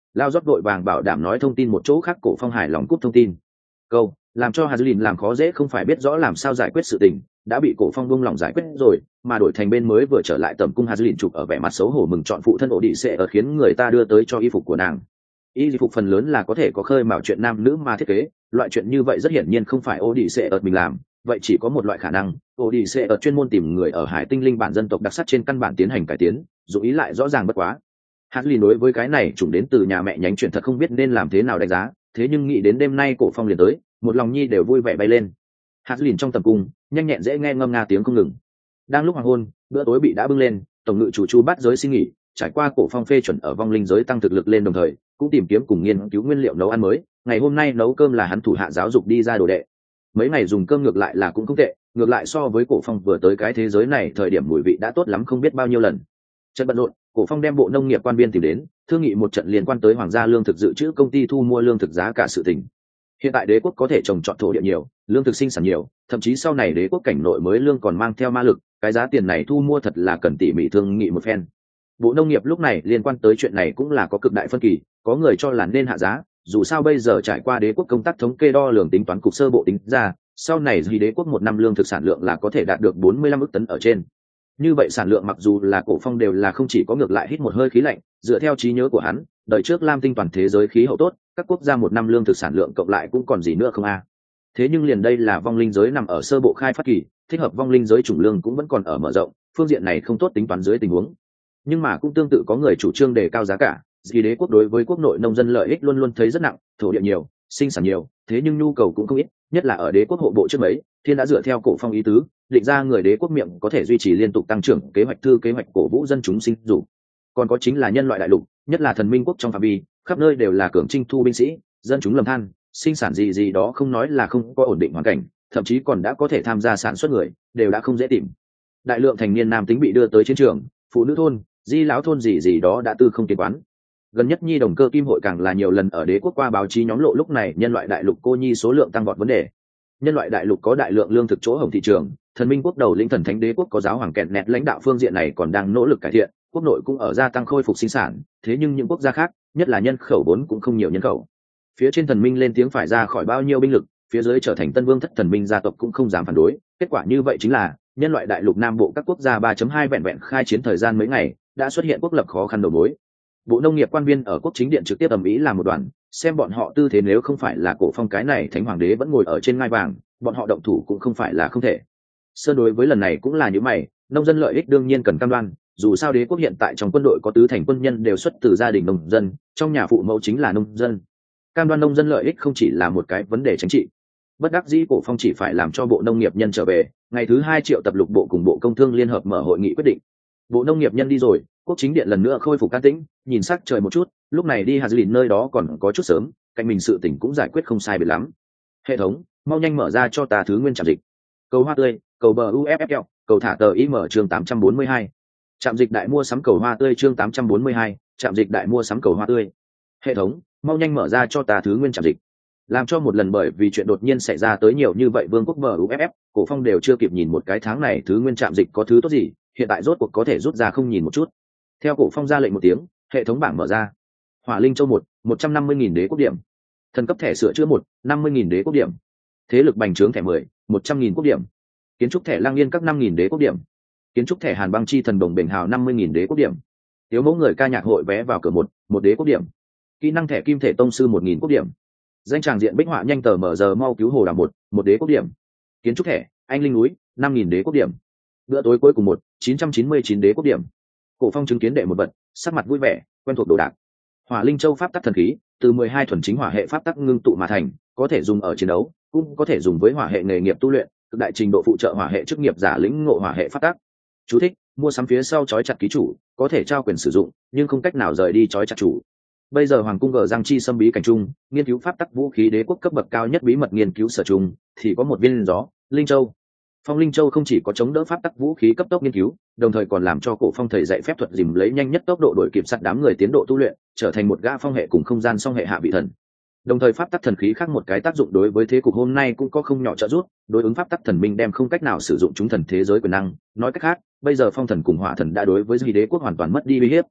lao rót vội vàng bảo đảm nói thông tin một chỗ khác. Cổ Phong hài lòng cúp thông tin. Câu làm cho Hazlin làm khó dễ không phải biết rõ làm sao giải quyết sự tình, đã bị Cổ Phong buông lòng giải quyết rồi, mà đổi thành bên mới vừa trở lại tầm cung Hazlin chụp ở vẻ mặt xấu hổ mừng chọn phụ thân ổ đi sẽ ở khiến người ta đưa tới cho y phục của nàng. Y phục phần lớn là có thể có khơi mào chuyện nam nữ mà thiết kế, loại chuyện như vậy rất hiển nhiên không phải ổ đi sẽ ở mình làm, vậy chỉ có một loại khả năng, ổ đi sẽ ở chuyên môn tìm người ở Hải Tinh linh bản dân tộc đặc sắc trên căn bản tiến hành cải tiến, dù ý lại rõ ràng bất quá. Hazlin đối với cái này chủng đến từ nhà mẹ nhánh chuyện thật không biết nên làm thế nào đánh giá, thế nhưng nghĩ đến đêm nay Cổ Phong liền tới, một lòng nhi đều vui vẻ bay lên. Hazlin trong tầm cung nhanh nhẹn dễ nghe ngâm nga tiếng không ngừng. Đang lúc hoàng hôn, bữa tối bị đã bưng lên, tổng ngự chủ chu bắt giới xin nghỉ, trải qua Cổ Phong phê chuẩn ở vong linh giới tăng thực lực lên, đồng thời cũng tìm kiếm cùng nghiên cứu nguyên liệu nấu ăn mới. Ngày hôm nay nấu cơm là hắn thủ hạ giáo dục đi ra đồ đệ. Mấy ngày dùng cơm ngược lại là cũng không tệ, ngược lại so với Cổ Phong vừa tới cái thế giới này thời điểm mùi vị đã tốt lắm không biết bao nhiêu lần. Trận bận rộn, Cổ Phong đem bộ nông nghiệp quan biên tìm đến, thương nghị một trận liên quan tới hoàng gia lương thực dự trữ công ty thu mua lương thực giá cả sự tình. Hiện tại đế quốc có thể trồng trọt thổ địa nhiều, lương thực sinh sản nhiều, thậm chí sau này đế quốc cảnh nội mới lương còn mang theo ma lực, cái giá tiền này thu mua thật là cần tỉ mỉ thương nghị một phen. Bộ nông nghiệp lúc này liên quan tới chuyện này cũng là có cực đại phân kỳ, có người cho là nên hạ giá, dù sao bây giờ trải qua đế quốc công tác thống kê đo lường tính toán cục sơ bộ tính ra, sau này vì đế quốc một năm lương thực sản lượng là có thể đạt được bốn mươi lăm ức tấn ở trên. Như vậy sản lượng mặc dù là Cổ Phong đều là không chỉ có ngược lại hít một hơi khí lạnh, dựa theo trí nhớ của hắn, đời trước Lam Tinh toàn thế giới khí hậu tốt, các quốc gia một năm lương thực sản lượng cộng lại cũng còn gì nữa không a. À. Thế nhưng liền đây là vong linh giới nằm ở sơ bộ khai phát kỳ, thích hợp vong linh giới chủng lương cũng vẫn còn ở mở rộng, phương diện này không tốt tính toán dưới tình huống. Nhưng mà cũng tương tự có người chủ trương đề cao giá cả, vì đế quốc đối với quốc nội nông dân lợi ích luôn luôn thấy rất nặng, thổ địa nhiều, sinh sản nhiều, thế nhưng nhu cầu cũng không ít, nhất là ở đế quốc hộ bộ trước mấy, thiên đã dựa theo Cổ Phong ý tứ, định ra người đế quốc miệng có thể duy trì liên tục tăng trưởng kế hoạch thư kế hoạch cổ vũ dân chúng sinh dục. Còn có chính là nhân loại đại lục, nhất là thần minh quốc trong phạm vi, khắp nơi đều là cưỡng trinh thu binh sĩ, dân chúng lầm than, sinh sản gì gì đó không nói là không có ổn định hoàn cảnh, thậm chí còn đã có thể tham gia sản xuất người, đều đã không dễ tìm. Đại lượng thành niên nam tính bị đưa tới chiến trường, phụ nữ thôn, di lão thôn gì gì đó đã tư không kiến quán. Gần nhất nhi đồng cơ kim hội càng là nhiều lần ở đế quốc qua báo chí nhóm lộ lúc này nhân loại đại lục cô nhi số lượng tăng vọt vấn đề. Nhân loại đại lục có đại lượng lương thực chỗ hổng thị trường, thần minh quốc đầu lĩnh thần thánh đế quốc có giáo hoàng kẹt nẹt lãnh đạo phương diện này còn đang nỗ lực cải thiện, quốc nội cũng ở gia tăng khôi phục sinh sản, thế nhưng những quốc gia khác, nhất là nhân khẩu vốn cũng không nhiều nhân khẩu. Phía trên thần minh lên tiếng phải ra khỏi bao nhiêu binh lực, phía dưới trở thành tân vương thất thần minh gia tộc cũng không dám phản đối, kết quả như vậy chính là nhân loại đại lục nam bộ các quốc gia ba chấm hai vẹn vẹn khai chiến thời gian mấy ngày, đã xuất hiện quốc lập khó khăn đầu mối. Bộ nông nghiệp quan viên ở quốc chính điện trực tiếp ầm ĩ làm một đoàn, xem bọn họ tư thế nếu không phải là Cổ Phong cái này thánh hoàng đế vẫn ngồi ở trên ngai vàng, bọn họ động thủ cũng không phải là không thể. Sơn đối với lần này cũng là như mày, nông dân lợi ích đương nhiên cần cam đoan, dù sao đế quốc hiện tại trong quân đội có tứ thành quân nhân đều xuất từ gia đình nông dân, trong nhà phụ mẫu chính là nông dân. Cam đoan nông dân lợi ích không chỉ là một cái vấn đề chính trị. Bất đắc dĩ Cổ Phong chỉ phải làm cho bộ nông nghiệp nhân trở về, ngày thứ hai triệu tập lục bộ cùng bộ công thương liên hợp mở hội nghị quyết định. Bộ nông nghiệp nhân đi rồi, quốc chính điện lần nữa khôi phục an tĩnh, nhìn sắc trời một chút, lúc này đi Hà Dĩnh nơi đó còn có chút sớm, cạnh mình sự tình cũng giải quyết không sai biệt lắm. Hệ thống, mau nhanh mở ra cho ta thứ nguyên trạm dịch. Cầu hoa tươi, cầu bờ u ép ép lờ, cầu thả tờ im chương tám trăm bốn mươi hai. Trạm dịch đại mua sắm cầu hoa tươi chương tám trăm bốn mươi hai, trạm dịch đại mua sắm cầu hoa tươi. Hệ thống, mau nhanh mở ra cho ta thứ nguyên trạm dịch. Làm cho một lần bởi vì chuyện đột nhiên xảy ra tới nhiều như vậy vương quốc bờ u ép ép, Cổ Phong đều chưa kịp nhìn một cái tháng này thứ nguyên trạm dịch có thứ tốt gì, hiện tại rốt cuộc có thể rút ra không nhìn một chút. Theo Cổ Phong ra lệnh một tiếng, hệ thống bảng mở ra. Hỏa Linh Châu một, một trăm năm mươi nghìn đế quốc điểm. Thần cấp thẻ sửa chữa một, năm mươi nghìn đế quốc điểm. Thế lực bành trướng thẻ mười, một trăm nghìn quốc điểm. Kiến trúc thẻ Lang Yên các năm nghìn đế quốc điểm. Kiến trúc thẻ Hàn Băng Chi Thần Đồng Bền Hào năm mươi nghìn đế quốc điểm. Tiếu mẫu người ca nhạc hội vé vào cửa một, một đế quốc điểm. Kỹ năng thẻ Kim thể tông sư một nghìn quốc điểm. Danh tràng diện bích họa nhanh tờ mở giờ mau cứu hồ đảo một, một đế quốc điểm. Kiến trúc thẻ Anh Linh núi năm nghìn đế quốc điểm. Bữa tối cuối cùng một, chín trăm chín mươi chín đế quốc điểm. Cổ Phong chứng kiến đệ một vật, sắc mặt vui vẻ, quen thuộc đồ đạc. Hỏa Linh Châu pháp tắc thần khí, từ mười hai thuần chính hỏa hệ pháp tắc ngưng tụ mà thành, có thể dùng ở chiến đấu, cũng có thể dùng với hỏa hệ nghề nghiệp tu luyện, cực đại trình độ phụ trợ hỏa hệ chức nghiệp giả lĩnh ngộ hỏa hệ pháp tắc. Chú thích: mua sắm phía sau trói chặt ký chủ, có thể trao quyền sử dụng, nhưng không cách nào rời đi trói chặt chủ. Bây giờ Hoàng cung gờ Giang Chi xâm bí cảnh trung, nghiên cứu pháp tắc vũ khí đế quốc cấp bậc cao nhất bí mật nghiên cứu sở trung, thì có một viên gió, Linh Châu. Phong Linh Châu không chỉ có chống đỡ pháp tắc vũ khí cấp tốc nghiên cứu, đồng thời còn làm cho Cổ Phong thầy dạy phép thuật dìm lấy nhanh nhất tốc độ đổi kịp sát đám người tiến độ tu luyện, trở thành một gã phong hệ cùng không gian song hệ hạ vị thần. Đồng thời pháp tắc thần khí khác một cái tác dụng đối với thế cục hôm nay cũng có không nhỏ trợ giúp, đối ứng pháp tắc thần minh đem không cách nào sử dụng chúng thần thế giới quyền năng, nói cách khác, bây giờ phong thần cùng hỏa thần đã đối với duy đế quốc hoàn toàn mất đi uy hiếp.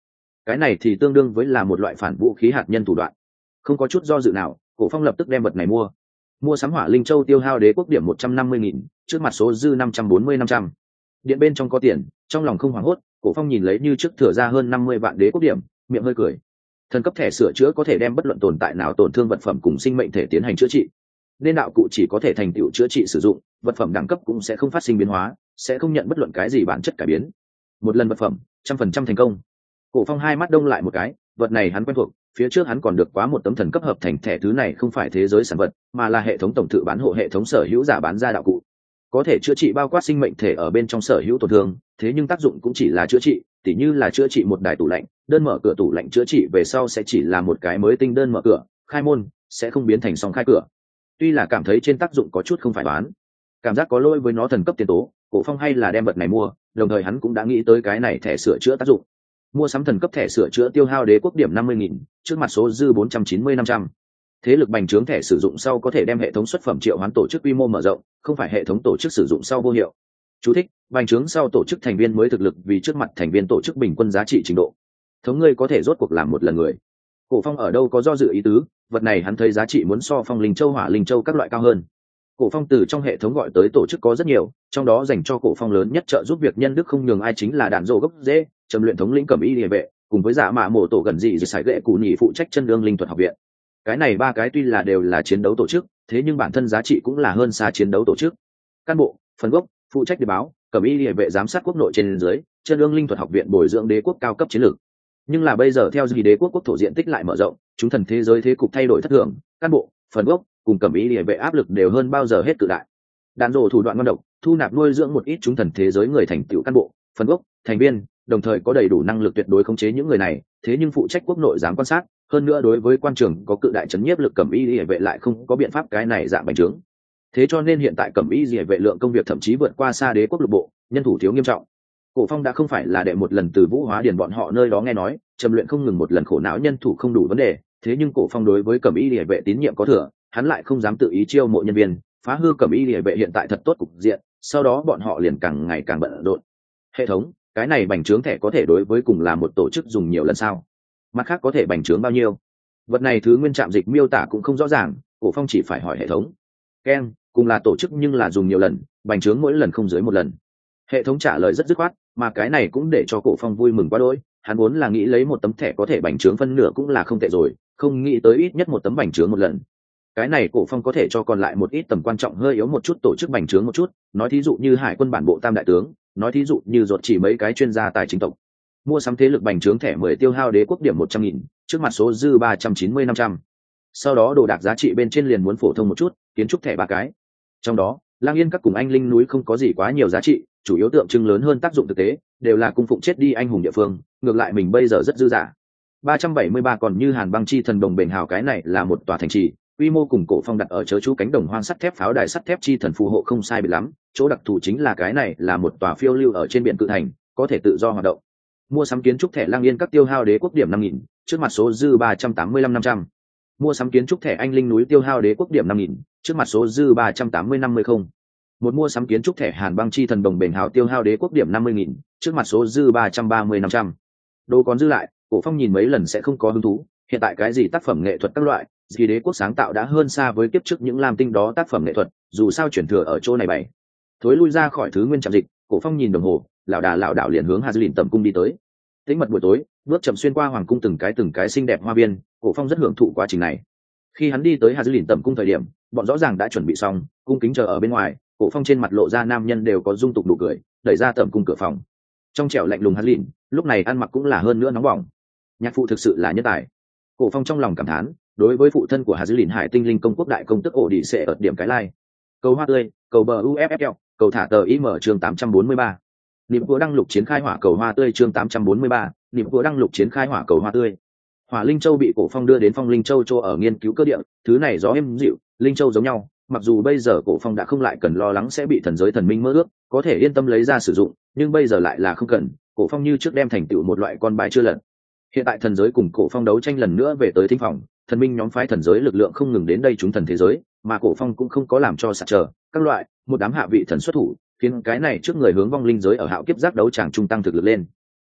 cái này thì tương đương với là một loại phản vũ khí hạt nhân thủ đoạn. Không có chút do dự nào, Cổ Phong lập tức đem vật này mua. Mua sắm Hỏa Linh Châu tiêu hao đế quốc điểm một trăm năm mươi nghìn, trước mặt số dư năm trăm bốn mươi năm trăm. Điện bên trong có tiền, trong lòng không hoảng hốt, Cổ Phong nhìn lấy như trước thừa ra hơn năm mươi vạn đế quốc điểm, miệng hơi cười. Thần cấp thẻ sửa chữa có thể đem bất luận tồn tại nào tổn thương vật phẩm cùng sinh mệnh thể tiến hành chữa trị. Nên đạo cụ chỉ có thể thành tựu chữa trị sử dụng, vật phẩm đẳng cấp cũng sẽ không phát sinh biến hóa, sẽ không nhận bất luận cái gì bản chất cải biến. Một lần vật phẩm, trăm phần trăm thành công. Cổ Phong hai mắt đông lại một cái, vật này hắn quen thuộc, phía trước hắn còn được quá một tấm thần cấp hợp thành thẻ, thứ này không phải thế giới sản vật, mà là hệ thống tổng thự bán hộ hệ thống sở hữu giả bán ra đạo cụ. Có thể chữa trị bao quát sinh mệnh thể ở bên trong sở hữu tổn thương, thế nhưng tác dụng cũng chỉ là chữa trị, tỉ như là chữa trị một đài tủ lạnh, đơn mở cửa tủ lạnh chữa trị về sau sẽ chỉ là một cái mới tinh đơn mở cửa, khai môn, sẽ không biến thành song khai cửa. Tuy là cảm thấy trên tác dụng có chút không phải đoán, cảm giác có lỗi với nó thần cấp tiền tố, Cổ Phong hay là đem vật này mua, đồng thời hắn cũng đã nghĩ tới cái này thẻ sửa chữa tác dụng. Mua sắm thần cấp thẻ sửa chữa tiêu hao đế quốc điểm năm mươi nghìn, trước mặt số dư bốn trăm chín mươi năm trăm. Thế lực bành trướng thẻ sử dụng sau có thể đem hệ thống xuất phẩm triệu hoán tổ chức quy mô mở rộng, không phải hệ thống tổ chức sử dụng sau vô hiệu. Chú thích: bành trướng sau tổ chức thành viên mới thực lực vì trước mặt thành viên tổ chức bình quân giá trị trình độ. Thống ngươi có thể rốt cuộc làm một lần người. Cổ Phong ở đâu có do dự ý tứ, vật này hắn thấy giá trị muốn so Phong Linh Châu, Hỏa Linh Châu các loại cao hơn. Cổ Phong từ trong hệ thống gọi tới tổ chức có rất nhiều, trong đó dành cho Cổ Phong lớn nhất trợ giúp việc nhân đức không nhường ai chính là đạn rồ gốc dễ, trầm luyện thống lĩnh Cẩm Y Liề Vệ, cùng với Dạ Mạ Mộ tổ gần gì sải gệ cụ nhị phụ trách chân lương linh thuật học viện. Cái này ba cái tuy là đều là chiến đấu tổ chức, thế nhưng bản thân giá trị cũng là hơn xa chiến đấu tổ chức. Cán bộ, phần gốc, phụ trách điệp báo, Cẩm Y Liề Vệ giám sát quốc nội trên dưới, chân lương linh thuật học viện bồi dưỡng đế quốc cao cấp chiến lược. Nhưng là bây giờ theo gì đế quốc quốc thổ diện tích lại mở rộng, chúng thần thế giới thế cục thay đổi thất thường, cán bộ, phần gốc cùng Cẩm Y Liề Vệ áp lực đều hơn bao giờ hết cự đại. Đạn rồ thủ đoạn ngon độc, thu nạp nuôi dưỡng một ít chúng thần thế giới người thành tựu cán bộ, phần gốc, thành viên, đồng thời có đầy đủ năng lực tuyệt đối khống chế những người này, thế nhưng phụ trách quốc nội giám quan sát, hơn nữa đối với quan trường có cự đại chấn nhiếp lực, Cẩm Y Liề Vệ lại không có biện pháp cái này dạng bành trướng. Thế cho nên hiện tại Cẩm Y Liề Vệ lượng công việc thậm chí vượt qua xa đế quốc lục bộ, nhân thủ thiếu nghiêm trọng. Cổ Phong đã không phải là đệ một lần từ Vũ Hóa Điền bọn họ nơi đó nghe nói, trầm luyện không ngừng một lần khổ não nhân thủ không đủ vấn đề, thế nhưng Cổ Phong đối với Cẩm Y Liề Vệ tín nhiệm có thừa, hắn lại không dám tự ý chiêu mộ nhân viên, phá hư Cẩm Y Liề Vệ hiện tại thật tốt cục diện, sau đó bọn họ liền càng ngày càng bận rộn. Hệ thống, cái này bành trướng thẻ có thể đối với cùng là một tổ chức dùng nhiều lần sao? Mặt khác có thể bành trướng bao nhiêu? Vật này thứ nguyên trạm dịch miêu tả cũng không rõ ràng, Cổ Phong chỉ phải hỏi hệ thống. Ken, cùng là tổ chức nhưng là dùng nhiều lần, bành trướng mỗi lần không dưới một lần. Hệ thống trả lời rất dứt khoát, mà cái này cũng để cho Cổ Phong vui mừng quá đỗi, hắn vốn là nghĩ lấy một tấm thẻ có thể bành trướng phân nửa cũng là không tệ rồi, không nghĩ tới ít nhất một tấm bành trướng một lần. Cái này Cổ Phong có thể cho còn lại một ít tầm quan trọng hơi yếu một chút tổ chức bành trướng một chút, nói thí dụ như Hải quân bản bộ tam đại tướng, nói thí dụ như ruột chỉ mấy cái chuyên gia tài chính tộc. Mua sắm thế lực bành trướng thẻ mười tiêu hao đế quốc điểm một trăm nghìn, trước mặt số dư ba trăm chín mươi năm trăm. Sau đó đồ đạc giá trị bên trên liền muốn phổ thông một chút, kiến trúc thẻ ba cái. Trong đó, Lang Yên các cùng Anh Linh núi không có gì quá nhiều giá trị, chủ yếu tượng trưng lớn hơn tác dụng thực tế, đều là cung phụng chết đi anh hùng địa phương, ngược lại mình bây giờ rất dư dả. ba trăm bảy mươi ba còn như Hàn Băng Chi thần đồng bền hào, cái này là một tòa thành trì, quy mô cùng Cổ Phong đặt ở chớ chú cánh đồng hoang sắt thép pháo đài sắt thép chi thần phù hộ không sai biệt lắm, chỗ đặc thù chính là cái này là một tòa phiêu lưu ở trên biển cự thành, có thể tự do hoạt động. Mua sắm kiến trúc thẻ Lang Yên các tiêu hao đế quốc điểm năm nghìn, trước mặt số dư ba trăm tám mươi lăm năm trăm. Mua sắm kiến trúc thẻ Anh Linh núi tiêu hao đế quốc điểm năm nghìn, trước mặt số dư ba trăm tám mươi năm mươi không. Một mua sắm kiến trúc thẻ Hàn Băng Chi thần đồng bền hào tiêu hao đế quốc điểm năm mươi nghìn, trước mặt số dư ba trăm ba mươi năm trăm. Đồ còn dư lại, Cổ Phong nhìn mấy lần sẽ không có hứng thú, hiện tại cái gì tác phẩm nghệ thuật các loại, gì đế quốc sáng tạo đã hơn xa với kiếp trước những lam tinh đó tác phẩm nghệ thuật, dù sao chuyển thừa ở chỗ này bày. Thối lui ra khỏi thứ nguyên trạm dịch, Cổ Phong nhìn đồng hồ, lão đà lão đảo liền hướng Hà Dư Lìn tầm cung đi tới. Tĩnh mật buổi tối, bước chậm xuyên qua hoàng cung từng cái từng cái xinh đẹp hoa viên, Cổ Phong rất hưởng thụ quá trình này. Khi hắn đi tới Hà Dư Lìn tầm cung thời điểm, bọn rõ ràng đã chuẩn bị xong, cung kính chờ ở bên ngoài, Cổ Phong trên mặt lộ ra nam nhân đều có dung tục nụ cười, đẩy ra tầm cung cửa phòng. Trong trẻo lạnh lùng Hà Dư Lìn, lúc này ăn mặc cũng là hơn nữa nóng bỏng. Nhạc phụ thực sự là nhân tài. Cổ Phong trong lòng cảm thán, đối với phụ thân của Hà Dư Lìn Hải Tinh Linh công quốc đại công tức ổ đi sẽ ở điểm cái like. Cầu hoa tươi, cầu bờ u ép ép lờ, cầu thả tờ im chương tám trăm bốn mươi ba. Niệm của đăng lục chiến khai hỏa cầu hoa tươi chương tám trăm bốn mươi ba, niệm của đăng lục chiến khai hỏa cầu hoa tươi. Hỏa Linh Châu bị Cổ Phong đưa đến Phong Linh Châu chỗ ở nghiên cứu cơ địa, thứ này gió êm dịu, Linh Châu giống nhau, mặc dù bây giờ Cổ Phong đã không lại cần lo lắng sẽ bị thần giới thần minh mơ ước, có thể yên tâm lấy ra sử dụng, nhưng bây giờ lại là không cần, Cổ Phong như trước đem thành tựu một loại con bài chưa lật. Hiện tại thần giới cùng Cổ Phong đấu tranh lần nữa về tới thính phòng, thần minh nhóm phái thần giới lực lượng không ngừng đến đây chúng thần thế giới, mà Cổ Phong cũng không có làm cho sạt chờ các loại một đám hạ vị thần xuất thủ, khiến cái này trước người hướng vong linh giới ở hạo kiếp giác đấu tràng trung tăng thực lực lên.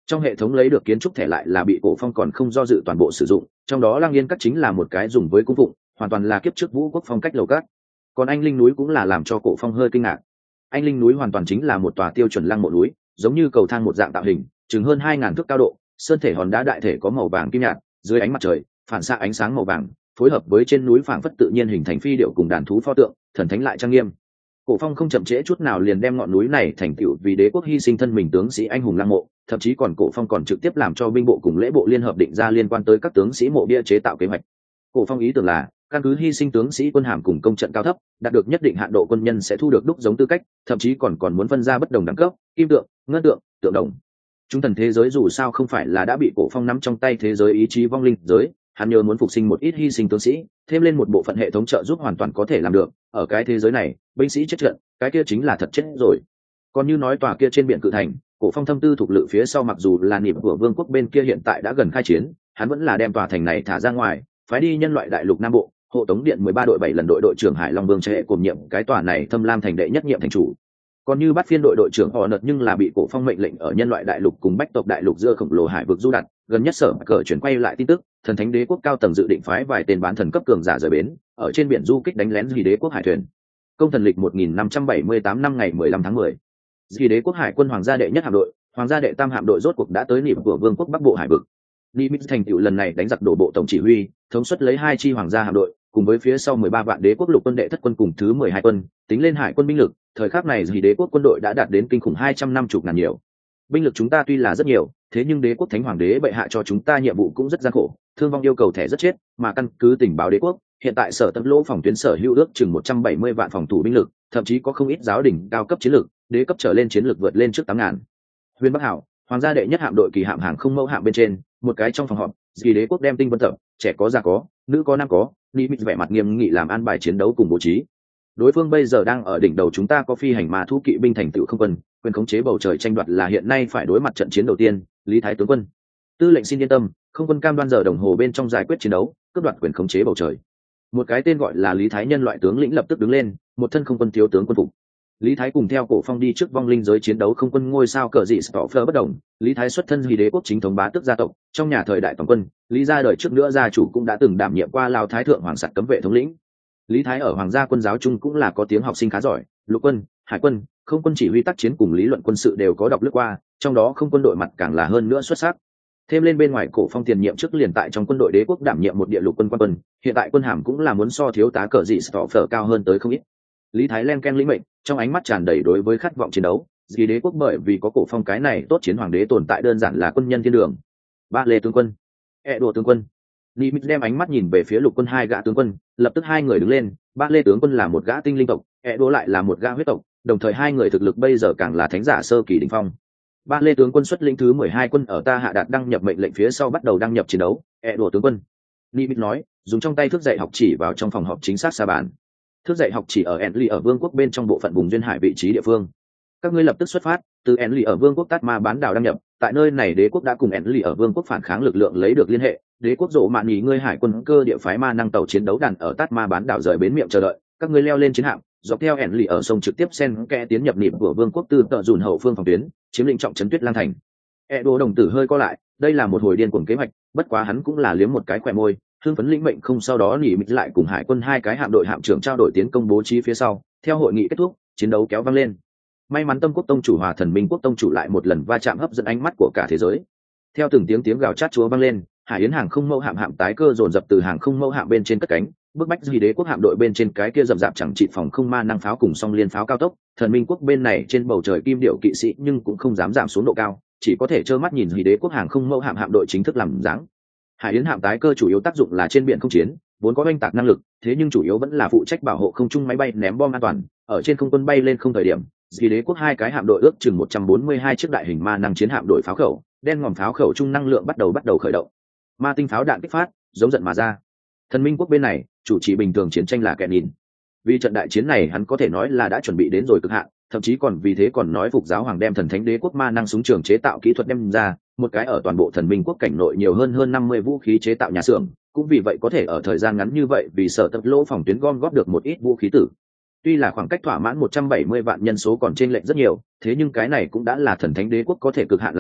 Trong hệ thống lấy được kiến trúc thẻ lại là bị Cổ Phong còn không do dự toàn bộ sử dụng, trong đó Lang Yên các chính là một cái dùng với cung phụng, hoàn toàn là kiếp trước Vũ Quốc phong cách lầu các. Còn Anh Linh núi cũng là làm cho Cổ Phong hơi kinh ngạc. Anh Linh núi hoàn toàn chính là một tòa tiêu chuẩn lăng mộ núi, giống như cầu thang một dạng tạo hình, chừng hơn hai ngàn thước cao độ, sơn thể hòn đá đại thể có màu vàng kim nhạt, dưới ánh mặt trời phản xạ ánh sáng màu vàng, phối hợp với trên núi phảng phất tự nhiên hình thành phi điệu cùng đàn thú pho tượng, thần thánh lại trang nghiêm. Cổ Phong không chậm trễ chút nào liền đem ngọn núi này thành tựu vì đế quốc hy sinh thân mình tướng sĩ anh hùng lăng mộ, thậm chí còn Cổ Phong còn trực tiếp làm cho binh bộ cùng lễ bộ liên hợp định ra liên quan tới các tướng sĩ mộ bia chế tạo kế hoạch. Cổ Phong ý tưởng là căn cứ hy sinh tướng sĩ quân hàm cùng công trận cao thấp, đạt được nhất định hạn độ quân nhân sẽ thu được đúc giống tư cách, thậm chí còn còn muốn phân ra bất đồng đẳng cấp, kim tượng, ngân tượng, tượng đồng. Chúng thần thế giới dù sao không phải là đã bị Cổ Phong nắm trong tay thế giới ý chí vong linh giới, hắn nhớ muốn phục sinh một ít hy sinh tướng sĩ, thêm lên một bộ phận hệ thống trợ giúp hoàn toàn có thể làm được. Ở cái thế giới này, binh sĩ chết trận, cái kia chính là thật chết rồi. Còn như nói tòa kia trên biển cự thành, Cổ Phong thâm tư thuộc lự phía sau mặc dù là niệm của vương quốc bên kia hiện tại đã gần khai chiến, hắn vẫn là đem tòa thành này thả ra ngoài, phái đi nhân loại đại lục nam bộ, hộ tống điện mười ba đội bảy lần đội đội trưởng Hải Long Vương Trệ cùng nhiệm cái tòa này Thâm Lam thành đệ nhất nhiệm thành chủ. Còn như bắt phiên đội đội trưởng họ nợt nhưng là bị Cổ Phong mệnh lệnh ở nhân loại đại lục cùng bách tộc đại lục giữa khổng lồ hải vực du đặt, gần nhất sở cờ chuyển quay lại tin tức, thần thánh đế quốc cao tầng dự định phái vài tên bán thần cấp cường giả rời bến, ở trên biển du kích đánh lén Dì đế quốc hải thuyền. Công thần lịch một nghìn năm trăm bảy mươi tám năm ngày mười lăm tháng mười. Dì đế quốc hải quân hoàng gia đệ nhất hạm đội, hoàng gia đệ tam hạm đội rốt cuộc đã tới nỉm của vương quốc bắc bộ hải vực. Nimitz thành tựu lần này đánh giặc đổ bộ tổng chỉ huy, thống suất lấy hai chi hoàng gia hạm đội, cùng với phía sau mười ba vạn đế quốc lục quân đệ thất quân cùng thứ mười hai quân, tính lên hải quân binh lực, thời khắc này Dì đế quốc quân đội đã đạt đến kinh khủng hai trăm năm mươi ngàn nhiều. Binh lực chúng ta tuy là rất nhiều, thế nhưng đế quốc thánh hoàng đế bệ hạ cho chúng ta nhiệm vụ cũng rất gian khổ, thương vong yêu cầu thẻ rất chết, mà căn cứ tình báo đế quốc, hiện tại sở tập lỗ phòng tuyến sở hữu ước chừng một trăm bảy mươi vạn phòng thủ binh lực, thậm chí có không ít giáo đỉnh cao cấp chiến lược, đế cấp trở lên chiến lược vượt lên trước tám ngàn. Huyền Bắc Hảo, hoàng gia đệ nhất hạm đội kỳ hạm hàng không mẫu hạm bên trên, một cái trong phòng họp, Dì đế quốc đem tinh vân tập, trẻ có già có, nữ có nam có, Nimitz vẻ mặt nghiêm nghị làm an bài chiến đấu cùng bố trí. Đối phương bây giờ đang ở đỉnh đầu chúng ta có phi hành ma thú kỵ binh thành tựu không quân, quyền khống chế bầu trời tranh đoạt là hiện nay phải đối mặt trận chiến đầu tiên. Lý Thái tướng quân, tư lệnh xin yên tâm, không quân cam đoan giờ đồng hồ bên trong giải quyết chiến đấu, cướp đoạt quyền khống chế bầu trời. Một cái tên gọi là Lý Thái nhân loại tướng lĩnh lập tức đứng lên, một thân không quân thiếu tướng quân phục. Lý Thái cùng theo Cổ Phong đi trước vong linh giới chiến đấu không quân ngôi sao cờ dị Stoffer bất động. Lý Thái xuất thân Dì đế quốc chính thống bá tước gia tộc, trong nhà thời đại toàn quân, Lý gia đời trước nữa gia chủ cũng đã từng đảm nhiệm qua Lao Thái thượng hoàng sặt cấm vệ thống lĩnh. Lý Thái ở hoàng gia quân giáo trung cũng là có tiếng học sinh khá giỏi, lục quân, hải quân, không quân chỉ huy tác chiến cùng lý luận quân sự đều có đọc lướt qua, trong đó không quân đội mặt càng là hơn nữa xuất sắc. Thêm lên bên ngoài Cổ Phong tiền nhiệm trước liền tại trong quân đội đế quốc đảm nhiệm một địa lục quân quan quân, hiện tại quân hàm cũng là muốn so thiếu tá cờ dị Stoffer cao hơn tới không ít. Lý Thái len ken lĩnh mệnh, trong ánh mắt tràn đầy đối với khát vọng chiến đấu. Dì đế quốc bởi vì có Cổ Phong cái này tốt chiến hoàng đế tồn tại đơn giản là quân nhân thiên đường. Ba lê tướng quân, e đồ tướng quân. Nimitz đem ánh mắt nhìn về phía lục quân hai gã tướng quân, lập tức hai người đứng lên. Ba lê tướng quân là một gã tinh linh tộc, e đồ lại là một gã huyết tộc, đồng thời hai người thực lực bây giờ càng là thánh giả sơ kỳ đỉnh phong. Ba lê tướng quân xuất lĩnh thứ mười hai quân ở ta hạ đạt đăng nhập mệnh lệnh phía sau bắt đầu đăng nhập chiến đấu. E đồ tướng quân, Nimitz nói, dùng trong tay thước dạy học chỉ vào trong phòng họp chính xác xa bàn. Thước dạy học chỉ ở Enly ở vương quốc bên trong bộ phận vùng duyên hải vị trí địa phương. Các ngươi lập tức xuất phát, từ Enly ở vương quốc Tát Ma bán đảo đăng nhập, tại nơi này đế quốc đã cùng Enly ở vương quốc phản kháng lực lượng lấy được liên hệ, đế quốc rộ mạn nghỉ ngươi hải quân cơ địa phái ma năng tàu chiến đấu đàn ở Tát Ma bán đảo rời bến miệng chờ đợi, các ngươi leo lên chiến hạm, dọc theo Enly ở sông trực tiếp xen kẽ tiến nhập nịp của vương quốc tư tợ dùn hậu phương phòng tuyến, chiếm lĩnh trọng trấn Tuyết Lang thành. Edo đồng tử hơi co lại, đây là một hồi điên cuồng kế hoạch, bất quá hắn cũng là liếm một cái khỏe môi, hưng phấn lĩnh mệnh không sau đó nỉ mịch lại cùng hải quân hai cái hạm đội hạm trưởng trao đổi tiến công bố trí phía sau. Theo hội nghị kết thúc, chiến đấu kéo vang lên. May mắn Tâm Quốc tông chủ hòa Thần Minh Quốc tông chủ lại một lần va chạm hấp dẫn ánh mắt của cả thế giới. Theo từng tiếng tiếng gào chát chúa vang lên, Hải Yến hàng không mẫu hạm hạm tái cơ dồn dập từ hàng không mẫu hạm bên trên cất cánh, bức bách Dì đế quốc hạm đội bên trên cái kia rậm rạp chẳng trị phòng không ma năng pháo cùng song liên pháo cao tốc. Thần Minh Quốc bên này trên bầu trời kim điệu kỵ sĩ nhưng cũng không dám giảm xuống độ cao, chỉ có thể trơ mắt nhìn Dì đế quốc hàng không mẫu hạm hạm đội chính thức làm dáng. Hải Yến hạm tái cơ chủ yếu tác dụng là trên biển không chiến, vốn có oanh tạc năng lực, thế nhưng chủ yếu vẫn là phụ trách bảo hộ không trung máy bay ném bom an toàn, ở trên không quân bay lên không thời điểm. Dì đế quốc hai cái hạm đội ước chừng một trăm bốn mươi hai chiếc đại hình ma năng chiến hạm đội pháo khẩu, đen ngòm pháo khẩu trung năng lượng bắt đầu bắt đầu khởi động. Ma tinh pháo đạn kích phát, giống giận mà ra. Thần Minh Quốc bên này, chủ trì bình thường chiến tranh là kẻ nhìn. Vì trận đại chiến này hắn có thể nói là đã chuẩn bị đến rồi cực hạn, thậm chí còn vì thế còn nói phục giáo hoàng đem thần thánh đế quốc ma năng súng trường chế tạo kỹ thuật đem ra, một cái ở toàn bộ Thần Minh Quốc cảnh nội nhiều hơn hơn năm mươi vũ khí chế tạo nhà xưởng, cũng vì vậy có thể ở thời gian ngắn như vậy vì sở tập lỗ phòng tuyến gom góp được một ít vũ khí tử. Tuy là khoảng cách thỏa mãn một trăm bảy mươi vạn nhân số còn trên lệch rất nhiều, thế nhưng cái này cũng đã là thần thánh đế quốc có thể cực hạn làm được,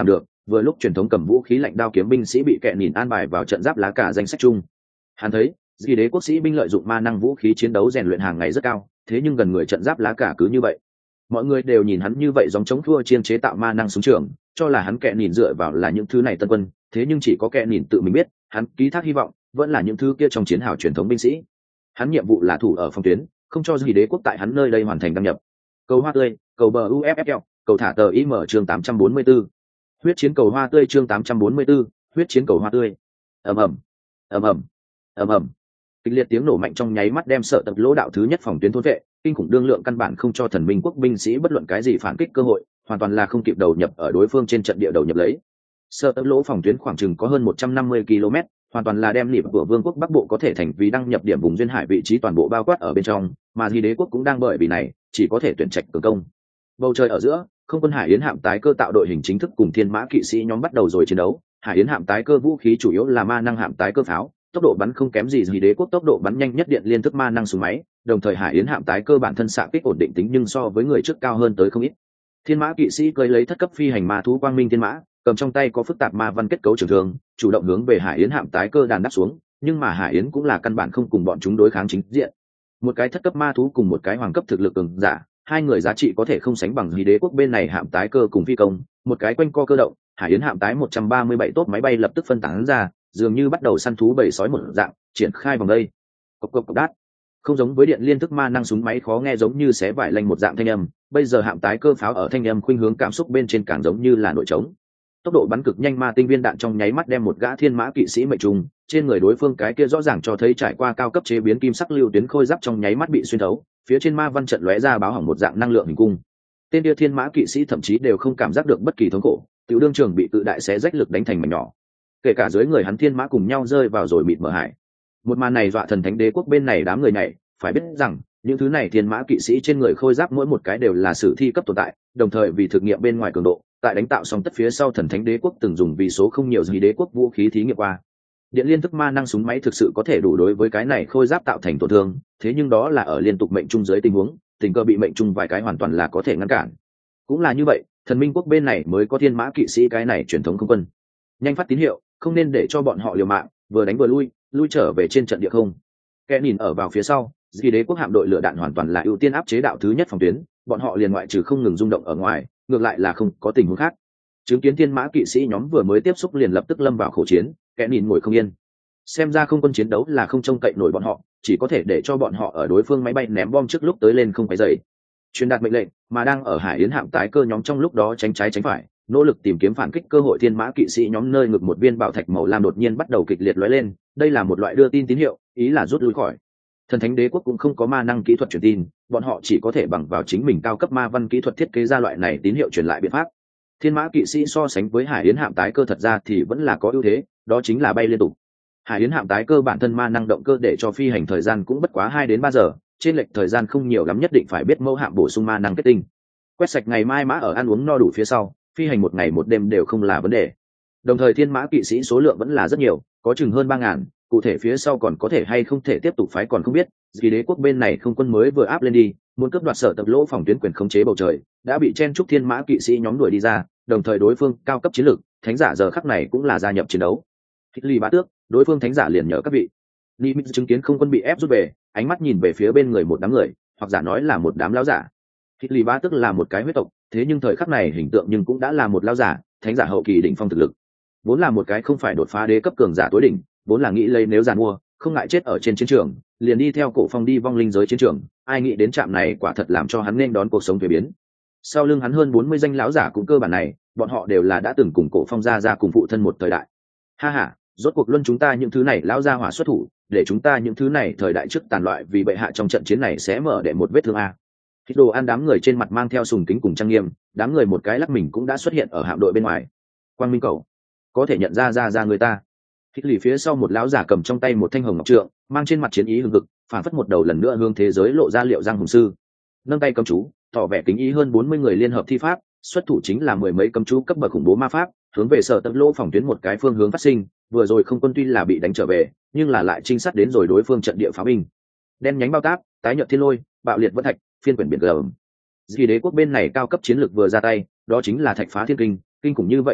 vừa lúc truyền thống cầm vũ khí lạnh đao kiếm binh sĩ bị kẹ nhìn an bài vào trận giáp lá cả danh sách chung. Hắn thấy Dị đế quốc sĩ binh lợi dụng ma năng vũ khí chiến đấu rèn luyện hàng ngày rất cao, thế nhưng gần người trận giáp lá cả cứ như vậy. Mọi người đều nhìn hắn như vậy giống chống thua chiên chế tạo ma năng súng trường, cho là hắn kẹ nhìn dựa vào là những thứ này tân quân, thế nhưng chỉ có kẹ nhìn tự mình biết, hắn ký thác hy vọng vẫn là những thứ kia trong chiến hào truyền thống binh sĩ. Hắn nhiệm vụ là thủ ở phòng tuyến, không cho Dị đế quốc tại hắn nơi đây hoàn thành đăng nhập. Cầu hoa tươi, cầu bờ u ép ép lờ, cầu thả tờ im chương tám trăm bốn mươi tư. Huyết chiến cầu hoa tươi chương tám trăm bốn mươi tư, huyết chiến cầu hoa tươi. Ầm ầm, ầm ầm, ầm ầm. Kịch liệt tiếng nổ mạnh trong nháy mắt đem sợ tập lỗ đạo thứ nhất phòng tuyến thôn vệ, kinh khủng đương lượng căn bản không cho thần minh quốc binh sĩ bất luận cái gì phản kích cơ hội, hoàn toàn là không kịp đầu nhập ở đối phương trên trận địa đầu nhập lấy. Sợ tập lỗ phòng tuyến khoảng chừng có hơn một trăm năm mươi ki lô mét, hoàn toàn là đem nịp của vương quốc bắc bộ có thể thành vì đăng nhập điểm vùng duyên hải vị trí toàn bộ bao quát ở bên trong, mà Dị đế quốc cũng đang bởi vì này chỉ có thể tuyển trạch cường công. Bầu trời ở giữa, không quân hải yến hạm tái cơ tạo đội hình chính thức cùng thiên mã kỵ sĩ nhóm bắt đầu rồi chiến đấu. Hải yến hạm tái cơ vũ khí chủ yếu là ma năng hạm tái cơ pháo, tốc độ bắn không kém gì Dị đế quốc tốc độ bắn nhanh nhất điện liên thức ma năng súng máy, đồng thời hải yến hạm tái cơ bản thân xạ kích ổn định tính nhưng so với người trước cao hơn tới không ít. Thiên mã kỵ sĩ cưỡi lấy thất cấp phi hành ma thú quang minh thiên mã, cầm trong tay có phức tạp ma văn kết cấu trường thương, chủ động hướng về hải yến hạm tái cơ đàn đáp xuống, nhưng mà hải yến cũng là căn bản không cùng bọn chúng đối kháng chính diện. Một cái thất cấp ma thú cùng một cái hoàng cấp thực lực cường giả, hai người giá trị có thể không sánh bằng Dị đế quốc bên này hạm tái cơ cùng phi công, một cái quanh co cơ động, hải yến hạm tái một trăm ba mươi bảy tốt máy bay lập tức phân tán ra, dường như bắt đầu săn thú bầy sói một dạng, triển khai vòng đây. Cộc cộc cộc đát. Không giống với điện liên thức ma năng súng máy khó nghe giống như xé vải lanh một dạng thanh âm, bây giờ hạm tái cơ pháo ở thanh âm khuynh hướng cảm xúc bên trên càng giống như là nội trống. Tốc độ bắn cực nhanh ma tinh viên đạn trong nháy mắt đem một gã thiên mã kỵ sĩ mệnh trùng, trên người đối phương cái kia rõ ràng cho thấy trải qua cao cấp chế biến kim sắc lưu tuyến khôi giáp trong nháy mắt bị xuyên thấu, phía trên ma văn trận lóe ra báo hỏng một dạng năng lượng hình cung. Tên kia thiên mã kỵ sĩ thậm chí đều không cảm giác được bất kỳ thống khổ, tiểu đương trường bị tự đại xé rách lực đánh thành mảnh nhỏ. Kể cả dưới người hắn thiên mã cùng nhau rơi vào rồi mịt mở hải. Một màn này dọa thần thánh đế quốc bên này đám người này, phải biết rằng những thứ này thiên mã kỵ sĩ trên người khôi giáp mỗi một cái đều là sử thi cấp tồn tại, đồng thời vì thực nghiệm bên ngoài cường độ, tại đánh tạo xong tất phía sau thần thánh đế quốc từng dùng vì số không nhiều gì đế quốc vũ khí thí nghiệm qua. Điện liên thức ma năng súng máy thực sự có thể đủ đối với cái này khôi giáp tạo thành tổn thương, thế nhưng đó là ở liên tục mệnh trung dưới tình huống, tình cờ bị mệnh trung vài cái hoàn toàn là có thể ngăn cản. Cũng là như vậy, thần minh quốc bên này mới có thiên mã kỵ sĩ cái này truyền thống không quân. Nhanh phát tín hiệu, không nên để cho bọn họ liều mạng, vừa đánh vừa lui, lui trở về trên trận địa không. Kẻ nhìn ở vào phía sau, Dị đế quốc hạm đội lửa đạn hoàn toàn là ưu tiên áp chế đạo thứ nhất phòng tuyến, bọn họ liền ngoại trừ không ngừng rung động ở ngoài, ngược lại là không có tình huống khác. Chứng kiến thiên mã kỵ sĩ nhóm vừa mới tiếp xúc liền lập tức lâm vào khổ chiến, kẻ nhìn ngồi không yên. Xem ra không quân chiến đấu là không trông cậy nổi bọn họ, chỉ có thể để cho bọn họ ở đối phương máy bay ném bom trước lúc tới lên không phải dậy. Truyền đạt mệnh lệnh, mà đang ở hải yến hạm tái cơ nhóm trong lúc đó tránh trái tránh phải, nỗ lực tìm kiếm phản kích cơ hội thiên mã kỵ sĩ nhóm nơi ngực một viên bảo thạch màu lam đột nhiên bắt đầu kịch liệt lóe lên, đây là một loại đưa tin tín hiệu, ý là rút lui khỏi. Thần thánh đế quốc cũng không có ma năng kỹ thuật truyền tin, bọn họ chỉ có thể bằng vào chính mình cao cấp ma văn kỹ thuật thiết kế ra loại này tín hiệu truyền lại biện pháp. Thiên mã kỵ sĩ so sánh với hải yến hạm tái cơ thật ra thì vẫn là có ưu thế, đó chính là bay liên tục. Hải yến hạm tái cơ bản thân ma năng động cơ để cho phi hành thời gian cũng bất quá hai đến ba giờ, trên lệch thời gian không nhiều lắm, nhất định phải biết mẫu hạm bổ sung ma năng kết tinh. Quét sạch ngày mai mã ở ăn uống no đủ phía sau, phi hành một ngày một đêm đều không là vấn đề. Đồng thời thiên mã kỵ sĩ số lượng vẫn là rất nhiều, có chừng hơn ba ngàn, cụ thể phía sau còn có thể hay không thể tiếp tục phái còn không biết. Vì đế quốc bên này không quân mới vừa áp lên đi, muốn cướp đoạt sở tập lỗ phòng tuyến quyền khống chế bầu trời, đã bị chen trúc thiên mã kỵ sĩ nhóm đuổi đi ra, đồng thời đối phương cao cấp chiến lược, thánh giả giờ khắc này cũng là gia nhập chiến đấu. Hitler bá tước, đối phương thánh giả liền nhờ các vị. Nimitz chứng kiến không quân bị ép rút về, ánh mắt nhìn về phía bên người một đám người, hoặc giả nói là một đám lão giả. Hitler bá tước là một cái huyết tộc, thế nhưng thời khắc này hình tượng nhưng cũng đã là một lão giả, thánh giả hậu kỳ đỉnh phong thực lực. Vốn là một cái không phải đột phá đế cấp cường giả tối đỉnh, vốn là nghĩ lấy nếu giàn mua, không ngại chết ở trên chiến trường, liền đi theo cổ phong đi vong linh giới chiến trường, ai nghĩ đến trạm này quả thật làm cho hắn nên đón cuộc sống thay biến. Sau lưng hắn hơn bốn mươi danh lão giả cũng cơ bản này, bọn họ đều là đã từng cùng cổ phong ra ra cùng phụ thân một thời đại. Ha ha, rốt cuộc luân chúng ta những thứ này lão gia hỏa xuất thủ, để chúng ta những thứ này thời đại trước tàn loại vì bệ hạ trong trận chiến này sẽ mở để một vết thương a. Hít đồ ăn đám người trên mặt mang theo sùng kính cùng trang nghiêm, đám người một cái lắc mình cũng đã xuất hiện ở hạm đội bên ngoài. Quang Minh Cầu, có thể nhận ra ra ra người ta. Hít lì phía sau một lão giả cầm trong tay một thanh hồng ngọc trượng, mang trên mặt chiến ý hừng hực, phản phất một đầu lần nữa hướng thế giới lộ ra liệu giang hùng sư. Nâng tay cầm chú, tỏ vẻ kính ý hơn bốn mươi người liên hợp thi pháp, xuất thủ chính là mười mấy cầm chú cấp bậc khủng bố ma pháp, hướng về sở tập lỗ phòng tuyến một cái phương hướng phát sinh. Vừa rồi không quân tuy là bị đánh trở về, nhưng là lại trinh sát đến rồi đối phương trận địa pháo binh. Đen nhánh bao táp, tái nhợt thiên lôi, bạo liệt vân thạch, phiên quyển biển gầm. Vì đế quốc bên này cao cấp chiến lược vừa ra tay, đó chính là thạch phá thiên kinh, kinh khủng như vậy công kích,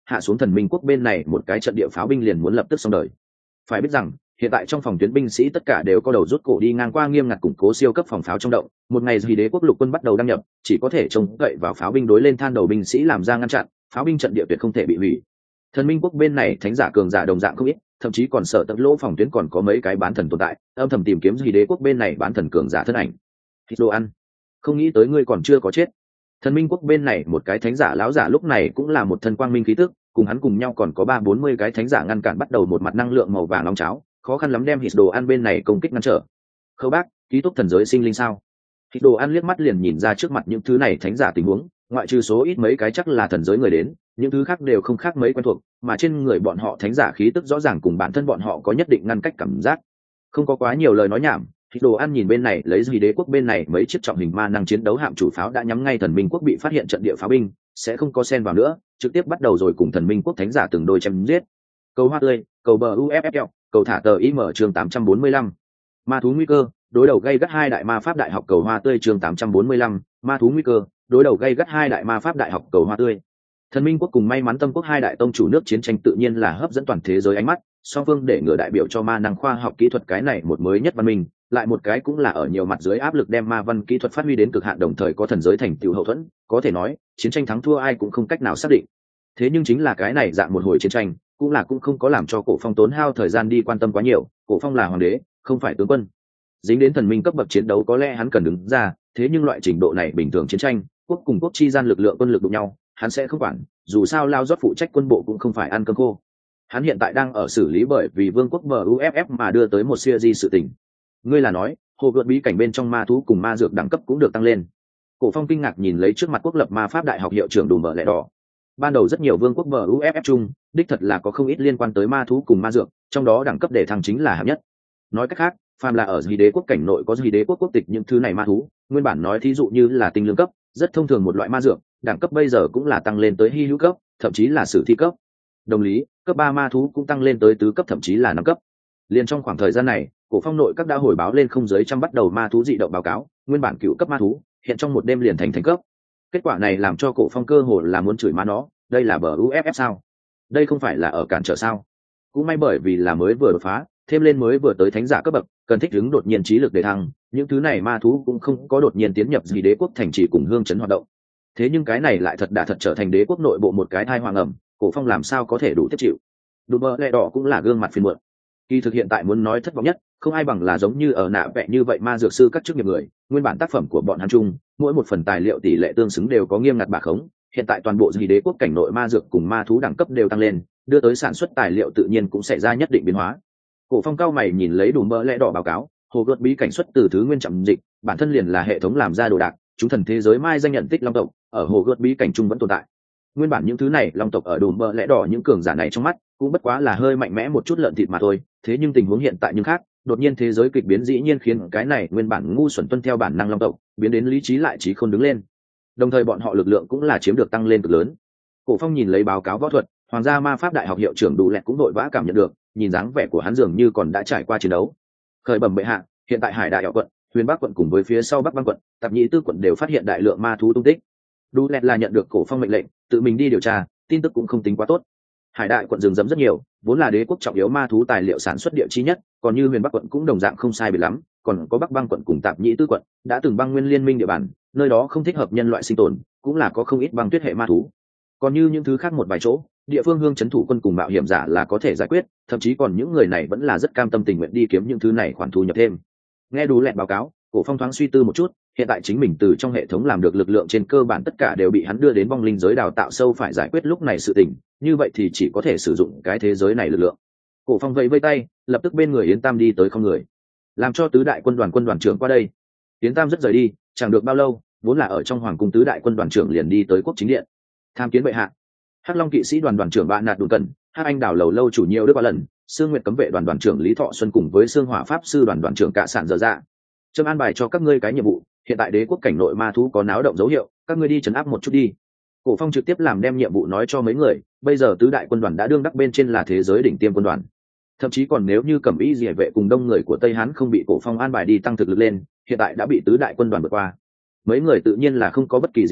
hạ xuống thần minh quốc bên này một cái trận địa pháo binh liền muốn lập tức xong đời. Phải biết rằng hiện tại trong phòng tuyến binh sĩ tất cả đều có đầu rút cổ đi ngang qua nghiêm ngặt củng cố siêu cấp phòng pháo trong động, một ngày gì đế quốc lục quân bắt đầu đăng nhập, chỉ có thể trông cậy vào pháo binh đối lên than đầu binh sĩ làm ra ngăn chặn, pháo binh trận địa tuyệt không thể bị hủy. Thần minh quốc bên này thánh giả cường giả đồng dạng không ít, thậm chí còn sợ tận lỗ phòng tuyến còn có mấy cái bán thần tồn tại, âm thầm tìm kiếm gì đế quốc bên này bán thần cường giả thân ảnh. Thịt đồ ăn, không nghĩ tới ngươi còn chưa có chết. Thần minh quốc bên này một cái thánh giả lão giả lúc này cũng là một thân quang minh khí tức, cùng hắn cùng nhau còn có ba bốn mươi cái thánh giả ngăn cản bắt đầu một mặt năng lượng màu vàng nóng cháo, khó khăn lắm đem hít đồ ăn bên này công kích ngăn trở. Khâu bác, ký túc thần giới sinh linh sao? Hít đồ ăn liếc mắt liền nhìn ra trước mặt những thứ này thánh giả tình huống, ngoại trừ số ít mấy cái chắc là thần giới người đến, những thứ khác đều không khác mấy quen thuộc, mà trên người bọn họ thánh giả khí tức rõ ràng cùng bản thân bọn họ có nhất định ngăn cách cảm giác. Không có quá nhiều lời nói nhảm, Hít đồ ăn nhìn bên này lấy gì đế quốc bên này mấy chiếc trọng hình ma năng chiến đấu hạm chủ pháo đã nhắm ngay thần minh quốc bị phát hiện trận địa pháo binh, sẽ không có xen vào nữa, trực tiếp bắt đầu rồi cùng thần minh quốc thánh giả từng đôi chém giết. Cầu hoa tươi, cầu bờ u ép ép lờ, cầu thả tờ im ở chương tám trăm bốn mươi lăm. Ma thú nguy cơ, đối đầu gây gắt hai đại ma pháp đại học cầu hoa tươi chương tám trăm bốn mươi lăm, ma thú nguy cơ, đối đầu gây gắt hai đại ma pháp đại học cầu hoa tươi. Thần minh quốc cùng may mắn tâm quốc hai đại tông chủ nước chiến tranh tự nhiên là hấp dẫn toàn thế giới ánh mắt, song phương để ngừa đại biểu cho ma năng khoa học kỹ thuật cái này một mới nhất văn minh, lại một cái cũng là ở nhiều mặt dưới áp lực đem ma văn kỹ thuật phát huy đến cực hạn đồng thời có thần giới thành tựu hậu thuẫn, có thể nói chiến tranh thắng thua ai cũng không cách nào xác định. Thế nhưng chính là cái này dạng một hồi chiến tranh, cũng là cũng không có làm cho Cổ Phong tốn hao thời gian đi quan tâm quá nhiều, Cổ Phong là hoàng đế, không phải tướng quân. Dính đến thần minh cấp bậc chiến đấu có lẽ hắn cần đứng ra, thế nhưng loại trình độ này bình thường chiến tranh, quốc cùng quốc chi gian lực lượng quân lực đụng nhau, hắn sẽ không quản, dù sao Lao Rót phụ trách quân bộ cũng không phải ăn cơm khô. Hắn hiện tại đang ở xử lý bởi vì vương quốc bờ u ép ép mà đưa tới một series sự tình. Ngươi là nói, hồ gợt bí cảnh bên trong ma thú cùng ma dược đẳng cấp cũng được tăng lên. Cổ Phong kinh ngạc nhìn lấy trước mặt quốc lập ma pháp đại học hiệu trưởng Đùm Bờ Lẹ Đỏ. Ban đầu rất nhiều vương quốc bờ u ép ép chung, đích thật là có không ít liên quan tới ma thú cùng ma dược, trong đó đẳng cấp để thăng chính là hạng nhất. Nói cách khác, phàm là ở gì đế quốc cảnh nội có gì đế quốc quốc tịch những thứ này ma thú, nguyên bản nói thí dụ như là tinh lương cấp, rất thông thường một loại ma dược, đẳng cấp bây giờ cũng là tăng lên tới hy hữu cấp, thậm chí là sử thi cấp. Đồng lý, cấp ba ma thú cũng tăng lên tới tứ cấp thậm chí là năm cấp. Liên trong khoảng thời gian này, Cổ Phong nội các đã hồi báo lên không giới trăm bắt đầu ma thú dị động báo cáo, nguyên bản cựu cấp ma thú, hiện trong một đêm liền thành thành cấp. Kết quả này làm cho Cổ Phong cơ hồ là muốn chửi má nó, đây là bờ u ép ép sao? Đây không phải là ở cản trở sao? Cũng may bởi vì là mới vừa đột phá, thêm lên mới vừa tới thánh giả cấp bậc, cần thích ứng đột nhiên trí lực để thăng, những thứ này ma thú cũng không có đột nhiên tiến nhập gì đế quốc thành trì cùng hương trấn hoạt động. Thế nhưng cái này lại thật đã thật trở thành đế quốc nội bộ một cái thai hoàng ẩm, Cổ Phong làm sao có thể đủ tiếp chịu? Đùm Bờ Lẹ Đỏ cũng là gương mặt phiền muộn. Kỳ thực hiện tại muốn nói thất vọng nhất, không ai bằng là giống như ở nạ vẽ như vậy ma dược sư các chức nghiệp người, nguyên bản tác phẩm của bọn hắn chung, mỗi một phần tài liệu tỷ lệ tương xứng đều có nghiêm ngặt bạc khống, hiện tại toàn bộ gì đế quốc cảnh nội ma dược cùng ma thú đẳng cấp đều tăng lên, đưa tới sản xuất tài liệu tự nhiên cũng xảy ra nhất định biến hóa. Cổ Phong cao mày nhìn lấy Đùm Bờ Lẹ Đỏ báo cáo, hồ gợt bí cảnh xuất từ thứ nguyên chậm dịch, bản thân liền là hệ thống làm ra đồ đạc, chúng thần thế giới mai danh nhận tích long tộc, ở hồ gợt bí cảnh chung vẫn tồn tại. Nguyên bản những thứ này long tộc ở Đùm Bờ Lẹ Đỏ những cường giả này trong mắt cũng bất quá là hơi mạnh mẽ một chút lợn thịt mà thôi, thế nhưng tình huống hiện tại nhưng khác, đột nhiên thế giới kịch biến dĩ nhiên khiến cái này nguyên bản ngu xuẩn tuân theo bản năng long tộc biến đến lý trí lại trí khôn đứng lên, đồng thời bọn họ lực lượng cũng là chiếm được tăng lên cực lớn. Cổ Phong nhìn lấy báo cáo võ thuật, hoàng gia ma pháp đại học hiệu trưởng Đủ Lẹt cũng đội vã cảm nhận được, nhìn dáng vẻ của hắn dường như còn đã trải qua chiến đấu. Khởi bẩm bệ hạ, hiện tại Hải Đại Hạo quận, Huyền Bắc quận cùng với phía sau Bắc Băng quận, Tạp Nhĩ Tư quận đều phát hiện đại lượng ma thú tung tích. Đủ Lẹt là nhận được Cổ Phong mệnh lệnh, tự mình đi điều tra, tin tức cũng không tính quá tốt. Hải Đại quận rừng rậm rất nhiều, vốn là đế quốc trọng yếu ma thú tài liệu sản xuất địa chi nhất, còn như Huyền Bắc quận cũng đồng dạng không sai biệt lắm, còn có Bắc Băng quận cùng Tạp Nhĩ Tư quận, đã từng băng nguyên liên minh địa bàn, nơi đó không thích hợp nhân loại sinh tồn, cũng là có không ít băng tuyết hệ ma thú. Còn như những thứ khác một vài chỗ, địa phương hương trấn thủ quân cùng mạo hiểm giả là có thể giải quyết, thậm chí còn những người này vẫn là rất cam tâm tình nguyện đi kiếm những thứ này khoản thu nhập thêm. Nghe Đủ Lẹt báo cáo, Cổ Phong thoáng suy tư một chút, hiện tại chính mình từ trong hệ thống làm được lực lượng trên cơ bản tất cả đều bị hắn đưa đến vong linh giới đào tạo sâu phải giải quyết lúc này sự tình, như vậy thì chỉ có thể sử dụng cái thế giới này lực lượng. Cổ Phong vẫy vây tay, lập tức bên người Yến Tam đi tới không người, làm cho tứ đại quân đoàn quân đoàn trưởng qua đây. Yến Tam rất rời đi, chẳng được bao lâu, vốn là ở trong hoàng cung tứ đại quân đoàn trưởng liền đi tới quốc chính điện, tham kiến bệ hạ. Hắc Long kỵ sĩ đoàn đoàn trưởng Bạn Nạt Đùn Cẩn, Hắc Anh đảo lầu lâu chủ nhiều đức ba lần, Sương Nguyệt cấm vệ đoàn đoàn trưởng Lý Thọ Xuân cùng với Sương Hỏa pháp sư đoàn đoàn trưởng Cạ Sản dở dạ. Trâm an bài cho các ngươi cái nhiệm vụ, hiện tại đế quốc cảnh nội ma thú có náo động dấu hiệu, các ngươi đi trấn áp một chút đi. Cổ Phong trực tiếp làm đem nhiệm vụ nói cho mấy người, bây giờ tứ đại quân đoàn đã đương đắc bên trên là thế giới đỉnh tiêm quân đoàn. Thậm chí còn nếu như Cẩm Y Liễu vệ cùng đông người của Tây Hán không bị Cổ Phong an bài đi tăng thực lực lên, hiện tại đã bị tứ đại quân đoàn vượt qua. Mấy người tự nhiên là không có bất kỳ dị nghị,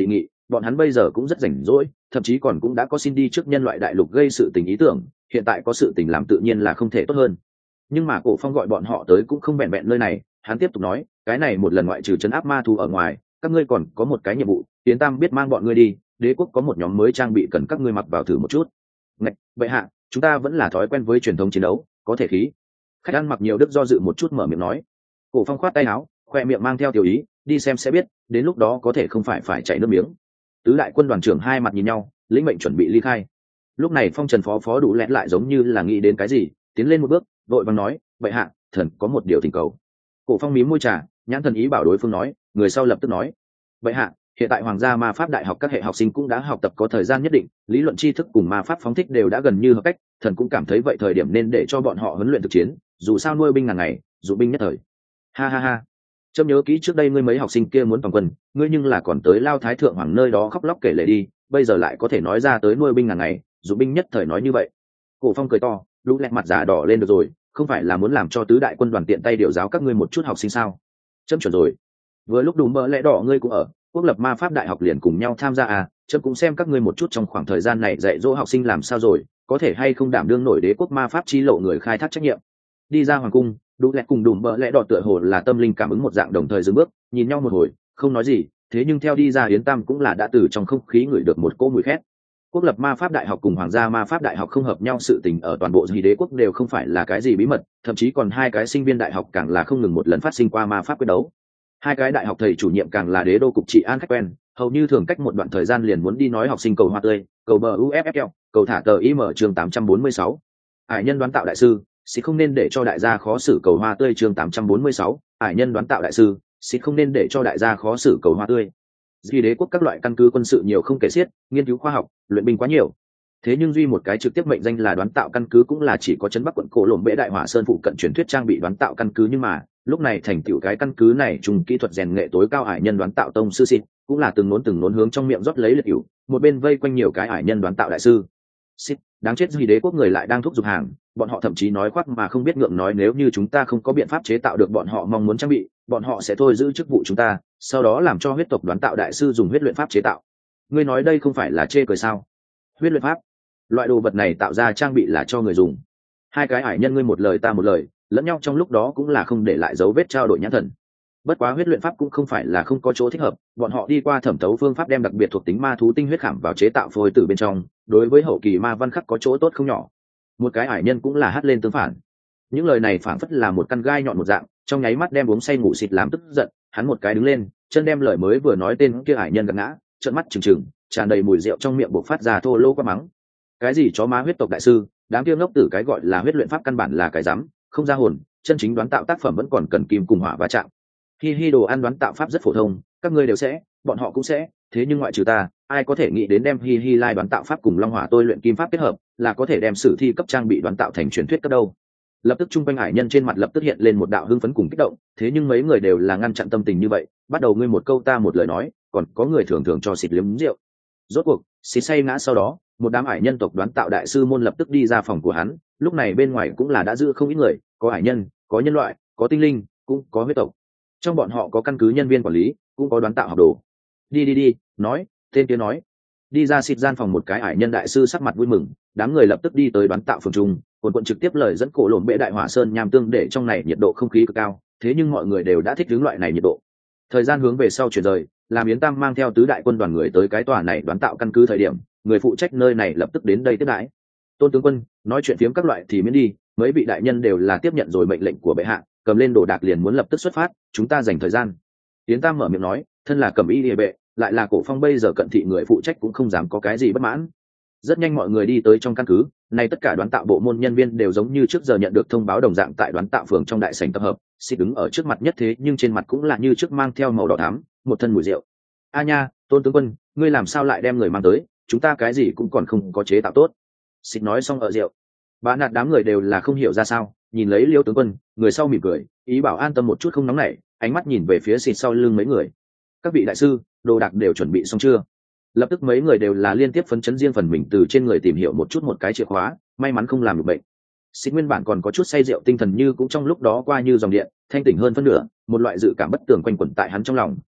bọn hắn bây giờ cũng rất rảnh rỗi, thậm chí còn cũng đã có xin đi trước nhân loại đại lục gây sự tình ý tưởng, hiện tại có sự tình làm tự nhiên là không thể tốt hơn. Nhưng mà Cổ Phong gọi bọn họ tới cũng không vẹn vẹn nơi này, hắn tiếp tục nói, cái này một lần ngoại trừ trấn áp ma thú ở ngoài, các ngươi còn có một cái nhiệm vụ, Tiến Tam biết mang bọn ngươi đi, đế quốc có một nhóm mới trang bị cần các ngươi mặc vào thử một chút. Ngạch, vậy hạ, chúng ta vẫn là thói quen với truyền thống chiến đấu, có thể khí. Khách ăn mặc nhiều đức do dự một chút mở miệng nói. Cổ Phong khoát tay áo, khoe miệng mang theo tiểu ý, đi xem sẽ biết, đến lúc đó có thể không phải phải chảy nước miếng. Tứ đại quân đoàn trưởng hai mặt nhìn nhau, lĩnh mệnh chuẩn bị ly khai. Lúc này Phong Trần phó phó đủ lẹn lại giống như là nghĩ đến cái gì, tiến lên một bước, vội vàng nói, vậy hạ, thần có một điều thỉnh cầu. Cổ Phong mím môi trà, nhãn thần ý bảo đối phương nói, người sau lập tức nói, vậy hạ, hiện tại Hoàng gia Ma pháp đại học các hệ học sinh cũng đã học tập có thời gian nhất định, lý luận tri thức cùng ma pháp phóng thích đều đã gần như hợp cách, thần cũng cảm thấy vậy thời điểm nên để cho bọn họ huấn luyện thực chiến, dù sao nuôi binh ngàn ngày, dụ binh nhất thời. Ha ha ha. Trâm nhớ kỹ trước đây ngươi mấy học sinh kia muốn toàn quân, ngươi nhưng là còn tới Lao Thái thượng hoàng nơi đó khóc lóc kể lể đi, bây giờ lại có thể nói ra tới nuôi binh ngàn ngày, dụ binh nhất thời nói như vậy. Cổ Phong cười to, lũ lẹt mặt giả đỏ lên được rồi, không phải là muốn làm cho tứ đại quân đoàn tiện tay điều giáo các ngươi một chút học sinh sao? Trâm chuẩn rồi. Vừa lúc đùm bỡ lẽ đỏ ngươi cũng ở, quốc lập ma pháp đại học liền cùng nhau tham gia à, Trâm cũng xem các ngươi một chút trong khoảng thời gian này dạy dỗ học sinh làm sao rồi, có thể hay không đảm đương nổi đế quốc ma pháp chi lộ người khai thác trách nhiệm. Đi ra hoàng cung, đủ lẹt cùng đùm bỡ lẽ đỏ tựa hồ là tâm linh cảm ứng một dạng đồng thời dừng bước, nhìn nhau một hồi, không nói gì, thế nhưng theo đi ra Yến Tam cũng là đã từ trong không khí ngửi được một cỗ mùi khét. Quốc lập ma pháp đại học cùng hoàng gia ma pháp đại học không hợp nhau, sự tình ở toàn bộ Dị đế quốc đều không phải là cái gì bí mật, thậm chí còn hai cái sinh viên đại học càng là không ngừng một lần phát sinh qua ma pháp quyết đấu. Hai cái đại học thầy chủ nhiệm càng là đế đô cục trị an khách quen, hầu như thường cách một đoạn thời gian liền muốn đi nói học sinh cầu hoa tươi, cầu bờ u ép ép lờ, cầu thả tờ im chương tám trăm bốn mươi sáu. Hải nhân đoán tạo đại sư, xịt không nên để cho đại gia khó xử cầu hoa tươi chương tám trăm bốn mươi sáu. Hải nhân đoán tạo đại sư, xịt không nên để cho đại gia khó xử cầu hoa tươi. Dị đế quốc các loại căn cứ quân sự nhiều không kể xiết, nghiên cứu khoa học, luyện binh quá nhiều. Thế nhưng duy một cái trực tiếp mệnh danh là đoán tạo căn cứ cũng là chỉ có trấn Bắc quận Cổ Lổm Bệ Đại Hỏa Sơn phụ cận truyền thuyết trang bị đoán tạo căn cứ, nhưng mà lúc này thành tựu cái căn cứ này trùng kỹ thuật rèn nghệ tối cao hải nhân đoán tạo tông sư xịt cũng là từng nốn từng nốn hướng trong miệng rót lấy liệt hữu, một bên vây quanh nhiều cái hải nhân đoán tạo đại sư. Xịt, đáng chết, Dị đế quốc người lại đang thúc giục hàng, bọn họ thậm chí nói khoác mà không biết ngượng nói nếu như chúng ta không có biện pháp chế tạo được bọn họ mong muốn trang bị, bọn họ sẽ thôi giữ chức vụ chúng ta, sau đó làm cho huyết tộc đoán tạo đại sư dùng huyết luyện pháp chế tạo. Ngươi nói đây không phải là chê cười sao? Huyết luyện pháp, loại đồ vật này tạo ra trang bị là cho người dùng. Hai cái hải nhân ngươi một lời ta một lời, lẫn nhau trong lúc đó cũng là không để lại dấu vết trao đổi nhãn thần. Bất quá huyết luyện pháp cũng không phải là không có chỗ thích hợp, bọn họ đi qua thẩm thấu phương pháp đem đặc biệt thuộc tính ma thú tinh huyết khảm vào chế tạo phôi tử bên trong, đối với hậu kỳ ma văn khắc có chỗ tốt không nhỏ. Một cái hải nhân cũng là hất lên tương phản. Những lời này phảng phất là một căn gai nhọn một dạng, trong nháy mắt đem uống say ngủ xịt làm tức giận, hắn một cái đứng lên, chân đem lời mới vừa nói tên kia hải nhân gật ngã, trợn mắt trừng trừng, tràn đầy mùi rượu trong miệng bộc phát ra thô lỗ quá mắng. Cái gì chó má huyết tộc đại sư, đám kia ngốc tử, cái gọi là huyết luyện pháp căn bản là cái rắm, không ra hồn, chân chính đoán tạo tác phẩm vẫn còn cần kim cùng hỏa va chạm. Hi hi, đồ ăn đoán tạo pháp rất phổ thông, các ngươi đều sẽ, bọn họ cũng sẽ, thế nhưng ngoại trừ ta, ai có thể nghĩ đến đem hi hi lai đoán tạo pháp cùng long hỏa tôi luyện kim pháp kết hợp, là có thể đem sử thi cấp trang bị đoán tạo thành truyền thuyết cấp đâu. Lập tức trung quanh hải nhân trên mặt lập tức hiện lên một đạo hưng phấn cùng kích động, thế nhưng mấy người đều là ngăn chặn tâm tình như vậy, bắt đầu ngươi một câu ta một lời nói, còn có người thường thường cho xịt liếm rượu. Rốt cuộc xịt say ngã sau đó, một đám hải nhân tộc đoán tạo đại sư môn lập tức đi ra phòng của hắn, lúc này bên ngoài cũng là đã giữ không ít người, có hải nhân, có nhân loại, có tinh linh, cũng có huyết tộc. Trong bọn họ có căn cứ nhân viên quản lý, cũng có đoán tạo học đồ. Đi đi đi, nói, tên kia nói. Đi ra xịt gian phòng một cái hải nhân đại sư sắc mặt vui mừng, đám người lập tức đi tới đoán tạo phường trung, quần quận trực tiếp lời dẫn Cổ Lổm Bệ Đại Hỏa Sơn nham tương để trong này nhiệt độ không khí cực cao, thế nhưng mọi người đều đã thích ứng loại này nhiệt độ. Thời gian hướng về sau chuyển rời, làm Yến Tam mang theo tứ đại quân đoàn người tới cái tòa này đoán tạo căn cứ thời điểm, người phụ trách nơi này lập tức đến đây tiếp đãi. Tôn tướng quân, nói chuyện phiếm các loại thì miễn đi, mấy vị đại nhân đều là tiếp nhận rồi mệnh lệnh của bệ hạ, cầm lên đồ đạc liền muốn lập tức xuất phát, chúng ta dành thời gian. Yến Tam mở miệng nói, thân là Cẩm Y Liề bệ, lại là Cổ Phong bây giờ cận thị người phụ trách cũng không dám có cái gì bất mãn. Rất nhanh mọi người đi tới trong căn cứ, nay tất cả đoán tạo bộ môn nhân viên đều giống như trước giờ nhận được thông báo đồng dạng tại đoán tạo phường trong đại sảnh tập hợp, xịt đứng ở trước mặt nhất thế nhưng trên mặt cũng là như trước mang theo màu đỏ thắm, một thân mùi rượu. A nha, Tôn tướng quân, ngươi làm sao lại đem người mang tới, chúng ta cái gì cũng còn không có chế tạo tốt. Xịt nói xong ở rượu, bá nạt đám người đều là không hiểu ra sao, nhìn lấy Liêu tướng quân, người sau mỉm cười, ý bảo an tâm một chút không nóng nảy, ánh mắt nhìn về phía xịt sau lưng mấy người. Các vị đại sư, đồ đạc đều chuẩn bị xong chưa? Lập tức mấy người đều là liên tiếp phấn chấn riêng phần mình từ trên người tìm hiểu một chút một cái chìa khóa, may mắn không làm được bệnh. Xịt nguyên bản còn có chút say rượu tinh thần như cũng trong lúc đó qua như dòng điện, thanh tỉnh hơn phân nửa, một loại dự cảm bất tường quanh quẩn tại hắn trong lòng,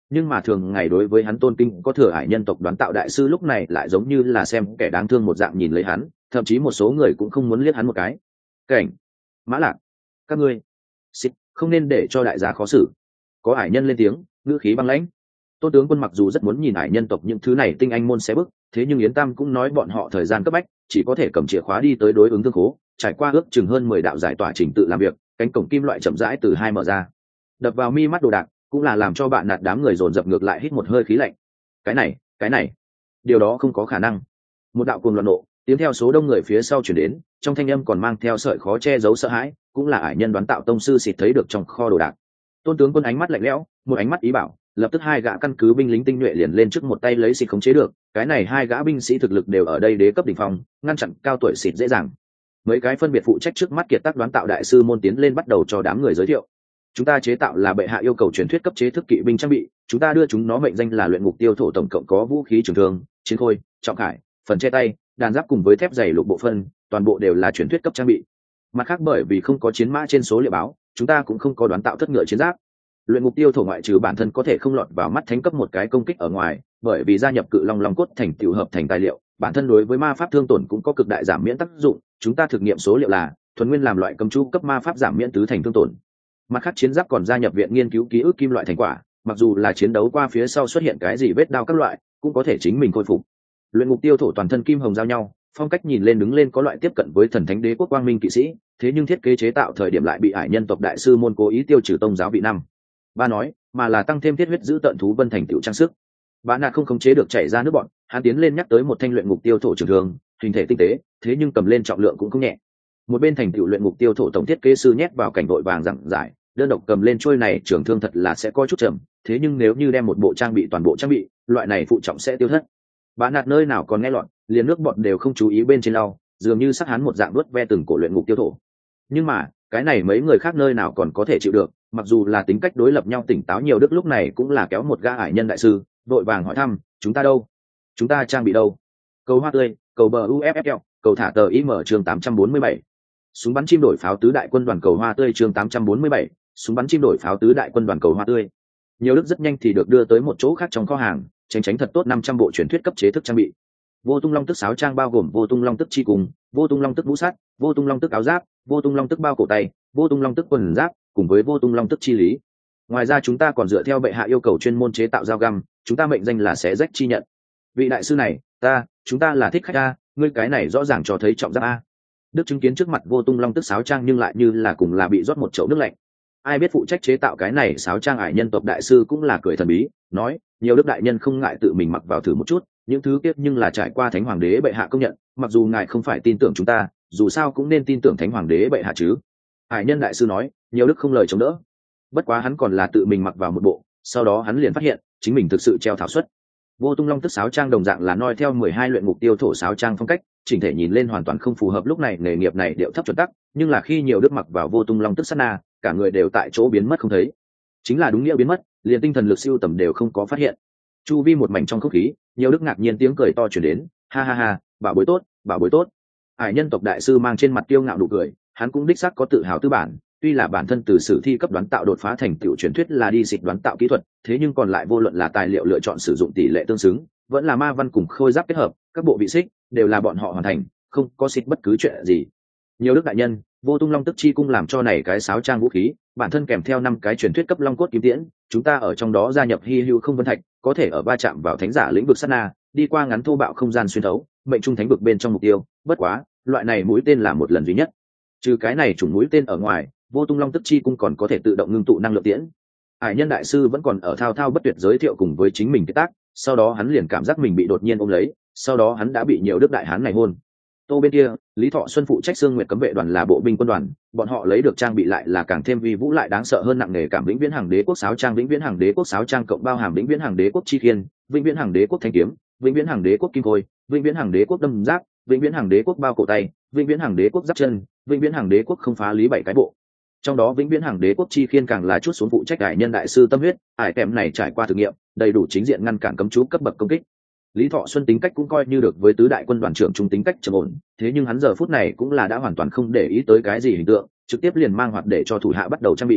nhưng mà thường ngày đối với hắn tôn kinh có thừa ải nhân tộc đoán tạo đại sư lúc này lại giống như là xem kẻ đáng thương một dạng nhìn lấy hắn, thậm chí một số người cũng không muốn liếc hắn một cái. Cảnh, Mã Lạc, các ngươi xích, không nên để cho đại gia khó xử. Có ải nhân lên tiếng, ngữ khí băng lãnh. Tôn tướng quân mặc dù rất muốn nhìn ải nhân tộc những thứ này tinh anh môn xé bức, thế nhưng Yến Tam cũng nói bọn họ thời gian cấp bách, chỉ có thể cầm chìa khóa đi tới đối ứng thương khố, trải qua ước chừng hơn mười đạo giải tỏa trình tự làm việc, cánh cổng kim loại chậm rãi từ hai mở ra, đập vào mi mắt đồ đạc, cũng là làm cho bạn nạt đám người dồn dập ngược lại hít một hơi khí lạnh. Cái này, cái này, điều đó không có khả năng. Một đạo cuồng loạn nộ, tiếng theo số đông người phía sau chuyển đến, trong thanh âm còn mang theo sợi khó che giấu sợ hãi, cũng là ải nhân đoán tạo tông sư xịt thấy được trong kho đồ đạc. Tôn tướng quân ánh mắt lạnh lẽo, một ánh mắt ý bảo, lập tức hai gã căn cứ binh lính tinh nhuệ liền lên trước một tay lấy xịt khống chế được. Cái này hai gã binh sĩ thực lực đều ở đây đế cấp đỉnh phong, ngăn chặn cao tuổi xịt dễ dàng. Mấy cái phân biệt phụ trách trước mắt kiệt tác đoán tạo đại sư môn tiến lên bắt đầu cho đám người giới thiệu. Chúng ta chế tạo là bệ hạ yêu cầu truyền thuyết cấp chế thức kỵ binh trang bị, chúng ta đưa chúng nó mệnh danh là luyện ngục tiêu thổ, tổng cộng có vũ khí trường thương, chiến khôi, trọng khải, phần che tay, đàn giáp cùng với thép dày lục bộ phân, toàn bộ đều là truyền thuyết cấp trang bị. Mặt khác bởi vì không có chiến mã trên số liệu báo, chúng ta cũng không có đoán tạo thất ngựa chiến giáp. Luyện ngục tiêu thổ ngoại trừ bản thân có thể không lọt vào mắt thánh cấp một cái công kích ở ngoài, bởi vì gia nhập cự long long cốt thành tiểu hợp thành tài liệu, bản thân đối với ma pháp thương tổn cũng có cực đại giảm miễn tác dụng. Chúng ta thực nghiệm số liệu là thuần nguyên làm loại cầm chu cấp ma pháp giảm miễn tứ thành thương tổn. Mặt khác chiến giáp còn gia nhập viện nghiên cứu ký ức kim loại thành quả, mặc dù là chiến đấu qua phía sau xuất hiện cái gì vết đao các loại, cũng có thể chính mình khôi phục. Luyện ngục tiêu thổ toàn thân kim hồng giao nhau, phong cách nhìn lên đứng lên có loại tiếp cận với thần thánh đế quốc quang minh kỵ sĩ, thế nhưng thiết kế chế tạo thời điểm lại bị ải nhân tộc đại sư môn cố ý tiêu trừ tông giáo vị năm ba nói, mà là tăng thêm thiết huyết giữ tận thú vân thành tựu trang sức. Bạn nạt không khống chế được chảy ra nước bọn, hắn tiến lên nhắc tới một thanh luyện ngục tiêu thổ trường thường, hình thể tinh tế, thế nhưng cầm lên trọng lượng cũng không nhẹ. Một bên thành tựu luyện ngục tiêu thổ tổng thiết kế sư nhét vào cảnh vội vàng giảng giải, đơn độc cầm lên trôi này trường thương thật là sẽ có chút chậm, thế nhưng nếu như đem một bộ trang bị toàn bộ trang bị, loại này phụ trọng sẽ tiêu thất. Bạn nạt nơi nào còn nghe lọt, liền nước bọn đều không chú ý bên trên lau, dường như sắc hắn một dạng đuốt ve từng cổ luyện ngục tiêu thổ. Nhưng mà cái này mấy người khác nơi nào còn có thể chịu được, mặc dù là tính cách đối lập nhau tỉnh táo nhiều đức lúc này cũng là kéo một gã ải nhân đại sư vội vàng hỏi thăm, chúng ta đâu, chúng ta trang bị đâu? Cầu hoa tươi, cầu bờ uffl, cầu thả tờ im chương tám trăm bốn mươi bảy, súng bắn chim đổi pháo tứ đại quân đoàn cầu hoa tươi chương tám trăm bốn mươi bảy, súng bắn chim đổi pháo tứ đại quân đoàn cầu hoa tươi. Nhiều đức rất nhanh thì được đưa tới một chỗ khác trong kho hàng, tránh tránh thật tốt năm trăm bộ truyền thuyết cấp chế thức trang bị. Vô tung long tức sáo trang bao gồm vô tung long tức chi cùng, vô tung long tức mũ sắt, vô tung long tức áo giáp, vô tung long tức bao cổ tay, vô tung long tức quần giáp, cùng với vô tung long tức chi lý. Ngoài ra chúng ta còn dựa theo bệ hạ yêu cầu chuyên môn chế tạo dao găm, chúng ta mệnh danh là xé rách chi nhận. Vị đại sư này, ta, chúng ta là thích khách a, ngươi cái này rõ ràng cho thấy trọng giáp a. Đức chứng kiến trước mặt vô tung long tức sáo trang nhưng lại như là cùng là bị rót một chậu nước lạnh. Ai biết phụ trách chế tạo cái này sáo trang ải nhân tộc đại sư cũng là cười thần bí, nói, nhiều đức đại nhân không ngại tự mình mặc vào thử một chút, những thứ kiếp nhưng là trải qua thánh hoàng đế bệ hạ công nhận, mặc dù ngài không phải tin tưởng chúng ta, dù sao cũng nên tin tưởng thánh hoàng đế bệ hạ chứ. Ải nhân đại sư nói, nhiều đức không lời chống đỡ. Bất quá hắn còn là tự mình mặc vào một bộ, sau đó hắn liền phát hiện chính mình thực sự treo thảo suất. Vô tung long tức sáo trang đồng dạng là noi theo mười hai luyện mục tiêu thổ sáo trang phong cách, chỉnh thể nhìn lên hoàn toàn không phù hợp lúc này nghề nghiệp này điệu thấp chuẩn tắc, nhưng là khi nhiều đức mặc vào vô tung long tức sát na, cả người đều tại chỗ biến mất không thấy. Chính là đúng nghĩa biến mất, liền tinh thần lực siêu tầm đều không có phát hiện. Chu vi một mảnh trong không khí, nhiều đức ngạc nhiên tiếng cười to truyền đến, ha ha ha, bảo bối tốt, bảo bối tốt. Ải nhân tộc đại sư mang trên mặt kiêu ngạo nụ cười, hắn cũng đích xác có tự hào tư bản, tuy là bản thân từ sử thi cấp đoán tạo đột phá thành tựu truyền thuyết là đi xịt đoán tạo kỹ thuật, thế nhưng còn lại vô luận là tài liệu lựa chọn sử dụng tỷ lệ tương xứng, vẫn là ma văn cùng khôi giáp kết hợp, các bộ vị xích đều là bọn họ hoàn thành, không có xịt bất cứ chuyện gì. Nhiều đức đại nhân, vô tung long tức chi cung làm cho này cái sáo trang vũ khí, bản thân kèm theo năm cái truyền thuyết cấp long cốt kiếm tiễn, chúng ta ở trong đó gia nhập hy hữu không vân thạch, có thể ở va chạm vào thánh giả lĩnh vực sát na, đi qua ngắn thô bạo không gian xuyên thấu, mệnh trung thánh vực bên trong mục tiêu. Bất quá, loại này mũi tên là một lần duy nhất. Trừ cái này chủng mũi tên ở ngoài, vô tung long tức chi cung còn có thể tự động ngưng tụ năng lượng tiễn. Ải nhân đại sư vẫn còn ở thao thao bất tuyệt giới thiệu cùng với chính mình cái tác, sau đó hắn liền cảm giác mình bị đột nhiên ôm lấy, sau đó hắn đã bị nhiều đức đại hán này hôn. Tô bên kia, Lý Thọ Xuân phụ trách Sương Nguyệt cấm vệ đoàn là bộ binh quân đoàn, bọn họ lấy được trang bị lại là càng thêm vi vũ lại đáng sợ hơn nặng nề cảm vĩnh viễn hàng đế quốc sáo trang, vĩnh viễn hàng đế quốc sáo trang cộng bao hàm vĩnh viễn hàng đế quốc chi khiên, vĩnh viễn hàng đế quốc thanh kiếm, vĩnh viễn hàng đế quốc kim khôi, vĩnh viễn hàng đế quốc đâm giáp, vĩnh viễn hàng đế quốc bao cổ tay, vĩnh viễn hàng đế quốc giáp chân, vĩnh viễn hàng đế quốc không phá lý bảy cái bộ. Trong đó vĩnh viễn hàng đế quốc chi khiên càng là chút xuống phụ trách đại nhân đại sư tâm huyết, ải kèm này trải qua thử nghiệm, đầy đủ chính diện ngăn cản cấm chú cấp bậc công kích. Lý Thọ Xuân tính cách cũng coi như được với tứ đại quân đoàn trưởng trung tính cách trầm ổn, thế nhưng hắn giờ phút này cũng là đã hoàn toàn không để ý tới cái gì hình tượng, trực tiếp liền mang hoạt để cho thủ hạ bắt đầu trang bị.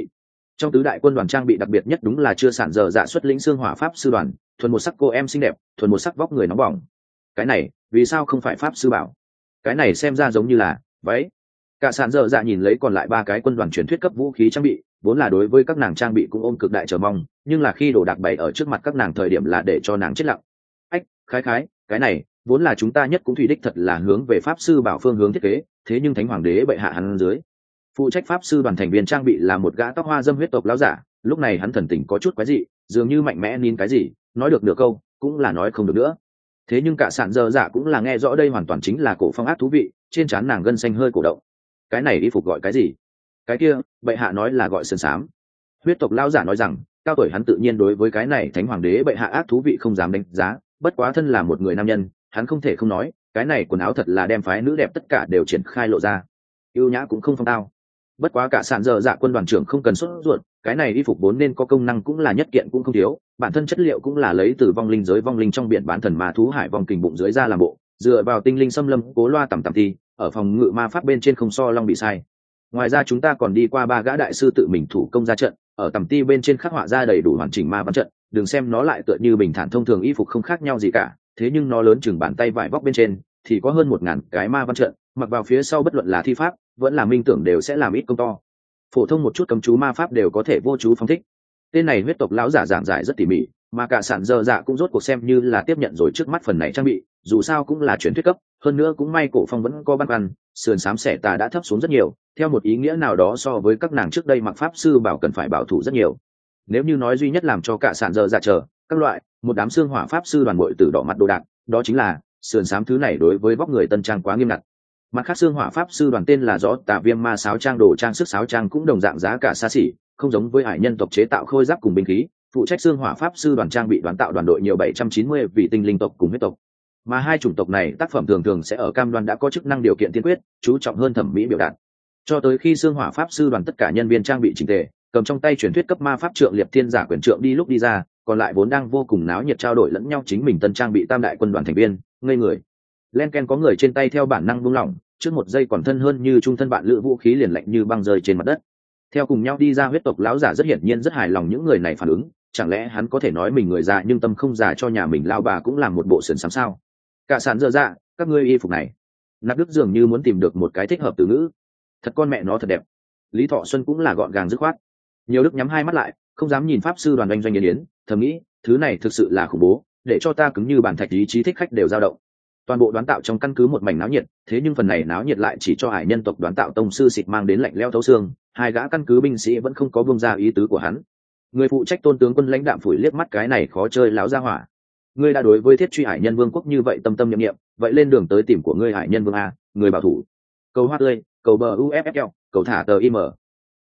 Trong tứ đại quân đoàn trang bị đặc biệt nhất đúng là chưa sản giờ dạ xuất lĩnh xương hỏa pháp sư đoàn, thuần một sắc cô em xinh đẹp, thuần một sắc vóc người nóng bỏng. Cái này vì sao không phải pháp sư bảo? Cái này xem ra giống như là váy. Cả sản giờ dạ nhìn lấy còn lại ba cái quân đoàn truyền thuyết cấp vũ khí trang bị, vốn là đối với các nàng trang bị cũng ôm cực đại chờ mong, nhưng là khi đồ đạc bày ở trước mặt các nàng thời điểm là để cho nàng chết lặng. Ách, khái khái, cái này vốn là chúng ta nhất cũng thủy đích thật là hướng về pháp sư bảo phương hướng thiết kế, thế nhưng thánh hoàng đế bệ hạ hắn dưới phụ trách pháp sư đoàn thành viên trang bị là một gã tóc hoa dâm huyết tộc lão giả. Lúc này hắn thần tình có chút quái dị, dường như mạnh mẽ nín cái gì, nói được nửa câu cũng là nói không được nữa. Thế nhưng cả sản dơ dạ cũng là nghe rõ đây hoàn toàn chính là cổ phong ác thú vị, trên trán nàng gân xanh hơi cổ động. Cái này y phục gọi cái gì? Cái kia bệ hạ nói là gọi sơn sám. Huyết tộc lão giả nói rằng cao tuổi hắn tự nhiên đối với cái này thánh hoàng đế bệ hạ ác thú vị không dám đánh giá, bất quá thân là một người nam nhân hắn không thể không nói cái này quần áo thật là đem phái nữ đẹp tất cả đều triển khai lộ ra, yêu nhã cũng không phong tao. Bất quá cả sản dơ dạ quân đoàn trưởng không cần sốt ruột, cái này y phục vốn nên có công năng cũng là nhất kiện cũng không thiếu, bản thân chất liệu cũng là lấy từ vong linh giới vong linh trong biển bán thần ma thú hải vong kình bụng dưới ra làm bộ, dựa vào tinh linh xâm lâm cố loa tầm tầm thi ở phòng ngự ma pháp bên trên không so long bị sai. Ngoài ra chúng ta còn đi qua ba gã đại sư tự mình thủ công ra trận, ở tầm ti bên trên khắc họa ra đầy đủ hoàn chỉnh ma văn trận, đừng xem nó lại tựa như bình thản thông thường y phục không khác nhau gì cả, thế nhưng nó lớn chừng bàn tay vải vóc bên trên thì có hơn một ngàn cái ma văn trận, mặc vào phía sau bất luận là thi pháp vẫn là minh tưởng đều sẽ làm ít công to. Phổ thông một chút cấm chú ma pháp đều có thể vô chú phóng thích. Tên này huyết tộc lão giả giảng giải rất tỉ mỉ, mà cả sản dơ dạ cũng rốt cuộc xem như là tiếp nhận rồi trước mắt phần này trang bị, dù sao cũng là truyền thuyết cấp, hơn nữa cũng may cổ phong vẫn có băn khoăn, sườn xám xẻ tà đã thấp xuống rất nhiều, theo một ý nghĩa nào đó so với các nàng trước đây mặc pháp sư bảo cần phải bảo thủ rất nhiều. Nếu như nói duy nhất làm cho cả sản dơ dạ chờ các loại một đám xương hỏa pháp sư đoàn bội tử đỏ mặt đồ đạc, đó chính là sườn xám thứ này đối với vóc người tân trang quá nghiêm ngặt. Mặt khác xương hỏa pháp sư đoàn tên là rõ tà viêm ma sáo trang đồ trang sức sáo trang cũng đồng dạng giá cả xa xỉ, không giống với hải nhân tộc chế tạo khôi giáp cùng binh khí, phụ trách xương hỏa pháp sư đoàn trang bị đoàn tạo đoàn đội nhiều bảy trăm chín mươi vị tinh linh tộc cùng huyết tộc. Mà hai chủng tộc này tác phẩm thường thường sẽ ở cam đoan đã có chức năng điều kiện tiên quyết, chú trọng hơn thẩm mỹ biểu đạt. Cho tới khi xương hỏa pháp sư đoàn tất cả nhân viên trang bị chỉnh tề, cầm trong tay truyền thuyết cấp ma pháp trượng liệp thiên giả quyền trượng đi lúc đi ra, còn lại vốn đang vô cùng náo nhiệt trao đổi lẫn nhau chính mình tân trang bị tam đại quân đoàn thành viên, ngây người. Len ken có người trên tay theo bản năng buông lỏng, trước một giây còn thân hơn như trung thân bạn lữ vũ khí liền lạnh như băng rơi trên mặt đất. Theo cùng nhau đi ra huyết tộc lão giả rất hiển nhiên rất hài lòng những người này phản ứng, chẳng lẽ hắn có thể nói mình người già nhưng tâm không già cho nhà mình lao bà cũng làm một bộ sườn xám sao? Cả sản dơ dạ, các ngươi y phục này. Nạp Đức dường như muốn tìm được một cái thích hợp từ ngữ. Thật con mẹ nó thật đẹp. Lý Thọ Xuân cũng là gọn gàng dứt khoát. Nhiều Đức nhắm hai mắt lại, không dám nhìn pháp sư đoàn doanh doanh yến yến, thầm nghĩ, thứ này thực sự là khủng bố, để cho ta cứng như bàn thạch ý chí thích khách đều dao động. Toàn bộ đoán tạo trong căn cứ một mảnh náo nhiệt, thế nhưng phần này náo nhiệt lại chỉ cho hải nhân tộc đoán tạo tông sư xịt mang đến lạnh lẽo thấu xương, hai gã căn cứ binh sĩ vẫn không có buông ra ý tứ của hắn. Người phụ trách tôn tướng quân lãnh đạm phủi liếc mắt cái này khó chơi láo ra hỏa. Ngươi đã đối với thiết truy hải nhân vương quốc như vậy tâm tâm niệm niệm, vậy lên đường tới tìm của ngươi hải nhân vương a, người bảo thủ. Cầu hoa tươi, cầu bờ u ép ép lờ, cầu thả tờ im,